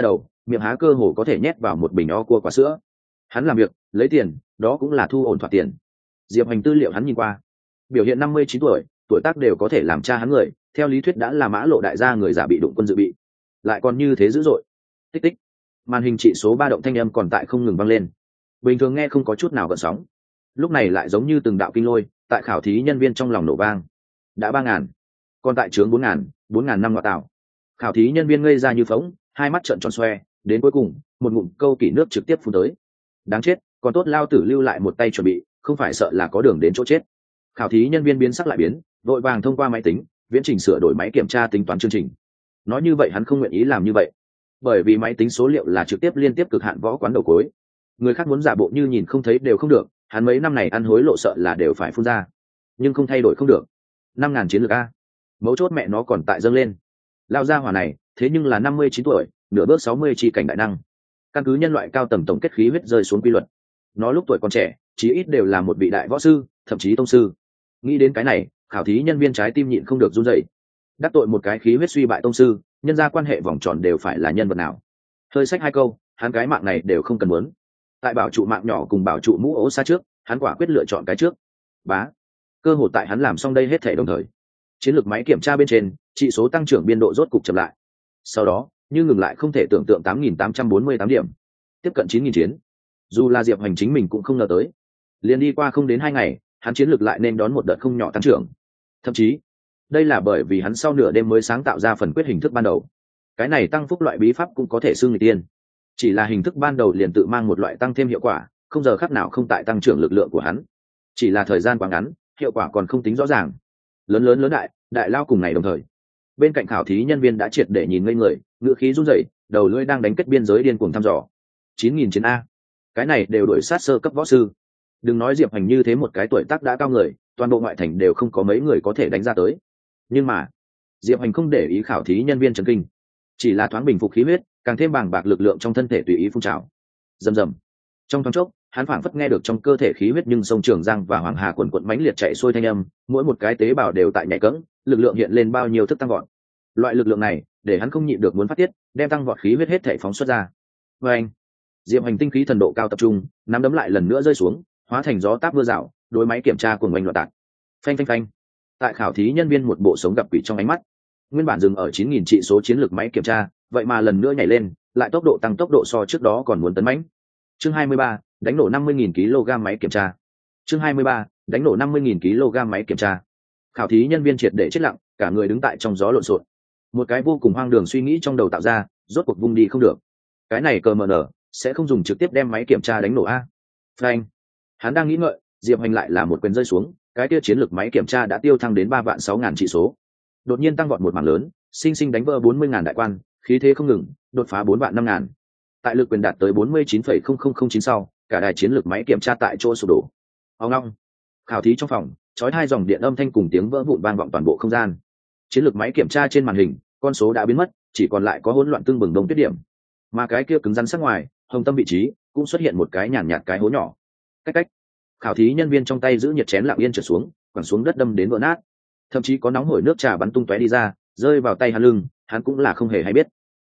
miệng há cơ hồ có thể nhét vào một bình o cua quả sữa. Hắn làm việc lấy tiền, đó cũng là thu ổn thoạt tiền. Diệp Hành tư liệu hắn nhìn qua, biểu hiện 59 tuổi, tuổi tác đều có thể làm cha hắn người, theo lý thuyết đã là mã lộ đại gia người giả bị đụng quân dự bị, lại còn như thế dữ dội. Tích tích, màn hình trị số ba động thanh âm còn tại không ngừng vang lên, bình thường nghe không có chút nào gợn sóng, lúc này lại giống như từng đạo kinh lôi tại khảo thí nhân viên trong lòng nổ vang. Đã 3.000, còn tại trướng 4.000 năm ngoại tạo. Khảo thí nhân viên ngây ra như phóng, hai mắt trợn tròn xoe, đến cuối cùng một ngụm câu kỷ nước trực tiếp phun tới. Đáng chết, còn tốt lao tử lưu lại một tay chuẩn bị, không phải sợ là có đường đến chỗ chết. Khảo thí nhân viên biến sắc lại biến, vội vàng thông qua máy tính viễn trình sửa đổi máy kiểm tra tính toán chương trình. Nói như vậy hắn không nguyện ý làm như vậy, bởi vì máy tính số liệu là trực tiếp liên tiếp cực hạn võ quán đầu cuối. Người khác muốn giả bộ như nhìn không thấy đều không được, hắn mấy năm này ăn hối lộ sợ là đều phải phun ra, nhưng không thay đổi không được. 5.000 chiến lược a, mấu chốt mẹ nó còn tại dâng lên. Lao gia hỏa này thế nhưng là 59 tuổi, nửa bước 60 chi cảnh đại năng. Căn cứ nhân loại cao tầng tổng kết khí huyết rơi xuống quy luật, nó lúc tuổi còn trẻ chí ít đều là một vị đại võ sư, thậm chí tông sư. Nghĩ đến cái này, khảo thí nhân viên trái tim nhịn không được run rẩy. Đắc tội một cái khí huyết suy bại tông sư, nhân ra quan hệ vòng tròn đều phải là nhân vật nào. Hơi sách hai câu, hắn cái mạng này đều không cần muốn. Tại bảo trụ mạng nhỏ cùng bảo trụ mũ ố xa trước, hắn quả quyết lựa chọn cái trước. Bá, cơ hội tại hắn làm xong đây hết thể đồng thời, chiến lược máy kiểm tra bên trên chỉ số tăng trưởng biên độ rốt cục chậm lại, sau đó như ngừng lại không thể tưởng tượng 8.848 điểm, tiếp cận 9.000 chiến. Dù là Diệp Hành chính mình cũng không ngờ tới, liền đi qua không đến 2 ngày, hắn chiến lược lại nên đón một đợt không nhỏ tăng trưởng. Thậm chí đây là bởi vì hắn sau nửa đêm mới sáng tạo ra phần quyết hình thức ban đầu. Cái này tăng phúc loại bí pháp cũng có thể xưng người tiên, chỉ là hình thức ban đầu liền tự mang một loại tăng thêm hiệu quả, không giờ khắc nào không tại tăng trưởng lực lượng của hắn. Chỉ là thời gian quá ngắn, hiệu quả còn không tính rõ ràng. Lớn đại lao cùng ngày đồng thời, bên cạnh khảo thí nhân viên đã triệt để nhìn ngây người, ngựa khí run rẩy, đầu lưỡi đang đánh kết biên giới điên cuồng thăm dò. 9.000 chiến a, cái này đều đổi sát sơ cấp võ sư. Đừng nói Diệp Hành như thế một cái tuổi tác đã cao người, toàn bộ ngoại thành đều không có mấy người có thể đánh ra tới. Nhưng mà Diệp Hành không để ý khảo thí nhân viên chấn kinh, chỉ là thoáng bình phục khí huyết, càng thêm bàng bạc lực lượng trong thân thể tùy ý phun trào. Rầm rầm, trong thoáng chốc hắn phảng phất nghe được trong cơ thể khí huyết nhưng sông Trường Giang và Hoàng Hà quần quận mãnh liệt chạy xuôi thanh âm, mỗi một cái tế bào đều tại nhảy cẫng, lực lượng hiện lên bao nhiêu thức tăng vọt. Loại lực lượng này để hắn không nhịn được muốn phát tiết, đem tăng vọt khí huyết hết thể phóng xuất ra. Và anh, Diệp Hành tinh khí thần độ cao tập trung, nắm đấm lại lần nữa rơi xuống, hóa thành gió táp mưa rào, đối máy kiểm tra cuồng oanh loạn tạc. Phanh phanh phanh. Tại khảo thí nhân viên một bộ sống gặp quỷ trong ánh mắt, nguyên bản dừng ở 9.000 trị số chiến lược máy kiểm tra, vậy mà lần nữa nhảy lên, lại tốc độ tăng tốc độ so trước đó còn muốn tấn mãnh. Chương 23, đánh nổ 50.000 kg máy kiểm tra. Chương 23, đánh nổ 50.000 kg máy kiểm tra. Khảo thí nhân viên triệt để chết lặng, cả người đứng tại trong gió lộn xộn. Một cái vô cùng hoang đường suy nghĩ trong đầu tạo ra, rốt cuộc vung đi không được. Cái này cờ mờ nở sẽ không dùng trực tiếp đem máy kiểm tra đánh nổ a. Phanh. Hắn đang nghĩ ngợi, Diệp Hành lại là một quyền rơi xuống, cái kia chiến lược máy kiểm tra đã tiêu thăng đến 3.600.000 trị số. Đột nhiên tăng vọt một mảng lớn, sinh sinh đánh vỡ 40.000 đại quan, khí thế không ngừng, đột phá 4.500.000. Tại lực quyền đạt tới 49,0009 sau, cả đài chiến lược máy kiểm tra tại chỗ sụp đổ. Ong ong. Khảo thí trong phòng, chói hai dòng điện âm thanh cùng tiếng vỡ vụn vang vọng toàn bộ không gian. Chiến lược máy kiểm tra trên màn hình, con số đã biến mất, chỉ còn lại có hỗn loạn tương bừng đông tuyết điểm. Mà cái kia cứng rắn sắc ngoài, hồng tâm vị trí, cũng xuất hiện một cái nhàn nhạt cái hố nhỏ. Cách. Khảo thí nhân viên trong tay giữ nhiệt chén lặng yên trượt xuống, quẳng xuống đất đâm đến vỡ nát. Thậm chí có nóng hổi nước trà bắn tung tóe đi ra, rơi vào tay hắn lưng, hắn cũng là không hề hay biết.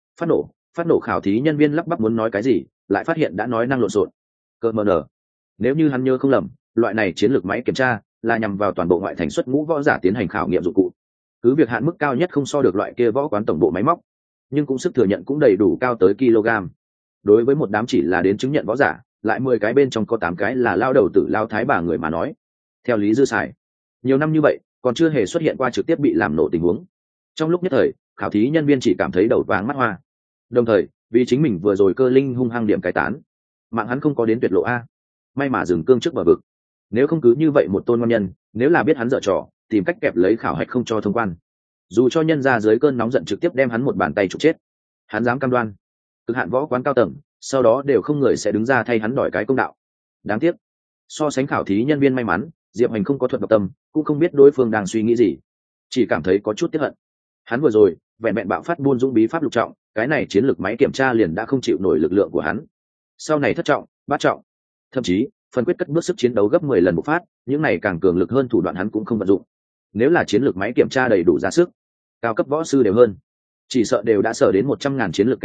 Phát nổ khảo thí nhân viên lắp bắp muốn nói cái gì, lại phát hiện đã nói năng lộn xộn. Cơ mờ nở. Nếu như hắn nhớ không lầm, loại này chiến lược máy kiểm tra là nhằm vào toàn bộ ngoại thành xuất ngũ võ giả tiến hành khảo nghiệm dụng cụ. Cứ việc hạn mức cao nhất không so được loại kia võ quán tổng bộ máy móc, nhưng cũng sức thừa nhận cũng đầy đủ cao tới kg. Đối với một đám chỉ là đến chứng nhận võ giả, lại 10 cái bên trong có 8 cái là lao đầu tử lao thái bà người mà nói. Theo lý dư xài, nhiều năm như vậy còn chưa hề xuất hiện qua trực tiếp bị làm nổ tình huống. Trong lúc nhất thời, khảo thí nhân viên chỉ cảm thấy đầu váng mắt hoa. Đồng thời, vì chính mình vừa rồi cơ linh hung hăng điểm cái tán, mạng hắn không có đến tuyệt lộ a. May mà dừng cương trước bờ vực. Nếu không cứ như vậy một tôn ngon nhân, nếu là biết hắn dở trò, tìm cách kẹp lấy khảo hạch không cho thông quan, dù cho nhân ra dưới cơn nóng giận trực tiếp đem hắn một bàn tay trục chết, hắn dám cam đoan cực hạn võ quán cao tầng sau đó đều không người sẽ đứng ra thay hắn đòi cái công đạo. Đáng tiếc, so sánh khảo thí nhân viên may mắn, Diệp Hành không có thuật độc tâm, cũng không biết đối phương đang suy nghĩ gì, chỉ cảm thấy có chút tiếc hận. Hắn vừa rồi vẹn vẹn bạo phát buôn dũng bí pháp lục trọng, cái này chiến lược máy kiểm tra liền đã không chịu nổi lực lượng của hắn. Sau này thất trọng, bát trọng, thậm chí phần quyết cất bước sức chiến đấu gấp 10 lần bộc phát, những này càng cường lực hơn thủ đoạn hắn cũng không vận dụng. Nếu là chiến lược máy kiểm tra đầy đủ ra sức, cao cấp võ sư đều hơn, chỉ sợ đều đã sở đến 100.000 chiến lược cánh cửa,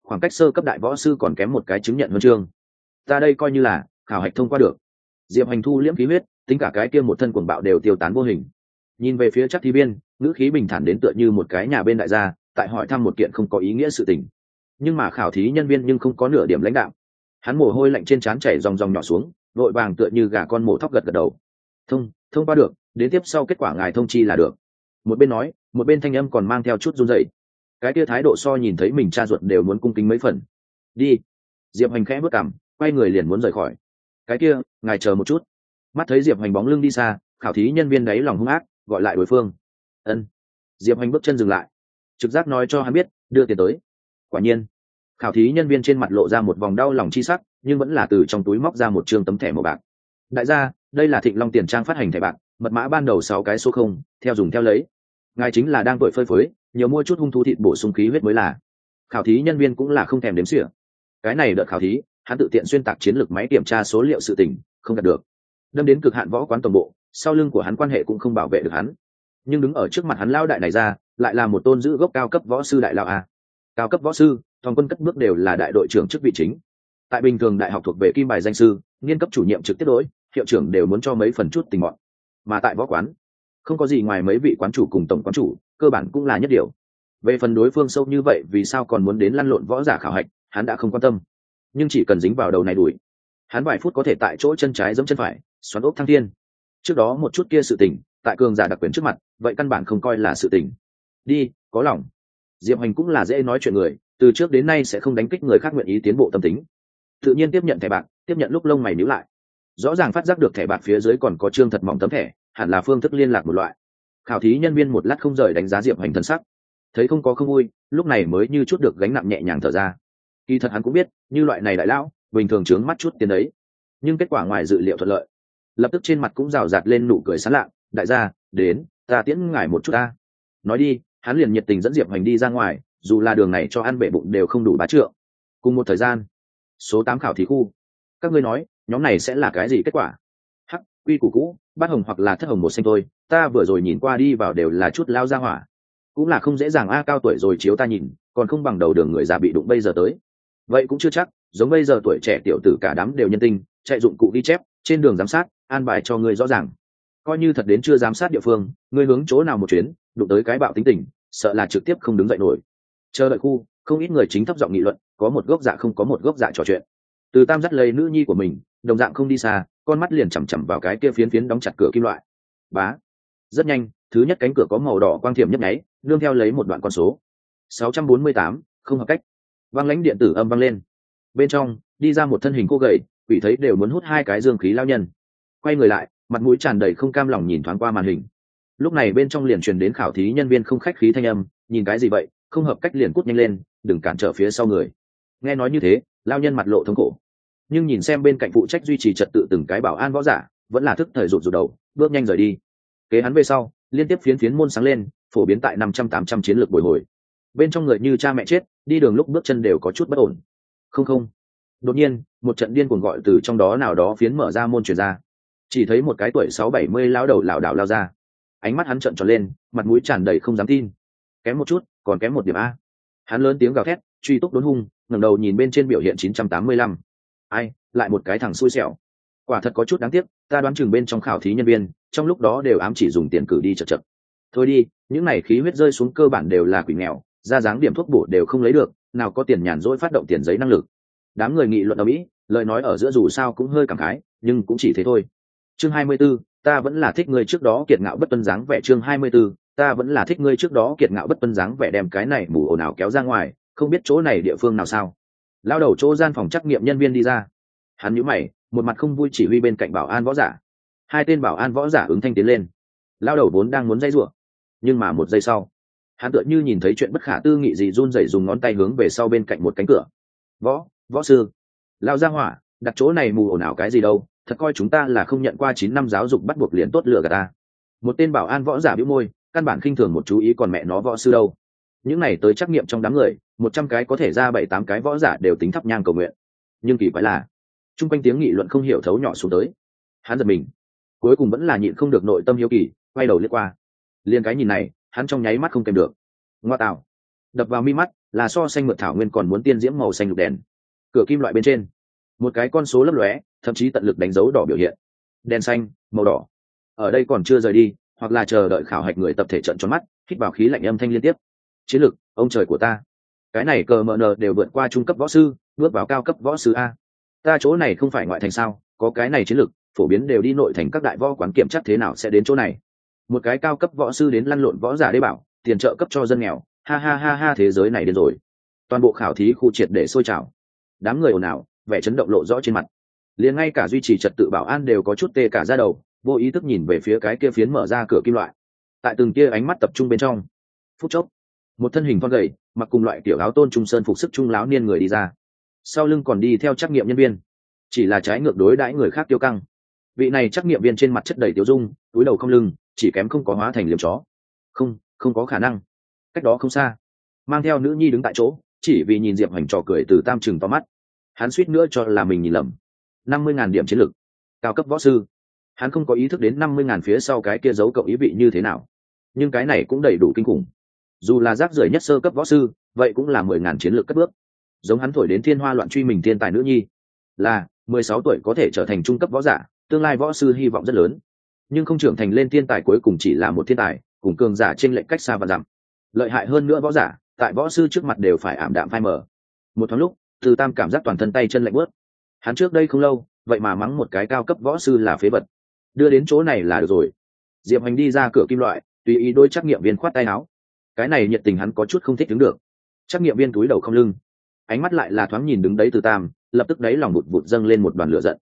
khoảng cách sơ cấp đại võ sư còn kém một cái chứng nhận huân chương. Ta đây coi như là khảo hạch thông qua được. Diệp Hành thu liễm khí huyết, tính cả cái kia một thân cuồng bạo đều tiêu tán vô hình. Nhìn về phía Trác Thi Biên, ngữ khí bình thản đến tựa như một cái nhà bên đại gia tại hỏi thăm một kiện không có ý nghĩa sự tình. Nhưng mà khảo thí nhân viên nhưng không có nửa điểm lãnh đạo. Hắn mồ hôi lạnh trên trán chảy ròng ròng nhỏ xuống, vội vàng tựa như gà con mổ thóc gật gật đầu. Thông qua được, đến tiếp sau kết quả ngài thông chi là được. Một bên nói, một bên thanh âm còn mang theo chút run rẩy. Cái kia thái độ so nhìn thấy mình cha ruột đều muốn cung kính mấy phần. Đi. Diệp Hành khẽ bước cằm, quay người liền muốn rời khỏi. Cái kia, ngài chờ một chút. Mắt thấy Diệp Hành bóng lưng đi xa, khảo thí nhân viên đáy lòng hung ác, gọi lại đối phương. Ân. Diệp Hành bước chân dừng lại, trực giác nói cho hắn biết đưa tiền tới. Quả nhiên, khảo thí nhân viên trên mặt lộ ra một vòng đau lòng chi sắc, nhưng vẫn là từ trong túi móc ra một trương tấm thẻ màu bạc. Đại gia, đây là Thịnh Long Tiền Trang phát hành thẻ bạc, mật mã ban đầu 6 cái số 0, theo dùng theo lấy. Ngài chính là đang tuổi phơi phới, nhiều mua chút hung thú thịt bổ sung khí huyết mới là. Khảo thí nhân viên cũng là không thèm đếm xỉa. Cái này đợt khảo thí, hắn tự tiện xuyên tạc chiến lược máy kiểm tra số liệu sự tình, không đạt được. Đâm đến cực hạn võ quán tổng bộ, sau lưng của hắn quan hệ cũng không bảo vệ được hắn. Nhưng đứng ở trước mặt hắn lao đại này ra, lại là một tôn giữ gốc cao cấp võ sư đại lão a. Cao cấp võ sư, toàn quân cất bước đều là đại đội trưởng chức vị chính. Tại bình thường đại học thuộc về kim bài danh sư, nghiên cấp chủ nhiệm trực tiếp đối, hiệu trưởng đều muốn cho mấy phần chút tình mọn. Mà tại võ quán, không có gì ngoài mấy vị quán chủ cùng tổng quán chủ, cơ bản cũng là nhất điều. Về phần đối phương sâu như vậy vì sao còn muốn đến lăn lộn võ giả khảo hạch, hắn đã không quan tâm. Nhưng chỉ cần dính vào đầu này đuổi, hắn vài phút có thể tại chỗ chân trái giẫm chân phải, xoắn ốc thăng thiên. Trước đó một chút kia sự tình, tại cường giả đặc quyền trước mặt, vậy căn bản không coi là sự tình. Đi, có lòng. Diệp Hành cũng là dễ nói chuyện người, từ trước đến nay sẽ không đánh kích người khác nguyện ý tiến bộ tâm tính. Tự nhiên tiếp nhận thẻ bạc, tiếp nhận lúc lông mày nhíu lại. Rõ ràng phát giác được thẻ bạc phía dưới còn có trương thật mỏng tấm thẻ, hẳn là phương thức liên lạc một loại. Khảo thí nhân viên một lát không rời đánh giá Diệp Hành thân sắc, thấy không có không vui, lúc này mới như chút được gánh nặng nhẹ nhàng thở ra. Kỳ thật hắn cũng biết, như loại này đại lão, bình thường trướng mắt chút tiền đấy. Nhưng kết quả ngoài dự liệu thuận lợi, lập tức trên mặt cũng rào rạt lên nụ cười sán lạ. Đại gia, đến, ta tiễn ngài một chút ta. Nói đi, hắn liền nhiệt tình dẫn Diệp Hành đi ra ngoài, dù là đường này cho ăn bể bụng đều không đủ bá trượng. Cùng một thời gian, số 8 khảo thí khu. Các ngươi nói, nhóm này sẽ là cái gì kết quả? Hắc, quy củ cũ, bát hồng hoặc là thất hồng một xanh thôi, ta vừa rồi nhìn qua đi vào đều là chút lao ra hỏa. Cũng là không dễ dàng a, cao tuổi rồi chiếu ta nhìn, còn không bằng đầu đường người già bị đụng bây giờ tới. Vậy cũng chưa chắc, giống bây giờ tuổi trẻ tiểu tử cả đám đều nhân tinh, chạy dụng cụ ghi chép, trên đường giám sát, an bài cho ngươi rõ ràng. Coi như thật đến chưa giám sát địa phương, ngươi hướng chỗ nào một chuyến, đụng tới cái bạo tính tình, sợ là trực tiếp không đứng dậy nổi. Chờ đợi khu, không ít người chính thấp giọng nghị luận, có một gốc dạ không có một gốc dạ trò chuyện. Từ Tam dắt lấy nữ nhi của mình, đồng dạng không đi xa, con mắt liền chằm chằm vào cái kia phiến phiến đóng chặt cửa kim loại. Bá. Rất nhanh, thứ nhất cánh cửa có màu đỏ quang thiểm nhấp nháy, nương theo lấy một đoạn con số 648, không hợp cách. Vang lãnh điện tử âm vang lên. Bên trong đi ra một thân hình cô gầy, quỷ thấy đều muốn hút hai cái dương khí lao nhân. Quay người lại, mặt mũi tràn đầy không cam lòng nhìn thoáng qua màn hình. Lúc này bên trong liền truyền đến khảo thí nhân viên không khách khí thanh âm, nhìn cái gì vậy, không hợp cách liền cút nhanh lên, đừng cản trở phía sau người. Nghe nói như thế, lao nhân mặt lộ thống khổ, nhưng nhìn xem bên cạnh phụ trách duy trì trật tự từng cái bảo an võ giả, vẫn là thức thời rụt rụt đầu, bước nhanh rời đi. Kế hắn về sau, liên tiếp phiến phiến môn sáng lên, phổ biến tại 500-800 chiến lược bồi hồi. Bên trong người như cha mẹ chết, đi đường lúc bước chân đều có chút bất ổn. Không. Đột nhiên, một trận điên cuồng gọi từ trong đó nào đó phiến mở ra môn truyền ra. Chỉ thấy một cái tuổi 6-70 lão đầu lảo đảo lao ra. Ánh mắt hắn trợn tròn lên, mặt mũi tràn đầy không dám tin. Kém một chút, còn kém một điểm a. Hắn lớn tiếng gào thét, truy túc đốn hung, ngẩng đầu nhìn bên trên biểu hiện 985. Ai, lại một cái thằng xui xẻo. Quả thật có chút đáng tiếc, ta đoán chừng bên trong khảo thí nhân viên, trong lúc đó đều ám chỉ dùng tiền cử đi chật. Thôi đi, những này khí huyết rơi xuống cơ bản đều là quỷ nghèo, ra dáng điểm thuốc bổ đều không lấy được, nào có tiền nhàn rỗi phát động tiền giấy năng lực. Đám người nghị luận ầm ĩ, lời nói ở giữa dù sao cũng hơi cảm khái, nhưng cũng chỉ thế thôi. Chương 24, ta vẫn là thích ngươi trước đó kiệt ngạo bất tuân dáng vẻ. Chương 24, ta vẫn là thích ngươi trước đó kiệt ngạo bất tuân dáng vẻ, đem cái này mù ồn ào kéo ra ngoài, không biết chỗ này địa phương nào sao? Lao đầu chỗ gian phòng trắc nghiệm nhân viên đi ra, hắn nhíu mày, một mặt không vui chỉ huy bên cạnh bảo an võ giả. Hai tên bảo an võ giả ứng thanh tiến lên. Lao đầu vốn đang muốn dây rủa, nhưng mà một giây sau, hắn tựa như nhìn thấy chuyện bất khả tư nghị gì, run rẩy dùng ngón tay hướng về sau bên cạnh một cánh cửa. Võ sư, lao ra hỏa, đặt chỗ này mù ồn ào cái gì đâu, thật coi chúng ta là không nhận qua 9 năm giáo dục bắt buộc liền tốt lừa gạt ta. Một tên bảo an võ giả bĩu môi, căn bản khinh thường một chú ý, còn mẹ nó võ sư đâu. Những này tới trắc nghiệm trong đám người, 100 cái có thể ra 7-8 cái võ giả đều tính thắp nhang cầu nguyện. Nhưng kỳ quái là, chung quanh tiếng nghị luận không hiểu thấu nhỏ xuống tới. Hắn giật mình, cuối cùng vẫn là nhịn không được nội tâm hiếu kỳ, quay đầu liếc qua. Liên cái nhìn này, hắn trong nháy mắt không kèm được. Ngoa tạo, đập vào mi mắt, là so xanh mượt thảo nguyên còn muốn tiên diễm màu xanh lục đèn. Cửa kim loại bên trên một cái con số lấp lóe, thậm chí tận lực đánh dấu đỏ biểu hiện. Đèn xanh, màu đỏ. Ở đây còn chưa rời đi, hoặc là chờ đợi khảo hạch người tập thể trợn tròn mắt, hít vào khí lạnh âm thanh liên tiếp. Chiến lược, ông trời của ta, cái này cờ mờ nờ đều vượt qua trung cấp võ sư, bước vào cao cấp võ sư a. Ta chỗ này không phải ngoại thành sao, có cái này chiến lược, phổ biến đều đi nội thành các đại võ quán kiểm chắc thế nào sẽ đến chỗ này. Một cái cao cấp võ sư đến lăn lộn võ giả đê bảo, tiền trợ cấp cho dân nghèo, ha ha ha ha, thế giới này đến rồi. Toàn bộ khảo thí khu triệt để sôi trào, đám người ồn ào, vẻ chấn động lộ rõ trên mặt. Liền ngay cả duy trì trật tự bảo an đều có chút tê cả da đầu, vô ý thức nhìn về phía cái kia phiến mở ra cửa kim loại. Tại từng kia ánh mắt tập trung bên trong, phút chốc, một thân hình thon gầy, mặc cùng loại kiểu áo tôn trung sơn phục sức trung láo niên người đi ra, sau lưng còn đi theo trắc nghiệm nhân viên, chỉ là trái ngược đối đãi người khác tiêu căng. Vị này trắc nghiệm viên trên mặt chất đầy tiêu dung, túi đầu không lưng, chỉ kém không có hóa thành liềm chó. Không có khả năng. Cách đó không xa, mang theo nữ nhi đứng tại chỗ, chỉ vì nhìn Diệp Hoành trò cười từ tam trừng to mắt. Hắn suýt nữa cho là mình nhìn lầm. 50.000 điểm chiến lược, cao cấp võ sư. Hắn không có ý thức đến 50.000 phía sau cái kia giấu cộng ý vị như thế nào, nhưng cái này cũng đầy đủ kinh khủng. Dù là rác rưởi nhất sơ cấp võ sư, vậy cũng là 10.000 chiến lược cất bước. Giống hắn thổi đến thiên hoa loạn truy mình thiên tài nữ nhi, là 16 tuổi có thể trở thành trung cấp võ giả, tương lai võ sư hy vọng rất lớn. Nhưng không trưởng thành lên thiên tài cuối cùng chỉ là một thiên tài, cùng cường giả trên lệnh cách xa và dặm. Lợi hại hơn nữa võ giả, tại võ sư trước mặt đều phải ảm đạm phai mờ. Một thoáng lúc, Từ Tam cảm giác toàn thân tay chân lạnh bớt. Hắn trước đây không lâu, vậy mà mắng một cái cao cấp võ sư là phế vật. Đưa đến chỗ này là được rồi. Diệp Hoành đi ra cửa kim loại, tùy ý đôi trắc nghiệm viên khoát tay áo. Cái này nhiệt tình hắn có chút không thích đứng được. Trắc nghiệm viên túi đầu không lưng, ánh mắt lại là thoáng nhìn đứng đấy Từ Tam, lập tức đấy lòng bụt bụt dâng lên một đoàn lửa giận.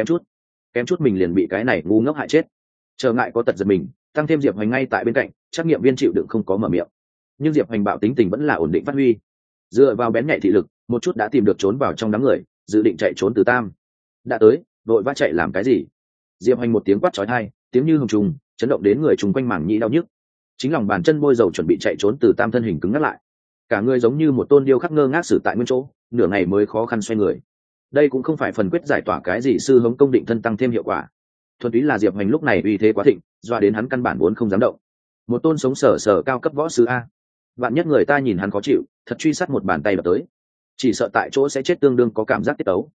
Kém chút mình liền bị cái này ngu ngốc hại chết. Trở ngại có tật giật mình, tăng thêm Diệp Hoành ngay tại bên cạnh, trắc nghiệm viên chịu đựng không có mở miệng. Nhưng Diệp Hoành bạo tính tình vẫn là ổn định phát huy, dựa vào bén nhạy thị lực, một chút đã tìm được trốn vào trong đám người, dự định chạy trốn Từ Tam. Đã tới, vội vã chạy làm cái gì? Diệp Hoành một tiếng quát chói tai, tiếng như hồng trùng, chấn động đến người chung quanh mảng nhĩ đau nhức. Chính lòng bàn chân bôi dầu chuẩn bị chạy trốn Từ Tam thân hình cứng ngắc lại, cả người giống như một tôn điêu khắc ngơ ngác xử tại nguyên chỗ, nửa ngày mới khó khăn xoay người. Đây cũng không phải phần quyết giải tỏa cái gì sư hống công định thân tăng thêm hiệu quả, thuần túy là Diệp Hoành lúc này uy thế quá thịnh, doa đến hắn căn bản vốn không dám động. Một tôn sống sờ cao cấp võ sư a, vạn nhất người ta nhìn hắn khó chịu, thật truy sát một bàn tay đập tới, chỉ sợ tại chỗ sẽ chết tương đương có cảm giác tiết tấu.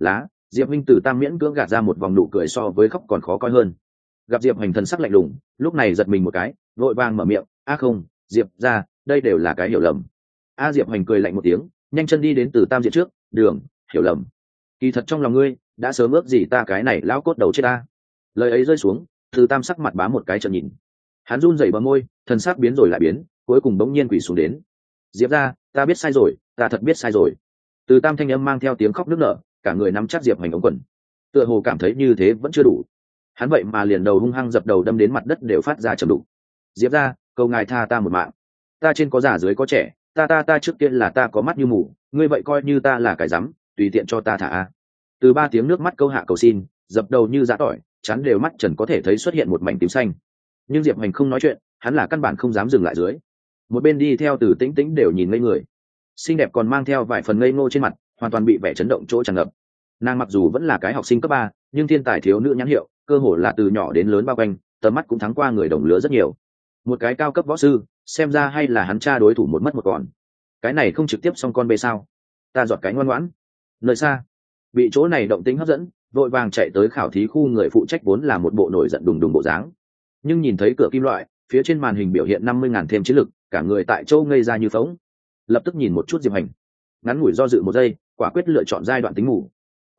Diệp Minh Từ Tam miễn cưỡng gạt ra một vòng nụ cười so với khóc còn khó coi hơn. Gặp Diệp Hoành thần sắc lạnh lùng, lúc này giật mình một cái, vội vàng mở miệng, không, Diệp ra, đây đều là cái hiểu lầm. Diệp Hoành cười lạnh một tiếng, nhanh chân đi đến Từ Tam diện trước, đường, hiểu lầm. Kỳ thật trong lòng ngươi đã sớm ước gì ta cái này lão cốt đầu chết ta. Lời ấy rơi xuống, Từ Tam sắc mặt bá một cái trợn nhìn, hắn run rẩy bờ môi, thần sắc biến rồi lại biến, cuối cùng bỗng nhiên quỳ xuống đến. Diệp ra, ta biết sai rồi, ta thật biết sai rồi. Từ Tam thanh âm mang theo tiếng khóc nức nở, cả người nắm chắc Diệp Hoành ống quần, tựa hồ cảm thấy như thế vẫn chưa đủ, hắn vậy mà liền đầu hung hăng dập đầu đâm đến mặt đất đều phát ra trầm đục. Diệp ra, cầu ngài tha ta một mạng, ta trên có già dưới có trẻ, ta trước kia là ta có mắt như mù, ngươi vậy coi như ta là cái rắm, tùy tiện cho ta thả a. Từ 3 tiếng nước mắt câu hạ cầu xin, dập đầu như giã tỏi, chắn đều mắt trần có thể thấy xuất hiện một mảnh tím xanh. Nhưng Diệp Hoành không nói chuyện, hắn là căn bản không dám dừng lại dưới. Một bên đi theo Từ Tĩnh Tĩnh đều nhìn ngây người, xinh đẹp còn mang theo vài phần ngây ngô trên mặt, hoàn toàn bị vẻ chấn động chỗ tràn ngập. Nàng mặc dù vẫn là cái học sinh cấp 3, nhưng thiên tài thiếu nữ nhãn hiệu, cơ hồ là từ nhỏ đến lớn bao quanh, tầm mắt cũng thắng qua người đồng lứa rất nhiều. Một cái cao cấp võ sư, xem ra hay là hắn cha đối thủ một mất một còn. Cái này không trực tiếp xong con bê sao? Ta giọt cái ngoan ngoãn. Nơi xa, bị chỗ này động tĩnh hấp dẫn, vội vàng chạy tới khảo thí khu người phụ trách vốn là một bộ nổi giận đùng đùng bộ dáng, nhưng nhìn thấy cửa kim loại, phía trên màn hình biểu hiện 50.000 thêm chiến lực, cả người tại chỗ ngây ra như phỗng. Lập tức nhìn một chút Diệp Hành, ngắn ngủi do dự một giây, quả quyết lựa chọn giai đoạn tính ngủ.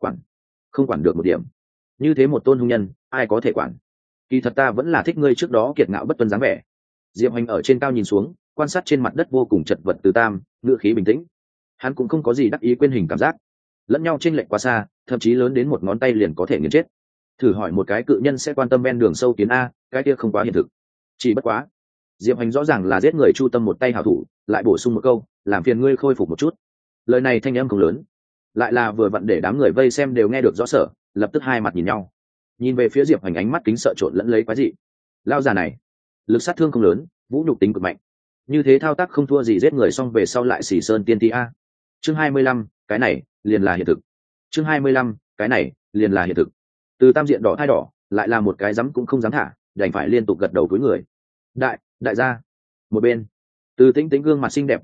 Không quản được một điểm, như thế một tôn hung nhân, ai có thể quản? Kỳ thật ta vẫn là thích ngươi trước đó kiệt ngạo bất tuân dáng vẻ. Diệp Hành ở trên cao nhìn xuống, quan sát trên mặt đất vô cùng chật vật Từ Tam, ngựa khí bình tĩnh. Hắn cũng không có gì đắc ý quên hình cảm giác, lẫn nhau chênh lệch quá xa, thậm chí lớn đến một ngón tay liền có thể nghiền chết. Thử hỏi một cái cự nhân sẽ quan tâm ven đường sâu kiến a, cái kia không quá hiện thực. Chỉ bất quá, Diệp Hành rõ ràng là giết người chu tâm một tay hảo thủ, lại bổ sung một câu, làm phiền ngươi khôi phục một chút. Lời này thanh âm không lớn, lại là vừa vặn để đám người vây xem đều nghe được rõ sở, lập tức hai mặt nhìn nhau, nhìn về phía Diệp Hành ánh mắt kính sợ trộn lẫn lấy quái dị. Lao già này, lực sát thương không lớn, vũ nhục tính cực mạnh, như thế thao tác không thua gì giết người xong về sau lại xỉ sơn tiên ti a. Chương 25, cái này liền là hiện thực. Chương 25, cái này liền là hiện thực. Từ Tam diện đỏ thai đỏ, lại là một cái dám cũng không dám thả, đành phải liên tục gật đầu cúi người. Đại gia. Một bên, Từ Tĩnh Tĩnh gương mặt xinh đẹp tái nhợt,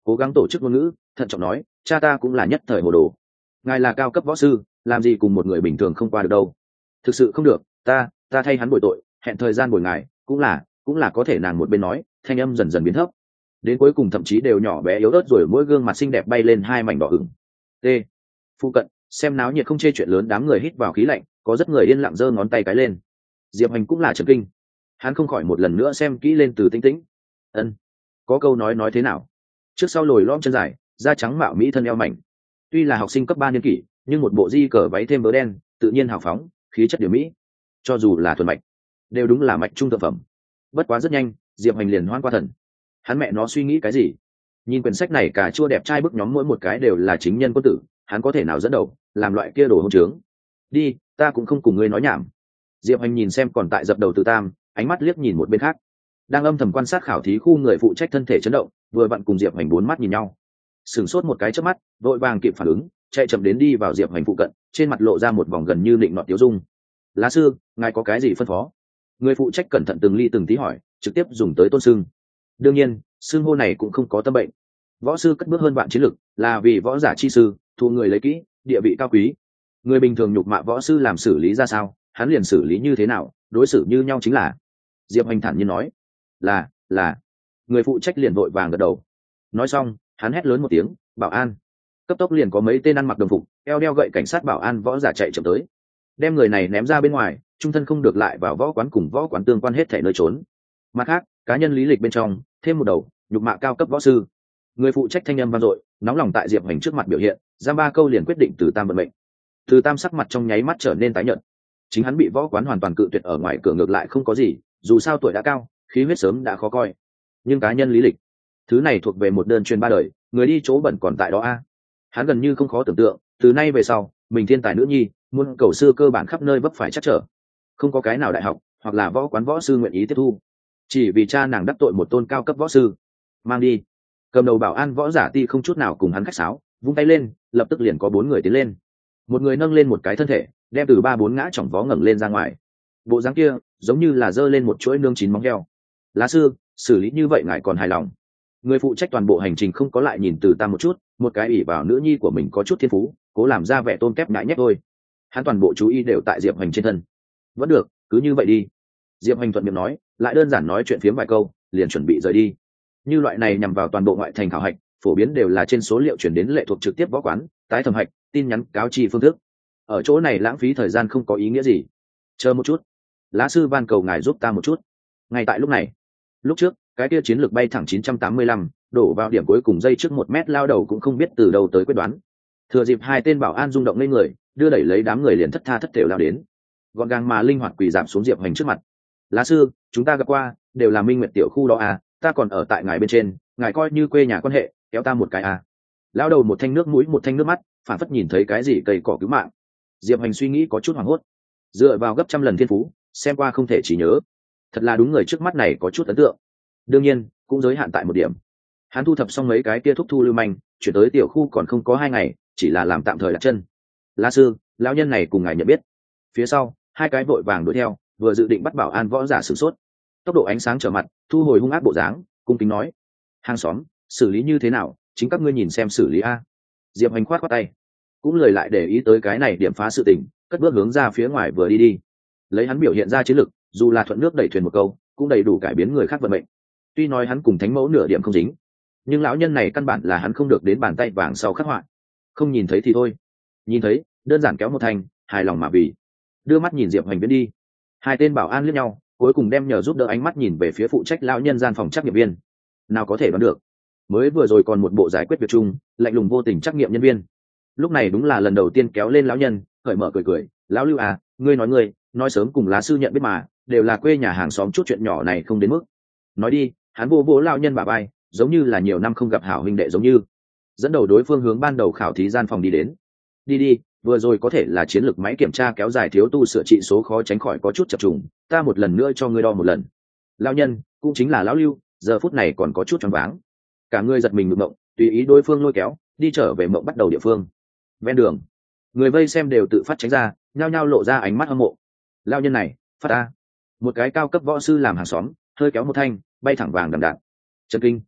cố gắng tổ chức ngôn ngữ, thận trọng nói, cha ta cũng là nhất thời hồ đồ. Ngài là cao cấp võ sư, làm gì cùng một người bình thường không qua được đâu. Thực sự không được, ta thay hắn bồi tội, hẹn thời gian bồi ngài, cũng là có thể. Nàng một bên nói, thanh âm dần dần biến thấp, đến cuối cùng thậm chí đều nhỏ bé yếu ớt, rồi mỗi gương mặt xinh đẹp bay lên hai mảnh đỏ ửng. T. Phụ cận, xem náo nhiệt không chê chuyện lớn, đám người hít vào khí lạnh, có rất người yên lặng giơ ngón tay cái lên. Diệp Hành cũng là chấn kinh, hắn không khỏi một lần nữa xem kỹ lên Từ Tĩnh Tĩnh. Ân, có câu nói thế nào? Trước sau lồi lõm chân dài, da trắng mạo mỹ thân eo mảnh. Tuy là học sinh cấp 3 niên kỷ, nhưng một bộ di cờ váy thêm bớ đen, tự nhiên hào phóng, khí chất điều mỹ. Cho dù là thuần mạch, đều đúng là mạch trung thượng phẩm. Bất quá rất nhanh, Diệp Hành liền hoan qua thần. Hắn mẹ nó suy nghĩ cái gì? Nhìn quyển sách này, cả chua đẹp trai bức nhóm mỗi một cái đều là chính nhân quân tử, hắn có thể nào dẫn đầu làm loại kia đồ hỗn trướng? Đi, ta cũng không cùng ngươi nói nhảm. Diệp Hành nhìn xem còn tại dập đầu Từ Tam, ánh mắt liếc nhìn một bên khác, đang âm thầm quan sát khảo thí khu người phụ trách thân thể chấn động, vừa vặn cùng Diệp Hành bốn mắt nhìn nhau, sửng sốt một cái chớp mắt, vội vàng kịp phản ứng, chạy chậm đến đi vào Diệp Hành phụ cận, trên mặt lộ ra một vòng gần như định nọt tiếu dung. Lá sư, ngài có cái gì phân phó? Người phụ trách cẩn thận từng ly từng tí hỏi, trực tiếp dùng tới tôn xưng. Đương nhiên, xưng hô này cũng không có tâm bệnh. Võ sư cất bước hơn vạn chiến lực, là vì võ giả chi sư, thu người lấy kỹ, địa vị cao quý. Người bình thường nhục mạ võ sư làm xử lý ra sao, hắn liền xử lý như thế nào, đối xử như nhau chính là. Diệp Hành thản nhiên nói, là. Người phụ trách liền vội vàng gật đầu. Nói xong, hắn hét lớn một tiếng, bảo an. Cấp tốc liền có mấy tên ăn mặc đồng phục, eo đeo gậy cảnh sát bảo an võ giả chạy chậm tới, đem người này ném ra bên ngoài, trung thân không được lại vào võ quán cùng võ quán tương quan hết thể nơi trốn. Mặt khác, cá nhân lý lịch bên trong thêm một đầu, nhục mạ cao cấp võ sư. Người phụ trách thanh âm vang dội, nóng lòng tại Diệp Hành trước mặt biểu hiện, giam ba câu liền quyết định Từ Tam vận mệnh. Từ Tam sắc mặt trong nháy mắt trở nên tái nhợt. Chính hắn bị võ quán hoàn toàn cự tuyệt ở ngoài cửa ngược lại không có gì, dù sao tuổi đã cao, khí huyết sớm đã khó coi. Nhưng cá nhân lý lịch, thứ này thuộc về một đơn truyền ba đời, người đi chỗ bẩn còn tại đó a. Hắn gần như không khó tưởng tượng, từ nay về sau, mình thiên tài nữ nhi, muôn cầu sư cơ bản khắp nơi vấp phải chắc trở. Không có cái nào đại học hoặc là võ quán võ sư nguyện ý tiếp thu, chỉ vì cha nàng đắc tội một tôn cao cấp võ sư. Mang đi. Cầm đầu bảo an võ giả ti không chút nào cùng hắn khách sáo, vung tay lên, lập tức liền có 4 người tiến lên. Một người nâng lên một cái thân thể, đem từ 3-4 ngã chỏng vó ngẩng lên ra ngoài. Bộ dáng kia giống như là giơ lên một chuỗi nương chín móng heo. Lá sư, xử lý như vậy ngài còn hài lòng? Người phụ trách toàn bộ hành trình không có lại nhìn Từ Tam một chút, một cái ỷ vào nữ nhi của mình có chút thiên phú, cố làm ra vẻ tôn kép nhãi nhép thôi. Hắn toàn bộ chú ý đều tại Diệp Hành trên thân. Vẫn được, cứ như vậy đi. Diệp Hành thuận miệng nói, lại đơn giản nói chuyện phiếm vài câu, liền chuẩn bị rời đi. Như loại này nhằm vào toàn bộ ngoại thành khảo hạch, phổ biến đều là trên số liệu chuyển đến lệ thuộc trực tiếp võ quán, tái thẩm hạch, tin nhắn cáo chi phương thức. Ở chỗ này lãng phí thời gian không có ý nghĩa gì. Chờ một chút, lá sư van cầu ngài giúp ta một chút. Ngay tại lúc này, lúc trước cái kia chiến lược bay thẳng 985, đổ vào điểm cuối cùng dây trước 1 mét lao đầu cũng không biết từ đâu tới quyết đoán. Thừa dịp hai tên bảo an rung động lên người, đưa đẩy lấy đám người liền thất tha thất thểu lao đến, gọn gàng mà linh hoạt quỳ giảm xuống Diệp Hành trước mặt. Lá sư, chúng ta gặp qua, đều là Minh Nguyệt tiểu khu đó à, ta còn ở tại ngài bên trên, ngài coi như quê nhà quan hệ, kéo ta một cái à. Lao đầu một thanh nước mũi một thanh nước mắt, phản phất nhìn thấy cái gì cây cỏ cứu mạng. Diệp Hành suy nghĩ có chút hoảng hốt, dựa vào gấp trăm lần thiên phú, xem qua không thể chỉ nhớ, thật là đúng người trước mắt này có chút ấn tượng. Đương nhiên cũng giới hạn tại một điểm, hắn thu thập xong mấy cái kia thúc thu lưu manh, chuyển tới tiểu khu còn không có 2 ngày, chỉ là làm tạm thời đặt chân. La sư, lão nhân này cùng ngài nhận biết? Phía sau 2 cái vội vàng đuổi theo, vừa dự định bắt bảo an võ giả sửng sốt, tốc độ ánh sáng trở mặt, thu hồi hung ác bộ dáng, cung kính nói, hàng xóm, xử lý như thế nào, chính các ngươi nhìn xem xử lý a. Diệp Hành khoát tay, cũng lời lại để ý tới cái này điểm phá sự tình, cất bước hướng ra phía ngoài vừa đi. Lấy hắn biểu hiện ra chiến lực, dù là thuận nước đẩy thuyền một câu, cũng đầy đủ cải biến người khác vận mệnh. Tuy nói hắn cùng thánh mẫu nửa điểm không dính, nhưng lão nhân này căn bản là hắn không được đến bàn tay vàng sau khắc họa. Không nhìn thấy thì thôi, nhìn thấy đơn giản kéo một thành, hài lòng mà vì. Đưa mắt nhìn Diệp Hành biến đi. 2 tên bảo an liếc nhau, cuối cùng đem nhờ giúp đỡ ánh mắt nhìn về phía phụ trách lão nhân gian phòng trắc nghiệm viên. Nào có thể đoán được, mới vừa rồi còn một bộ giải quyết việc chung, lạnh lùng vô tình trắc nghiệm nhân viên, lúc này đúng là lần đầu tiên kéo lên lão nhân, cởi mở cười, lão Lưu à, ngươi nói sớm cùng lá sư nhận biết mà, đều là quê nhà hàng xóm, chút chuyện nhỏ này không đến mức. Nói đi. Hắn vô vỗ lão nhân bả vai, giống như là nhiều năm không gặp hảo huynh đệ giống như, dẫn đầu đối phương hướng ban đầu khảo thí gian phòng đi đến. Đi, vừa rồi có thể là chiến lược máy kiểm tra kéo dài thiếu tu sửa trị số khó tránh khỏi có chút chập trùng, ta một lần nữa cho ngươi đo một lần. Lão nhân cũng chính là lão Lưu, giờ phút này còn có chút choáng váng, cả người giật mình ngượng ngộng, tùy ý đối phương lôi kéo đi trở về mộng bắt đầu địa phương. Ven đường, người vây xem đều tự phát tránh ra, nhao nhao lộ ra ánh mắt hâm mộ. Lão nhân này phát ta, một cái cao cấp võ sư làm hàng xóm, hơi kéo một thanh, bay thẳng vàng đậm đạn. Trần kinh,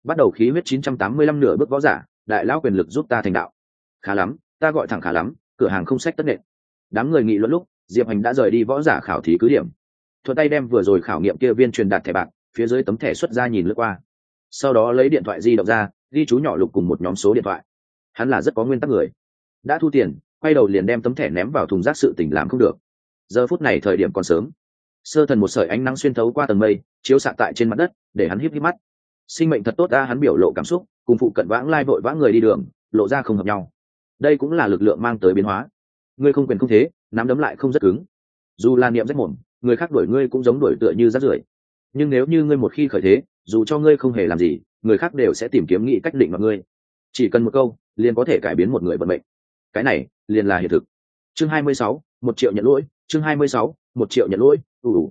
bắt đầu khí huyết 985 nửa bước võ giả, đại lão quyền lực giúp ta thành đạo. Khá lắm, ta gọi thẳng khá lắm, cửa hàng không sách tất nện. Đám người nghị luận lúc, Diệp Hành đã rời đi võ giả khảo thí cứ điểm, thuận tay đem vừa rồi khảo nghiệm kia viên truyền đạt thẻ bạc phía dưới tấm thẻ xuất ra nhìn lướt qua, sau đó lấy điện thoại di động ra ghi chú nhỏ lục cùng một nhóm số điện thoại. Hắn là rất có nguyên tắc người, đã thu tiền quay đầu liền đem tấm thẻ ném vào thùng rác, sự tình làm không được. Giờ phút này thời điểm còn sớm, sơ thần một sợi ánh nắng xuyên thấu qua tầng mây chiếu xạ tại trên mặt đất để hắn híp híp mắt. Sinh mệnh thật tốt ra, hắn biểu lộ cảm xúc cùng phụ cận vãng lai vội vã người đi đường lộ ra không hợp nhau. Đây cũng là lực lượng mang tới biến hóa. Ngươi không quyền không thế, nắm đấm lại không rất cứng, dù là niệm rách mồm, người khác đuổi ngươi cũng giống đuổi tựa như rác rưởi. Nhưng nếu như ngươi một khi khởi thế, dù cho ngươi không hề làm gì, người khác đều sẽ tìm kiếm nghị cách định vào ngươi. Chỉ cần một câu liền có thể cải biến một người vận mệnh. Cái này liền là hiện thực. Chương 26, 1 triệu nhận lỗi. Chương 26, 1 triệu nhận lỗi.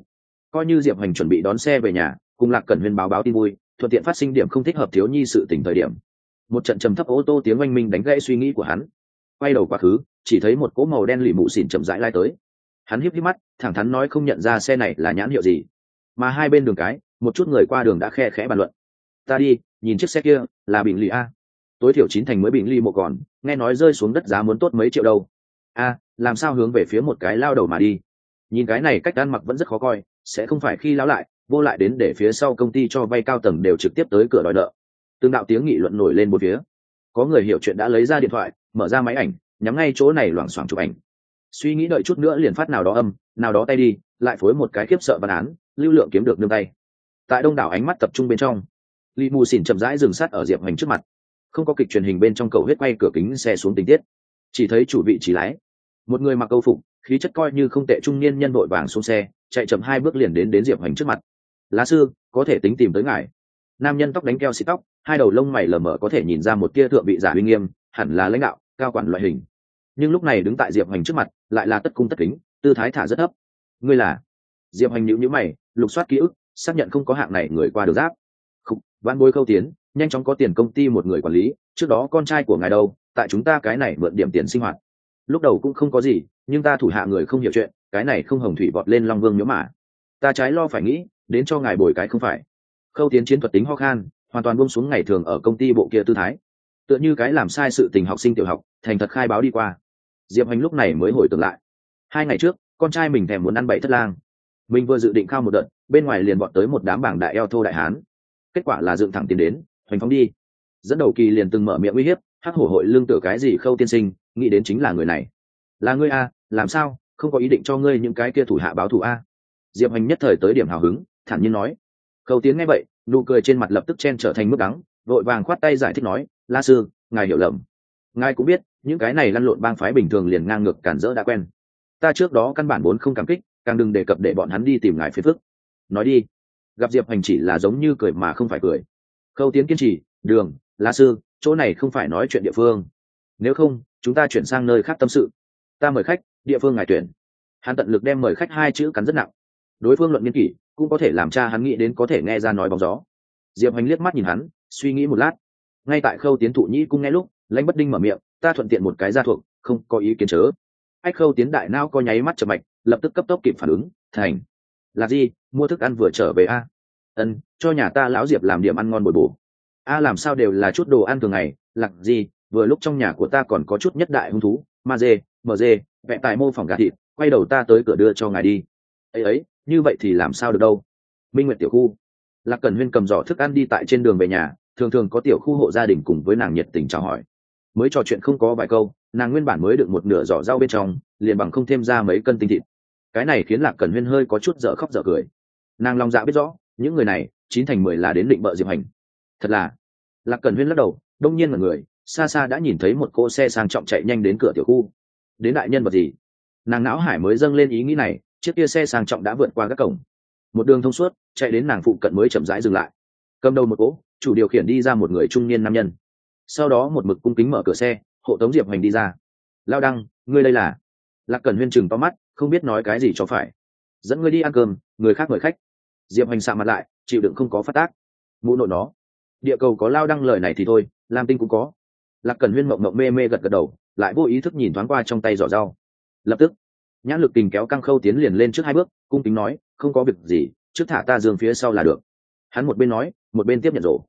Coi như Diệp Hành chuẩn bị đón xe về nhà, cùng Lạc Cẩn Huyên báo tin vui, thuận tiện phát sinh điểm không thích hợp thiếu nhi sự tình thời điểm, một trận trầm thấp ô tô tiếng oanh minh đánh gãy suy nghĩ của hắn. Quay đầu quá khứ, chỉ thấy một cỗ màu đen lì mụ xỉn chậm rãi lai tới. Hắn híp híp mắt, thẳng thắn nói không nhận ra xe này là nhãn hiệu gì. Mà hai bên đường cái, một chút người qua đường đã khe khẽ bàn luận. Ta đi, nhìn chiếc xe kia, là Bình Ly a. Tối thiểu 9 thành mới Bình Ly một còn, nghe nói rơi xuống đất giá muốn tốt mấy triệu đâu. A, làm sao hướng về phía một cái lao đầu mà đi. Nhìn cái này cách ăn mặc vẫn rất khó coi, sẽ không phải khi lão lại, vô lại đến để phía sau công ty cho vay cao tầng đều trực tiếp tới cửa đòi nợ. Tương đạo tiếng nghị luận nổi lên một phía. Có người hiểu chuyện đã lấy ra điện thoại, mở ra máy ảnh, nhắm ngay chỗ này loảng xoảng chụp ảnh. Suy nghĩ đợi chút nữa liền phát nào đó âm, nào đó tay đi, lại phối một cái khiếp sợ văn án, lưu lượng kiếm được nương tay. Tại đông đảo ánh mắt tập trung bên trong, Lý Mù Xỉn chậm rãi dừng sát ở Diệp Hành trước mặt. Không có kịch truyền hình bên trong cầu huyết quay cửa kính xe xuống tình tiết, chỉ thấy chủ vị trí lái, một người mặc câu phục, khí chất coi như không tệ trung niên nhân vội vàng xuống xe, chạy chậm 2 bước liền đến Diệp Hành trước mặt. Lá sư, có thể tính tìm tới ngài. Nam nhân tóc đánh keo xịt tóc, hai đầu lông mày lờ mờ có thể nhìn ra một tia thượng vị giả uy nghiêm, hẳn là lãnh đạo cao quản loại hình. Nhưng lúc này đứng tại Diệp Hành trước mặt lại là tất cung tất kính, tư thái thả rất thấp. Ngươi là? Diệp Hành nhíu nhíu mày, lục soát ký ức, xác nhận không có hạng này người qua được giáp. Không, Vãn Bối Khâu Tiến, nhanh chóng có tiền công ty một người quản lý, trước đó con trai của ngài đâu, tại chúng ta cái này mượn điểm tiền sinh hoạt. Lúc đầu cũng không có gì, nhưng ta thủ hạ người không hiểu chuyện, cái này không hồng thủy vọt lên Long Vương miếu mà. Ta trái lo phải nghĩ, đến cho ngài bồi cái không phải. Khâu Tiến chiến thuật tính ho khan, hoàn toàn buông xuống ngày thường ở công ty bộ kia tư thái, tựa như cái làm sai sự tình học sinh tiểu học, thành thật khai báo đi qua. Diệp Hành lúc này mới hồi tưởng lại, 2 ngày trước con trai mình thèm muốn ăn bậy thất lang, mình vừa dự định khao một đợt, bên ngoài liền bọn tới một đám bảng đại eo thô đại hán, kết quả là dựng thẳng tiền đến, hoành phóng đi. Dẫn đầu kỳ liền từng mở miệng uy hiếp, hắc hổ hội lương tựa cái gì Khâu tiên sinh, nghĩ đến chính là người này. Là ngươi a? Làm sao không có ý định cho ngươi những cái kia thủ hạ báo thù a? Diệp Hành nhất thời tới điểm hào hứng, thản nhiên nói. Khâu Tiến nghe vậy, nụ cười trên mặt lập tức chen trở thành mức đắng, vội vàng khoát tay giải thích nói, La sư, ngài hiểu lầm. Ngài cũng biết, những cái này lăn lộn bang phái bình thường liền ngang ngược cản rỡ đã quen. Ta trước đó căn bản vốn không cảm kích, càng đừng đề cập để bọn hắn đi tìm ngài phiền phức. Nói đi. Gặp Diệp Hành chỉ là giống như cười mà không phải cười. Khâu Tiến kiên trì, Đường, La sư, chỗ này không phải nói chuyện địa phương. Nếu không, chúng ta chuyển sang nơi khác tâm sự. Ta mời khách, địa phương ngài tuyển. Hắn tận lực đem mời khách 2 chữ cắn rất nặng. Đối phương luận nghiên kỷ cũng có thể làm cha hắn nghĩ đến có thể nghe ra nói bóng gió. Diệp Hành liếc mắt nhìn hắn, suy nghĩ một lát. Ngay tại Khâu Tiến thụ nhĩ cung nghe lúc, Lãnh Bất Đinh mở miệng, ta thuận tiện một cái gia thuộc, không có ý kiến chớ. Ách Khâu Tiến đại não có nháy mắt chậm mạch, lập tức cấp tốc kịp phản ứng, thành. Là gì, mua thức ăn vừa trở về a? Ân, cho nhà ta lão Diệp làm điểm ăn ngon bồi bổ. A làm sao đều là chút đồ ăn thường ngày, Lạc gì, vừa lúc trong nhà của ta còn có chút nhất đại hung thú, ma dê, mờ dê, vẹn tại mô phỏng gà thịt, quay đầu ta tới cửa đưa cho ngài đi. Ấy, như vậy thì làm sao được đâu. Minh Nguyệt tiểu khu, Lạc Cẩn Huyên cầm giỏ thức ăn đi tại trên đường về nhà, thường thường có tiểu khu hộ gia đình cùng với nàng nhiệt tình chào hỏi. Mới trò chuyện không có vài câu, nàng nguyên bản mới được một nửa giỏ rau bên trong, liền bằng không thêm ra mấy cân tinh thịt. Cái này khiến Lạc Cẩn Huyên hơi có chút dở khóc dở cười. Nàng lòng dạ biết rõ, những người này 9 thành 10 là đến định bợ Diệp Hành. Thật là. Lạc Cẩn Huyên lắc đầu, đông nhiên mọi người xa xa đã nhìn thấy một cô xe sang trọng chạy nhanh đến cửa tiểu khu. Đến đại nhân vật gì? Nàng não hải mới dâng lên ý nghĩ này, chiếc kia xe sang trọng đã vượt qua các cổng, một đường thông suốt chạy đến nàng phụ cận mới chậm rãi dừng lại. Cầm đầu một cỗ chủ điều khiển đi ra một người trung niên nam nhân, sau đó một mực cung kính mở cửa xe hộ tống Diệp Hành đi ra. Lao Đăng, ngươi đây là? Lạc Cẩn Huyên chừng to mắt, không biết nói cái gì cho phải. Dẫn ngươi đi ăn cơm, người khác mời khách. Diệp Hành sạm mặt lại, chịu đựng không có phát tác. Mụ nội nó, địa cầu có Lao Đăng lời này thì thôi, Lam Tinh cũng có. Lạc Cẩn Huyên mộng mộng mê mê gật gật đầu, lại vô ý thức nhìn thoáng qua trong tay giỏ rau. Lập tức nhãn lực tình kéo Căng Khâu tiến liền lên trước 2 bước, cung kính nói, không có việc gì, trước thả ta giường phía sau là được. Hắn một bên nói một bên tiếp nhận rổ.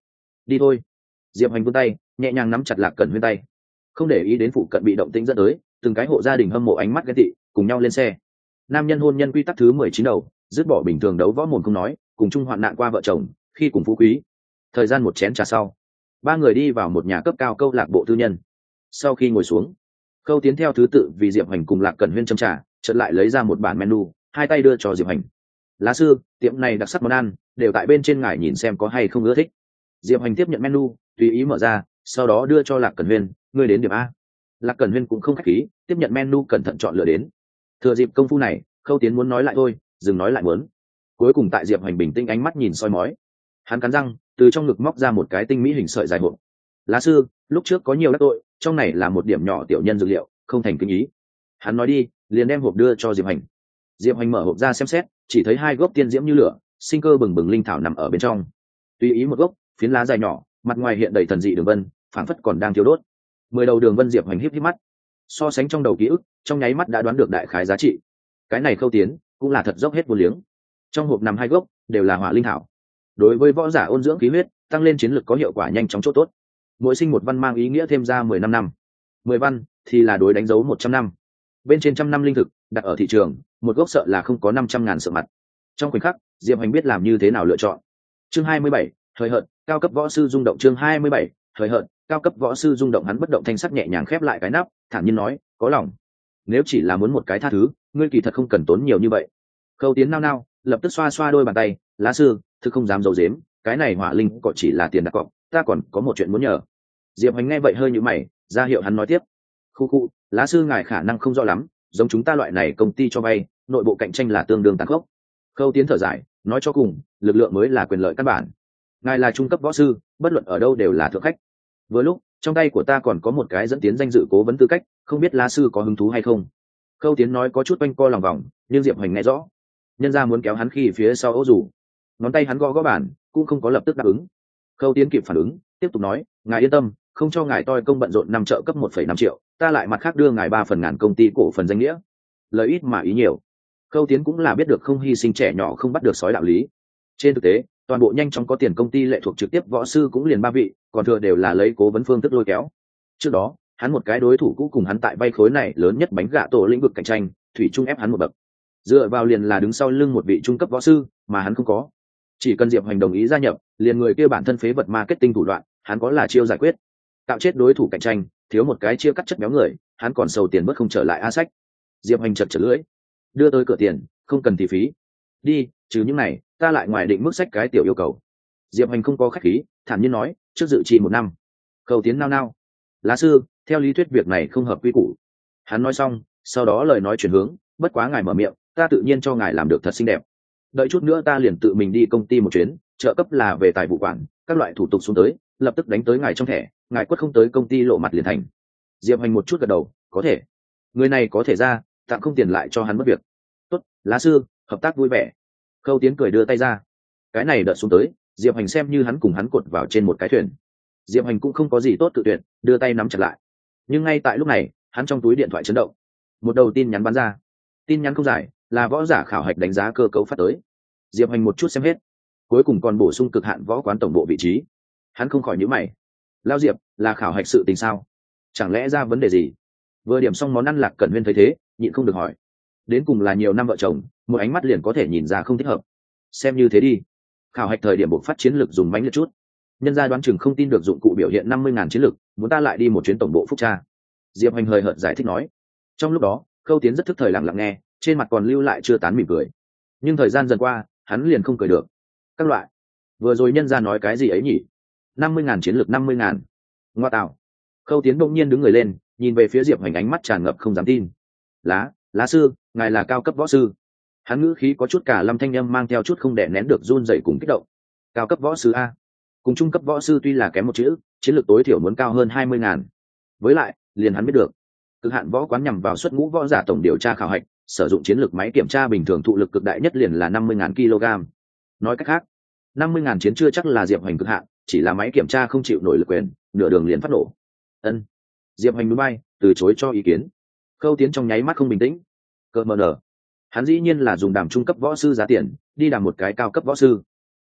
đi thôi. Diệp Hoành vươn tay nhẹ nhàng nắm chặt Lạc Cẩn Huyên tay, không để ý đến phụ cận bị động tĩnh dẫn tới từng cái hộ gia đình hâm mộ ánh mắt ghen tị, cùng nhau lên xe. Nam nhân hôn nhân quy tắc thứ 19 đầu, dứt bỏ bình thường đấu võ mồm không nói, cùng chung hoạn nạn qua vợ chồng, khi cùng phú quý. Thời gian một chén trà sau, ba người đi vào một nhà cấp cao câu lạc bộ tư nhân. Sau khi ngồi xuống, Khâu Tiến theo thứ tự vì Diệp Hoành cùng Lạc Cẩn Huyên châm trà, chợt lại lấy ra một bản menu, hai tay đưa cho Diệp Hoành. Lá sư, tiệm này đặc sắc món ăn đều tại bên trên, ngài nhìn xem có hay không ưa thích. Diệp Hoành tiếp nhận menu, tùy ý mở ra, sau đó đưa cho Lạc Cẩn Huyên, ngươi đến điểm A. Lạc Cẩn Huyên cũng không khách khí, tiếp nhận menu cẩn thận chọn lựa đến. Thừa dịp công phu này, Khâu Tiến muốn nói lại thôi, dừng nói lại muốn. Cuối cùng tại Diệp Hoành bình tĩnh ánh mắt nhìn soi mói, hắn cắn răng, từ trong ngực móc ra một cái tinh mỹ hình sợi dài hộp. Lá sư, lúc trước có nhiều đắc tội, trong này là một điểm nhỏ tiểu nhân dược liệu, không thành kinh ý. Hắn nói đi, liền đem hộp đưa cho Diệp Hoành. Diệp Hoành mở hộp ra xem xét, chỉ thấy hai gốc tiên diễm như lửa, sinh cơ bừng bừng linh thảo nằm ở bên trong. Tùy ý một gốc, phiến lá dài nhỏ, mặt ngoài hiện đầy thần dị đường vân, phảng phất còn đang thiêu đốt. 10 đầu đường vân. Diệp Hoành híp híp mắt, so sánh trong đầu ký ức, trong nháy mắt đã đoán được đại khái giá trị. Cái này Khâu Tiến cũng là thật dốc hết vô liếng. Trong hộp nằm hai gốc, đều là hỏa linh thảo. Đối với võ giả ôn dưỡng khí huyết, tăng lên chiến lực có hiệu quả nhanh chóng chỗ tốt. Mỗi sinh một văn mang ý nghĩa thêm ra 15 năm, 10 văn thì là đối đánh dấu 100 năm. Bên trên trăm năm linh thực đặt ở thị trường, một gốc sợ là không có 500.000 sợ mặt. Trong khoảnh khắc, Diệp Hoành biết làm như thế nào lựa chọn. Chương 27, thời hợt, cao cấp võ sư rung động. Chương 27, thời hợt, cao cấp võ sư rung động. Hắn bất động thanh sắc nhẹ nhàng khép lại cái nắp, thản nhiên nói, có lòng. Nếu chỉ là muốn một cái tha thứ, ngươi kỳ thật không cần tốn nhiều như vậy. Khâu Tiến nao nao, lập tức xoa xoa đôi bàn tay, lá sư, thực không dám giấu giếm, cái này hỏa linh có chỉ là tiền đặt cọc, ta còn có một chuyện muốn nhờ. Diệp Hoành nghe vậy hơi nhíu mày, ra hiệu hắn nói tiếp. Khu, lá sư ngài khả năng không rõ lắm, giống chúng ta loại này công ty cho vay, nội bộ cạnh tranh là tương đương tàn khốc. Khâu Tiến thở dài, nói cho cùng, lực lượng mới là quyền lợi căn bản. Ngài là trung cấp võ sư, bất luận ở đâu đều là thượng khách. Vừa lúc, trong tay của ta còn có một cái dẫn tiến danh dự cố vấn tư cách, không biết lá sư có hứng thú hay không. Khâu Tiến nói có chút quanh co lòng vòng, nhưng Diệp Hoành nghe rõ, nhân ra muốn kéo hắn khi phía sau ố rủ. Ngón tay hắn gõ bàn, cũng không có lập tức đáp ứng. Khâu Tiến kịp phản ứng, tiếp tục nói, ngài yên tâm, không cho ngài toi công bận rộn năm trợ cấp 1,5 triệu, ta lại mặt khác đưa ngài 3/1000 công ty cổ phần danh nghĩa. Lời ít mà ý nhiều. Khâu Tiến cũng là biết được không hy sinh trẻ nhỏ không bắt được sói đạo lý. Trên thực tế, toàn bộ nhanh chóng có tiền công ty lệ thuộc trực tiếp võ sư cũng liền 3 vị, còn thừa đều là lấy cố vấn phương thức lôi kéo. Trước đó, hắn một cái đối thủ cũ cùng hắn tại vay khối này lớn nhất bánh gạ tổ lĩnh vực cạnh tranh, thủy chung ép hắn một bậc. Dựa vào liền là đứng sau lưng một vị trung cấp võ sư, mà hắn không có. Chỉ cần Diệp Hoành đồng ý gia nhập, liền người kia bản thân phế vật marketing thủ đoạn, hắn có là chiêu giải quyết. Tạo chết đối thủ cạnh tranh, thiếu một cái chia cắt chất béo người, hắn còn sầu tiền bất không trở lại a sách. Diệp Hoành chật lưỡi, đưa tới cửa tiền, không cần thì phí. Đi, trừ những này, ta lại ngoài định mức sách cái tiểu yêu cầu. Diệp Hoành không có khách khí, thản nhiên nói, trước dự trì 1 năm. Khâu Tiến nao nao, lá sư, theo lý thuyết việc này không hợp quy củ. Hắn nói xong, sau đó lời nói chuyển hướng, bất quá ngài mở miệng, ta tự nhiên cho ngài làm được thật xinh đẹp. Đợi chút nữa ta liền tự mình đi công ty một chuyến, trợ cấp là về tài vụ quản, các loại thủ tục xuống tới, lập tức đánh tới ngài trong thẻ, ngài quất không tới công ty lộ mặt liền thành. Diệp Hoành một chút gật đầu, có thể. Người này có thể ra, tạm không tiền lại cho hắn mất việc. Tốt, lá sư, hợp tác vui vẻ. Khâu Tiến cười đưa tay ra. Cái này đợt xuống tới, Diệp Hoành xem như hắn cùng hắn cột vào trên một cái thuyền. Diệp Hoành cũng không có gì tốt tự tuyển, đưa tay nắm chặt lại. Nhưng ngay tại lúc này, hắn trong túi điện thoại chấn động. Một đầu tin nhắn bắn ra. Tin nhắn không dài, là võ giả khảo hạch đánh giá cơ cấu phát tới. Diệp Hoành một chút xem hết, cuối cùng còn bổ sung cực hạn võ quán tổng bộ vị trí. Hắn không khỏi nhíu mày. Lao Diệp, là khảo hạch sự tình sao? Chẳng lẽ ra vấn đề gì? Vừa điểm xong món ăn, Lạc Cẩn Huyên thấy thế, nhịn không được hỏi. Đến cùng là nhiều năm vợ chồng, một ánh mắt liền có thể nhìn ra không thích hợp. Xem như thế đi. Khảo hạch thời điểm buộc phát chiến lực dùng mánh liệt chút. Nhân gia đoán chừng không tin được dụng cụ biểu hiện 50.000 chiến lực, muốn ta lại đi một chuyến tổng bộ phúc tra. Diệp Hoành hời hợt giải thích nói. Trong lúc đó, Khâu Tiến rất thức thời lặng lặng nghe, trên mặt còn lưu lại chưa tán mỉm cười. Nhưng thời gian dần qua, hắn liền không cười được. Các loại, vừa rồi nhân gia nói cái gì ấy nhỉ? 50.000 chiến lực 50.000. Ngoa tạo. Khâu Tiến bỗng nhiên đứng người lên, nhìn về phía Diệp Hoành, ánh mắt tràn ngập không dám tin. Lá sư, ngài là cao cấp võ sư. Hắn ngữ khí có chút cả lâm thanh âm mang theo chút không đè nén được run rẩy cùng kích động. Cao cấp võ sư a? Cùng trung cấp võ sư tuy là kém một chữ, chiến lược tối thiểu muốn cao hơn 20.000. Với lại, liền hắn biết được, cực hạn võ quán nhằm vào xuất ngũ võ giả tổng điều tra khảo hạch, sử dụng chiến lược máy kiểm tra bình thường thụ lực cực đại nhất liền là 50.000 kg. Nói cách khác, 50.000 chiến chưa chắc là Diệp Hoành cực hạn, chỉ là máy kiểm tra không chịu nổi lực quyền, nửa đường liền phát nổ. Ân. Diệp Hoành núi bay, từ chối cho ý kiến. Khâu Tiến trong nháy mắt không bình tĩnh. Cơ mờ nở. Hắn dĩ nhiên là dùng đàm trung cấp võ sư giá tiền, đi đàm một cái cao cấp võ sư.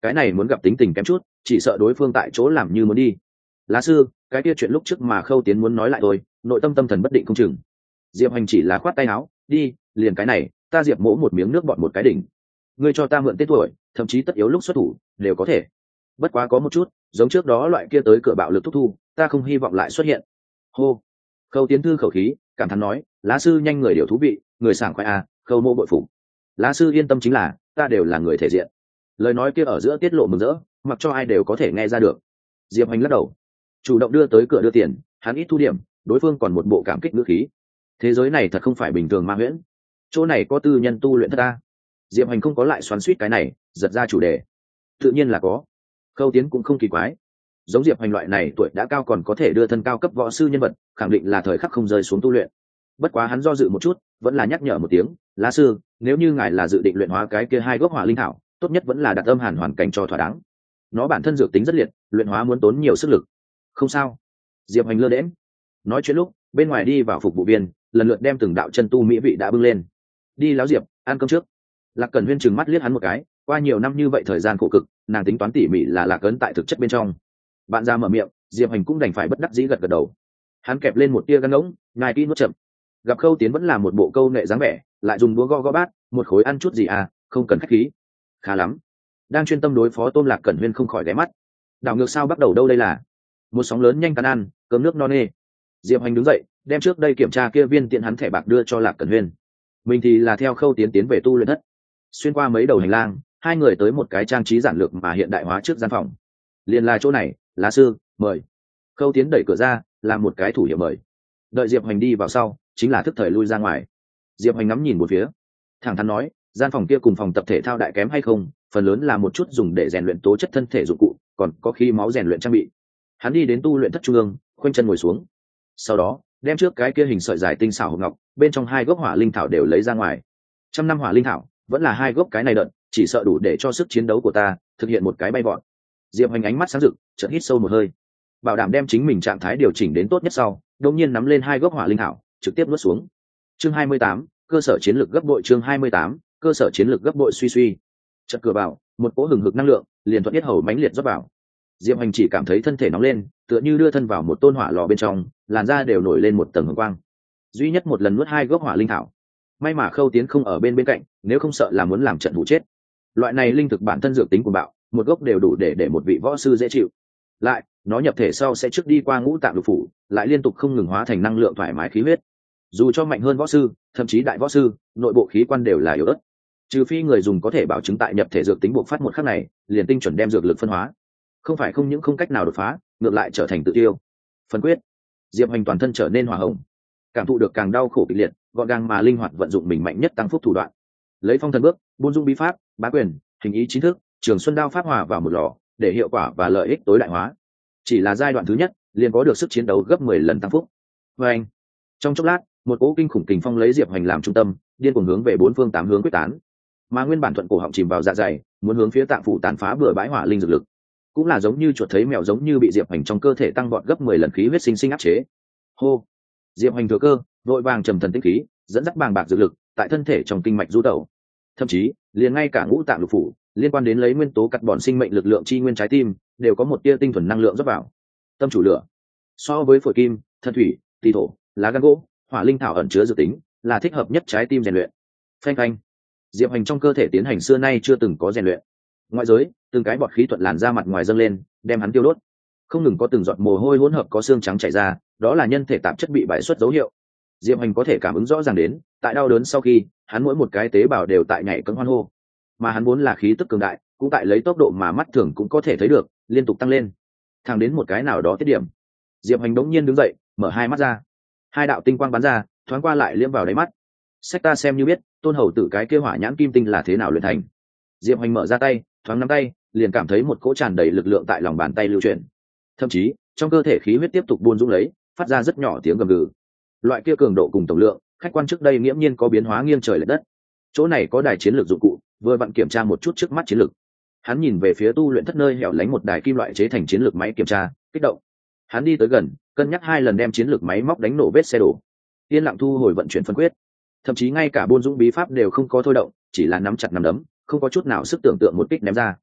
cái này muốn gặp tính tình kém chút, chỉ sợ đối phương tại chỗ làm như muốn đi. Lá sư, cái kia chuyện lúc trước mà Khâu Tiến muốn nói lại thôi, nội tâm tâm thần bất định không chừng. Diệp Hành chỉ là khoát tay áo, đi, liền cái này, ta Diệp Mỗ một miếng nước bọt một cái đỉnh. Ngươi cho ta mượn tên tuổi, thậm chí tất yếu lúc xuất thủ đều có thể. Bất quá có một chút, giống trước đó loại kia tới cửa bạo lực thúc thu, ta không hy vọng lại xuất hiện. Hô. Khâu Tiến thư khẩu khí, cảm thán nói, lá sư nhanh người điều thú vị, người sảng khoái à, Khâu Mỗ bội phục. Lá sư yên tâm, chính là ta đều là người thể diện. Lời nói kia ở giữa tiết lộ mừng rỡ, mặc cho ai đều có thể nghe ra được. Diệp Hành lắc đầu, chủ động đưa tới cửa đưa tiền, hắn ít thu điểm, đối phương còn một bộ cảm kích ngữ khí. Thế giới này thật không phải bình thường ma huyễn, chỗ này có tư nhân tu luyện thất ta. Diệp Hành không có lại xoắn suýt cái này, giật ra chủ đề. Tự nhiên là có. Khâu Tiến cũng không kỳ quái, giống Diệp Hành loại này tuổi đã cao còn có thể đưa thân cao cấp võ sư nhân vật, khẳng định là thời khắc không rơi xuống tu luyện. Bất quá hắn do dự một chút, vẫn là nhắc nhở một tiếng, lá sư, nếu như ngài là dự định luyện hóa cái kia 2 gốc hỏa linh thảo, tốt nhất vẫn là đặt âm hàn hoàn cảnh cho thỏa đáng. Nó bản thân dược tính rất liệt, luyện hóa muốn tốn nhiều sức lực. Không sao. Diệp Hành lơ đễnh nói chuyện lúc, bên ngoài đi vào phục vụ viên, lần lượt đem từng đạo chân tu mỹ vị đã bưng lên. Đi láo Diệp, ăn cơm trước. Lạc Cẩn Huyên trừng mắt liếc hắn một cái, qua nhiều năm như vậy thời gian khổ cực, nàng tính toán tỉ mỉ là lạc ấn tại thực chất bên trong. Bạn ra mở miệng, Diệp Hành cũng đành phải bất đắc dĩ gật gật đầu. Hắn kẹp lên một tia gan ngỗng, nhai kỹ nuốt chậm. Gặp Khâu Tiến vẫn là một bộ câu nệ dáng vẻ, lại dùng đũa gõ bát, một khối ăn chút gì à, không cần khách khí. Khá lắm. Đang chuyên tâm đối phó tôm, Lạc Cẩn Huyên không khỏi ghé mắt. Đảo ngược sao bắt đầu đâu đây là? Một sóng lớn nhanh cắn ăn, cơm nước no nê. Diệp Hành đứng dậy, đem trước đây kiểm tra kia viên tiện hắn thẻ bạc đưa cho Lạc Cẩn Huyên. Mình thì là theo Khâu Tiến tiến về tu luyện thất. Xuyên qua mấy đầu hành lang, hai người tới một cái trang trí giản lược mà hiện đại hóa trước gian phòng. Liền là chỗ này, lá sư, mời. Khâu Tiến đẩy cửa ra, làm một cái thủ hiệu mời. Đợi Diệp Hành đi vào sau, chính là thức thời lui ra ngoài. Diệp Hành ngắm nhìn một phía, thẳng thắn nói, gian phòng kia cùng phòng tập thể thao đại kém hay không, phần lớn là một chút dùng để rèn luyện tố chất thân thể dụng cụ, còn có khí máu rèn luyện trang bị. Hắn đi đến tu luyện thất trung ương, khoanh chân ngồi xuống. Sau đó, đem trước cái kia hình sợi dài tinh xảo hộp ngọc, bên trong 2 gốc hỏa linh thảo đều lấy ra ngoài. 100 năm hỏa linh thảo, vẫn là 2 gốc cái này đợt, chỉ sợ đủ để cho sức chiến đấu của ta thực hiện một cái bay vọt. Diệp Hành ánh mắt sáng rực, chợt hít sâu một hơi, bảo đảm đem chính mình trạng thái điều chỉnh đến tốt nhất sau, đột nhiên nắm lên 2 gốc hỏa linh thảo, trực tiếp nuốt xuống. Chương 28, cơ sở chiến lược gấp bội. Chương 28, cơ sở chiến lược gấp bội. Suy. Chợt cửa vào, một cỗ hừng hực năng lượng liền thuận yết hầu mãnh liệt rót vào. Diệp Hành chỉ cảm thấy thân thể nóng lên, tựa như đưa thân vào một tôn hỏa lò bên trong, làn da đều nổi lên một tầng hồng quang. Duy nhất một lần nuốt 2 gốc hỏa linh thảo. May mà Khâu Tiến không ở bên cạnh, nếu không sợ là muốn làm trận hụ chết. Loại này linh thực bản thân dược tính của bạo, một gốc đều đủ để một vị võ sư dễ chịu. Lại, nó nhập thể sau sẽ trước đi qua ngũ tạng lục phủ, lại liên tục không ngừng hóa thành năng lượng thoải mái khí huyết. Dù cho mạnh hơn võ sư, thậm chí đại võ sư, nội bộ khí quan đều là yếu ớt. Trừ phi người dùng có thể bảo chứng tại nhập thể dược tính bộc phát một khắc này, liền tinh chuẩn đem dược lực phân hóa. Không phải không những không cách nào đột phá, ngược lại trở thành tự tiêu. Phân quyết, Diệp Hành toàn thân trở nên hỏa hồng, cảm thụ được càng đau khổ kịch liệt, gọn gàng mà linh hoạt vận dụng mình mạnh nhất tăng phúc thủ đoạn. Lấy phong thần bước, buôn dung bí pháp, bá quyền, hình ý chính thức, trường xuân đao pháp hòa vào một lò, để hiệu quả và lợi ích tối đại hóa. Chỉ là giai đoạn thứ nhất, liền có được sức chiến đấu gấp 10 lần tăng phúc. Và anh, trong chốc lát, một cỗ kinh khủng kình phong lấy Diệp Hành làm trung tâm, điên cuồng hướng về 4 phương 8 hướng quyết tán. Mà nguyên bản thuận cổ họng chìm vào dạ dày, muốn hướng phía tạng phủ tàn phá bừa bãi hỏa linh dược lực, cũng là giống như chuột thấy mèo, giống như bị Diệp Hành trong cơ thể tăng vọt gấp 10 lần khí huyết sinh áp chế. Hô. Diệp Hành thừa cơ, vội vàng trầm thần tinh khí, dẫn dắt bàng bạc dược lực tại thân thể trong kinh mạch du tẩu. Thậm chí, liền ngay cả ngũ tạng lục phủ, liên quan đến lấy nguyên tố cắt bọn sinh mệnh lực lượng chi nguyên trái tim, đều có một tia tinh thuần năng lượng rót vào. Tâm chủ lửa. So với phổi kim, thân thủy, tỳ thổ, lá gan gỗ, hỏa linh thảo ẩn chứa dược tính, là thích hợp nhất trái tim rèn luyện. Phanh phanh. Diệp Hành trong cơ thể tiến hành xưa nay chưa từng có rèn luyện. Ngoại giới, từng cái bọt khí thuận làn ra mặt ngoài dâng lên, đem hắn tiêu đốt. Không ngừng có từng giọt mồ hôi hỗn hợp có xương trắng chảy ra, đó là nhân thể tạp chất bị bại xuất dấu hiệu. Diệp Hành có thể cảm ứng rõ ràng đến, tại đau đớn sau khi, hắn mỗi một cái tế bào đều tại nhảy cẫng hoan hô. Mà hắn vốn là khí tức cường đại, cũng tại lấy tốc độ mà mắt thường cũng có thể thấy được, liên tục tăng lên. Thẳng đến một cái nào đó tiết điểm, Diệp Hành đống nhiên đứng dậy, mở hai mắt ra. 2 đạo tinh quang bắn ra, thoáng qua lại liếm vào đáy mắt. Sách ta xem như biết, tôn hầu tử cái kia hỏa nhãn kim tinh là thế nào luyện thành. Diệp Hành mở ra tay, thoáng nắm tay, liền cảm thấy một cỗ tràn đầy lực lượng tại lòng bàn tay lưu chuyển. Thậm chí, trong cơ thể khí huyết tiếp tục buôn dũng lấy, phát ra rất nhỏ tiếng gầm gừ. Loại kia cường độ cùng tổng lượng, khách quan trước đây nghiễm nhiên có biến hóa nghiêng trời lệch đất. Chỗ này có đài chiến lược dụng cụ, vừa vặn kiểm tra một chút trước mắt chiến lược. Hắn nhìn về phía tu luyện thất nơi hẻo lánh một đài kim loại chế thành chiến lược máy kiểm tra, kích động. Hắn đi tới gần, cân nhắc 2 lần đem chiến lược máy móc đánh nổ vết xe đổ. Yên lặng thu hồi vận chuyển phân quyết. Thậm chí ngay cả buôn dũng bí pháp đều không có thôi động, chỉ là nắm chặt nắm đấm, không có chút nào sức tưởng tượng một kích ném ra.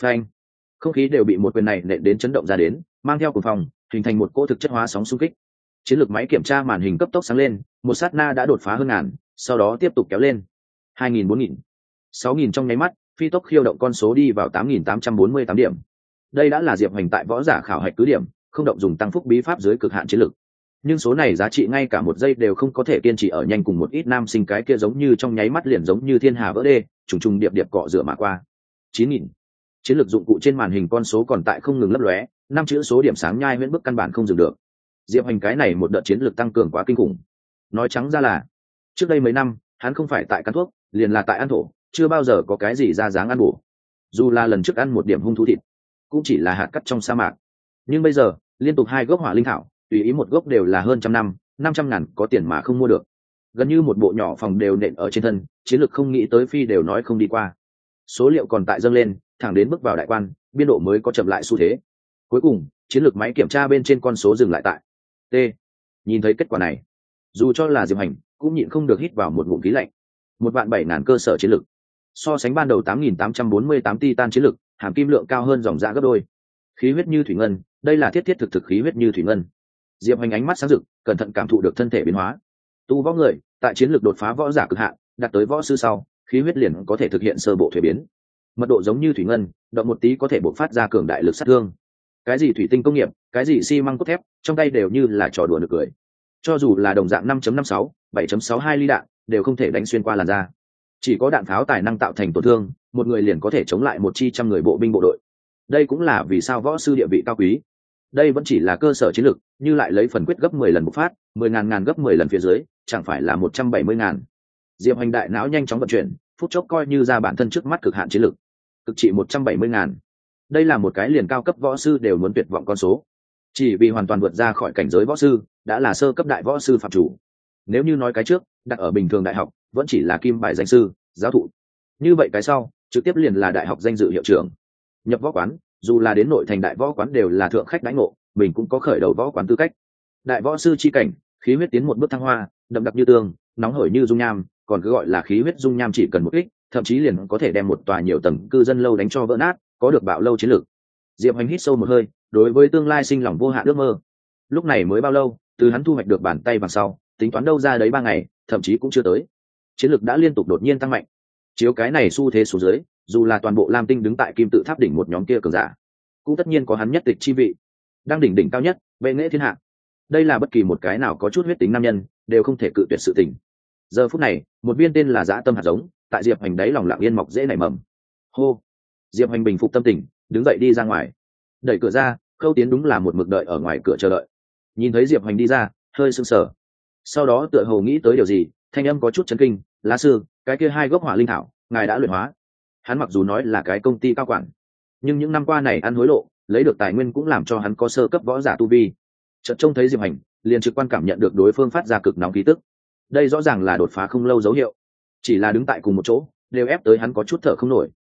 phanh, không khí đều bị một quyền này nện đến chấn động ra đến, mang theo cuồng phong, hình thành một cỗ thực chất hóa sóng xung kích. Chiến lược máy kiểm tra màn hình cấp tốc sáng lên, một sát na đã đột phá hơn ngàn, sau đó tiếp tục kéo lên 2.000, 4.000, 6.000, trong nháy mắt phi tốc khiêu động con số đi vào 8.848 điểm. Đây đã là Diệp Hoành tại võ giả khảo hạch cứ điểm, không động dùng tăng phúc bí pháp dưới cực hạn chiến lược. Nhưng số này giá trị ngay cả một giây đều không có thể kiên trì ở nhanh cùng một ít nam sinh cái kia giống như trong nháy mắt liền giống như thiên hà vỡ đê, trùng trùng điệp điệp cọ rửa mà qua. 9.000. Chiến lược dụng cụ trên màn hình con số còn tại không ngừng lấp lóe, năm chữ số điểm sáng nhai huyễn bức căn bản không dừng được. Diệp Hoành cái này một đợt chiến lược tăng cường quá kinh khủng. Nói trắng ra là, trước đây mấy năm, hắn không phải tại cắn thuốc, liền là tại ăn thổ, chưa bao giờ có cái gì ra dáng ăn bổ. Dù là lần trước ăn một điểm hung thú thịt, cũng chỉ là hạt cát trong sa mạc. Nhưng bây giờ, liên tục 2 gốc hỏa linh thảo, tùy ý một gốc đều là hơn trăm năm, 500.000 có tiền mà không mua được. Gần như một bộ nhỏ phòng đều nện ở trên thân, chiến lược không nghĩ tới phi đều nói không đi qua. Số liệu còn tại dâng lên, thẳng đến bước vào đại quan, biên độ mới có chậm lại xu thế. Cuối cùng, chiến lược máy kiểm tra bên trên con số dừng lại tại T. Nhìn thấy kết quả này, dù cho là Diệp Hành, cũng nhịn không được hít vào một ngụm khí lạnh. 1.700.000 cơ sở chiến lược, so sánh ban đầu 8.848 titan chiến lược, hàm kim lượng cao hơn dòng dã gấp đôi. Khí huyết như thủy ngân, đây là thiết thiết thực thực khí huyết như thủy ngân. Diệp Hành ánh mắt sáng rực, cẩn thận cảm thụ được thân thể biến hóa. Tu võ người, tại chiến lược đột phá võ giả cực hạn, đạt tới võ sư sau, khí huyết liền có thể thực hiện sơ bộ thuế biến. Mật độ giống như thủy ngân, động một tí có thể bộc phát ra cường đại lực sát thương. Cái gì thủy tinh công nghiệp, cái gì xi măng cốt thép, trong tay đều như là trò đùa nực cười. Cho dù là đồng dạng 5.56, 7.62 ly đạn, đều không thể đánh xuyên qua làn da. Chỉ có đạn pháo tài năng tạo thành tổn thương, một người liền có thể chống lại một chi trăm người bộ binh bộ đội. Đây cũng là vì sao võ sư địa vị cao quý. Đây vẫn chỉ là cơ sở chiến lược, như lại lấy phần quyết gấp 10 lần bộc phát, 10.000 gấp 10 lần phía dưới, chẳng phải là 170.000. Diệp Hành đại não nhanh chóng vận chuyển, phút chốc coi như ra bản thân trước mắt cực hạn chiến lược. Cực trị 170.000. Đây là một cái liền cao cấp võ sư đều muốn tuyệt vọng con số. Chỉ vì hoàn toàn vượt ra khỏi cảnh giới võ sư, đã là sơ cấp đại võ sư phạm chủ. Nếu như nói cái trước, đặt ở bình thường đại học, vẫn chỉ là kim bài danh sư, giáo thụ. Như vậy cái sau, trực tiếp liền là đại học danh dự hiệu trưởng. Nhập võ quán, dù là đến nội thành đại võ quán đều là thượng khách đãi ngộ, mình cũng có khởi đầu võ quán tư cách. Đại võ sư chi cảnh, khí huyết tiến một bước thăng hoa, đậm đặc như tương, nóng hởi như dung nham, còn cứ gọi là khí huyết dung nham chỉ cần một kích, thậm chí liền có thể đem một tòa nhiều tầng cư dân lâu đánh cho vỡ nát, có được bạo lâu chiến lược. Diệp Hành hít sâu một hơi, đối với tương lai sinh lòng vô hạn ước mơ. Lúc này mới bao lâu, từ hắn thu hoạch được bàn tay vàng sau, tính toán đâu ra đấy 3 ngày, thậm chí cũng chưa tới. Chiến lược đã liên tục đột nhiên tăng mạnh. Chiếu cái này xu thế xuống dưới, dù là toàn bộ Lam Tinh đứng tại kim tự tháp đỉnh một nhóm kia cường giả, cũng tất nhiên có hắn nhất tịch chi vị. Đang đỉnh đỉnh cao nhất, bệ nghệ thiên hạ. Đây là bất kỳ một cái nào có chút huyết tính nam nhân đều không thể cự tuyệt sự tình. Giờ phút này, một viên tên là dã tâm hạt giống, tại Diệp Hành đáy lòng lặng yên mọc dễ nảy mầm. Hô. Diệp Hành bình phục tâm tình, đứng dậy đi ra ngoài. Đẩy cửa ra, Khâu Tiến đúng là một mực đợi ở ngoài cửa chờ đợi. Nhìn thấy Diệp Hành đi ra, hơi sững sờ. Sau đó tựa hồ nghĩ tới điều gì, thanh âm có chút chấn kinh, "Lá sư, cái kia 2 gốc hỏa linh thảo, ngài đã luyện hóa?" Hắn mặc dù nói là cái công ty cao quản, nhưng những năm qua này ăn hối lộ, lấy được tài nguyên cũng làm cho hắn có sơ cấp võ giả tu vi. Chợt trông thấy Diệp Hành, liền trực quan cảm nhận được đối phương phát ra cực nóng khí tức. Đây rõ ràng là đột phá không lâu dấu hiệu. Chỉ là đứng tại cùng một chỗ, đều ép tới hắn có chút thở không nổi.